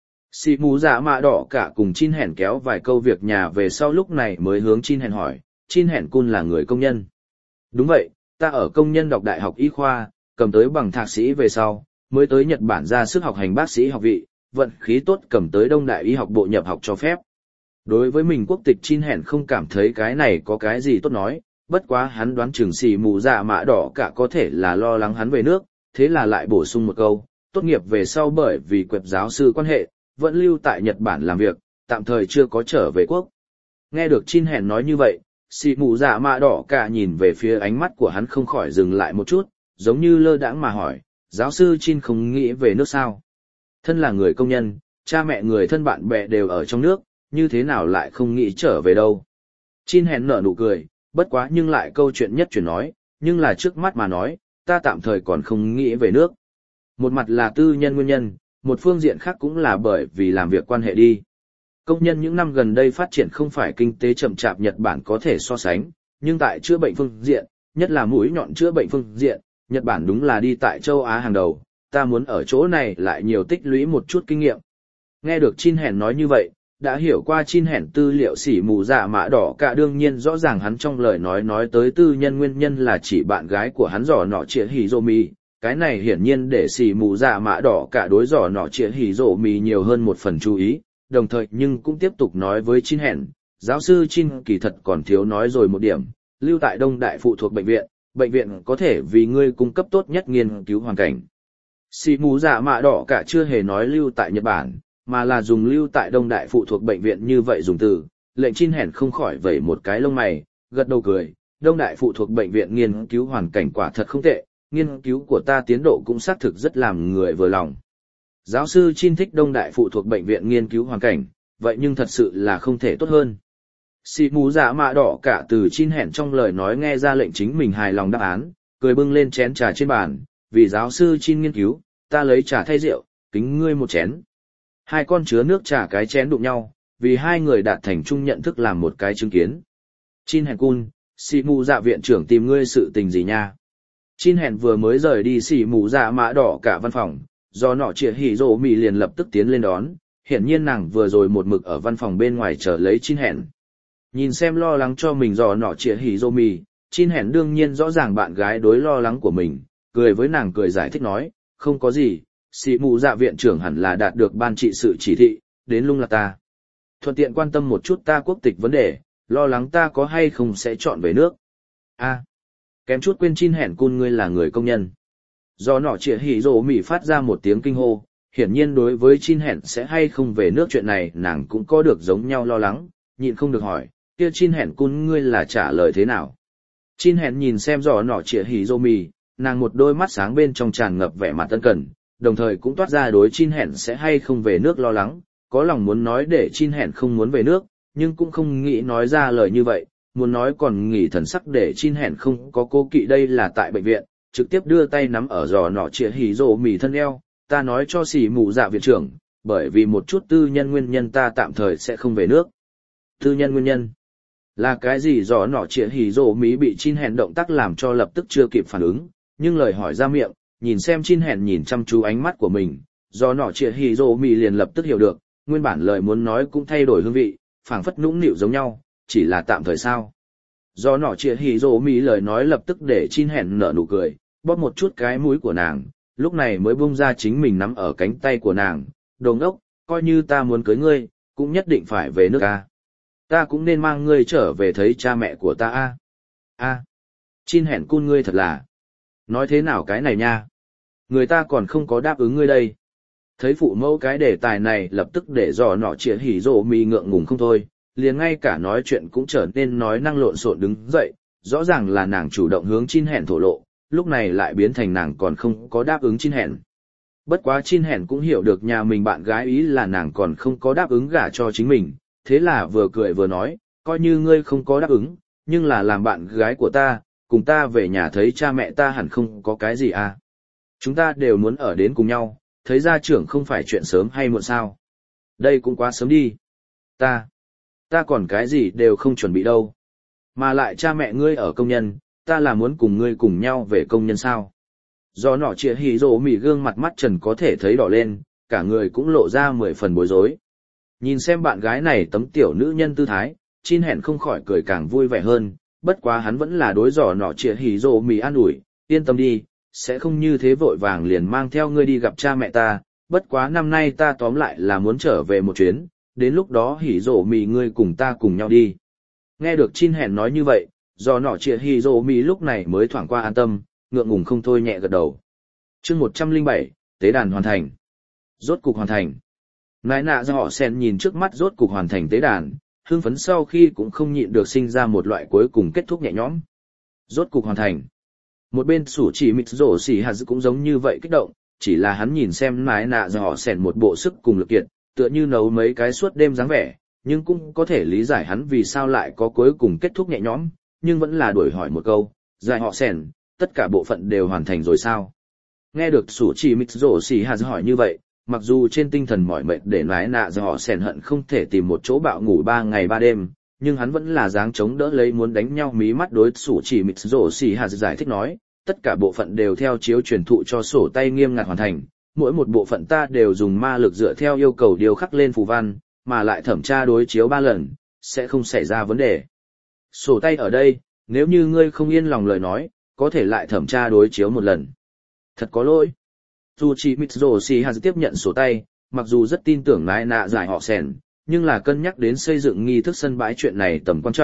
Xì mù dạ mạ đỏ cả cùng Chin Hẻn kéo vài câu việc nhà về sau lúc này mới hướng Chin Hẻn hỏi, Chin Hẻn cun là người công nhân. Đúng vậy, ta ở công nhân đọc đại học y khoa, cầm tới bằng thạc sĩ về sau, mới tới Nhật Bản ra sức học hành bác sĩ học vị, vận khí tốt cầm tới Đông Đại y học bộ nhập học cho phép. Đối với mình quốc tịch Chin Hẻn không cảm thấy cái này có cái gì tốt nói, bất quá hắn đoán chừng xì mù dạ mạ đỏ cả có thể là lo lắng hắn về nước, thế là lại bổ sung một câu, tốt nghiệp về sau bởi vì quẹp giáo sư quan hệ, vẫn lưu tại Nhật Bản làm việc, tạm thời chưa có trở về quốc. Nghe được Chin Hẻn nói như vậy, xì mù dạ mạ đỏ cả nhìn về phía ánh mắt của hắn không khỏi dừng lại một chút, giống như lơ đãng mà hỏi, giáo sư Chin không nghĩ về nước sao? Thân là người công nhân, cha mẹ người thân bạn bè đều ở trong nước, như thế nào lại không nghĩ trở về đâu? Chin Hẻn nở nụ cười, bất quá nhưng lại câu chuyện nhất chuyển nói, nhưng là trước mắt mà nói, ta tạm thời còn không nghĩ về nước. Một mặt là tư nhân nguyên nhân, một phương diện khác cũng là bởi vì làm việc quan hệ đi. Công nhân những năm gần đây phát triển không phải kinh tế chậm chạp Nhật Bản có thể so sánh, nhưng tại chữa bệnh phương diện, nhất là mũi nhọn chữa bệnh phương diện, Nhật Bản đúng là đi tại châu Á hàng đầu, ta muốn ở chỗ này lại nhiều tích lũy một chút kinh nghiệm. Nghe được Chin Hẻn nói như vậy, đã hiểu qua Chin Hẻn tư liệu xỉ mù dạ mạ đỏ cả đương nhiên rõ ràng hắn trong lời nói tới tư nhân nguyên nhân là chỉ bạn gái của hắn giỏ nọ chĩa hỉ rô mì, cái này hiển nhiên để xỉ mù dạ mạ đỏ cả đối giỏ nọ chĩa hỉ rô mì nhiều hơn một phần chú ý, đồng thời nhưng cũng tiếp tục nói với Chin Hẻn, giáo sư Chin kỳ thật còn thiếu nói rồi một điểm, lưu tại Đông Đại phụ thuộc bệnh viện có thể vì ngươi cung cấp tốt nhất nghiên cứu hoàn cảnh. Xì mù dạ mạ đỏ cả chưa hề nói lưu tại Nhật Bản, mà là dùng lưu tại Đông Đại phụ thuộc bệnh viện như vậy dùng từ, lệnh Chin Hẻn không khỏi vẩy một cái lông mày, gật đầu cười, Đông Đại phụ thuộc bệnh viện nghiên cứu hoàn cảnh quả thật không tệ, nghiên cứu của ta tiến độ cũng xác thực rất làm người vừa lòng. Giáo sư Chin thích Đông Đại phụ thuộc bệnh viện nghiên cứu hoàn cảnh, vậy nhưng thật sự là không thể tốt hơn. Xì mù dạ mạ đỏ cả từ Chin Hẻn trong lời nói nghe ra lệnh chính mình hài lòng đáp án, cười bưng lên chén trà trên bàn, vì giáo sư Chin nghiên cứu, ta lấy trà thay rượu, kính ngươi một chén. Hai con chứa nước trà cái chén đụng nhau, vì hai người đạt thành chung nhận thức làm một cái chứng kiến. Chin Hẻn cun, xì mù dạ viện trưởng tìm ngươi sự tình gì nha? Chin Hẻn vừa mới rời đi xì mù dạ mạ đỏ cả văn phòng, do nọ trịa hỉ rộ mì liền lập tức tiến lên đón, hiển nhiên nàng vừa rồi một mực ở văn phòng bên ngoài chờ lấy Chin Hẻn. Nhìn xem lo lắng cho mình do nọ trịa hỉ rộ mì, Chin Hẻn đương nhiên rõ ràng bạn gái đối lo lắng của mình, cười với nàng cười giải thích nói, không có gì, xì mù dạ viện trưởng hẳn là đạt được ban trị sự chỉ thị, đến lung là ta. Thuận tiện quan tâm một chút ta quốc tịch vấn đề, lo lắng ta có hay không sẽ chọn về nước. Kém chút quên Chin Hẻn cun ngươi là người công nhân. Do nọ trịa hỉ rộ mỉ phát ra một tiếng kinh hô, hiển nhiên đối với Chin Hẻn sẽ hay không về nước chuyện này nàng cũng có được giống nhau lo lắng, nhịn không được hỏi, kia Chin Hẻn cun ngươi là trả lời thế nào. Chin Hẻn nhìn xem do nọ trịa hỉ rộ mỉ, nàng một đôi mắt sáng bên trong tràn ngập vẻ mặt ân cần, đồng thời cũng toát ra đối Chin Hẻn sẽ hay không về nước lo lắng, có lòng muốn nói để Chin Hẻn không muốn về nước, nhưng cũng không nghĩ nói ra lời như vậy, muốn nói còn nghỉ thần sắc để Chin Hẻn không có cố kỵ đây là tại bệnh viện, trực tiếp đưa tay nắm ở giò nọ trịa hỉ rộ mì thân eo, ta nói cho xì mù dạ viện trưởng, bởi vì một chút tư nhân nguyên nhân ta tạm thời sẽ không về nước. Tư nhân nguyên nhân? Là cái gì? Giò nọ trịa hỉ rộ mì bị Chin Hẻn động tác làm cho lập tức chưa kịp phản ứng, nhưng lời hỏi ra miệng, nhìn xem Chin Hẻn nhìn chăm chú ánh mắt của mình, giò nọ trịa hỉ rộ mì liền lập tức hiểu được, nguyên bản lời muốn nói cũng thay đổi hương vị, phảng phất nũng nịu giống nhau, chỉ là tạm thời sao. Do nọ trịa hỉ rộ mì lời nói lập tức để Chin Hẻn nở nụ cười, bóp một chút cái mũi của nàng, lúc này mới bung ra chính mình nắm ở cánh tay của nàng, đồ ngốc, coi như ta muốn cưới ngươi, cũng nhất định phải về nước a. Ta cũng nên mang ngươi trở về thấy cha mẹ của ta a. Chin Hẻn cun ngươi thật là, nói thế nào cái này nha, người ta còn không có đáp ứng ngươi đây. Thấy phụ mẫu cái đề tài này lập tức để dò nọ trịa hỉ rộ mì ngượng ngùng không thôi, liền ngay cả nói chuyện cũng trở nên nói năng lộn xộn đứng dậy, rõ ràng là nàng chủ động hướng Chin Hẻn thổ lộ, lúc này lại biến thành nàng còn không có đáp ứng Chin Hẻn. Bất quá Chin Hẻn cũng hiểu được nhà mình bạn gái ý là nàng còn không có đáp ứng gả cho chính mình, thế là vừa cười vừa nói, coi như ngươi không có đáp ứng, nhưng là làm bạn gái của ta, cùng ta về nhà thấy cha mẹ ta hẳn không có cái gì à. Chúng ta đều muốn ở đến cùng nhau, thấy gia trưởng không phải chuyện sớm hay muộn sao. Đây cũng quá sớm đi. Ta còn cái gì đều không chuẩn bị đâu. Mà lại cha mẹ ngươi ở công nhân, ta là muốn cùng ngươi cùng nhau về công nhân sao. Do nọ trịa hỉ rộ mỉ gương mặt mắt trần có thể thấy đỏ lên, cả người cũng lộ ra 10 phần bối rối. Nhìn xem bạn gái này tấm tiểu nữ nhân tư thái, Chin Hẻn không khỏi cười càng vui vẻ hơn, bất quá hắn vẫn là đối giỏ nọ trịa hỉ rộ mỉ an ủi, yên tâm đi, sẽ không như thế vội vàng liền mang theo ngươi đi gặp cha mẹ ta, bất quá năm nay ta tóm lại là muốn trở về một chuyến, đến lúc đó hỉ rộ mì ngươi cùng ta cùng nhau đi. Nghe được Chin Hẻn nói như vậy, do nọ trịa hỉ rộ mì lúc này mới thoảng qua an tâm, ngượng ngùng không thôi nhẹ gật đầu. Chương 107, tế đàn hoàn thành. Rốt cục hoàn thành. Nãi nạ do họ sen nhìn trước mắt rốt cục hoàn thành tế đàn, hưng phấn sau khi cũng không nhịn được sinh ra một loại cuối cùng kết thúc nhẹ nhõm. Rốt cục hoàn thành. Một bên sủ chỉ mịt rổ xỉ hạt cũng giống như vậy kích động, chỉ là hắn nhìn xem nãi nạ do họ sen một bộ sức cùng lực kiện, tựa như nấu mấy cái suốt đêm dáng vẻ, nhưng cũng có thể lý giải hắn vì sao lại có cuối cùng kết thúc nhẹ nhõm, nhưng vẫn là đuổi hỏi một câu, dài họ sen, tất cả bộ phận đều hoàn thành rồi sao? Nghe được sủ chỉ mịt rổ xỉ hạt hỏi như vậy, mặc dù trên tinh thần mỏi mệt để nãi nạ do họ sen hận không thể tìm một chỗ bạo ngủ 3 ngày 3 đêm, nhưng hắn vẫn là dáng chống đỡ lấy muốn đánh nhau mí mắt đối sủ chỉ mịt rổ xỉ hạt giải thích nói, tất cả bộ phận đều theo chiếu truyền thụ cho sổ tay nghiêm ngặt hoàn thành, mỗi một bộ phận ta đều dùng ma lực dựa theo yêu cầu điều khắc lên phù văn, mà lại thẩm tra đối chiếu 3 lần, sẽ không xảy ra vấn đề. Sổ tay ở đây, nếu như ngươi không yên lòng lời nói, có thể lại thẩm tra đối chiếu một lần. Thật có lỗi. Tsuchi Mitsuyoshi tiếp nhận sổ tay, mặc dù rất tin tưởng nãi nạ giải họ sèn, nhưng là cân nhắc đến xây dựng nghi thức sân bãi chuyện này tầm quan trọng,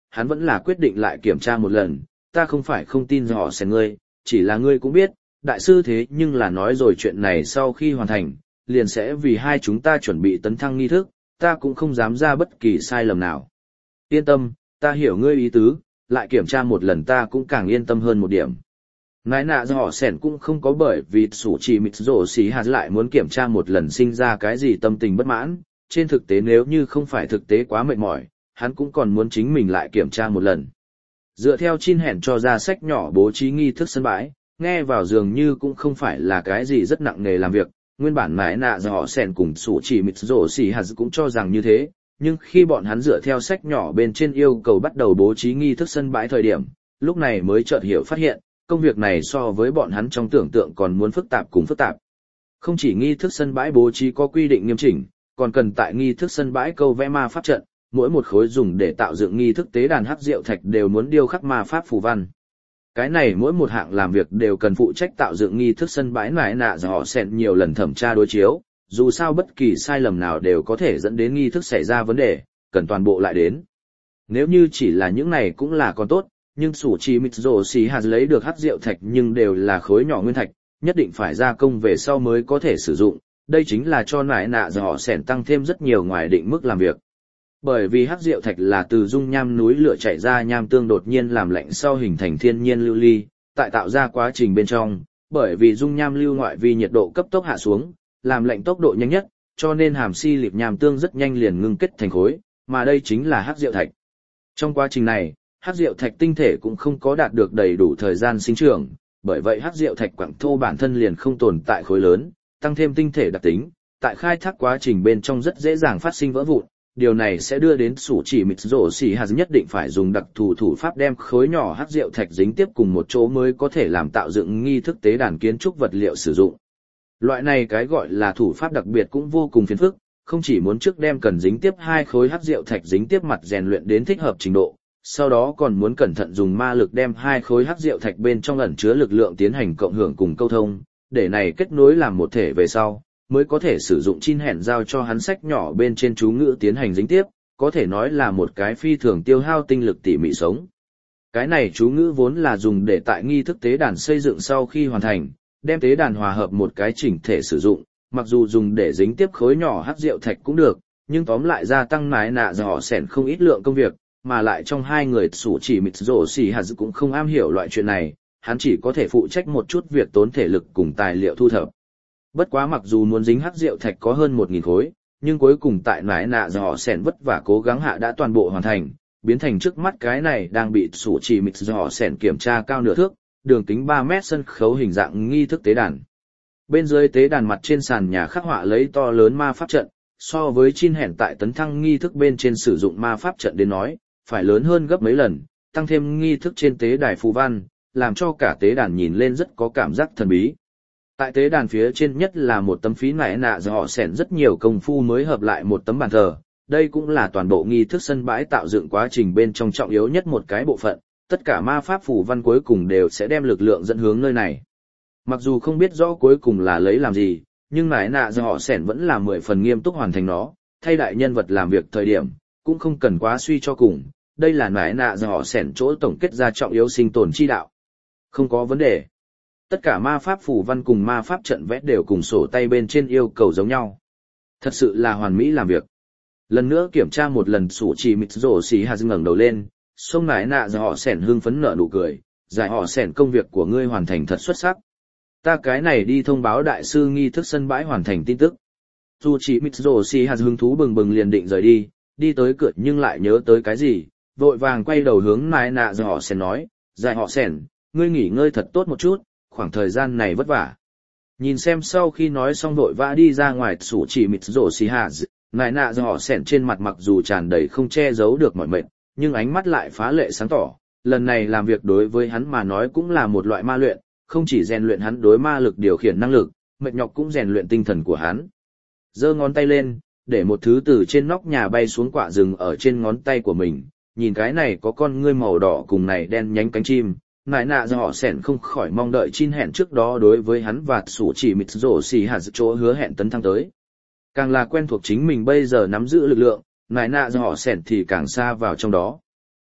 hắn vẫn là quyết định lại kiểm tra một lần, ta không phải không tin họ sẽ ngươi, chỉ là ngươi cũng biết, đại sư thế nhưng là nói rồi chuyện này sau khi hoàn thành, liền sẽ vì hai chúng ta chuẩn bị tấn thăng nghi thức, ta cũng không dám ra bất kỳ sai lầm nào. Yên tâm, ta hiểu ngươi ý tứ, lại kiểm tra một lần ta cũng càng yên tâm hơn một điểm. Nãi nạ do họ sẻn cũng không có bởi vì sủ chỉ mịt rổ xì hạt lại muốn kiểm tra một lần sinh ra cái gì tâm tình bất mãn, trên thực tế nếu như không phải thực tế quá mệt mỏi, hắn cũng còn muốn chính mình lại kiểm tra một lần. Dựa theo Chin hẹn cho ra sách nhỏ bố trí nghi thức sân bãi, nghe vào dường như cũng không phải là cái gì rất nặng nề làm việc, nguyên bản nãi nạ do họ sẻn cùng sủ chỉ mịt rổ xì hạt cũng cho rằng như thế, nhưng khi bọn hắn dựa theo sách nhỏ bên trên yêu cầu bắt đầu bố trí nghi thức sân bãi thời điểm, lúc này mới chợt hiểu phát hiện, công việc này so với bọn hắn trong tưởng tượng còn muốn phức tạp cùng phức tạp. Không chỉ nghi thức sân bãi bố trí có quy định nghiêm chỉnh, còn cần tại nghi thức sân bãi câu vẽ ma pháp trận, mỗi một khối dùng để tạo dựng nghi thức tế đàn hắc diệu thạch đều muốn điêu khắc ma pháp phù văn. Cái này mỗi một hạng làm việc đều cần phụ trách tạo dựng nghi thức sân bãi nải nạ do họ xẹn nhiều lần thẩm tra đối chiếu, dù sao bất kỳ sai lầm nào đều có thể dẫn đến nghi thức xảy ra vấn đề, cần toàn bộ lại đến. Nếu như chỉ là những này cũng là còn tốt, nhưng sủ chỉ mịt rổ xì hạt lấy được hắc diệu thạch nhưng đều là khối nhỏ nguyên thạch, nhất định phải gia công về sau mới có thể sử dụng, đây chính là cho nải nạ do họ xẻn tăng thêm rất nhiều ngoài định mức làm việc. Bởi vì hắc diệu thạch là từ dung nham núi lửa chảy ra nham tương đột nhiên làm lạnh sau hình thành thiên nhiên lưu ly, tại tạo ra quá trình bên trong, bởi vì dung nham lưu ngoại vi nhiệt độ cấp tốc hạ xuống, làm lạnh tốc độ nhanh nhất, cho nên hàm si liệp nham tương rất nhanh liền ngưng kết thành khối, mà đây chính là hắc diệu thạch. Trong quá trình này, hắc diệu thạch tinh thể cũng không có đạt được đầy đủ thời gian sinh trưởng, bởi vậy hắc diệu thạch quặng thô bản thân liền không tồn tại khối lớn, tăng thêm tinh thể đặc tính, tại khai thác quá trình bên trong rất dễ dàng phát sinh vỡ vụn. Điều này sẽ đưa đến sủ chỉ mịt rổ xỉ hạt nhất định phải dùng đặc thù thủ pháp đem khối nhỏ hắc diệu thạch dính tiếp cùng một chỗ mới có thể làm tạo dựng nghi thức tế đàn kiến trúc vật liệu sử dụng. Loại này cái gọi là thủ pháp đặc biệt cũng vô cùng phiền phức, không chỉ muốn trước đem cần dính tiếp hai khối hắc diệu thạch dính tiếp mặt rèn luyện đến thích hợp trình độ, sau đó còn muốn cẩn thận dùng ma lực đem hai khối hắc diệu thạch bên trong ẩn chứa lực lượng tiến hành cộng hưởng cùng câu thông, để này kết nối làm một thể về sau, mới có thể sử dụng Chin hẹn giao cho hắn sách nhỏ bên trên chú ngữ tiến hành dính tiếp, có thể nói là một cái phi thường tiêu hao tinh lực tỉ mỉ sống. Cái này chú ngữ vốn là dùng để tại nghi thức tế đàn xây dựng sau khi hoàn thành, đem tế đàn hòa hợp một cái chỉnh thể sử dụng, mặc dù dùng để dính tiếp khối nhỏ hắc diệu thạch cũng được, nhưng tóm lại gia tăng nái nạ do họ xẻn không ít lượng công việc, mà lại trong hai người sủ chỉ mịt rổ xỉ hạt cũng không am hiểu loại chuyện này, hắn chỉ có thể phụ trách một chút việc tốn thể lực cùng tài liệu thu thập. Bất quá mặc dù muốn dính hắc diệu thạch có hơn 1.000 khối, nhưng cuối cùng tại nái nạ do họ xẻn vất vả cố gắng hạ đã toàn bộ hoàn thành, biến thành trước mắt cái này đang bị sủ chỉ mịt do họ xẻn kiểm tra cao nửa thước, đường kính 3 mét sân khấu hình dạng nghi thức tế đàn. Bên dưới tế đàn mặt trên sàn nhà khắc họa lấy to lớn ma pháp trận, so với Chin hẹn tại tấn thăng nghi thức bên trên sử dụng ma pháp trận đến nói, phải lớn hơn gấp mấy lần, tăng thêm nghi thức trên tế đài phù văn, làm cho cả tế đàn nhìn lên rất có cảm giác thần bí. Tại tế đàn phía trên nhất là một tấm phí nải nạ do họ xẻn rất nhiều công phu mới hợp lại một tấm bàn thờ, đây cũng là toàn bộ nghi thức sân bãi tạo dựng quá trình bên trong trọng yếu nhất một cái bộ phận, tất cả ma pháp phù văn cuối cùng đều sẽ đem lực lượng dẫn hướng nơi này. Mặc dù không biết rõ cuối cùng là lấy làm gì, nhưng nải nạ do họ xẻn vẫn là 10 phần nghiêm túc hoàn thành nó, thay đại nhân vật làm việc thời điểm, cũng không cần quá suy cho cùng, đây là nải nạ do họ xẻn chỗ tổng kết ra trọng yếu sinh tồn chi đạo. Không có vấn đề. Tất cả ma pháp phù văn cùng ma pháp trận vẽ đều cùng sổ tay bên trên yêu cầu giống nhau. Thật sự là hoàn mỹ làm việc. Lần nữa kiểm tra một lần sủ chỉ mịt rổ xì hạt ngẩng đầu lên, sông nải nạ do họ xẻn hưng phấn nở nụ cười, giải họ xẻn công việc của ngươi hoàn thành thật xuất sắc. Ta cái này đi thông báo đại sư nghi thức sân bãi hoàn thành tin tức. Dù chỉ mịt rổ xì hạt hứng thú bừng bừng liền định rời đi tới cửa nhưng lại nhớ tới cái gì, vội vàng quay đầu hướng nải nạ do họ xẻn nói, giải họ xẻn, ngươi nghỉ ngơi thật tốt một chút, khoảng thời gian này vất vả. Nhìn xem sau khi nói xong vội vã đi ra ngoài sủ chỉ mịt rổ xì hạt, nải nạ do họ xẻn trên mặt mặc dù tràn đầy không che giấu được mọi mệt, nhưng ánh mắt lại phá lệ sáng tỏ, lần này làm việc đối với hắn mà nói cũng là một loại ma luyện, không chỉ rèn luyện hắn đối ma lực điều khiển năng lực, mệt nhọc cũng rèn luyện tinh thần của hắn. Giơ ngón tay lên, để một thứ từ trên nóc nhà bay xuống quả rừng ở trên ngón tay của mình, nhìn cái này có con ngươi màu đỏ cùng này đen nhánh cánh chim, nại nạ do họ sẻn không khỏi mong đợi Chin hẹn trước đó đối với hắn và sủ chỉ mịt rổ xì hạt chỗ hứa hẹn tấn thăng tới. Càng là quen thuộc chính mình bây giờ nắm giữ lực lượng, nại nạ do họ sẻn thì càng xa vào trong đó.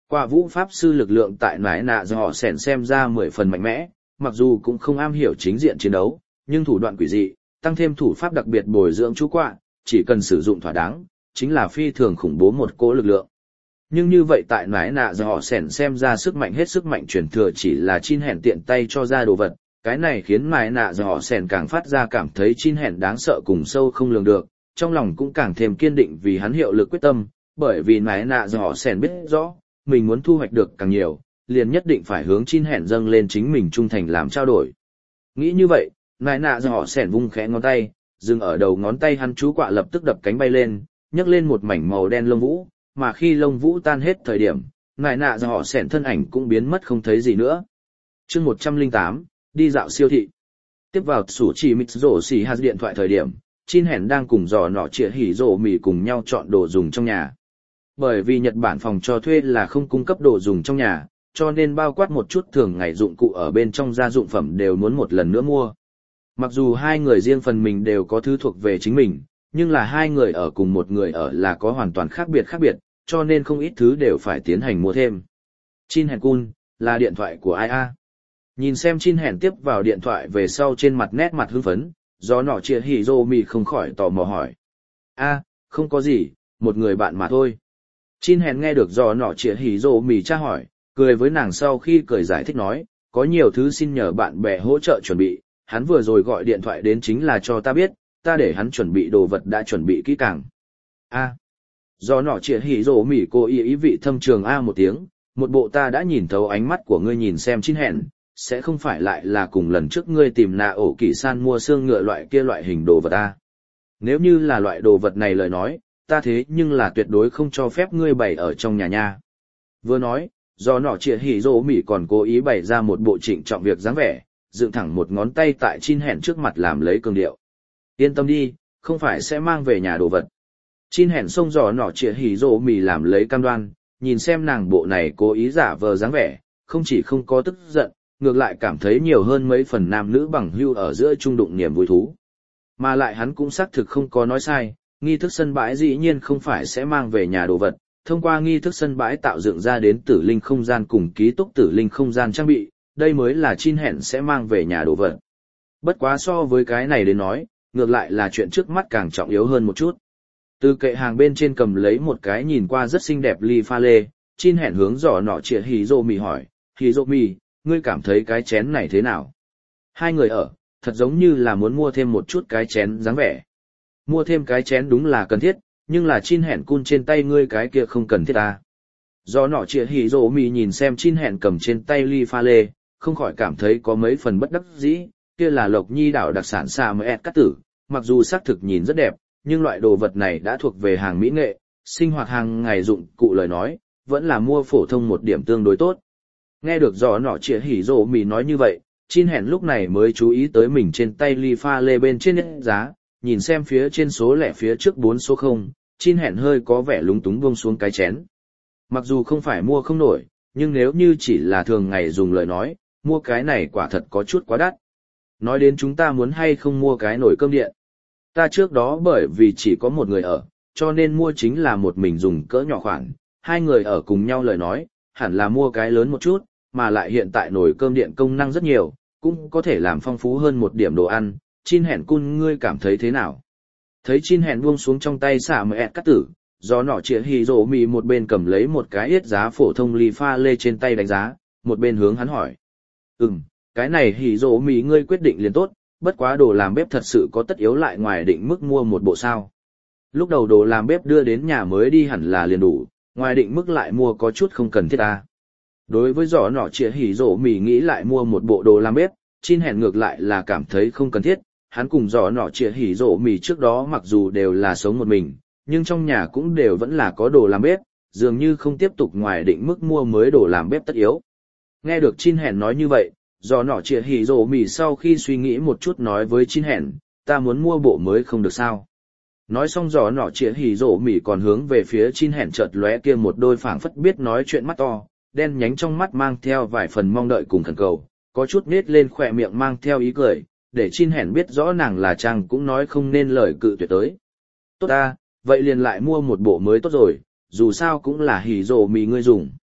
Quả vũ pháp sư lực lượng tại nải nạ do họ sẻn xem ra 10 phần mạnh mẽ, mặc dù cũng không am hiểu chính diện chiến đấu, nhưng thủ đoạn quỷ dị, tăng thêm thủ pháp đặc biệt bồi dưỡng chú quạ, chỉ cần sử dụng thỏa đáng, chính là phi thường khủng bố một cỗ lực lượng. Nhưng như vậy tại nải nạ do họ sẻn xem ra sức mạnh hết sức mạnh truyền thừa chỉ là chin hẻn tiện tay cho ra đồ vật, cái này khiến nải nạ do họ sẻn càng phát ra cảm thấy chin hẻn đáng sợ cùng sâu không lường được, trong lòng cũng càng thêm kiên định vì hắn hiệu lực quyết tâm, bởi vì nải nạ do họ sẻn biết rõ, mình muốn thu hoạch được càng nhiều, liền nhất định phải hướng chin hẻn dâng lên chính mình trung thành làm trao đổi. Nghĩ như vậy, nải nạ do họ sẻn vung khẽ ngón tay, dừng ở đầu ngón tay hắn chú quạ lập tức đập cánh bay lên, nhấc lên một mảnh màu đen lông vũ, mà khi lông vũ tan hết thời điểm, nải nạ do họ sẻn thân ảnh cũng biến mất không thấy gì nữa. Chương 108, đi dạo siêu thị. Tiếp vào sủ chỉ mít rổ xì hạt điện thoại thời điểm, chin hẻn đang cùng dò nọ chĩa hỉ rổ mì cùng nhau chọn đồ dùng trong nhà. Bởi vì Nhật Bản phòng cho thuê là không cung cấp đồ dùng trong nhà, cho nên bao quát một chút thường ngày dụng cụ ở bên trong gia dụng phẩm đều muốn một lần nữa mua. Mặc dù hai người riêng phần mình đều có thứ thuộc về chính mình, nhưng là hai người ở cùng một người ở là có hoàn toàn khác biệt, cho nên không ít thứ đều phải tiến hành mua thêm. Chin hẻn cun, là điện thoại của ai a? Nhìn xem chin hẻn tiếp vào điện thoại về sau trên mặt nét mặt hưng phấn, do nọ chia hỉ rô mì không khỏi tò mò hỏi. A, không có gì, một người bạn mà thôi. Chin hẻn nghe được do nọ chia hỉ rô mì tra hỏi, cười với nàng sau khi cười giải thích nói, có nhiều thứ xin nhờ bạn bè hỗ trợ chuẩn bị, hắn vừa rồi gọi điện thoại đến chính là cho ta biết, ta để hắn chuẩn bị đồ vật đã chuẩn bị kỹ càng. A. Do nọ chia hỉ rô mì cô ý vị thâm trường A một tiếng, một bộ ta đã nhìn thấu ánh mắt của ngươi nhìn xem chin hẻn, sẽ không phải lại là cùng lần trước ngươi tìm nạ ổ kỳ san mua xương ngựa loại kia loại hình đồ vật ta. Nếu như là loại đồ vật này lời nói, ta thế nhưng là tuyệt đối không cho phép ngươi bày ở trong nhà nha. Vừa nói, do nọ chia hỉ rô mỉ còn cố ý bày ra một bộ trịnh trọng việc dáng vẻ, dựng thẳng một ngón tay tại chin hẻn trước mặt làm lấy cường điệu. Yên tâm đi, không phải sẽ mang về nhà đồ vật. Chin hẻn xông dò nọ chia hỉ rô mỉ làm lấy cam đoan, nhìn xem nàng bộ này cố ý giả vờ dáng vẻ, không chỉ không có tức giận, ngược lại cảm thấy nhiều hơn mấy phần nam nữ bằng hưu ở giữa trung đụng niềm vui thú. Mà lại hắn cũng xác thực không có nói sai, nghi thức sân bãi dĩ nhiên không phải sẽ mang về nhà đồ vật, thông qua nghi thức sân bãi tạo dựng ra đến tử linh không gian cùng ký túc tử linh không gian trang bị, đây mới là chin hẻn sẽ mang về nhà đồ vật. Bất quá so với cái này đến nói, ngược lại là chuyện trước mắt càng trọng yếu hơn một chút. Từ kệ hàng bên trên cầm lấy một cái nhìn qua rất xinh đẹp ly pha lê, chin hẻn hướng dò nọ chĩa hỉ rô mì hỏi, hỉ rô mì, ngươi cảm thấy cái chén này thế nào? Hai người ở, thật giống như là muốn mua thêm một chút cái chén dáng vẻ. Mua thêm cái chén đúng là cần thiết, nhưng là chin hẻn cun trên tay ngươi cái kia không cần thiết ta. Do nọ chĩa hỉ rô mì nhìn xem chin hẻn cầm trên tay ly pha lê, không khỏi cảm thấy có mấy phần bất đắc dĩ, kia là Lộc Nhi đảo đặc sản xa mới cắt tử, mặc dù xác thực nhìn rất đẹp, nhưng loại đồ vật này đã thuộc về hàng mỹ nghệ, sinh hoạt hàng ngày dụng cụ lời nói, vẫn là mua phổ thông một điểm tương đối tốt. Nghe được gió nọ chĩa hỉ rộ mì nói như vậy, chin hẻn lúc này mới chú ý tới mình trên tay ly pha lê bên trên giá, nhìn xem phía trên số lẻ phía trước 4 số 0, chin hẻn hơi có vẻ lúng túng buông xuống cái chén. Mặc dù không phải mua không nổi, nhưng nếu như chỉ là thường ngày dùng lời nói, mua cái này quả thật có chút quá đắt. Nói đến chúng ta muốn hay không mua cái nồi cơm điện. Ta trước đó bởi vì chỉ có một người ở, cho nên mua chính là một mình dùng cỡ nhỏ khoản, hai người ở cùng nhau lời nói, hẳn là mua cái lớn một chút, mà lại hiện tại nồi cơm điện công năng rất nhiều, cũng có thể làm phong phú hơn một điểm đồ ăn, chin hẻn cun ngươi cảm thấy thế nào? Thấy chin hẻn buông xuống trong tay xả mờ ẹt cắt tử, do nọ chĩa hì rổ mì một bên cầm lấy một cái yết giá phổ thông ly pha lê trên tay đánh giá, một bên hướng hắn hỏi. Cái này hì rổ mì ngươi quyết định liền tốt, bất quá đồ làm bếp thật sự có tất yếu lại ngoài định mức mua một bộ sao. Lúc đầu đồ làm bếp đưa đến nhà mới đi hẳn là liền đủ, ngoài định mức lại mua có chút không cần thiết ta. Đối với giỏ nọ chĩa hỉ rổ mì nghĩ lại mua một bộ đồ làm bếp, chin hẻn ngược lại là cảm thấy không cần thiết, hắn cùng giỏ nọ chĩa hỉ rổ mì trước đó mặc dù đều là sống một mình, nhưng trong nhà cũng đều vẫn là có đồ làm bếp, dường như không tiếp tục ngoài định mức mua mới đồ làm bếp tất yếu. Nghe được chin hẻn nói như vậy, giỏ nọ chĩa hỉ rổ mì sau khi suy nghĩ một chút nói với chin hẻn, ta muốn mua bộ mới không được sao. Nói xong giỏ nọ chĩa hỉ rổ mì còn hướng về phía chin hẻn chợt lóe kia một đôi phảng phất biết nói chuyện mắt to, đen nhánh trong mắt mang theo vài phần mong đợi cùng khẩn cầu, có chút nết lên khỏe miệng mang theo ý cười, để chin hẻn biết rõ nàng là chàng cũng nói không nên lời cự tuyệt tới. Tốt ta, vậy liền lại mua một bộ mới tốt rồi, dù sao cũng là hỉ rổ mì ngươi dùng.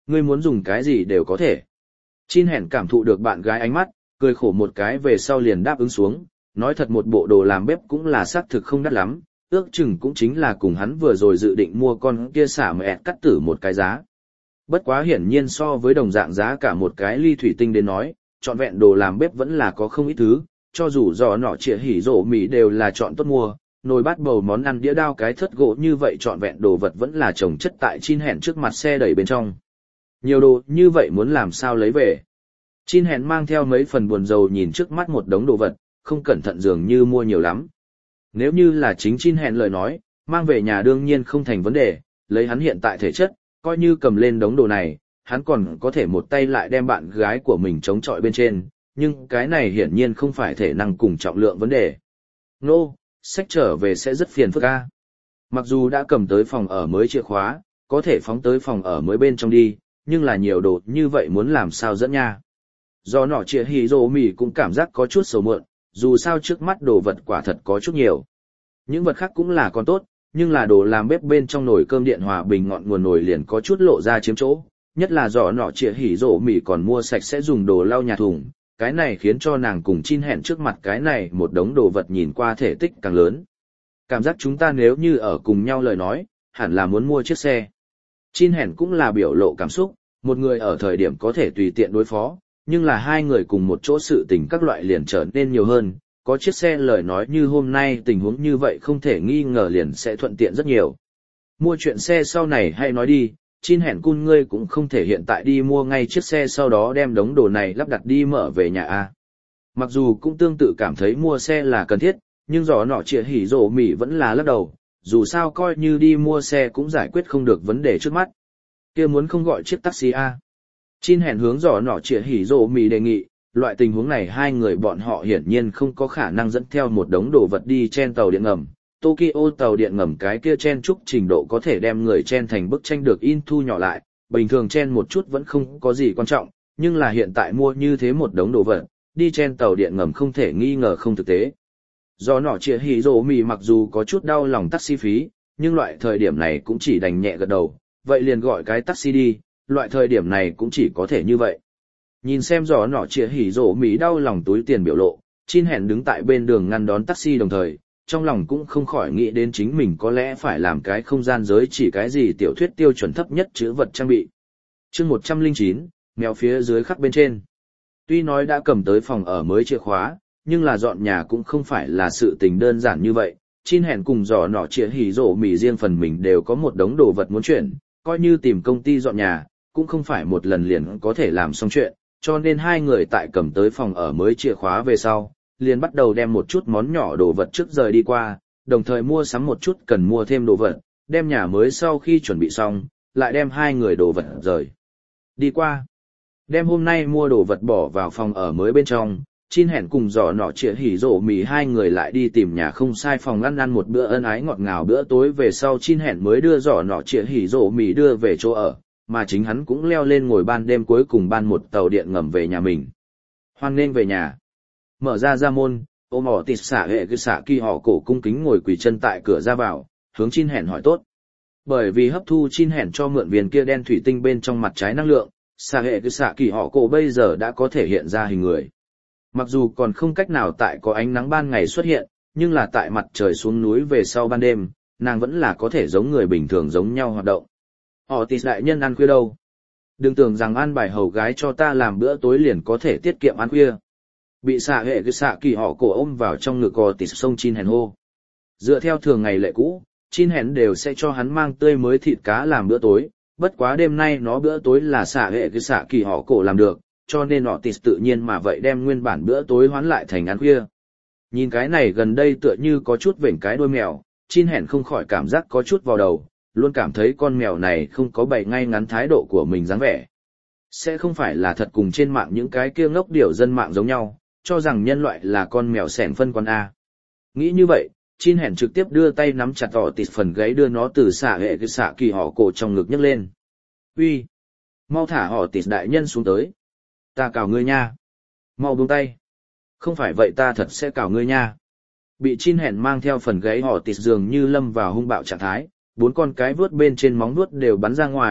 Ngươi muốn dùng cái gì đều có thể. Chin hẻn cảm thụ được bạn gái ánh mắt, cười khổ một cái về sau liền đáp ứng xuống, nói thật một bộ đồ làm bếp cũng là xác thực không đắt lắm, ước chừng cũng chính là cùng hắn vừa rồi dự định mua con kia xả mẹ cắt tử một cái giá. Bất quá hiển nhiên so với đồng dạng giá cả một cái ly thủy tinh đến nói, trọn vẹn đồ làm bếp vẫn là có không ít thứ, cho dù giò nọ chĩa hỉ rổ mì đều là chọn tốt mua, nồi bát bầu món ăn đĩa đao cái thất gỗ như vậy trọn vẹn đồ vật vẫn là chồng chất tại Chin hẻn trước mặt xe đẩy bên trong. Nhiều đồ như vậy muốn làm sao lấy về. Chin hẻn mang theo mấy phần buồn rầu nhìn trước mắt một đống đồ vật, không cẩn thận dường như mua nhiều lắm. Nếu như là chính Chin hẻn lời nói, mang về nhà đương nhiên không thành vấn đề, lấy hắn hiện tại thể chất, coi như cầm lên đống đồ này, hắn còn có thể một tay lại đem bạn gái của mình chống chọi bên trên, nhưng cái này hiển nhiên không phải thể năng cùng trọng lượng vấn đề. Nô, sách trở về sẽ rất phiền phức a. Mặc dù đã cầm tới phòng ở mới chìa khóa, có thể phóng tới phòng ở mới bên trong đi, nhưng là nhiều đồ như vậy muốn làm sao dẫn nha. Do nọ chìa hì rồ mì cũng cảm giác có chút sầu muộn, dù sao trước mắt đồ vật quả thật có chút nhiều. Những vật khác cũng là còn tốt, nhưng là đồ làm bếp bên trong nồi cơm điện hòa bình ngọn nguồn nồi liền có chút lộ ra chiếm chỗ, nhất là giỏ nọ chĩa hỉ rổ mì còn mua sạch sẽ dùng đồ lau nhà thùng, cái này khiến cho nàng cùng Chin hẹn trước mặt cái này một đống đồ vật nhìn qua thể tích càng lớn. Cảm giác chúng ta nếu như ở cùng nhau lời nói, hẳn là muốn mua chiếc xe. Chin hẹn cũng là biểu lộ cảm xúc, một người ở thời điểm có thể tùy tiện đối phó, nhưng là hai người cùng một chỗ sự tình các loại liền trở nên nhiều hơn, có chiếc xe lời nói như hôm nay tình huống như vậy không thể nghi ngờ liền sẽ thuận tiện rất nhiều. Mua chuyện xe sau này hay nói đi, Chin hẹn cun ngươi cũng không thể hiện tại đi mua ngay chiếc xe sau đó đem đống đồ này lắp đặt đi mở về nhà a. Mặc dù cũng tương tự cảm thấy mua xe là cần thiết, nhưng giỏ nọ chĩa hỉ rổ mỉ vẫn là lắc đầu, dù sao coi như đi mua xe cũng giải quyết không được vấn đề trước mắt. Kia muốn không gọi chiếc taxi a. Chin hẹn hướng giỏ nọ chĩa hỉ rổ mỉ đề nghị, loại tình huống này hai người bọn họ hiển nhiên không có khả năng dẫn theo một đống đồ vật đi trên tàu điện ngầm. Tokyo tàu điện ngầm cái kia chen chúc trình độ có thể đem người chen thành bức tranh được in thu nhỏ lại, bình thường chen một chút vẫn không có gì quan trọng, nhưng là hiện tại mua như thế một đống đồ vật, đi chen tàu điện ngầm không thể nghi ngờ không thực tế. Do nọ chĩa hỉ rổ mì mặc dù có chút đau lòng taxi phí, nhưng loại thời điểm này cũng chỉ đành nhẹ gật đầu, vậy liền gọi cái taxi đi, loại thời điểm này cũng chỉ có thể như vậy. Nhìn xem giỏ nọ chĩa hỉ rổ mì đau lòng túi tiền biểu lộ, Chin hẹn đứng tại bên đường ngăn đón taxi đồng thời, trong lòng cũng không khỏi nghĩ đến chính mình có lẽ phải làm cái không gian giới chỉ cái gì tiểu thuyết tiêu chuẩn thấp nhất chữ vật trang bị. Chương 109, mèo phía dưới khắc bên trên. Tuy nói đã cầm tới phòng ở mới chìa khóa, nhưng là dọn nhà cũng không phải là sự tình đơn giản như vậy. Chin hẹn cùng giỏ nọ chĩa hỉ rổ mì riêng phần mình đều có một đống đồ vật muốn chuyển, coi như tìm công ty dọn nhà, cũng không phải một lần liền có thể làm xong chuyện, cho nên hai người tại cầm tới phòng ở mới chìa khóa về sau, liền bắt đầu đem một chút món nhỏ đồ vật trước rời đi qua, đồng thời mua sắm một chút cần mua thêm đồ vật, đem nhà mới sau khi chuẩn bị xong, lại đem hai người đồ vật rời đi qua. Đem hôm nay mua đồ vật bỏ vào phòng ở mới bên trong, Chin hẹn cùng giỏ nọ chĩa hỉ rổ mì hai người lại đi tìm nhà không sai phòng ăn một bữa ân ái ngọt ngào bữa tối về sau Chin hẹn mới đưa giỏ nọ chĩa hỉ rổ mì đưa về chỗ ở, mà chính hắn cũng leo lên ngồi ban đêm cuối cùng ban một tàu điện ngầm về nhà mình. Hoan nên về nhà. Mở ra môn, ôm ỏ tịt xả hệ cái xả kỳ họ cổ cung kính ngồi quỳ chân tại cửa ra vào, hướng Chin hẹn hỏi tốt. Bởi vì hấp thu Chin hẹn cho mượn viên kia đen thủy tinh bên trong mặt trái năng lượng, xả hệ cái xả kỳ họ cổ bây giờ đã có thể hiện ra hình người. Mặc dù còn không cách nào tại có ánh nắng ban ngày xuất hiện, nhưng là tại mặt trời xuống núi về sau ban đêm, nàng vẫn là có thể giống người bình thường giống nhau hoạt động. Họ tịt đại nhân ăn khuya đâu? Đừng tưởng rằng ăn bài hầu gái cho ta làm bữa tối liền có thể tiết kiệm ăn khuya. Bị xạ hệ cái xạ kỳ họ cổ ôm vào trong ngực cò tịt sông Chin hẹn hô. Dựa theo thường ngày lệ cũ, Chin hẹn đều sẽ cho hắn mang tươi mới thịt cá làm bữa tối, bất quá đêm nay nó bữa tối là xạ hệ cái xạ kỳ họ cổ làm được, cho nên họ tịt tự nhiên mà vậy đem nguyên bản bữa tối hoán lại thành ăn khuya. Nhìn cái này gần đây tựa như có chút vểnh cái đuôi mèo, Chin hẹn không khỏi cảm giác có chút vào đầu, luôn cảm thấy con mèo này không có bày ngay ngắn thái độ của mình dáng vẻ. Sẽ không phải là thật cùng trên mạng những cái kia ngốc điểu dân mạng giống nhau, cho rằng nhân loại là con mèo xẻn phân con A. Nghĩ như vậy, Chin hẹn trực tiếp đưa tay nắm chặt họ tịt phần gáy đưa nó từ xạ hệ cái xạ kỳ họ cổ trong ngực nhấc lên. Uy, mau thả họ tịt đại nhân xuống tới. Ta cào ngươi nha. Mau buông tay. Không phải vậy ta thật sẽ cào ngươi nha. Bị Chin hẹn mang theo phần gáy họ tịt dường như lâm vào hung bạo trạng thái, bốn con cái vuốt bên trên móng vuốt đều bắn ra ngoài,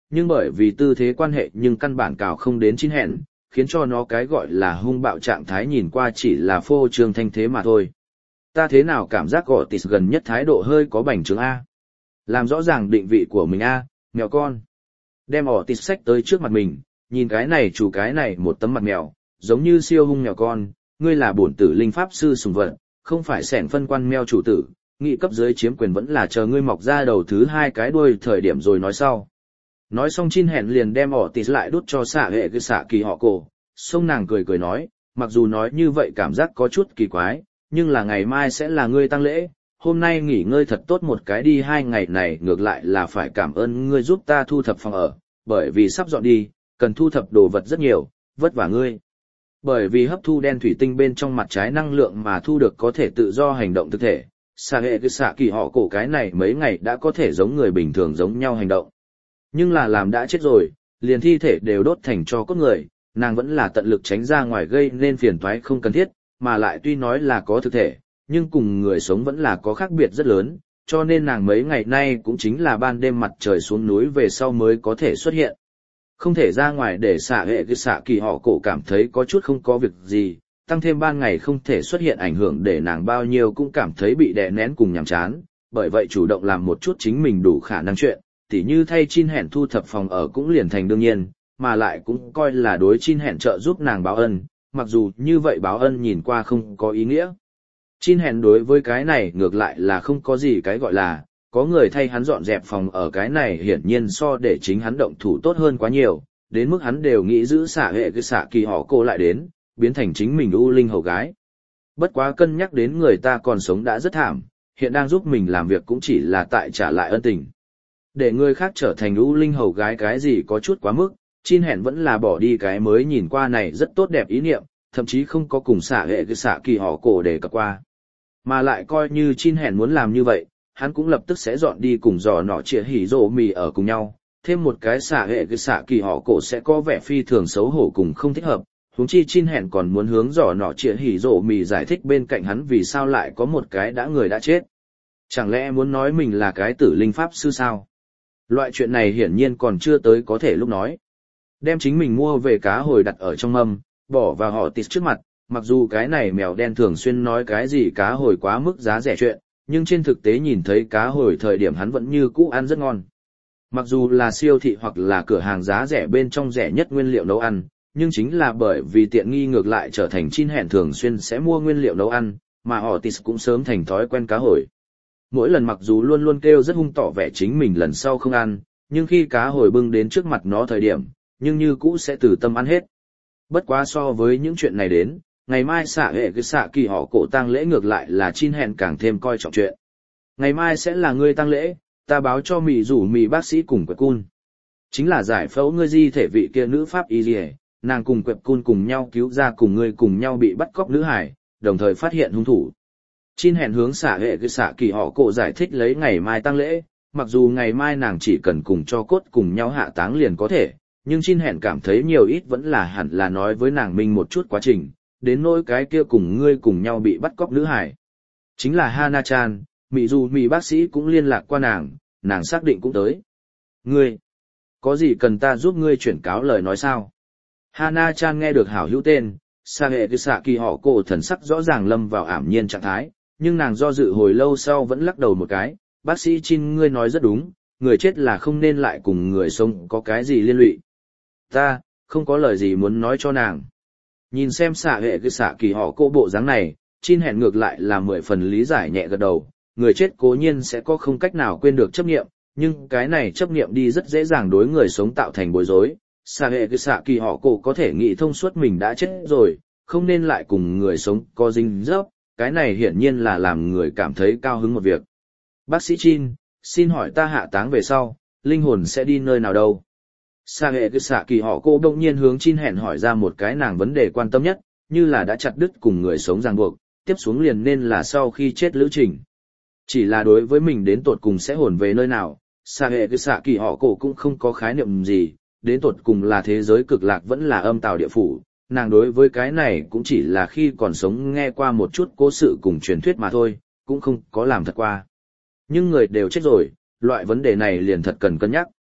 nhưng bởi vì tư thế quan hệ nhưng căn bản cào không đến chín hẹn, khiến cho nó cái gọi là hung bạo trạng thái nhìn qua chỉ là phô trương thanh thế mà thôi. Ta thế nào cảm giác gọ tịt gần nhất thái độ hơi có bành trướng A. Làm rõ ràng định vị của mình A, mèo con. Đem ỏ tịt sách tới trước mặt mình, nhìn cái này chủ cái này một tấm mặt mèo, giống như siêu hung mèo con, ngươi là bổn tử linh pháp sư sùng vật, không phải xẻn phân quan mèo chủ tử, nghị cấp dưới chiếm quyền vẫn là chờ ngươi mọc ra đầu thứ hai cái đuôi thời điểm rồi nói sau. Nói xong Chin hẹn liền đem ỏ tịt lại đút cho xạ hệ cái xạ kỳ họ cổ, xong nàng cười cười nói, mặc dù nói như vậy cảm giác có chút kỳ quái, nhưng là ngày mai sẽ là ngươi tang lễ, hôm nay nghỉ ngơi thật tốt một cái đi, 2 ngày này ngược lại là phải cảm ơn ngươi giúp ta thu thập phòng ở, bởi vì sắp dọn đi, cần thu thập đồ vật rất nhiều, vất vả ngươi. Bởi vì hấp thu đen thủy tinh bên trong mặt trái năng lượng mà thu được có thể tự do hành động thực thể, xạ hệ cái xạ kỳ họ cổ cái này mấy ngày đã có thể giống người bình thường giống nhau hành động. Nhưng là làm đã chết rồi, liền thi thể đều đốt thành cho cốt người, nàng vẫn là tận lực tránh ra ngoài gây nên phiền toái không cần thiết, mà lại tuy nói là có thực thể, nhưng cùng người sống vẫn là có khác biệt rất lớn, cho nên nàng mấy ngày nay cũng chính là ban đêm mặt trời xuống núi về sau mới có thể xuất hiện. Không thể ra ngoài để xạ hệ cái xạ kỳ họ cổ cảm thấy có chút không có việc gì, tăng thêm ban ngày không thể xuất hiện ảnh hưởng để nàng bao nhiêu cũng cảm thấy bị đè nén cùng nhàm chán, bởi vậy chủ động làm một chút chính mình đủ khả năng chuyện, tỉ như thay Chin hẹn thu thập phòng ở cũng liền thành đương nhiên, mà lại cũng coi là đối Chin hẹn trợ giúp nàng báo ân, mặc dù như vậy báo ân nhìn qua không có ý nghĩa. Chin hẹn đối với cái này ngược lại là không có gì cái gọi là, có người thay hắn dọn dẹp phòng ở cái này hiển nhiên so để chính hắn động thủ tốt hơn quá nhiều, đến mức hắn đều nghĩ giữ xạ hệ cái xạ kỳ họ cô lại đến, biến thành chính mình u linh hầu gái. Bất quá cân nhắc đến người ta còn sống đã rất thảm, hiện đang giúp mình làm việc cũng chỉ là tại trả lại ân tình. Để người khác trở thành u linh hầu gái cái gì có chút quá mức, Chin hẹn vẫn là bỏ đi cái mới nhìn qua này rất tốt đẹp ý niệm, thậm chí không có cùng xạ hệ cái xạ kỳ họ cổ để cập qua. Mà lại coi như Chin hẹn muốn làm như vậy, hắn cũng lập tức sẽ dọn đi cùng dò nọ chĩa hỉ rộ mì ở cùng nhau, thêm một cái xạ hệ cái xạ kỳ họ cổ sẽ có vẻ phi thường xấu hổ cùng không thích hợp, huống chi Chin hẹn còn muốn hướng dò nọ chĩa hỉ rộ mì giải thích bên cạnh hắn vì sao lại có một cái người đã chết. Chẳng lẽ muốn nói mình là cái tử linh pháp sư sao? Loại chuyện này hiển nhiên còn chưa tới có thể lúc nói. Đem chính mình mua về cá hồi đặt ở trong mâm, bỏ vào họ tịt trước mặt, mặc dù cái này mèo đen thường xuyên nói cái gì cá hồi quá mức giá rẻ chuyện, nhưng trên thực tế nhìn thấy cá hồi thời điểm hắn vẫn như cũ ăn rất ngon. Mặc dù là siêu thị hoặc là cửa hàng giá rẻ bên trong rẻ nhất nguyên liệu nấu ăn, nhưng chính là bởi vì tiện nghi ngược lại trở thành Chin hẹn thường xuyên sẽ mua nguyên liệu nấu ăn, mà họ tịt cũng sớm thành thói quen cá hồi. Mỗi lần mặc dù luôn luôn kêu rất hung tỏ vẻ chính mình lần sau không ăn, nhưng khi cá hồi bưng đến trước mặt nó thời điểm, nhưng như cũ sẽ từ tâm ăn hết. Bất quá so với những chuyện này đến, ngày mai xạ hệ cái xạ kỳ họ cổ tang lễ ngược lại là Chin hẹn càng thêm coi trọng chuyện. Ngày mai sẽ là ngươi tang lễ, ta báo cho mì rủ mì bác sĩ cùng Quẹp Cun. Chính là giải phẫu ngươi di thể vị kia nữ pháp y liề, nàng cùng Quẹp Cun cùng nhau cứu ra cùng ngươi cùng nhau bị bắt cóc nữ hải, đồng thời phát hiện hung thủ. Chin hẹn hướng xạ hệ cái xạ kỳ họ cổ giải thích lấy ngày mai tang lễ, mặc dù ngày mai nàng chỉ cần cùng cho cốt cùng nhau hạ táng liền có thể, nhưng Chin hẹn cảm thấy nhiều ít vẫn là hẳn là nói với nàng minh một chút quá trình, đến nỗi cái kia cùng ngươi cùng nhau bị bắt cóc nữ hải. Chính là Hana-chan, mị dù mị bác sĩ cũng liên lạc qua nàng xác định cũng tới. Ngươi, có gì cần ta giúp ngươi chuyển cáo lời nói sao? Hana-chan nghe được hảo hữu tên, xạ hệ cái xạ kỳ họ cổ thần sắc rõ ràng lâm vào ảm nhiên trạng thái, nhưng nàng do dự hồi lâu sau vẫn lắc đầu một cái, bác sĩ Chin ngươi nói rất đúng, người chết là không nên lại cùng người sống có cái gì liên lụy. Ta, không có lời gì muốn nói cho nàng. Nhìn xem xạ hệ cái xạ kỳ họ cô bộ dáng này, Chin hẹn ngược lại là 10 phần lý giải nhẹ gật đầu, người chết cố nhiên sẽ có không cách nào quên được chấp niệm, nhưng cái này chấp niệm đi rất dễ dàng đối người sống tạo thành bối rối. Xạ hệ cái xạ kỳ họ cô có thể nghĩ thông suốt mình đã chết rồi, không nên lại cùng người sống có dính dấp, cái này hiển nhiên là làm người cảm thấy cao hứng một việc. Bác sĩ Chin, xin hỏi ta hạ táng về sau, linh hồn sẽ đi nơi nào đâu? Xạ hệ cái xạ kỳ họ cô đông nhiên hướng Chin hẹn hỏi ra một cái nàng vấn đề quan tâm nhất, như là đã chặt đứt cùng người sống ràng buộc, tiếp xuống liền nên là sau khi chết lữ trình. Chỉ là đối với mình đến tột cùng sẽ hồn về nơi nào, xạ hệ cái xạ kỳ họ cổ cũng không có khái niệm gì, đến tột cùng là thế giới cực lạc vẫn là âm tào địa phủ, nàng đối với cái này cũng chỉ là khi còn sống nghe qua một chút cố sự cùng truyền thuyết mà thôi, cũng không có làm thật qua. Nhưng người đều chết rồi, loại vấn đề này liền thật cần cân nhắc.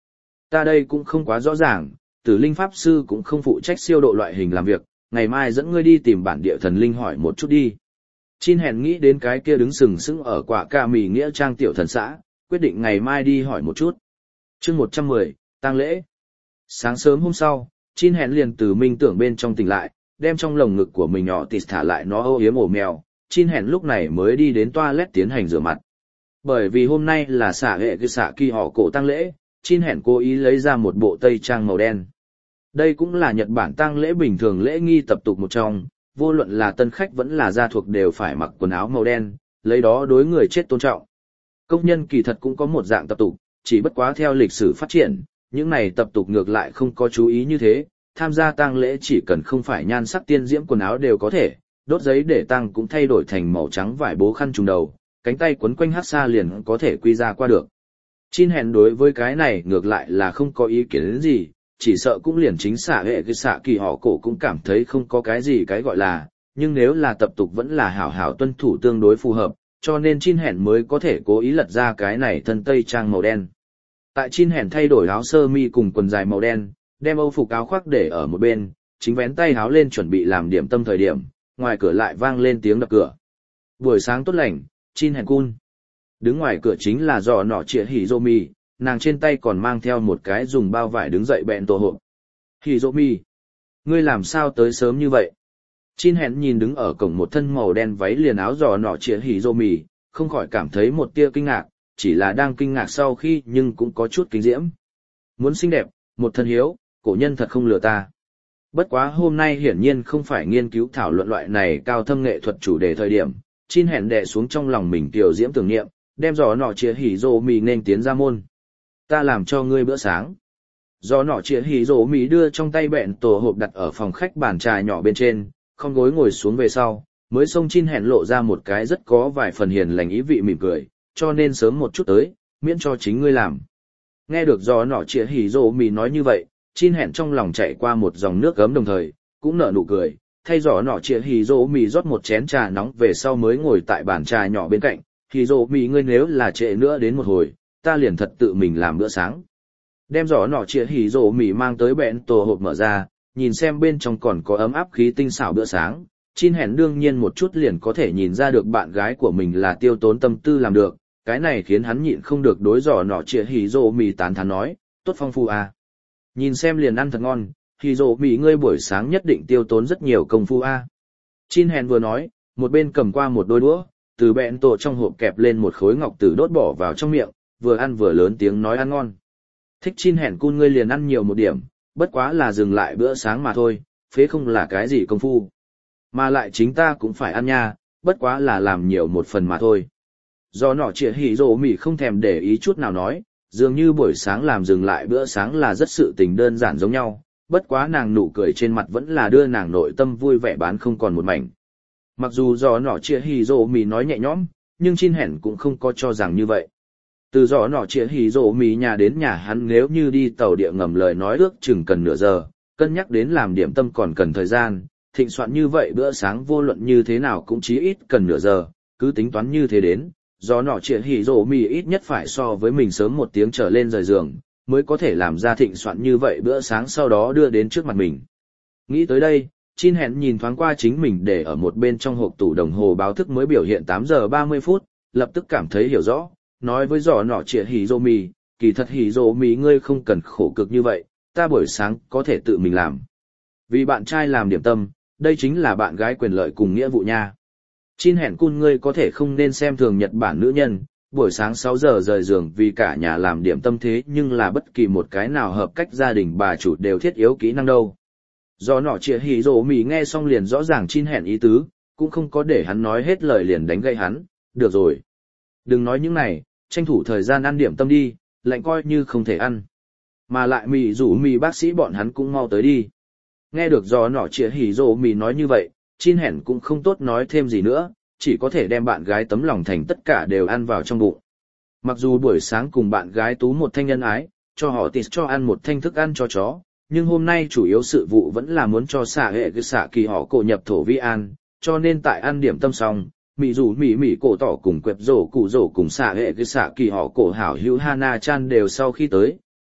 Ta đây cũng không quá rõ ràng, Tử Linh Pháp Sư cũng không phụ trách siêu độ loại hình làm việc, ngày mai dẫn ngươi đi tìm bản địa thần linh hỏi một chút đi. Chin hèn nghĩ đến cái kia đứng sừng sững ở quả ca mì nghĩa trang tiểu thần xã, quyết định ngày mai đi hỏi một chút. Chương 110, tang lễ. Sáng sớm hôm sau, Chin hèn liền từ minh tưởng bên trong tỉnh lại, đem trong lồng ngực của mình nhỏ tịt thả lại nó âu yếm ổ mèo. Chin hèn lúc này mới đi đến toilet tiến hành rửa mặt. Bởi vì hôm nay là xả hệ cái xả kỳ họ cổ tang lễ, Chin hèn cố ý lấy ra một bộ tây trang màu đen. Đây cũng là Nhật Bản tang lễ bình thường lễ nghi tập tục một trong, vô luận là tân khách vẫn là gia thuộc đều phải mặc quần áo màu đen, lấy đó đối người chết tôn trọng. Công nhân kỳ thật cũng có một dạng tập tục, chỉ bất quá theo lịch sử phát triển, những này tập tục ngược lại không có chú ý như thế, tham gia tang lễ chỉ cần không phải nhan sắc tiên diễm quần áo đều có thể, đốt giấy để tang cũng thay đổi thành màu trắng vải bố khăn trùm đầu, cánh tay quấn quanh hát xa liền có thể quy ra qua được. Chin hèn đối với cái này ngược lại là không có ý kiến đến gì, chỉ sợ cũng liền chính xạ hệ cái xạ kỳ họ cổ cũng cảm thấy không có cái gì cái gọi là, nhưng nếu là tập tục vẫn là hảo hảo tuân thủ tương đối phù hợp, cho nên Chin hèn mới có thể cố ý lật ra cái này thân tây trang màu đen. Tại Chin hèn thay đổi áo sơ mi cùng quần dài màu đen, đem âu phục áo khoác để ở một bên, chính vén tay áo lên chuẩn bị làm điểm tâm thời điểm, ngoài cửa lại vang lên tiếng đập cửa. Buổi sáng tốt lành, Chin hèn cun. Đứng ngoài cửa chính là giò nọ trịa Hizomi, nàng trên tay còn mang theo một cái dùng bao vải đứng dậy bẹn tổ hộp. Hizomi, ngươi làm sao tới sớm như vậy? Chin hèn nhìn đứng ở cổng một thân màu đen váy liền áo giò nọ trịa Hizomi, không khỏi cảm thấy một tia kinh ngạc, chỉ là đang kinh ngạc sau khi nhưng cũng có chút kinh diễm. Muốn xinh đẹp, một thân hiếu, cổ nhân thật không lừa ta. Bất quá hôm nay hiển nhiên không phải nghiên cứu thảo luận loại này cao thâm nghệ thuật chủ đề thời điểm, Chin hèn đè xuống trong lòng mình tiểu diễm tưởng niệm, đem giò nọ trịa Hizomi nên tiến ra môn. Ta làm cho ngươi bữa sáng. Giò nọ trịa Hizomi đưa trong tay bẹn tổ hộp đặt ở phòng khách bàn trà nhỏ bên trên, không gối ngồi xuống về sau, mới xông Chin hèn lộ ra một cái rất có vài phần hiền lành ý vị mỉm cười, cho nên sớm một chút tới, miễn cho chính ngươi làm. Nghe được giò nọ trịa Hizomi nói như vậy, Chin hèn trong lòng chạy qua một dòng nước gấm đồng thời, cũng nở nụ cười, thay giò nọ trịa Hizomi rót một chén trà nóng về sau mới ngồi tại bàn trà nhỏ bên cạnh. Hizomi, ngươi nếu là trễ nữa đến một hồi, ta liền thật tự mình làm bữa sáng. Đem giỏ nọ trịa Hizomi mang tới bẹn tổ hộp mở ra, nhìn xem bên trong còn có ấm áp khí tinh xảo bữa sáng. Chin hèn đương nhiên một chút liền có thể nhìn ra được bạn gái của mình là tiêu tốn tâm tư làm được, cái này khiến hắn nhịn không được đối giỏ nọ trịa Hizomi tán thán nói, tốt phong phu à. Nhìn xem liền ăn thật ngon, Hizomi ngươi buổi sáng nhất định tiêu tốn rất nhiều công phu à. Chin hèn vừa nói, một bên cầm qua một đôi đũa, từ bẹn tổ trong hộp kẹp lên một khối ngọc tử đốt bỏ vào trong miệng, vừa ăn vừa lớn tiếng nói ăn ngon. Thích Chin hèn cun ngươi liền ăn nhiều một điểm, bất quá là dừng lại bữa sáng mà thôi, phế không là cái gì công phu. Mà lại chính ta cũng phải ăn nha, bất quá là làm nhiều một phần mà thôi. Do nọ trịa Hizomi không thèm để ý chút nào nói, dường như buổi sáng làm dừng lại bữa sáng là rất sự tình đơn giản giống nhau, bất quá nàng nụ cười trên mặt vẫn là đưa nàng nội tâm vui vẻ bán không còn một mảnh. Mặc dù giò nọ trịa Hizomi nói nhẹ nhõm, nhưng Chin hèn cũng không có cho rằng như vậy. Từ giò nọ trịa Hizomi nhà đến nhà hắn nếu như đi tàu địa ngầm lời nói ước chừng cần nửa giờ, cân nhắc đến làm điểm tâm còn cần thời gian, thịnh soạn như vậy bữa sáng vô luận như thế nào cũng chí ít cần nửa giờ, cứ tính toán như thế đến, giò nọ trịa Hizomi ít nhất phải so với mình sớm một tiếng trở lên rời giường, mới có thể làm ra thịnh soạn như vậy bữa sáng sau đó đưa đến trước mặt mình. Nghĩ tới đây, Chin hèn nhìn thoáng qua chính mình để ở một bên trong hộp tủ đồng hồ báo thức mới biểu hiện 8 giờ 30 phút, lập tức cảm thấy hiểu rõ, nói với giỏ nọ trịa Hizomi, kỳ thật Hizomi ngươi không cần khổ cực như vậy, ta buổi sáng có thể tự mình làm. Vì bạn trai làm điểm tâm, đây chính là bạn gái quyền lợi cùng nghĩa vụ nha. Chin hèn cun ngươi có thể không nên xem thường Nhật Bản nữ nhân, buổi sáng 6 giờ rời giường vì cả nhà làm điểm tâm thế nhưng là bất kỳ một cái nào hợp cách gia đình bà chủ đều thiết yếu kỹ năng đâu. Do nọ trịa Hizomi nghe xong liền rõ ràng Chin hèn ý tứ, cũng không có để hắn nói hết lời liền đánh gậy hắn, được rồi. Đừng nói những này, tranh thủ thời gian ăn điểm tâm đi, lạnh coi như không thể ăn. Mà lại mì rủ mì bác sĩ bọn hắn cũng mau tới đi. Nghe được do nọ trịa Hizomi nói như vậy, Chin hèn cũng không tốt nói thêm gì nữa, chỉ có thể đem bạn gái tấm lòng thành tất cả đều ăn vào trong bụng. Mặc dù buổi sáng cùng bạn gái tú một thanh nhân ái, cho họ tịt cho ăn một thanh thức ăn cho chó, nhưng hôm nay chủ yếu sự vụ vẫn là muốn cho xạ hệ cái xạ kỳ họ cổ nhập thổ vi an, cho nên tại ăn điểm tâm xong, mị rủ mị cổ tỏ cùng quẹp rổ cụ rổ cùng xạ hệ cái xạ kỳ họ cổ hảo hữu Hana Chan đều sau khi tới,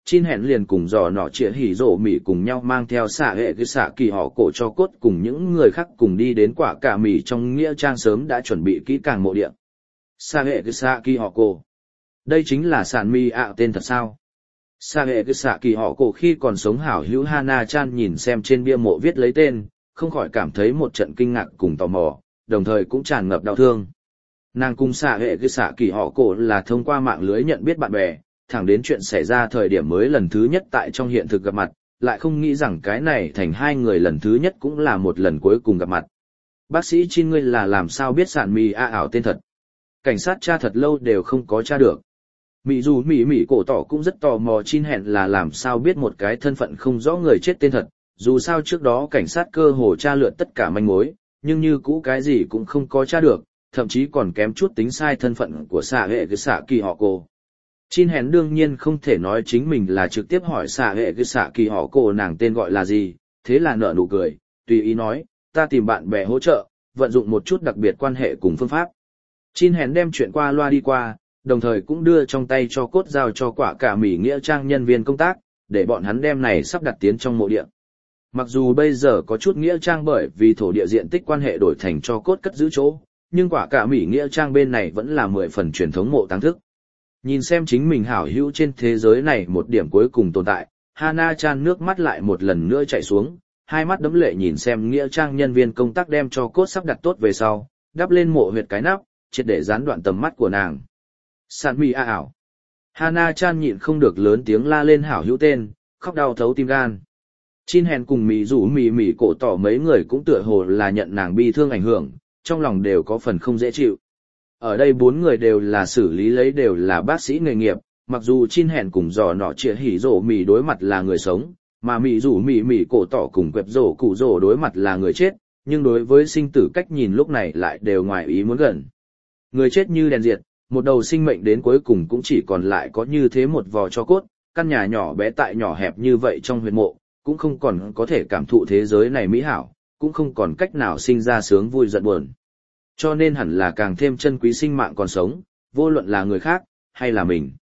Chin hẹn liền cùng dò nọ chĩa hỉ rổ mỉ cùng nhau mang theo xạ hệ cái xạ kỳ họ cổ cho cốt cùng những người khác cùng đi đến quả cả mỉ trong nghĩa trang sớm đã chuẩn bị kỹ càng mộ địa. Xạ hệ cái xạ kỳ họ cổ. Đây chính là sản mi ạ tên thật sao? Xạ hệ cái xạ kỳ họ cổ khi còn sống hảo hữu Hana-chan nhìn xem trên bia mộ viết lấy tên, không khỏi cảm thấy một trận kinh ngạc cùng tò mò, đồng thời cũng tràn ngập đau thương. Nàng cùng xạ hệ cái xạ kỳ họ cổ là thông qua mạng lưới nhận biết bạn bè, thẳng đến chuyện xảy ra thời điểm mới lần thứ nhất tại trong hiện thực gặp mặt, lại không nghĩ rằng cái này thành hai người lần thứ nhất cũng là một lần cuối cùng gặp mặt. Bác sĩ Chin ngươi là làm sao biết sản mì a ảo tên thật? Cảnh sát tra thật lâu đều không có tra được. Mị dù mỉ cổ tỏ cũng rất tò mò Chin hẹn là làm sao biết một cái thân phận không rõ người chết tên thật, dù sao trước đó cảnh sát cơ hồ tra lượn tất cả manh mối, nhưng như cũ cái gì cũng không có tra được, thậm chí còn kém chút tính sai thân phận của xạ hệ cái xạ kỳ họ cô. Chin hẹn đương nhiên không thể nói chính mình là trực tiếp hỏi xạ hệ cái xạ kỳ họ cô nàng tên gọi là gì, thế là nở nụ cười, tùy ý nói, ta tìm bạn bè hỗ trợ, vận dụng một chút đặc biệt quan hệ cùng phương pháp. Chin hẹn đem chuyện qua loa đi qua, đồng thời cũng đưa trong tay cho cốt giao cho quả cả mỉ nghĩa trang nhân viên công tác, để bọn hắn đem này sắp đặt tiến trong mộ địa. Mặc dù bây giờ có chút nghĩa trang bởi vì thổ địa diện tích quan hệ đổi thành cho cốt cất giữ chỗ, nhưng quả cả mỉ nghĩa trang bên này vẫn là 10 phần truyền thống mộ táng thức. Nhìn xem chính mình hảo hữu trên thế giới này một điểm cuối cùng tồn tại, Hana-chan nước mắt lại một lần nữa chảy xuống, hai mắt đẫm lệ nhìn xem nghĩa trang nhân viên công tác đem cho cốt sắp đặt tốt về sau, đắp lên mộ huyệt cái nắp, triệt để gián đoạn tầm mắt của nàng. Sản mi a ảo. Hana-chan nhịn không được lớn tiếng la lên hảo hữu tên, khóc đau thấu tim gan. Chin hèn cùng mỉ rủ mỉ cổ tỏ mấy người cũng tựa hồ là nhận nàng bi thương ảnh hưởng, trong lòng đều có phần không dễ chịu. Ở đây 4 người đều là xử lý lấy đều là bác sĩ nghề nghiệp, mặc dù Chin hèn cùng dò nọ chĩa hỉ rổ mỉ đối mặt là người sống, mà mỉ rủ mỉ cổ tỏ cùng quẹp rổ cụ rổ đối mặt là người chết, nhưng đối với sinh tử cách nhìn lúc này lại đều ngoài ý muốn gần. Người chết như đèn diệt, một đầu sinh mệnh đến cuối cùng cũng chỉ còn lại có như thế một vò cho cốt, căn nhà nhỏ bé tại nhỏ hẹp như vậy trong huyệt mộ, cũng không còn có thể cảm thụ thế giới này mỹ hảo, cũng không còn cách nào sinh ra sướng vui giận buồn. Cho nên hẳn là càng thêm trân quý sinh mạng còn sống, vô luận là người khác, hay là mình.